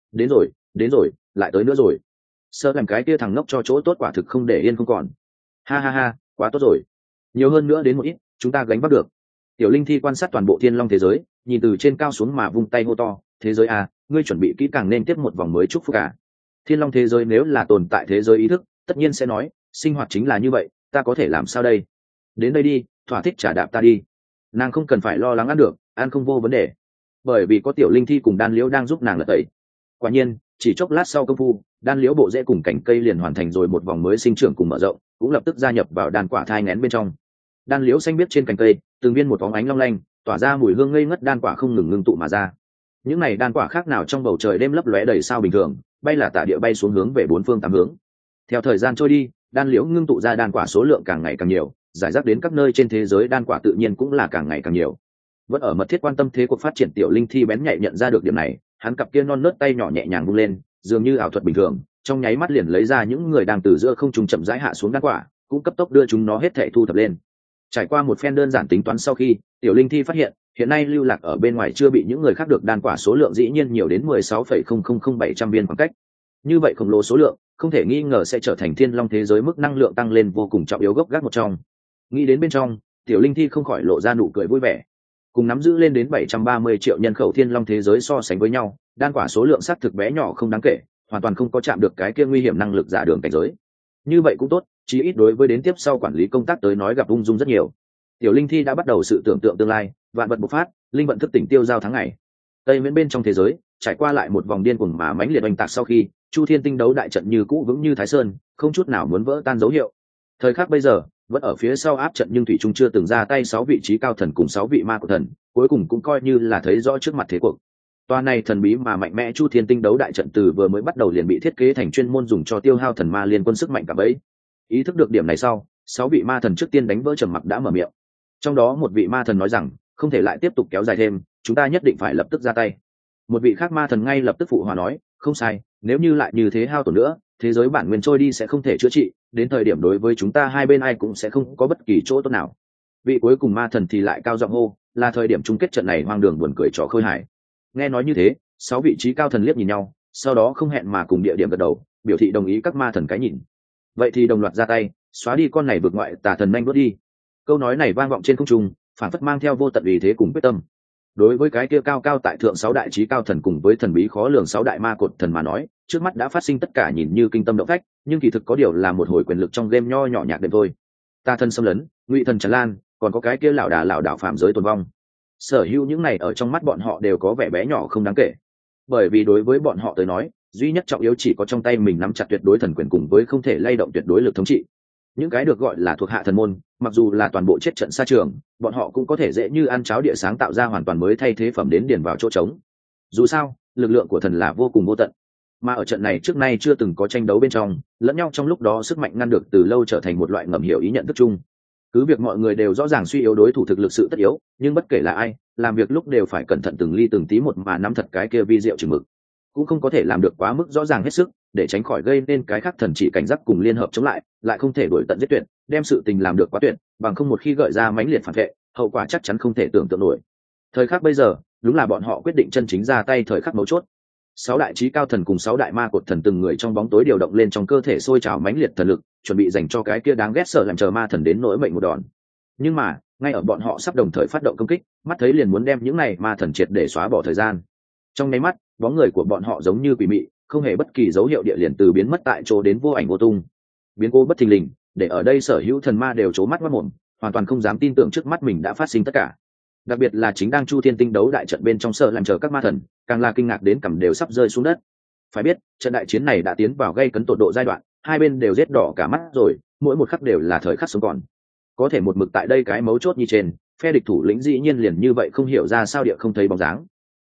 Đến rồi, lại tới nữa rồi. Sở Lạnh cái kia thằng ngốc cho chỗ tốt quả thực không để yên không còn. Ha ha ha, quá tốt rồi, nhiều hơn nữa đến một ít, chúng ta gánh vác được. Tiểu linh thi quan sát toàn bộ Thiên Long thế giới, nhìn từ trên cao xuống mà vung tay hô to, thế giới à, ngươi chuẩn bị kỹ càng nên tiếp một vòng mới chúc phúc cả. Thiên Long thế giới nếu là tồn tại thế giới ý thức, tất nhiên sẽ nói, sinh hoạt chính là như vậy, ta có thể làm sao đây? Đến đây đi, thỏa thích trả đạp ta đi. Nàng không cần phải lo lắng ăn được, ăn không vô vấn đề, bởi vì có tiểu linh thi cùng đan liễu đang giúp nàng lật tẩy. Quả nhiên, chỉ chốc lát sau công phu, đan liễu bộ rễ cùng cành cây liền hoàn thành rồi một vòng mới sinh trưởng cùng mở rộng, cũng lập tức gia nhập vào đàn quả thai nghén bên trong. Đan liễu xanh biếc trên cành cây, từng viên một phóng ánh long lanh, tỏa ra mùi hương ngây ngất đan quả không ngừng ngưng tụ mà ra. Những này đan quả khác nào trong bầu trời đêm lấp lóe đầy sao bình thường, bay là tả địa bay xuống hướng về bốn phương tám hướng. Theo thời gian trôi đi, đan liễu ngưng tụ ra đan quả số lượng càng ngày càng nhiều, giải rác đến các nơi trên thế giới đan quả tự nhiên cũng là càng ngày càng nhiều. Vẫn ở mật thiết quan tâm thế cuộc phát triển tiểu linh thi bén nhạy nhận ra được điểm này, hắn cặp kia non nớt tay nhỏ nhẹ nhàng vung lên, dường như ảo thuật bình thường, trong nháy mắt liền lấy ra những người đang từ giữa không trung chậm rãi hạ xuống đan quả, cũng cấp tốc đưa chúng nó hết thảy thu thập lên. Trải qua một phen đơn giản tính toán sau khi, tiểu linh thi phát hiện, hiện nay lưu lạc ở bên ngoài chưa bị những người khác được đan quả số lượng dĩ nhiên nhiều đến 16,000700 viên khoảng cách. Như vậy khổng lồ số lượng, không thể nghi ngờ sẽ trở thành thiên long thế giới mức năng lượng tăng lên vô cùng trọng yếu gốc gác một trong. Nghĩ đến bên trong, tiểu linh thi không khỏi lộ ra nụ cười vui vẻ. Cùng nắm giữ lên đến 730 triệu nhân khẩu thiên long thế giới so sánh với nhau, đan quả số lượng xác thực bé nhỏ không đáng kể, hoàn toàn không có chạm được cái kia nguy hiểm năng lực giả đường cảnh giới. Như vậy cũng tốt, chí ít đối với đến tiếp sau quản lý công tác tới nói gặp ung dung rất nhiều. Tiểu linh thi đã bắt đầu sự tưởng tượng tương lai, vạn vật bộc phát, linh vận thức tỉnh tiêu giao tháng ngày. Tây Miễn bên trong thế giới, trải qua lại một vòng điên cuồng mà mãnh liệt oanh tạc sau khi, Chu Thiên Tinh đấu đại trận như cũ vững như Thái Sơn, không chút nào muốn vỡ tan dấu hiệu. Thời khắc bây giờ, vẫn ở phía sau áp trận nhưng thủy trung chưa từng ra tay 6 vị trí cao thần cùng 6 vị ma của thần, cuối cùng cũng coi như là thấy rõ trước mặt thế cuộc. Toa này thần bí mà mạnh mẽ Chu Thiên Tinh đấu đại trận từ vừa mới bắt đầu liền bị thiết kế thành chuyên môn dùng cho tiêu hao thần ma liên quân sức mạnh cả bấy. Ý thức được điểm này sau, 6 vị ma thần trước tiên đánh vỡ trầm mặc đã mở miệng. Trong đó một vị ma thần nói rằng, không thể lại tiếp tục kéo dài thêm, chúng ta nhất định phải lập tức ra tay. Một vị khác ma thần ngay lập tức phụ hòa nói, không sai, nếu như lại như thế hao tổn nữa, thế giới bản nguyên trôi đi sẽ không thể chữa trị, đến thời điểm đối với chúng ta hai bên ai cũng sẽ không có bất kỳ chỗ tốt nào. Vị cuối cùng ma thần thì lại cao giọng hô, là thời điểm chung kết trận này hoang đường buồn cười trò khơi hài. Nghe nói như thế, 6 vị trí cao thần liếc nhìn nhau, sau đó không hẹn mà cùng địa điểm gật đầu, biểu thị đồng ý các ma thần cái nhìn. Vậy thì đồng loạt ra tay, xóa đi con này vượt ngoại tà thần nhanh đuốt đi. Câu nói này vang vọng trên không trung, phản phất mang theo vô tận ý thế cùng quyết tâm. Đối với cái kia cao cao tại thượng 6 đại chí cao thần cùng với thần bí khó lường 6 đại ma cột thần mà nói, trước mắt đã phát sinh tất cả nhìn như kinh tâm động phách, nhưng kỳ thực có điều là một hồi quyền lực trong game nho nhỏ nhạc đệm thôi. Ta thân xâm lấn, ngụy thần tràn lan, còn có cái kia lão đảo phạm giới tồn vong. Sở hữu những này ở trong mắt bọn họ đều có vẻ bé nhỏ không đáng kể. Bởi vì đối với bọn họ tới nói, duy nhất trọng yếu chỉ có trong tay mình nắm chặt tuyệt đối thần quyền cùng với không thể lay động tuyệt đối lực thống trị. Những cái được gọi là thuộc hạ thần môn, mặc dù là toàn bộ chết trận xa trường, bọn họ cũng có thể dễ như ăn cháo địa sáng tạo ra hoàn toàn mới thay thế phẩm đến điền vào chỗ trống. Dù sao, lực lượng của thần là vô cùng vô tận, mà ở trận này trước nay chưa từng có tranh đấu bên trong, lẫn nhau trong lúc đó sức mạnh ngăn được từ lâu trở thành một loại ngầm hiểu ý nhận thức chung. Cứ việc mọi người đều rõ ràng suy yếu đối thủ thực lực sự tất yếu, nhưng bất kể là ai, làm việc lúc đều phải cẩn thận từng ly từng tí một mà nắm thật cái kia vi diệu chừng mực, cũng không có thể làm được quá mức rõ ràng hết sức, để tránh khỏi gây nên cái khác thần chỉ cảnh giác cùng liên hợp chống lại không thể đuổi tận giết tuyệt, đem sự tình làm được quá tuyệt, bằng không một khi gợi ra mãnh liệt phản vệ, hậu quả chắc chắn không thể tưởng tượng nổi. Thời khắc bây giờ, đúng là bọn họ quyết định chân chính ra tay thời khắc mấu chốt. 6 đại chí cao thần cùng 6 đại ma cột thần từng người trong bóng tối điều động lên trong cơ thể sôi trào mãnh liệt thần lực, chuẩn bị dành cho cái kia đáng ghét sợ làm chờ ma thần đến nỗi mệnh một đòn. Nhưng mà, ngay ở bọn họ sắp đồng thời phát động công kích, mắt thấy liền muốn đem những này ma thần triệt để xóa bỏ thời gian. Trong nháy mắt, bóng người của bọn họ giống như quỷ mị, không hề bất kỳ dấu hiệu địa liền từ biến mất tại chỗ đến vô ảnh vô tung. Biến cố bất thình lình, để ở đây sở hữu thần ma đều trố mắt mất mồm, hoàn toàn không dám tin tưởng trước mắt mình đã phát sinh tất cả. Đặc biệt là chính đang Chu Thiên Tinh đấu đại trận bên trong sợ làm chờ các ma thần, càng là kinh ngạc đến cằm đều sắp rơi xuống đất. Phải biết, trận đại chiến này đã tiến vào gây cấn tột độ giai đoạn, hai bên đều giết đỏ cả mắt rồi, mỗi một khắc đều là thời khắc sống còn. Có thể một mực tại đây cái mấu chốt như trên, phe địch thủ lĩnh dĩ nhiên liền như vậy không hiểu ra sao địa không thấy bóng dáng.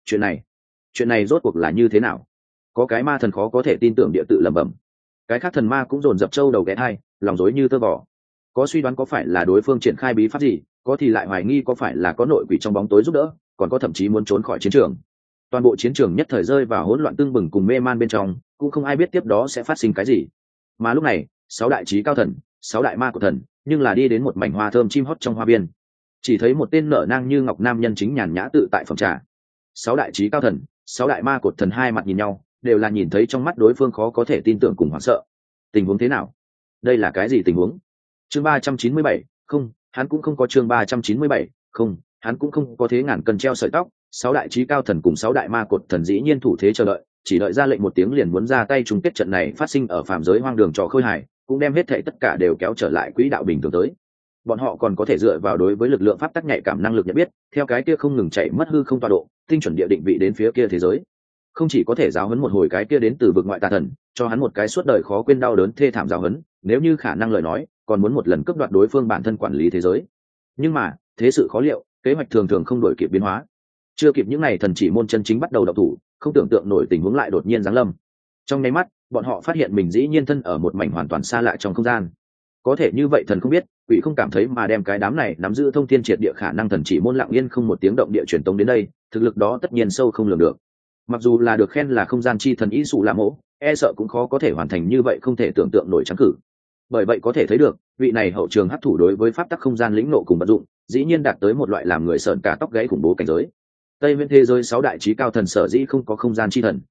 Chuyện này rốt cuộc là như thế nào? Có cái ma thần khó có thể tin tưởng địa tự lẩm bẩm. Cái khác thần ma cũng dồn dập trâu đầu ghé thai, lòng rối như tơ vò. Có suy đoán có phải là đối phương triển khai bí pháp gì, có thì lại hoài nghi có phải là có nội quỷ trong bóng tối giúp đỡ, còn có thậm chí muốn trốn khỏi chiến trường. Toàn bộ chiến trường nhất thời rơi vào hỗn loạn tương bừng cùng mê man bên trong, cũng không ai biết tiếp đó sẽ phát sinh cái gì. Mà lúc này, 6 đại chí cao thần, 6 đại ma của thần, nhưng là đi đến một mảnh hoa thơm chim hót trong hoa biên. Chỉ thấy một tên nở nang như ngọc nam nhân chính nhàn nhã tự tại phòng trà. 6 đại chí cao thần, 6 đại ma cột thần hai mặt nhìn nhau, đều là nhìn thấy trong mắt đối phương khó có thể tin tưởng cùng hoảng sợ. Tình huống thế nào? Đây là cái gì tình huống? Chương 397, không, hắn cũng không có chương 397, không, hắn cũng không có thế ngàn cân treo sợi tóc. 6 đại chí cao thần cùng 6 đại ma cột thần dĩ nhiên thủ thế chờ đợi, chỉ đợi ra lệnh một tiếng liền muốn ra tay chung kết trận này phát sinh ở phàm giới hoang đường trò khơi hài, cũng đem hết thảy tất cả đều kéo trở lại quỹ đạo bình thường tới. Bọn họ còn có thể dựa vào đối với lực lượng pháp tắc nhạy cảm năng lực nhận biết, theo cái kia không ngừng chạy mất hư không tọa độ, tinh chuẩn địa định vị đến phía kia thế giới. Không chỉ có thể giáo huấn một hồi cái kia đến từ vực ngoại tà thần, cho hắn một cái suốt đời khó quên đau đớn thê thảm giáo huấn, nếu như khả năng lời nói, còn muốn một lần cướp đoạt đối phương bản thân quản lý thế giới. Nhưng mà, thế sự khó liệu, kế hoạch thường thường không đổi kịp biến hóa. Chưa kịp những này thần chỉ môn chân chính bắt đầu động thủ, không tưởng tượng nổi tình huống lại đột nhiên giáng lâm. Trong nháy mắt, bọn họ phát hiện mình dĩ nhiên thân ở một mảnh hoàn toàn xa lạ trong không gian. Có thể như vậy thần không biết, quỷ không cảm thấy mà đem cái đám này nắm giữ thông thiên triệt địa khả năng thần chỉ môn lặng yên không một tiếng động địa truyền tống đến đây, thực lực đó tất nhiên sâu không lường được. Mặc dù là được khen là không gian chi thần ý sụ lạ mỗ, e sợ cũng khó có thể hoàn thành như vậy không thể tưởng tượng nổi trắng cử. Bởi vậy có thể thấy được, vị này hậu trường hấp thủ đối với pháp tắc không gian lĩnh nộ cùng vận dụng, dĩ nhiên đạt tới một loại làm người sợn cả tóc gáy khủng bố cảnh giới. Tây Nguyên thế giới 6 đại chí cao thần sở dĩ không có không gian chi thần,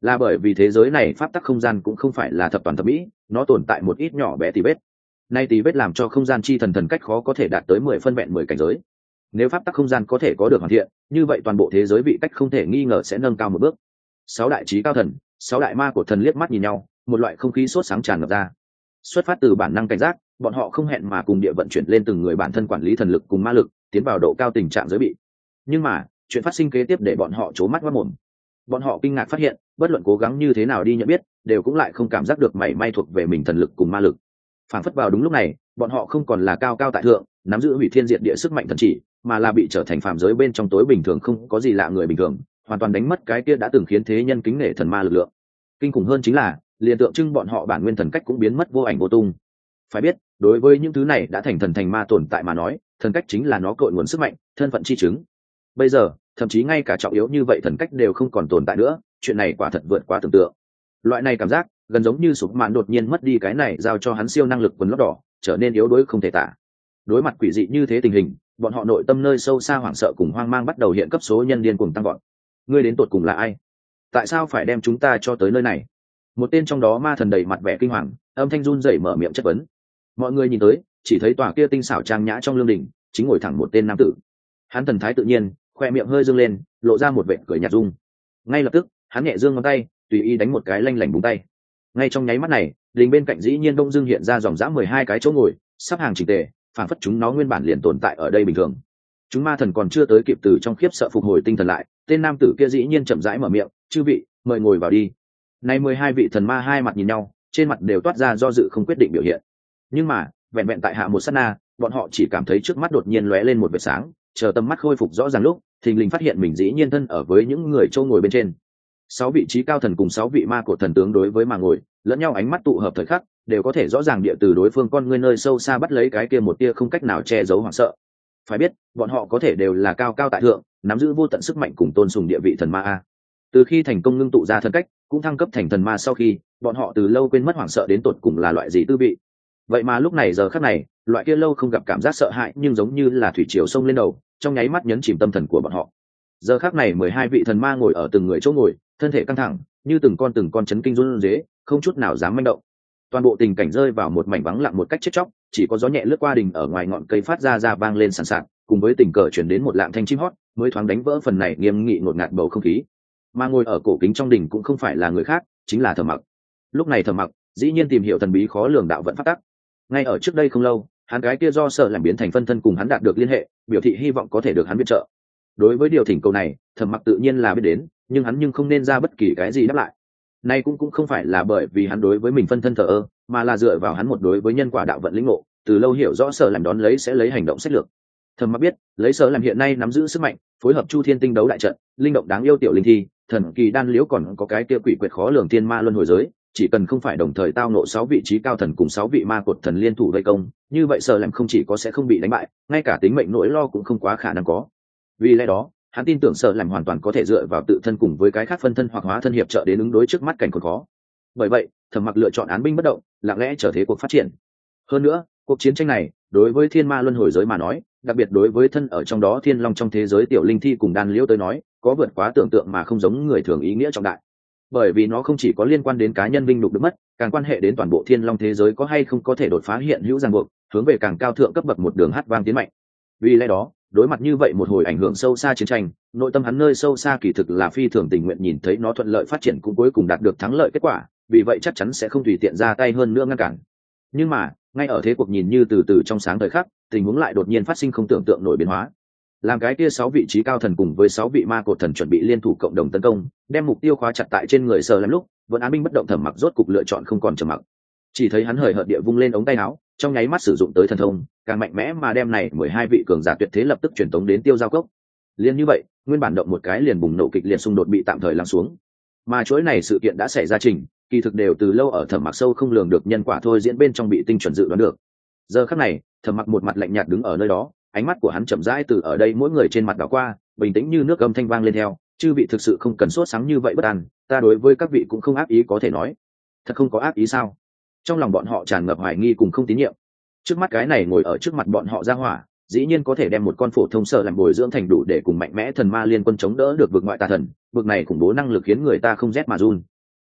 là bởi vì thế giới này pháp tắc không gian cũng không phải là thập toàn thập mỹ, nó tồn tại một ít nhỏ bé tì vết. Nay tì vết làm cho không gian chi thần thần cách khó có thể đạt tới 10 phân vẹn 10 cảnh giới. Nếu pháp tắc không gian có thể có được hoàn thiện, như vậy toàn bộ thế giới vị cách không thể nghi ngờ sẽ nâng cao một bước. Sáu đại chí cao thần, sáu đại ma của thần liếc mắt nhìn nhau, một loại không khí sốt sáng tràn ngập ra. Xuất phát từ bản năng cảnh giác, bọn họ không hẹn mà cùng địa vận chuyển lên từng người bản thân quản lý thần lực cùng ma lực, tiến vào độ cao tình trạng giới bị. Nhưng mà, chuyện phát sinh kế tiếp để bọn họ trố mắt ngoác mồm. Bọn họ kinh ngạc phát hiện, bất luận cố gắng như thế nào đi nhận biết, đều cũng lại không cảm giác được mảy may thuộc về mình thần lực cùng ma lực. Phản phất vào đúng lúc này, bọn họ không còn là cao cao tại thượng, nắm giữ hủy thiên diệt địa sức mạnh thần chỉ, mà là bị trở thành phàm giới bên trong tối bình thường không có gì lạ người bình thường, hoàn toàn đánh mất cái kia đã từng khiến thế nhân kính nể thần ma lực lượng. Kinh khủng hơn chính là, liền tượng trưng bọn họ bản nguyên thần cách cũng biến mất vô ảnh vô tung. Phải biết, đối với những thứ này đã thành thần thành ma tồn tại mà nói, thần cách chính là nó cội nguồn sức mạnh, thân phận chi chứng. Bây giờ, thậm chí ngay cả trọng yếu như vậy thần cách đều không còn tồn tại nữa, chuyện này quả thật vượt quá tưởng tượng. Loại này cảm giác gần giống như sụp mạn đột nhiên mất đi cái này giao cho hắn siêu năng lực quần lót đỏ, trở nên yếu đuối không thể tả. Đối mặt quỷ dị như thế tình hình, bọn họ nội tâm nơi sâu xa hoảng sợ cùng hoang mang bắt đầu hiện cấp số nhân điên cuồng tăng vọt. Ngươi đến tột cùng là ai? Tại sao phải đem chúng ta cho tới nơi này? Một tên trong đó ma thần đầy mặt vẻ kinh hoàng, âm thanh run rẩy mở miệng chất vấn. Mọi người nhìn tới, chỉ thấy tòa kia tinh xảo trang nhã trong lương đình, chính ngồi thẳng một tên nam tử. Hắn thần thái tự nhiên, khoe miệng hơi dương lên, lộ ra một vệt cười nhạt dung. Ngay lập tức, hắn nhẹ giương ngón tay, tùy ý đánh một cái lanh lảnh búng tay. Ngay trong nháy mắt này, đình bên cạnh dĩ nhiên đông dương hiện ra dòng dã 12 cái chỗ ngồi, sắp hàng chỉnh tề, phản phất chúng nó nguyên bản liền tồn tại ở đây bình thường. Chúng ma thần còn chưa tới kịp từ trong khiếp sợ phục hồi tinh thần lại, tên nam tử kia dĩ nhiên chậm rãi mở miệng, "Chư vị, mời ngồi vào đi." Nay 12 vị thần ma hai mặt nhìn nhau, trên mặt đều toát ra do dự không quyết định biểu hiện. Nhưng mà, vẹn vẹn tại hạ một sát na, bọn họ chỉ cảm thấy trước mắt đột nhiên lóe lên một vệt sáng, chờ tầm mắt khôi phục rõ ràng lúc, thình lình phát hiện mình dĩ nhiên thân ở với những người châu ngồi bên trên. 6 vị trí cao thần cùng 6 vị ma cổ thần tướng đối với mà ngồi, lẫn nhau ánh mắt tụ hợp thời khắc, đều có thể rõ ràng địa từ đối phương con ngươi nơi sâu xa bắt lấy cái kia một tia không cách nào che giấu hoảng sợ. Phải biết, bọn họ có thể đều là cao cao tại thượng, nắm giữ vô tận sức mạnh cùng tôn sùng địa vị thần ma a. Từ khi thành công ngưng tụ ra thân cách, cũng thăng cấp thành thần ma sau khi, bọn họ từ lâu quên mất hoảng sợ đến tột cùng là loại gì tư vị. Vậy mà lúc này giờ khắc này, loại kia lâu không gặp cảm giác sợ hãi nhưng giống như là thủy triều sông lên đầu, trong nháy mắt nhấn chìm tâm thần của bọn họ. Giờ khắc này 12 vị thần ma ngồi ở từng người chỗ ngồi, thân thể căng thẳng, như từng con chấn kinh run rế, không chút nào dám manh động. Toàn bộ tình cảnh rơi vào một mảnh vắng lặng một cách chết chóc, chỉ có gió nhẹ lướt qua đình ở ngoài ngọn cây phát ra vang lên sàn sạt, cùng với tình cờ chuyển đến một lạng thanh chim hót, mới thoáng đánh vỡ phần này nghiêm nghị ngột ngạt bầu không khí. Mà ngồi ở cổ kính trong đình cũng không phải là người khác, chính là Thẩm Mặc. Lúc này Thẩm Mặc dĩ nhiên tìm hiểu thần bí khó lường đạo vận pháp tắc. Ngay ở trước đây không lâu, hắn gái kia do sợ làm biến thành phân thân cùng hắn đạt được liên hệ, biểu thị hy vọng có thể được hắn viện trợ. Đối với điều thỉnh cầu này, Thẩm Mặc tự nhiên là biết đến, nhưng hắn không nên ra bất kỳ cái gì đáp lại. Nay cũng không phải là bởi vì hắn đối với mình phân thân thờ ơ, mà là dựa vào hắn một đối với nhân quả đạo vận lĩnh ngộ, từ lâu hiểu rõ sở làm đón lấy sẽ lấy hành động sách lược. Thẩm Mặc biết, lấy sở làm hiện nay nắm giữ sức mạnh, phối hợp Chu Thiên Tinh đấu đại trận, linh động đáng yêu tiểu linh thi, thần kỳ đan liễu còn có cái kia quỷ quyệt khó lường thiên ma luân hồi giới, chỉ cần không phải đồng thời tao nộ 6 vị trí cao thần cùng 6 vị ma cột thần liên thủ vây công, như vậy sở làm không chỉ có sẽ không bị đánh bại, ngay cả tính mệnh nỗi lo cũng không quá khả năng có. Vì lẽ đó, hắn tin tưởng sở làm hoàn toàn có thể dựa vào tự thân cùng với cái khác phân thân hoặc hóa thân hiệp trợ đến ứng đối trước mắt cảnh khốn khó. Bởi vậy, Thẩm Mặc lựa chọn án binh bất động, lặng lẽ chờ thế cuộc phát triển. Hơn nữa, cuộc chiến tranh này đối với thiên ma luân hồi giới mà nói, đặc biệt đối với thân ở trong đó thiên long trong thế giới tiểu linh thi cùng đan liễu tới nói, có vượt quá tưởng tượng mà không giống người thường ý nghĩa trọng đại. Bởi vì nó không chỉ có liên quan đến cá nhân vinh nhục được mất, càng quan hệ đến toàn bộ thiên long thế giới có hay không có thể đột phá hiện hữu ràng buộc, hướng về càng cao thượng cấp bậc một đường hát vang tiến mạnh. Vì lẽ đó, đối mặt như vậy một hồi ảnh hưởng sâu xa chiến tranh, nội tâm hắn nơi sâu xa kỳ thực là phi thường tình nguyện nhìn thấy nó thuận lợi phát triển cũng cuối cùng đạt được thắng lợi kết quả, vì vậy chắc chắn sẽ không tùy tiện ra tay hơn nữa ngăn cản. Nhưng mà, ngay ở thế cuộc nhìn như từ từ trong sáng thời khắc, tình huống lại đột nhiên phát sinh không tưởng tượng nổi biến hóa. Làm cái kia 6 vị trí cao thần cùng với 6 vị ma cột thần chuẩn bị liên thủ cộng đồng tấn công, đem mục tiêu khóa chặt tại trên người Sở làm lúc, vẫn án binh bất động Thẩm Mặc rốt cục lựa chọn không còn trầm mặc. Chỉ thấy hắn hời hợt địa vung lên ống tay áo, trong nháy mắt sử dụng tới thần thông, càng mạnh mẽ mà đem này 12 vị cường giả tuyệt thế lập tức truyền tống đến Tiêu Giao Cốc. Liên như vậy, nguyên bản động một cái liền bùng nổ kịch liệt xung đột bị tạm thời lắng xuống. Mà chuỗi này sự kiện đã xảy ra trình, kỳ thực đều từ lâu ở Thẩm Mặc sâu không lường được nhân quả thôi diễn bên trong bị tinh chuẩn dự đoán được. Giờ khắc này, Thẩm Mặc một mặt lạnh nhạt đứng ở nơi đó, ánh mắt của hắn chậm rãi từ ở đây mỗi người trên mặt đảo qua, bình tĩnh như nước âm thanh vang lên theo, chư vị thực sự không cần sốt sáng như vậy bất an, ta đối với các vị cũng không ác ý có thể nói. Thật không có ác ý sao? Trong lòng bọn họ tràn ngập hoài nghi cùng không tín nhiệm. Trước mắt cái này ngồi ở trước mặt bọn họ ra hỏa, dĩ nhiên có thể đem một con phổ thông sở làm bồi dưỡng thành đủ để cùng mạnh mẽ thần ma liên quân chống đỡ được vực ngoại tà thần, vực này khủng bố năng lực khiến người ta không rét mà run.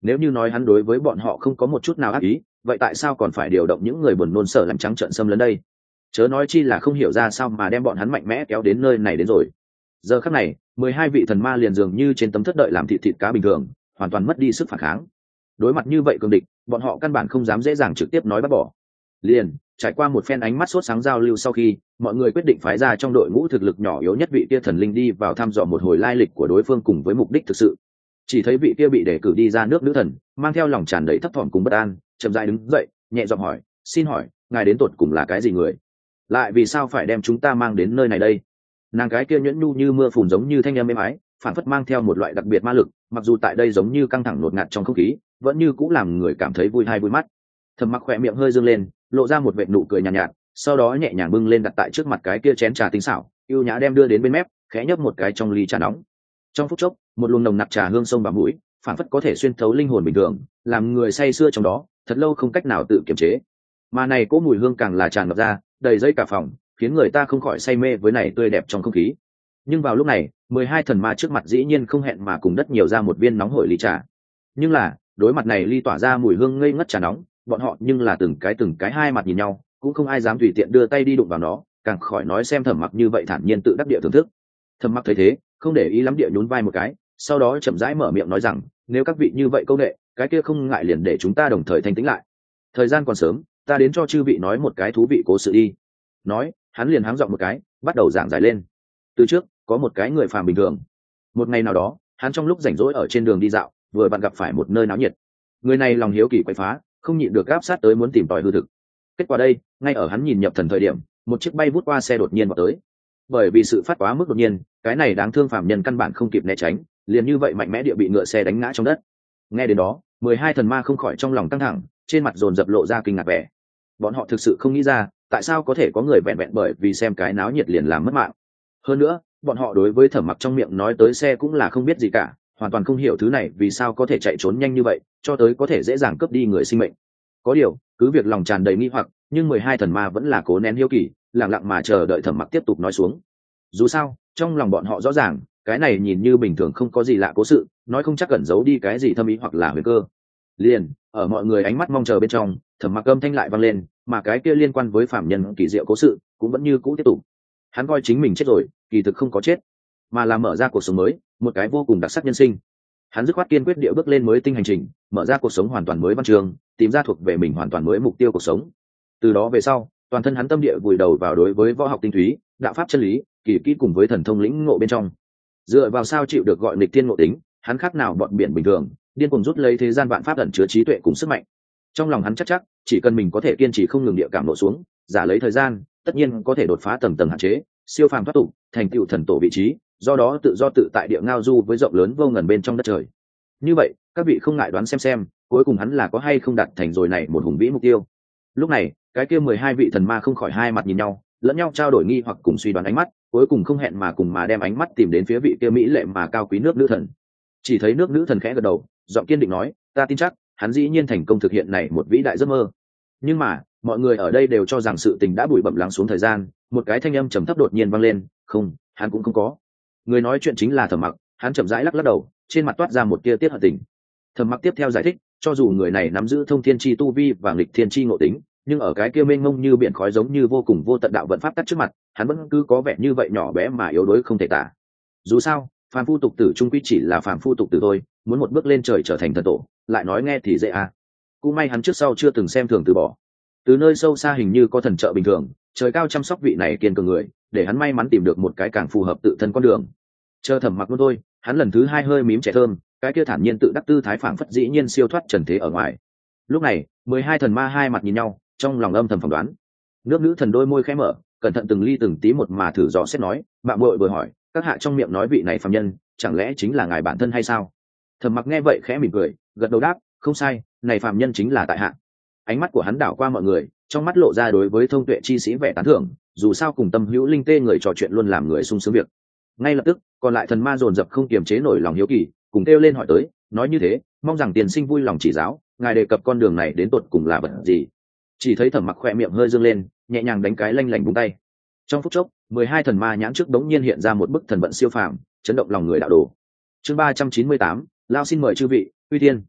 Nếu như nói hắn đối với bọn họ không có một chút nào ác ý, vậy tại sao còn phải điều động những người buồn nôn sở làm trắng trợn xâm lấn đây? Chớ nói chi là không hiểu ra sao mà đem bọn hắn mạnh mẽ kéo đến nơi này đến rồi. Giờ khắc này 12 vị thần ma liền dường như trên tấm thất đợi làm thịt cá bình thường, hoàn toàn mất đi sức phản kháng. Đối mặt như vậy cường địch, bọn họ căn bản không dám dễ dàng trực tiếp nói bắt bỏ. Liền trải qua một phen ánh mắt sốt sáng giao lưu sau khi, mọi người quyết định phái ra trong đội ngũ thực lực nhỏ yếu nhất vị kia thần linh đi vào thăm dò một hồi lai lịch của đối phương cùng với mục đích thực sự. Chỉ thấy vị kia bị đề cử đi ra nước nữ thần mang theo lòng tràn đầy thấp thỏm cùng bất an, chậm rãi đứng dậy, nhẹ giọng hỏi: xin hỏi ngài đến tột cùng là cái gì người, lại vì sao phải đem chúng ta mang đến nơi này đây? Nàng cái kia nhuyễn nhu như mưa phùn giống như thanh âm êm ái, phản phất mang theo một loại đặc biệt ma lực, mặc dù tại đây giống như căng thẳng ngột ngạt trong không khí, vẫn như cũng làm người cảm thấy vui hay vui mắt. Thẩm Mặc khỏe miệng hơi dương lên, lộ ra một vệt nụ cười nhàn nhạt, sau đó nhẹ nhàng bưng lên đặt tại trước mặt cái kia chén trà tinh xảo, ưu nhã đem đưa đến bên mép, khẽ nhấp một cái trong ly trà nóng. Trong phút chốc, một luồng nồng nặc trà hương sông vào mũi, phản phất có thể xuyên thấu linh hồn bình thường, làm người say sưa trong đó, thật lâu không cách nào tự kiềm chế. Mà này cỗ mùi hương càng là tràn ngập ra, đầy dây cả phòng, khiến người ta không khỏi say mê với này tươi đẹp trong không khí. Nhưng vào lúc này 12 thần ma trước mặt dĩ nhiên không hẹn mà cùng đất nhiều ra một viên nóng hổi ly trà. Nhưng là đối mặt này ly tỏa ra mùi hương ngây ngất trà nóng, bọn họ nhưng là từng cái hai mặt nhìn nhau, cũng không ai dám tùy tiện đưa tay đi đụng vào nó, càng khỏi nói xem Thẩm Mặc như vậy thản nhiên tự đắc địa thưởng thức. Thẩm Mặc thấy thế, không để ý lắm địa nhún vai một cái, sau đó chậm rãi mở miệng nói rằng: nếu các vị như vậy câu nệ, cái kia không ngại liền để chúng ta đồng thời thanh tĩnh lại. Thời gian còn sớm, ta đến cho chư vị nói một cái thú vị cố sự đi. Nói, hắn liền háng giọng một cái, bắt đầu giảng giải lên. Từ trước, có một cái người phàm bình thường. Một ngày nào đó, hắn trong lúc rảnh rỗi ở trên đường đi dạo, vừa vặn gặp phải một nơi náo nhiệt. Người này lòng hiếu kỳ quậy phá, không nhịn được áp sát tới muốn tìm tòi hư thực. Kết quả đây, ngay ở hắn nhìn nhập thần thời điểm, một chiếc bay vút qua xe đột nhiên vào tới. Bởi vì sự phát quá mức đột nhiên, cái này đáng thương phàm nhân căn bản không kịp né tránh, liền như vậy mạnh mẽ địa bị ngựa xe đánh ngã trong đất. Nghe đến đó, 12 thần ma không khỏi trong lòng căng thẳng, trên mặt dồn dập lộ ra kinh ngạc vẻ. Bọn họ thực sự không nghĩ ra, tại sao có thể có người vẹn vẹn bởi vì xem cái náo nhiệt liền làm mất mạng. Hơn nữa, bọn họ đối với Thẩm Mặc trong miệng nói tới xe cũng là không biết gì cả, hoàn toàn không hiểu thứ này vì sao có thể chạy trốn nhanh như vậy, cho tới có thể dễ dàng cướp đi người sinh mệnh. Có điều, cứ việc lòng tràn đầy nghi hoặc, nhưng 12 thần ma vẫn là cố nén hiếu kỳ, lặng lặng mà chờ đợi Thẩm Mặc tiếp tục nói xuống. Dù sao, trong lòng bọn họ rõ ràng, cái này nhìn như bình thường không có gì lạ cố sự, nói không chắc ẩn giấu đi cái gì thâm ý hoặc là huyền cơ. Liền, ở mọi người ánh mắt mong chờ bên trong, Thẩm Mặc âm thanh lại vang lên, mà cái kia liên quan với phạm nhân kỳ diệu cố sự cũng vẫn như cũ tiếp tục. Hắn coi chính mình chết rồi, kỳ thực không có chết, mà là mở ra cuộc sống mới, một cái vô cùng đặc sắc nhân sinh. Hắn dứt khoát kiên quyết địa bước lên mới tinh hành trình, mở ra cuộc sống hoàn toàn mới văn trường, tìm ra thuộc về mình hoàn toàn mới mục tiêu cuộc sống. Từ đó về sau, toàn thân hắn tâm địa vùi đầu vào đối với võ học tinh túy, đạo pháp chân lý, kỳ kỹ cùng với thần thông lĩnh ngộ bên trong. Dựa vào sao chịu được gọi nghịch thiên ngộ tính, hắn khác nào bọn biển bình thường, điên cuồng rút lấy thế gian vạn pháp ẩn chứa trí tuệ cùng sức mạnh. Trong lòng hắn chắc chỉ cần mình có thể kiên trì không ngừng địa cảm nộ xuống, giả lấy thời gian, tất nhiên có thể đột phá tầng tầng hạn chế, siêu phàm thoát tục, thành tựu thần tổ vị trí, do đó tự do tự tại địa ngao du với rộng lớn vô ngần bên trong đất trời. Như vậy, các vị không ngại đoán xem, cuối cùng hắn là có hay không đạt thành rồi này một hùng vĩ mục tiêu. Lúc này, cái kia 12 vị thần ma không khỏi hai mặt nhìn nhau, lẫn nhau trao đổi nghi hoặc cùng suy đoán ánh mắt, cuối cùng không hẹn mà cùng mà đem ánh mắt tìm đến phía vị kia mỹ lệ mà cao quý nước nữ thần. Chỉ thấy nước nữ thần khẽ gật đầu, giọng kiên định nói: ta tin chắc hắn dĩ nhiên thành công thực hiện này một vĩ đại giấc mơ. Nhưng mà mọi người ở đây đều cho rằng sự tình đã bụi bặm lắng xuống thời gian, một cái thanh âm trầm thấp đột nhiên vang lên: không, hắn cũng không có. Người nói chuyện chính là Thẩm Mặc, hắn chậm rãi lắc lắc đầu, trên mặt toát ra một tia tiếc hận tình. Thẩm Mặc tiếp theo giải thích: cho dù người này nắm giữ thông thiên chi tu vi và nghịch thiên chi ngộ tính, nhưng ở cái kia mênh mông như biển khói giống như vô cùng vô tận đạo vận pháp tắc trước mặt, hắn vẫn cứ có vẻ như vậy nhỏ bé mà yếu đuối không thể tả. Dù sao, phàm phu tục tử trung quy chỉ là phàm phu tục tử thôi, muốn một bước lên trời trở thành thần tổ, lại nói nghe thì dễ à. Cũng may hắn trước sau chưa từng xem thường từ bỏ. Từ nơi sâu xa hình như có thần trợ bình thường, trời cao chăm sóc vị này kiên cường người, để hắn may mắn tìm được một cái càng phù hợp tự thân con đường. Chờ Thẩm Mặc luôn thôi, hắn lần thứ hai hơi mím trẻ thơm, cái kia thản nhiên tự đắc tư thái phảng phất dĩ nhiên siêu thoát trần thế ở ngoài. Lúc này, 12 thần ma hai mặt nhìn nhau, trong lòng âm thầm phỏng đoán. Nước nữ thần đôi môi khẽ mở, cẩn thận từng ly từng tí một mà thử dò xét nói: mạng muội vừa hỏi, các hạ trong miệng nói vị này phàm nhân, chẳng lẽ chính là ngài bản thân hay sao? Thẩm Mặc nghe vậy khẽ mỉm cười, gật đầu đáp: không sai, này phàm nhân chính là tại hạ. Ánh mắt của hắn đảo qua mọi người, trong mắt lộ ra đối với thông tuệ chi sĩ vẻ tán thưởng, dù sao cùng tâm hữu linh tê người trò chuyện luôn làm người sung sướng việc. Ngay lập tức, còn lại thần ma dồn dập không kiềm chế nổi lòng hiếu kỳ, cùng kêu lên hỏi tới, nói như thế, mong rằng tiền sinh vui lòng chỉ giáo, ngài đề cập con đường này đến tột cùng là vật gì? Chỉ thấy Thẩm Mặc khỏe miệng hơi dương lên, nhẹ nhàng đánh cái lanh lảnh búng tay. Trong phút chốc, 12 thần ma nhãn trước đống nhiên hiện ra một bức thần vận siêu phàm, chấn động lòng người đạo đồ. Chương 398, lao xin mời chư vị, uy tiên.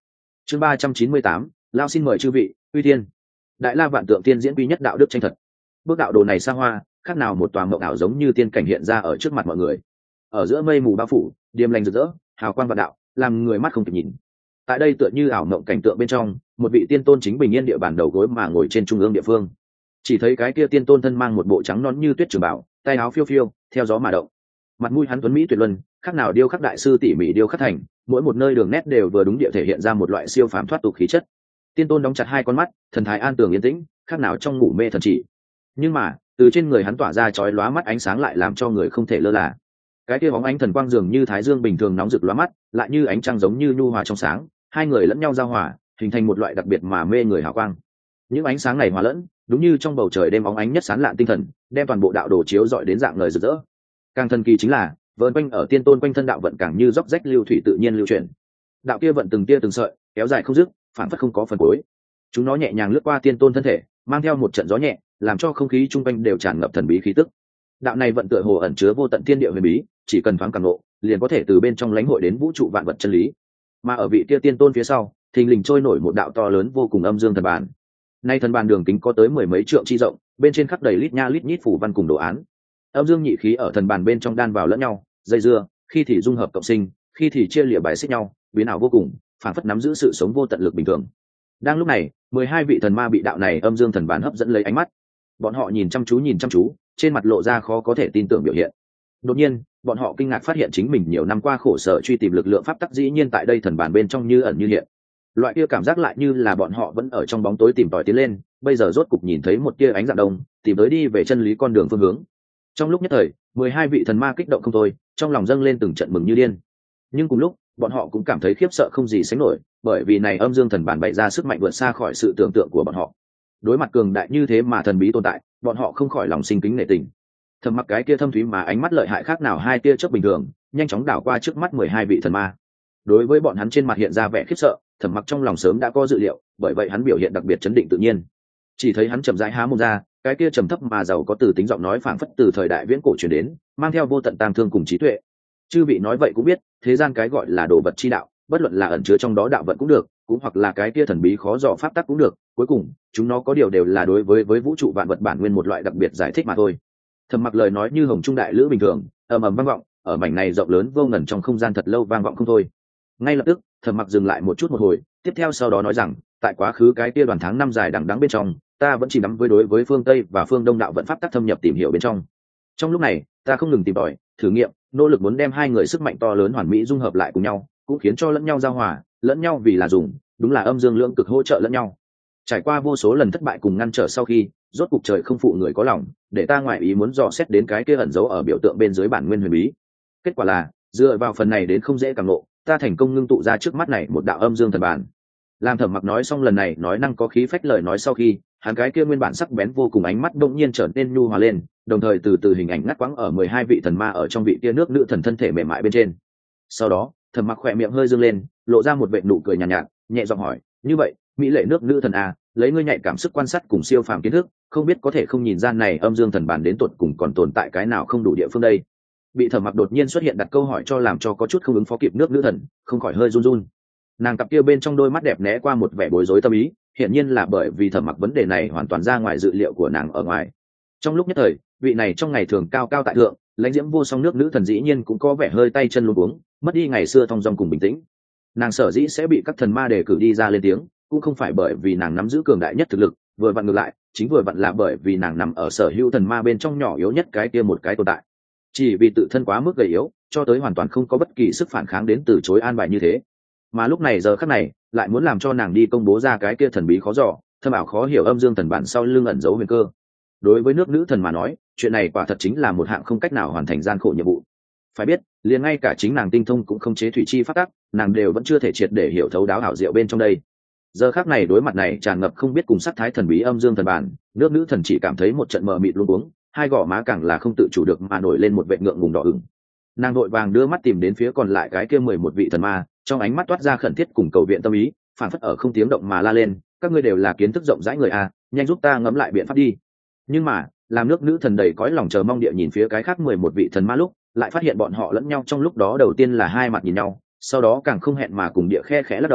Chương 398, lao xin mời chư vị, uy thiên. Đại La Vạn Tượng Tiên diễn quy nhất đạo đức tranh thật. Bước đạo đồ này xa hoa, khác nào một tòa mộng ảo giống như tiên cảnh hiện ra ở trước mặt mọi người. Ở giữa mây mù bao phủ, điềm lành rực rỡ, hào quang vạn đạo, làm người mắt không thể nhìn. Tại đây tựa như ảo mộng cảnh tượng bên trong, một vị tiên tôn chính bình yên địa bàn đầu gối mà ngồi trên trung ương địa phương. Chỉ thấy cái kia tiên tôn thân mang một bộ trắng nón như tuyết trường bảo, tay áo phiêu phiêu, theo gió mà động. Mặt mũi hắn tuấn mỹ tuyệt luân, khác nào điêu khắc đại sư tỉ mỉ điêu khắc thành, mỗi một nơi đường nét đều vừa đúng địa thể hiện ra một loại siêu phàm thoát tục khí chất. Tiên tôn đóng chặt hai con mắt, thần thái an tường yên tĩnh, khác nào trong ngủ mê thần chỉ. Nhưng mà, từ trên người hắn tỏa ra chói lóa mắt ánh sáng lại làm cho người không thể lơ là. Cái kia bóng ánh thần quang dường như thái dương bình thường nóng rực lóa mắt, lại như ánh trăng giống như nhu hòa trong sáng, hai người lẫn nhau giao hòa, hình thành một loại đặc biệt mà mê người hào quang. Những ánh sáng này hòa lẫn, đúng như trong bầu trời đêm bóng ánh nhất sáng lạn tinh thần, đem toàn bộ đạo đồ chiếu rọi đến dạng lời rực rỡ. Càng thần kỳ chính là, vờn quanh ở tiên tôn quanh thân đạo vận càng như róc rách lưu thủy tự nhiên lưu chuyển. Đạo kia vận từng tia từng sợi, kéo dài không dứt, phản phất không có phần cuối. Chúng nó nhẹ nhàng lướt qua tiên tôn thân thể, mang theo một trận gió nhẹ, làm cho không khí chung quanh đều tràn ngập thần bí khí tức. Đạo này vận tựa hồ ẩn chứa vô tận thiên địa huyền bí, chỉ cần thoáng cảm ngộ, liền có thể từ bên trong lãnh hội đến vũ trụ vạn vật chân lý. Mà ở vị kia tiên tôn phía sau, thình lình trôi nổi một đạo to lớn vô cùng âm dương thần bàn. Nay thần bàn đường kính có tới mười mấy trượng chi rộng, bên trên khắc đầy lít nha lít nhít phủ văn cùng đồ án. Âm dương nhị khí ở thần bàn bên trong đan vào lẫn nhau, dây dưa, khi thì dung hợp cộng sinh, khi thì chia lìa bài xích nhau, biến ảo vô cùng, phản phất nắm giữ sự sống vô tận lực bình thường. Đang lúc này, 12 vị thần ma bị đạo này âm dương thần bàn hấp dẫn lấy ánh mắt. Bọn họ nhìn chăm chú, trên mặt lộ ra khó có thể tin tưởng biểu hiện. Đột nhiên, bọn họ kinh ngạc phát hiện chính mình nhiều năm qua khổ sở truy tìm lực lượng pháp tắc dĩ nhiên tại đây thần bàn bên trong như ẩn như hiện. Loại kia cảm giác lại như là bọn họ vẫn ở trong bóng tối tìm tòi tiến lên, bây giờ rốt cục nhìn thấy một tia ánh dạng đông, tìm tới đi về chân lý con đường phương hướng. Trong lúc nhất thời, 12 vị thần ma kích động không thôi, trong lòng dâng lên từng trận mừng như điên. Nhưng cùng lúc, bọn họ cũng cảm thấy khiếp sợ không gì sánh nổi, bởi vì này âm dương thần bản bày ra sức mạnh vượt xa khỏi sự tưởng tượng của bọn họ. Đối mặt cường đại như thế mà thần bí tồn tại, bọn họ không khỏi lòng sinh kính nể tình. Thầm mặc cái kia thâm thúy mà ánh mắt lợi hại khác nào hai tia chớp bình thường, nhanh chóng đảo qua trước mắt 12 vị thần ma. Đối với bọn hắn trên mặt hiện ra vẻ khiếp sợ, Thẩm Mặc trong lòng sớm đã có dự liệu, bởi vậy hắn biểu hiện đặc biệt chấn định tự nhiên. Chỉ thấy hắn chậm rãi há mồm ra, cái kia trầm thấp mà giàu có từ tính giọng nói phảng phất từ thời đại viễn cổ truyền đến, mang theo vô tận tang thương cùng trí tuệ. Chư vị nói vậy cũng biết, thế gian cái gọi là đồ vật chi đạo, bất luận là ẩn chứa trong đó đạo vận cũng được, cũng hoặc là cái kia thần bí khó dò pháp tắc cũng được, cuối cùng, chúng nó có điều đều là đối với vũ trụ vạn vật bản nguyên một loại đặc biệt giải thích mà thôi. Thẩm Mặc lời nói như hồng trung đại lữ bình thường, ầm ầm vang vọng, ở mảnh này rộng lớn vô ngần trong không gian thật lâu vang vọng không thôi. Ngay lập tức, Thẩm Mặc dừng lại một hồi, tiếp theo sau đó nói rằng, tại quá khứ cái kia đoàn tháng năm dài đằng đẵng bên trong, ta vẫn chỉ đắm với đối với phương Tây và phương Đông đạo vận pháp tắc thâm nhập tìm hiểu bên trong. Trong lúc này, ta không ngừng tìm tòi, thử nghiệm, nỗ lực muốn đem hai người sức mạnh to lớn hoàn mỹ dung hợp lại cùng nhau, cũng khiến cho lẫn nhau giao hòa, lẫn nhau vì là dùng, đúng là âm dương lưỡng cực hỗ trợ lẫn nhau. Trải qua vô số lần thất bại cùng ngăn trở sau khi, rốt cục trời không phụ người có lòng, để ta ngoại ý muốn dò xét đến cái kia ẩn giấu ở biểu tượng bên dưới bản nguyên huyền bí. Kết quả là, dựa vào phần này đến không dễ càng ngộ, ta thành công ngưng tụ ra trước mắt này một đạo âm dương thần bản. Làm Thẩm Mặc nói xong lần này nói năng có khí phách lời nói sau khi, hắn cái kia nguyên bản sắc bén vô cùng ánh mắt đột nhiên trở nên nhu hòa lên, đồng thời từ từ hình ảnh ngắt quãng ở 12 vị thần ma ở trong vị kia nước nữ thần thân thể mềm mại bên trên. Sau đó, Thẩm Mặc khỏe miệng hơi dương lên, lộ ra một vệt nụ cười nhàn nhạt, nhẹ giọng hỏi, "Như vậy, mỹ lệ nước nữ thần a, lấy ngươi nhạy cảm sức quan sát cùng siêu phàm kiến thức, không biết có thể không nhìn ra này âm dương thần bản đến tột cùng còn tồn tại cái nào không đủ địa phương đây?" Bị Thẩm Mặc đột nhiên xuất hiện đặt câu hỏi cho làm cho có chút không ứng phó kịp nước nữ thần, không khỏi hơi run run. Nàng cặp kia bên trong đôi mắt đẹp né qua một vẻ bối rối tâm ý, hiển nhiên là bởi vì Thẩm Mặc vấn đề này hoàn toàn ra ngoài dự liệu của nàng ở ngoài. Trong lúc nhất thời, vị này trong ngày thường cao cao tại thượng, lãnh diễm vô song nước nữ thần dĩ nhiên cũng có vẻ hơi tay chân luống cuống, mất đi ngày xưa thong dong cùng bình tĩnh. Nàng sở dĩ sẽ bị các thần ma đề cử đi ra lên tiếng, cũng không phải bởi vì nàng nắm giữ cường đại nhất thực lực, vừa vặn ngược lại, chính vừa vặn là bởi vì nàng nằm ở sở hữu thần ma bên trong nhỏ yếu nhất cái kia một cái tồn tại. Chỉ vì tự thân quá mức gầy yếu, cho tới hoàn toàn không có bất kỳ sức phản kháng đến từ chối an bài như thế. Mà lúc này giờ khắc này, lại muốn làm cho nàng đi công bố ra cái kia thần bí khó dò, thâm ảo khó hiểu âm dương thần bản sau lưng ẩn giấu huyền cơ. Đối với nước nữ thần mà nói, chuyện này quả thật chính là một hạng không cách nào hoàn thành gian khổ nhiệm vụ. Phải biết, liền ngay cả chính nàng tinh thông cũng không chế thủy chi pháp tắc, nàng đều vẫn chưa thể triệt để hiểu thấu đáo hảo diệu bên trong đây. Giờ khắc này đối mặt này tràn ngập không biết cùng sắc thái thần bí âm dương thần bản, nước nữ thần chỉ cảm thấy một trận mờ mịt luống cuống, hai gò má càng là không tự chủ được mà nổi lên một vệt ngượng ngùng đỏ ửng. Nàng vội vàng đưa mắt tìm đến phía còn lại cái kia 11 vị thần ma, trong ánh mắt toát ra khẩn thiết cùng cầu viện tâm ý, phản phất ở không tiếng động mà la lên, các ngươi đều là kiến thức rộng rãi người a, nhanh giúp ta ngẫm lại biện pháp đi. Nhưng mà, làm nước nữ thần đầy cõi lòng chờ mong địa nhìn phía cái khác 11 vị thần ma lúc, lại phát hiện bọn họ lẫn nhau trong lúc đó đầu tiên là hai mặt nhìn nhau, sau đó càng không hẹn mà cùng địa khe khẽ lắc đầu,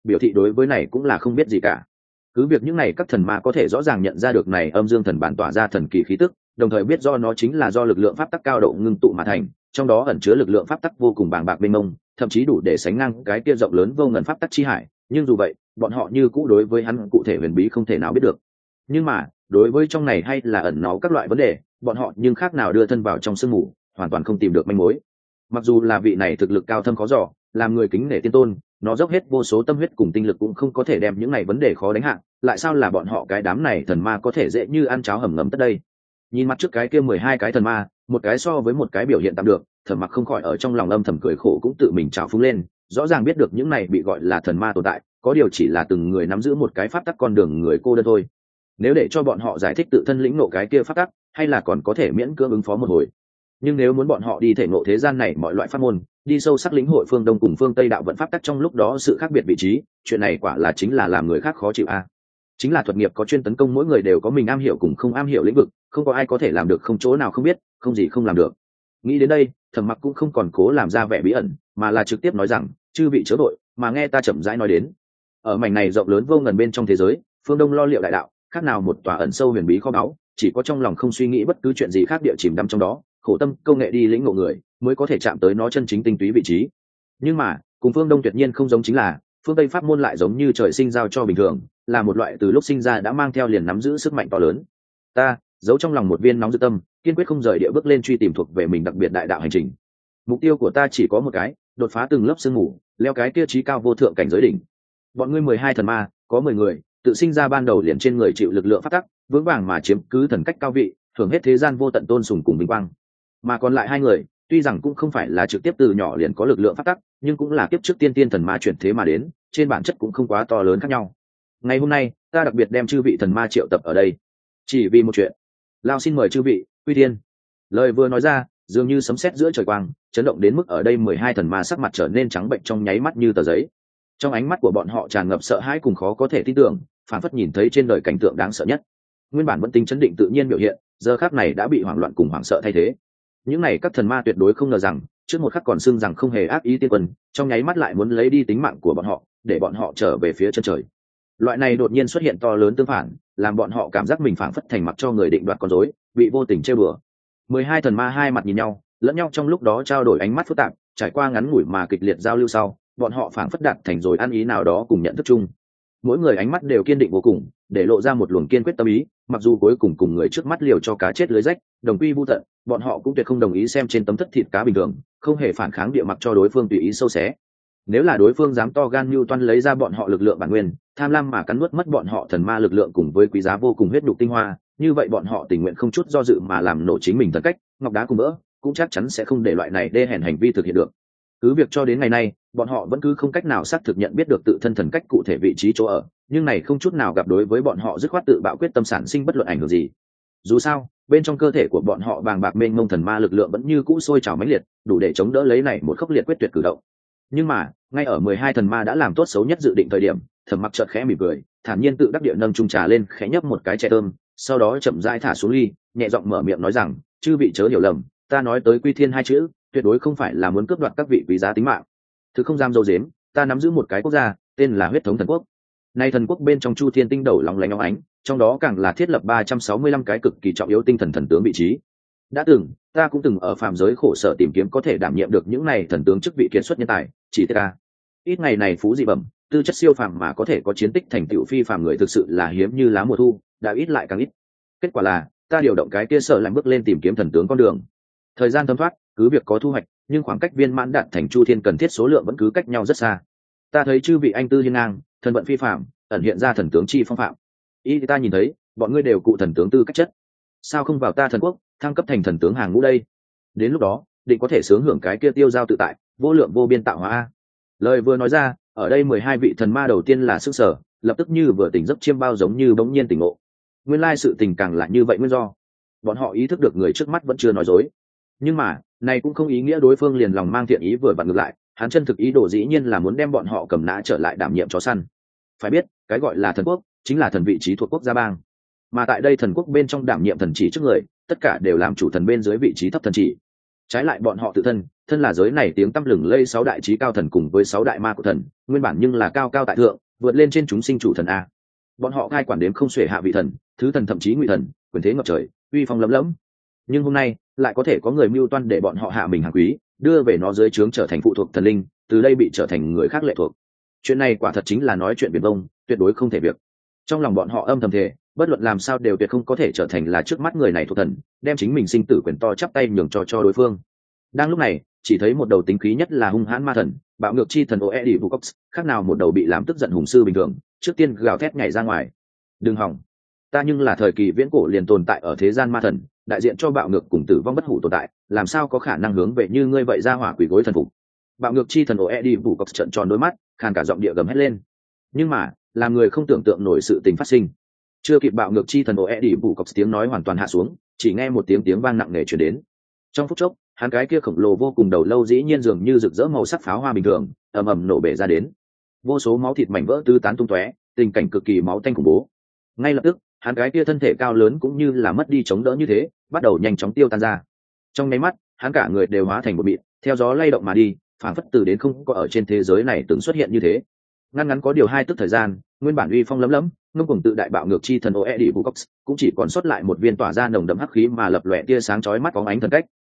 biểu thị đối với này cũng là không biết gì cả. Cứ việc những này các thần ma có thể rõ ràng nhận ra được này âm dương thần bản tỏa ra thần kỳ khí tức, đồng thời biết do nó chính là do lực lượng pháp tắc cao độ ngưng tụ mà thành, trong đó ẩn chứa lực lượng pháp tắc vô cùng bàng bạc mênh mông, thậm chí đủ để sánh ngang cái kia rộng lớn vô ngần pháp tắc chi hải, nhưng dù vậy bọn họ như cũ đối với hắn cụ thể huyền bí không thể nào biết được. Nhưng mà đối với trong này hay là ẩn náu các loại vấn đề, bọn họ nhưng khác nào đưa thân vào trong sương mù, hoàn toàn không tìm được manh mối. Mặc dù là vị này thực lực cao thâm khó dò, làm người kính nể tiên tôn, nó dốc hết vô số tâm huyết cùng tinh lực cũng không có thể đem những này vấn đề khó đánh hạ, lại sao là bọn họ cái đám này thần ma có thể dễ như ăn cháo hầm ngấm tất đây. Nhìn mặt trước cái kia 12 cái thần ma, một cái so với một cái biểu hiện tạm được, Thẩm Mặc không khỏi ở trong lòng âm thầm cười khổ, cũng tự mình trào phúng lên, rõ ràng biết được những này bị gọi là thần ma tồn tại, có điều chỉ là từng người nắm giữ một cái pháp tắc con đường người cô đơn thôi. Nếu để cho bọn họ giải thích tự thân lĩnh ngộ cái kia pháp tắc, hay là còn có thể miễn cưỡng ứng phó một hồi. Nhưng nếu muốn bọn họ đi thể ngộ thế gian này mọi loại pháp môn, đi sâu sắc lĩnh hội phương đông cùng phương tây đạo vận pháp tắc trong lúc đó sự khác biệt vị trí, chuyện này quả là chính là làm người khác khó chịu a. Chính là thuật nghiệp có chuyên tấn công, mỗi người đều có mình am hiểu cùng không am hiểu lĩnh vực, không có ai có thể làm được không chỗ nào không biết, không gì không làm được. Nghĩ đến đây, Thẩm Mặc cũng không còn cố làm ra vẻ bí ẩn, mà là trực tiếp nói rằng, chư vị chớ vội, mà nghe ta chậm rãi nói đến. Ở mảnh này rộng lớn vô ngần bên trong thế giới, phương đông lo liệu đại đạo, khác nào một tòa ẩn sâu huyền bí kho báu, chỉ có trong lòng không suy nghĩ bất cứ chuyện gì khác địa chìm đắm trong đó, khổ tâm công nghệ đi lĩnh ngộ người mới có thể chạm tới nó chân chính tinh túy vị trí. Nhưng mà cùng phương đông tuyệt nhiên không giống chính là, phương tây pháp môn lại giống như trời sinh giao cho bình thường, là một loại từ lúc sinh ra đã mang theo liền nắm giữ sức mạnh to lớn. Ta giấu trong lòng một viên nóng dự tâm, kiên quyết không rời địa bước lên truy tìm thuộc về mình đặc biệt đại đạo hành trình. Mục tiêu của ta chỉ có một cái, đột phá từng lớp sương mù, leo cái kia trí cao vô thượng cảnh giới đỉnh. Bọn ngươi 12 thần ma, có 10 người tự sinh ra ban đầu liền trên người chịu lực lượng pháp tắc, vững vàng mà chiếm cứ thần cách cao vị, hưởng hết thế gian vô tận tôn sùng cùng vinh quang. Mà còn lại 2 người, tuy rằng cũng không phải là trực tiếp từ nhỏ liền có lực lượng pháp tắc, nhưng cũng là kiếp trước tiên tiên thần ma chuyển thế mà đến, trên bản chất cũng không quá to lớn khác nhau. Ngày hôm nay, ta đặc biệt đem chư vị thần ma triệu tập ở đây, chỉ vì một chuyện. Lao xin mời chư vị quy thiên. Lời vừa nói ra, dường như sấm sét giữa trời quang, chấn động đến mức ở đây 12 thần ma sắc mặt trở nên trắng bệnh trong nháy mắt như tờ giấy. Trong ánh mắt của bọn họ tràn ngập sợ hãi cùng khó có thể tin tưởng, phản phất nhìn thấy trên đời cảnh tượng đáng sợ nhất. Nguyên bản vẫn tính chấn định tự nhiên biểu hiện, giờ khắc này đã bị hoảng loạn cùng hoảng sợ thay thế. Những này các thần ma tuyệt đối không ngờ rằng, trước một khắc còn xưng rằng không hề ác ý tiên quân, trong nháy mắt lại muốn lấy đi tính mạng của bọn họ, để bọn họ trở về phía chân trời. Loại này đột nhiên xuất hiện to lớn tương phản, làm bọn họ cảm giác mình phảng phất thành mặc cho người định đoạt con rối, bị vô tình trêu đùa. 12 thần ma hai mặt nhìn nhau, lẫn nhau trong lúc đó trao đổi ánh mắt phức tạp, trải qua ngắn ngủi mà kịch liệt giao lưu sau, bọn họ phảng phất đạt thành rồi ăn ý nào đó cùng nhận thức chung. Mỗi người ánh mắt đều kiên định vô cùng, để lộ ra một luồng kiên quyết tâm ý, mặc dù cuối cùng cùng người trước mắt liều cho cá chết lưới rách, đồng quy vu tận, bọn họ cũng tuyệt không đồng ý xem trên tấm thất thịt cá bình thường, không hề phản kháng địa mặc cho đối phương tùy ý sâu xé. Nếu là đối phương dám to gan mưu toan lấy ra bọn họ lực lượng bản nguyên, tham lam mà cắn nuốt mất bọn họ thần ma lực lượng cùng với quý giá vô cùng huyết nhục tinh hoa, như vậy bọn họ tình nguyện không chút do dự mà làm nổ chính mình thần cách, ngọc đá cùng vỡ, cũng chắc chắn sẽ không để loại này đê hèn hành vi thực hiện được. Cứ việc cho đến ngày nay, bọn họ vẫn cứ không cách nào xác thực nhận biết được tự thân thần cách cụ thể vị trí chỗ ở, nhưng này không chút nào gặp đối với bọn họ dứt khoát tự bạo quyết tâm sản sinh bất luận ảnh hưởng gì. Dù sao, bên trong cơ thể của bọn họ vàng bạc mênh mông thần ma lực lượng vẫn như cũ sôi trào mãnh liệt, đủ để chống đỡ lấy này một khốc liệt quyết tuyệt cử động. Nhưng mà, ngay ở 12 thần ma đã làm tốt xấu nhất dự định thời điểm, Thẩm Mặc chợt khẽ mỉm cười, thản nhiên tự đắc địa nâng chung trà lên, khẽ nhấp một cái chè thơm, sau đó chậm rãi thả xuống ly, nhẹ giọng mở miệng nói rằng, chư vị chớ hiểu lầm, ta nói tới quy thiên hai chữ, tuyệt đối không phải là muốn cướp đoạt các vị quý giá tính mạng. Thứ không dám dâu dếm, ta nắm giữ một cái quốc gia, tên là Huyết Thống Thần Quốc. Nay thần quốc bên trong Chu Thiên tinh đầu lóng lánh óng ánh, trong đó càng là thiết lập 365 cái cực kỳ trọng yếu tinh thần thần tướng vị trí. Đã từng, ta cũng từng ở phàm giới khổ sở tìm kiếm có thể đảm nhiệm được những này thần tướng chức vị kiệt xuất nhân tài, chỉ ta. Ít ngày này phú dị bẩm, tư chất siêu phàm mà có thể có chiến tích thành tựu phi phàm người thực sự là hiếm như lá mùa thu, đã ít lại càng ít. Kết quả là, ta điều động cái kia sở làm bước lên tìm kiếm thần tướng con đường. Thời gian thấm thoát, cứ việc có thu hoạch, nhưng khoảng cách viên mãn đạt thành Chu Thiên cần thiết số lượng vẫn cứ cách nhau rất xa. Ta thấy chư vị anh tư hiên ngang, thần vận phi phàm, ẩn hiện ra thần tướng chi phong phạm. Ý ta nhìn thấy, bọn ngươi đều cụ thần tướng tư cách chất. Sao không vào ta thần quốc, thăng cấp thành thần tướng hàng ngũ đây? Đến lúc đó, định có thể sướng hưởng cái kia tiêu giao tự tại, vô lượng vô biên tạo hóa. Lời vừa nói ra, ở đây 12 vị thần ma đầu tiên là sức sở, lập tức như vừa tỉnh giấc chiêm bao giống như bỗng nhiên tỉnh ngộ. Nguyên lai sự tình càng là như vậy nguyên do. Bọn họ ý thức được người trước mắt vẫn chưa nói dối. Nhưng mà, này cũng không ý nghĩa đối phương liền lòng mang thiện ý vừa vặn ngược lại, hắn chân thực ý đồ dĩ nhiên là muốn đem bọn họ cầm nã trở lại đảm nhiệm chó săn. Phải biết, cái gọi là thần quốc, chính là thần vị trí thuộc quốc gia bang. Mà tại đây thần quốc bên trong đảm nhiệm thần chỉ trước người, tất cả đều làm chủ thần bên dưới vị trí thấp thần chỉ. Trái lại bọn họ tự thân, thân là giới này tiếng tăm lừng lây 6 đại trí cao thần cùng với 6 đại ma của thần, nguyên bản nhưng là cao cao tại thượng, vượt lên trên chúng sinh chủ thần a. Bọn họ cai quản đếm không xuể hạ vị thần, thứ thần thậm chí ngụy thần, quyền thế ngập trời, uy phong lấm lẫm. Nhưng hôm nay, lại có thể có người mưu toan để bọn họ hạ mình hàng quý, đưa về nó dưới trướng trở thành phụ thuộc thần linh, từ đây bị trở thành người khác lệ thuộc. Chuyện này quả thật chính là nói chuyện viển vông, tuyệt đối không thể việc. Trong lòng bọn họ âm thầm thề, bất luận làm sao đều tuyệt không có thể trở thành là trước mắt người này thuộc thần, đem chính mình sinh tử quyền to chắp tay nhường cho đối phương. Đang lúc này, chỉ thấy một đầu tính khí nhất là hung hãn ma thần, bạo ngược chi thần Oedi Vukox, khác nào một đầu bị làm tức giận hùng sư bình thường, trước tiên gào thét nhảy ra ngoài. Đừng hỏng, ta nhưng là thời kỳ viễn cổ liền tồn tại ở thế gian ma thần, đại diện cho bạo ngược cùng tử vong bất hủ tồn tại, làm sao có khả năng hướng về như ngươi vậy ra hỏa quỷ gối thần phục. Bạo ngược chi thần Oedi Vukox trợn tròn đôi mắt, khàn cả giọng địa gầm hét lên. Nhưng mà, làm người không tưởng tượng nổi sự tình phát sinh. Chưa kịp bạo ngược chi thần Oedi Vukox tiếng nói hoàn toàn hạ xuống, chỉ nghe một tiếng vang nặng nề truyền đến. Trong phút chốc, hắn cái kia khổng lồ vô cùng đầu lâu dĩ nhiên dường như rực rỡ màu sắc pháo hoa bình thường, ầm ầm nổ bể ra đến. Vô số máu thịt mảnh vỡ tứ tán tung tóe, tình cảnh cực kỳ máu tanh khủng bố. Ngay lập tức, hắn cái kia thân thể cao lớn cũng như là mất đi chống đỡ như thế, bắt đầu nhanh chóng tiêu tan ra. Trong nháy mắt, hắn cả người đều hóa thành một mịn, theo gió lay động mà đi, phảng phất từ đến không có ở trên thế giới này từng xuất hiện như thế. Ngắn có điều 2 tức thời gian, nguyên bản uy phong lấm lấm, ngông cuồng tự đại bạo ngược chi thần Oedi Vukox cũng chỉ còn sót lại một viên tỏa ra nồng đậm hắc khí mà lập lòe tia sáng chói mắt bóng ánh thần cách.